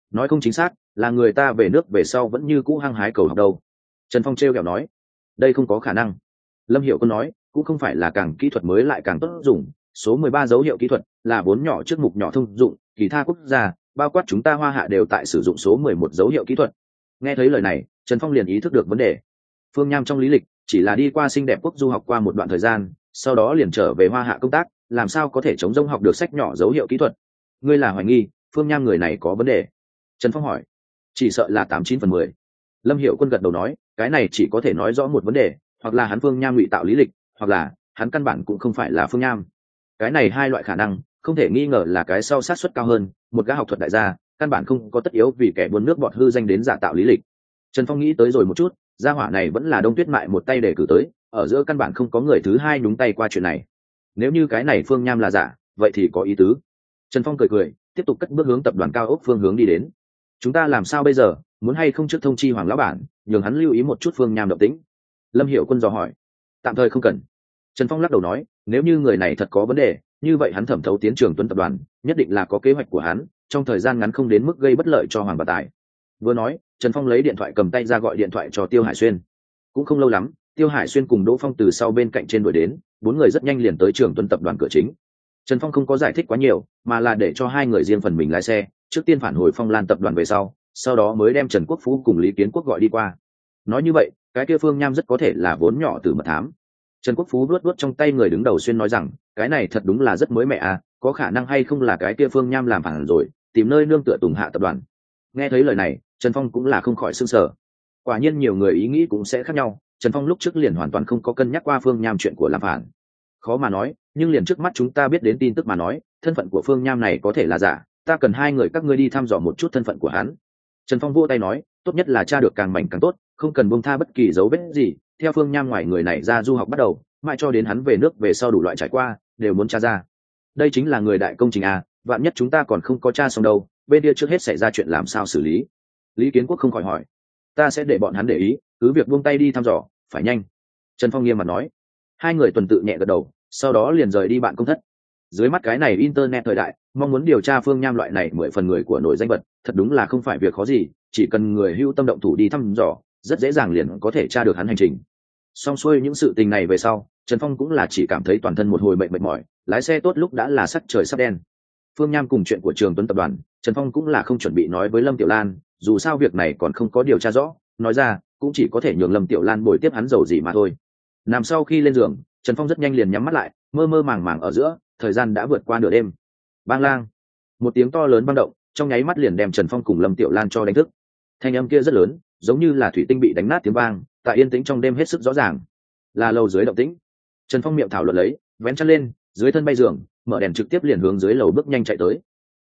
nói không chính xác, là người ta về nước về sau vẫn như cũ hăng hái cầu học đâu. Trần Phong trêu ghẹo nói. Đây không có khả năng. Lâm Hiểu Quân nói, cũng không phải là càng kỹ thuật mới lại càng tốt dùng, số 13 dấu hiệu kỹ thuật là vốn nhỏ trước mục nhỏ thông dụng, kỳ tha quốc gia bao quát chúng ta Hoa Hạ đều tại sử dụng số 11 dấu hiệu kỹ thuật. Nghe thấy lời này, Trần Phong liền ý thức được vấn đề. Phương Nham trong lý lịch chỉ là đi qua xinh đẹp quốc du học qua một đoạn thời gian, sau đó liền trở về Hoa Hạ công tác, làm sao có thể chống rông học được sách nhỏ dấu hiệu kỹ thuật? Ngươi là hoài nghi Phương Nham người này có vấn đề? Trần Phong hỏi. Chỉ sợ là 89/10. Lâm Hiểu Quân gật đầu nói, cái này chỉ có thể nói rõ một vấn đề, hoặc là hắn Phương Nham ngụy tạo lý lịch, hoặc là hắn căn bản cũng không phải là Phương Nham. Cái này hai loại khả năng không thể nghi ngờ là cái sau sát suất cao hơn, một gã học thuật đại gia căn bản không có tất yếu vì kẻ buôn nước bọt hư danh đến giả tạo lý lịch. Trần Phong nghĩ tới rồi một chút, gia hỏa này vẫn là Đông Tuyết Mại một tay để cử tới, ở giữa căn bản không có người thứ hai nhúng tay qua chuyện này. Nếu như cái này Phương Nham là giả, vậy thì có ý tứ. Trần Phong cười cười, tiếp tục cất bước hướng tập đoàn cao ốc phương hướng đi đến. Chúng ta làm sao bây giờ, muốn hay không trước thông chi Hoàng lão bản, nhường hắn lưu ý một chút Phương Nham động tĩnh? Lâm Hiểu Quân dò hỏi. Tạm thời không cần. Trần Phong lắc đầu nói, nếu như người này thật có vấn đề, như vậy hắn thẩm thấu tiến Trường Tuấn tập đoàn, nhất định là có kế hoạch của hắn, trong thời gian ngắn không đến mức gây bất lợi cho Hoàng bà tài. Vừa nói, Trần Phong lấy điện thoại cầm tay ra gọi điện thoại cho Tiêu Hải Xuyên. Cũng không lâu lắm, Tiêu Hải Xuyên cùng Đỗ Phong từ sau bên cạnh trên đuổi đến, bốn người rất nhanh liền tới Trường Tuấn tập đoàn cửa chính. Trần Phong không có giải thích quá nhiều, mà là để cho hai người riêng phần mình lái xe, trước tiên phản hồi Phong Lan tập đoàn về sau đó mới đem Trần Quốc Phú cùng Lý Kiến Quốc gọi đi qua. Nói như vậy, cái kia Phương Nham rất có thể là vốn nhỏ từ mật thám. Trần Quốc Phú luốt trong tay người đứng đầu Xuyên nói rằng, cái này thật đúng là rất mới mẻ à, có khả năng hay không là cái kia Phương Nham làm phản rồi, tìm nơi nương tựa Tùng Hạ tập đoàn. Nghe thấy lời này, Trần Phong cũng là không khỏi sửng sở. Quả nhiên nhiều người ý nghĩ cũng sẽ khác nhau, Trần Phong lúc trước liền hoàn toàn không có cân nhắc qua Phương Nham chuyện của làm phản. Khó mà nói, nhưng liền trước mắt chúng ta biết đến tin tức mà nói, thân phận của Phương Nham này có thể là giả, ta cần hai người các ngươi đi thăm dò một chút thân phận của hắn. Trần Phong vỗ tay nói, tốt nhất là tra được càng mảnh càng tốt, không cần buông tha bất kỳ dấu vết gì, theo Phương Nham ngoài người này ra du học bắt đầu, mãi cho đến hắn về nước về sau đủ loại trải qua, đều muốn tra ra. Đây chính là người đại công trình à, vạn nhất chúng ta còn không có tra xong đâu, bên kia trước hết xảy ra chuyện làm sao xử lý? Lý Kiến Quốc không khỏi hỏi. Ta sẽ để bọn hắn để ý, cứ việc buông tay đi thăm dò, phải nhanh. Trần Phong nghiêm mặt nói. Hai người tuần tự nhẹ gật đầu, sau đó liền rời đi bạn công thất. Dưới mắt cái này internet thời đại, mong muốn điều tra Phương Nham loại này 10 phần người của nổi danh vật, thật đúng là không phải việc khó gì, chỉ cần người hưu tâm động thủ đi thăm dò, rất dễ dàng liền có thể tra được hắn hành trình. Xong xuôi những sự tình này về sau, Trần Phong cũng là chỉ cảm thấy toàn thân một hồi mệt mỏi, lái xe tốt lúc đã là sắc trời sắp đen. Phương Nham cùng chuyện của Trường Tuấn tập đoàn, Trần Phong cũng là không chuẩn bị nói với Lâm Tiểu Lan, dù sao việc này còn không có điều tra rõ, nói ra cũng chỉ có thể nhường Lâm Tiểu Lan bồi tiếp hắn dầu gì mà thôi. Nằm sau khi lên giường, Trần Phong rất nhanh liền nhắm mắt lại, mơ mơ màng màng ở giữa, thời gian đã vượt qua nửa đêm. Bang lang, một tiếng to lớn băng động, trong nháy mắt liền đem Trần Phong cùng Lâm Tiểu Lan cho đánh thức. Thanh âm kia rất lớn, giống như là thủy tinh bị đánh nát tiếng vang, tại yên tĩnh trong đêm hết sức rõ ràng. Là lầu dưới động tĩnh. Trần Phong miệng thảo luận lấy, vén chăn lên, dưới thân bay giường, mở đèn trực tiếp liền hướng dưới lầu bước nhanh chạy tới.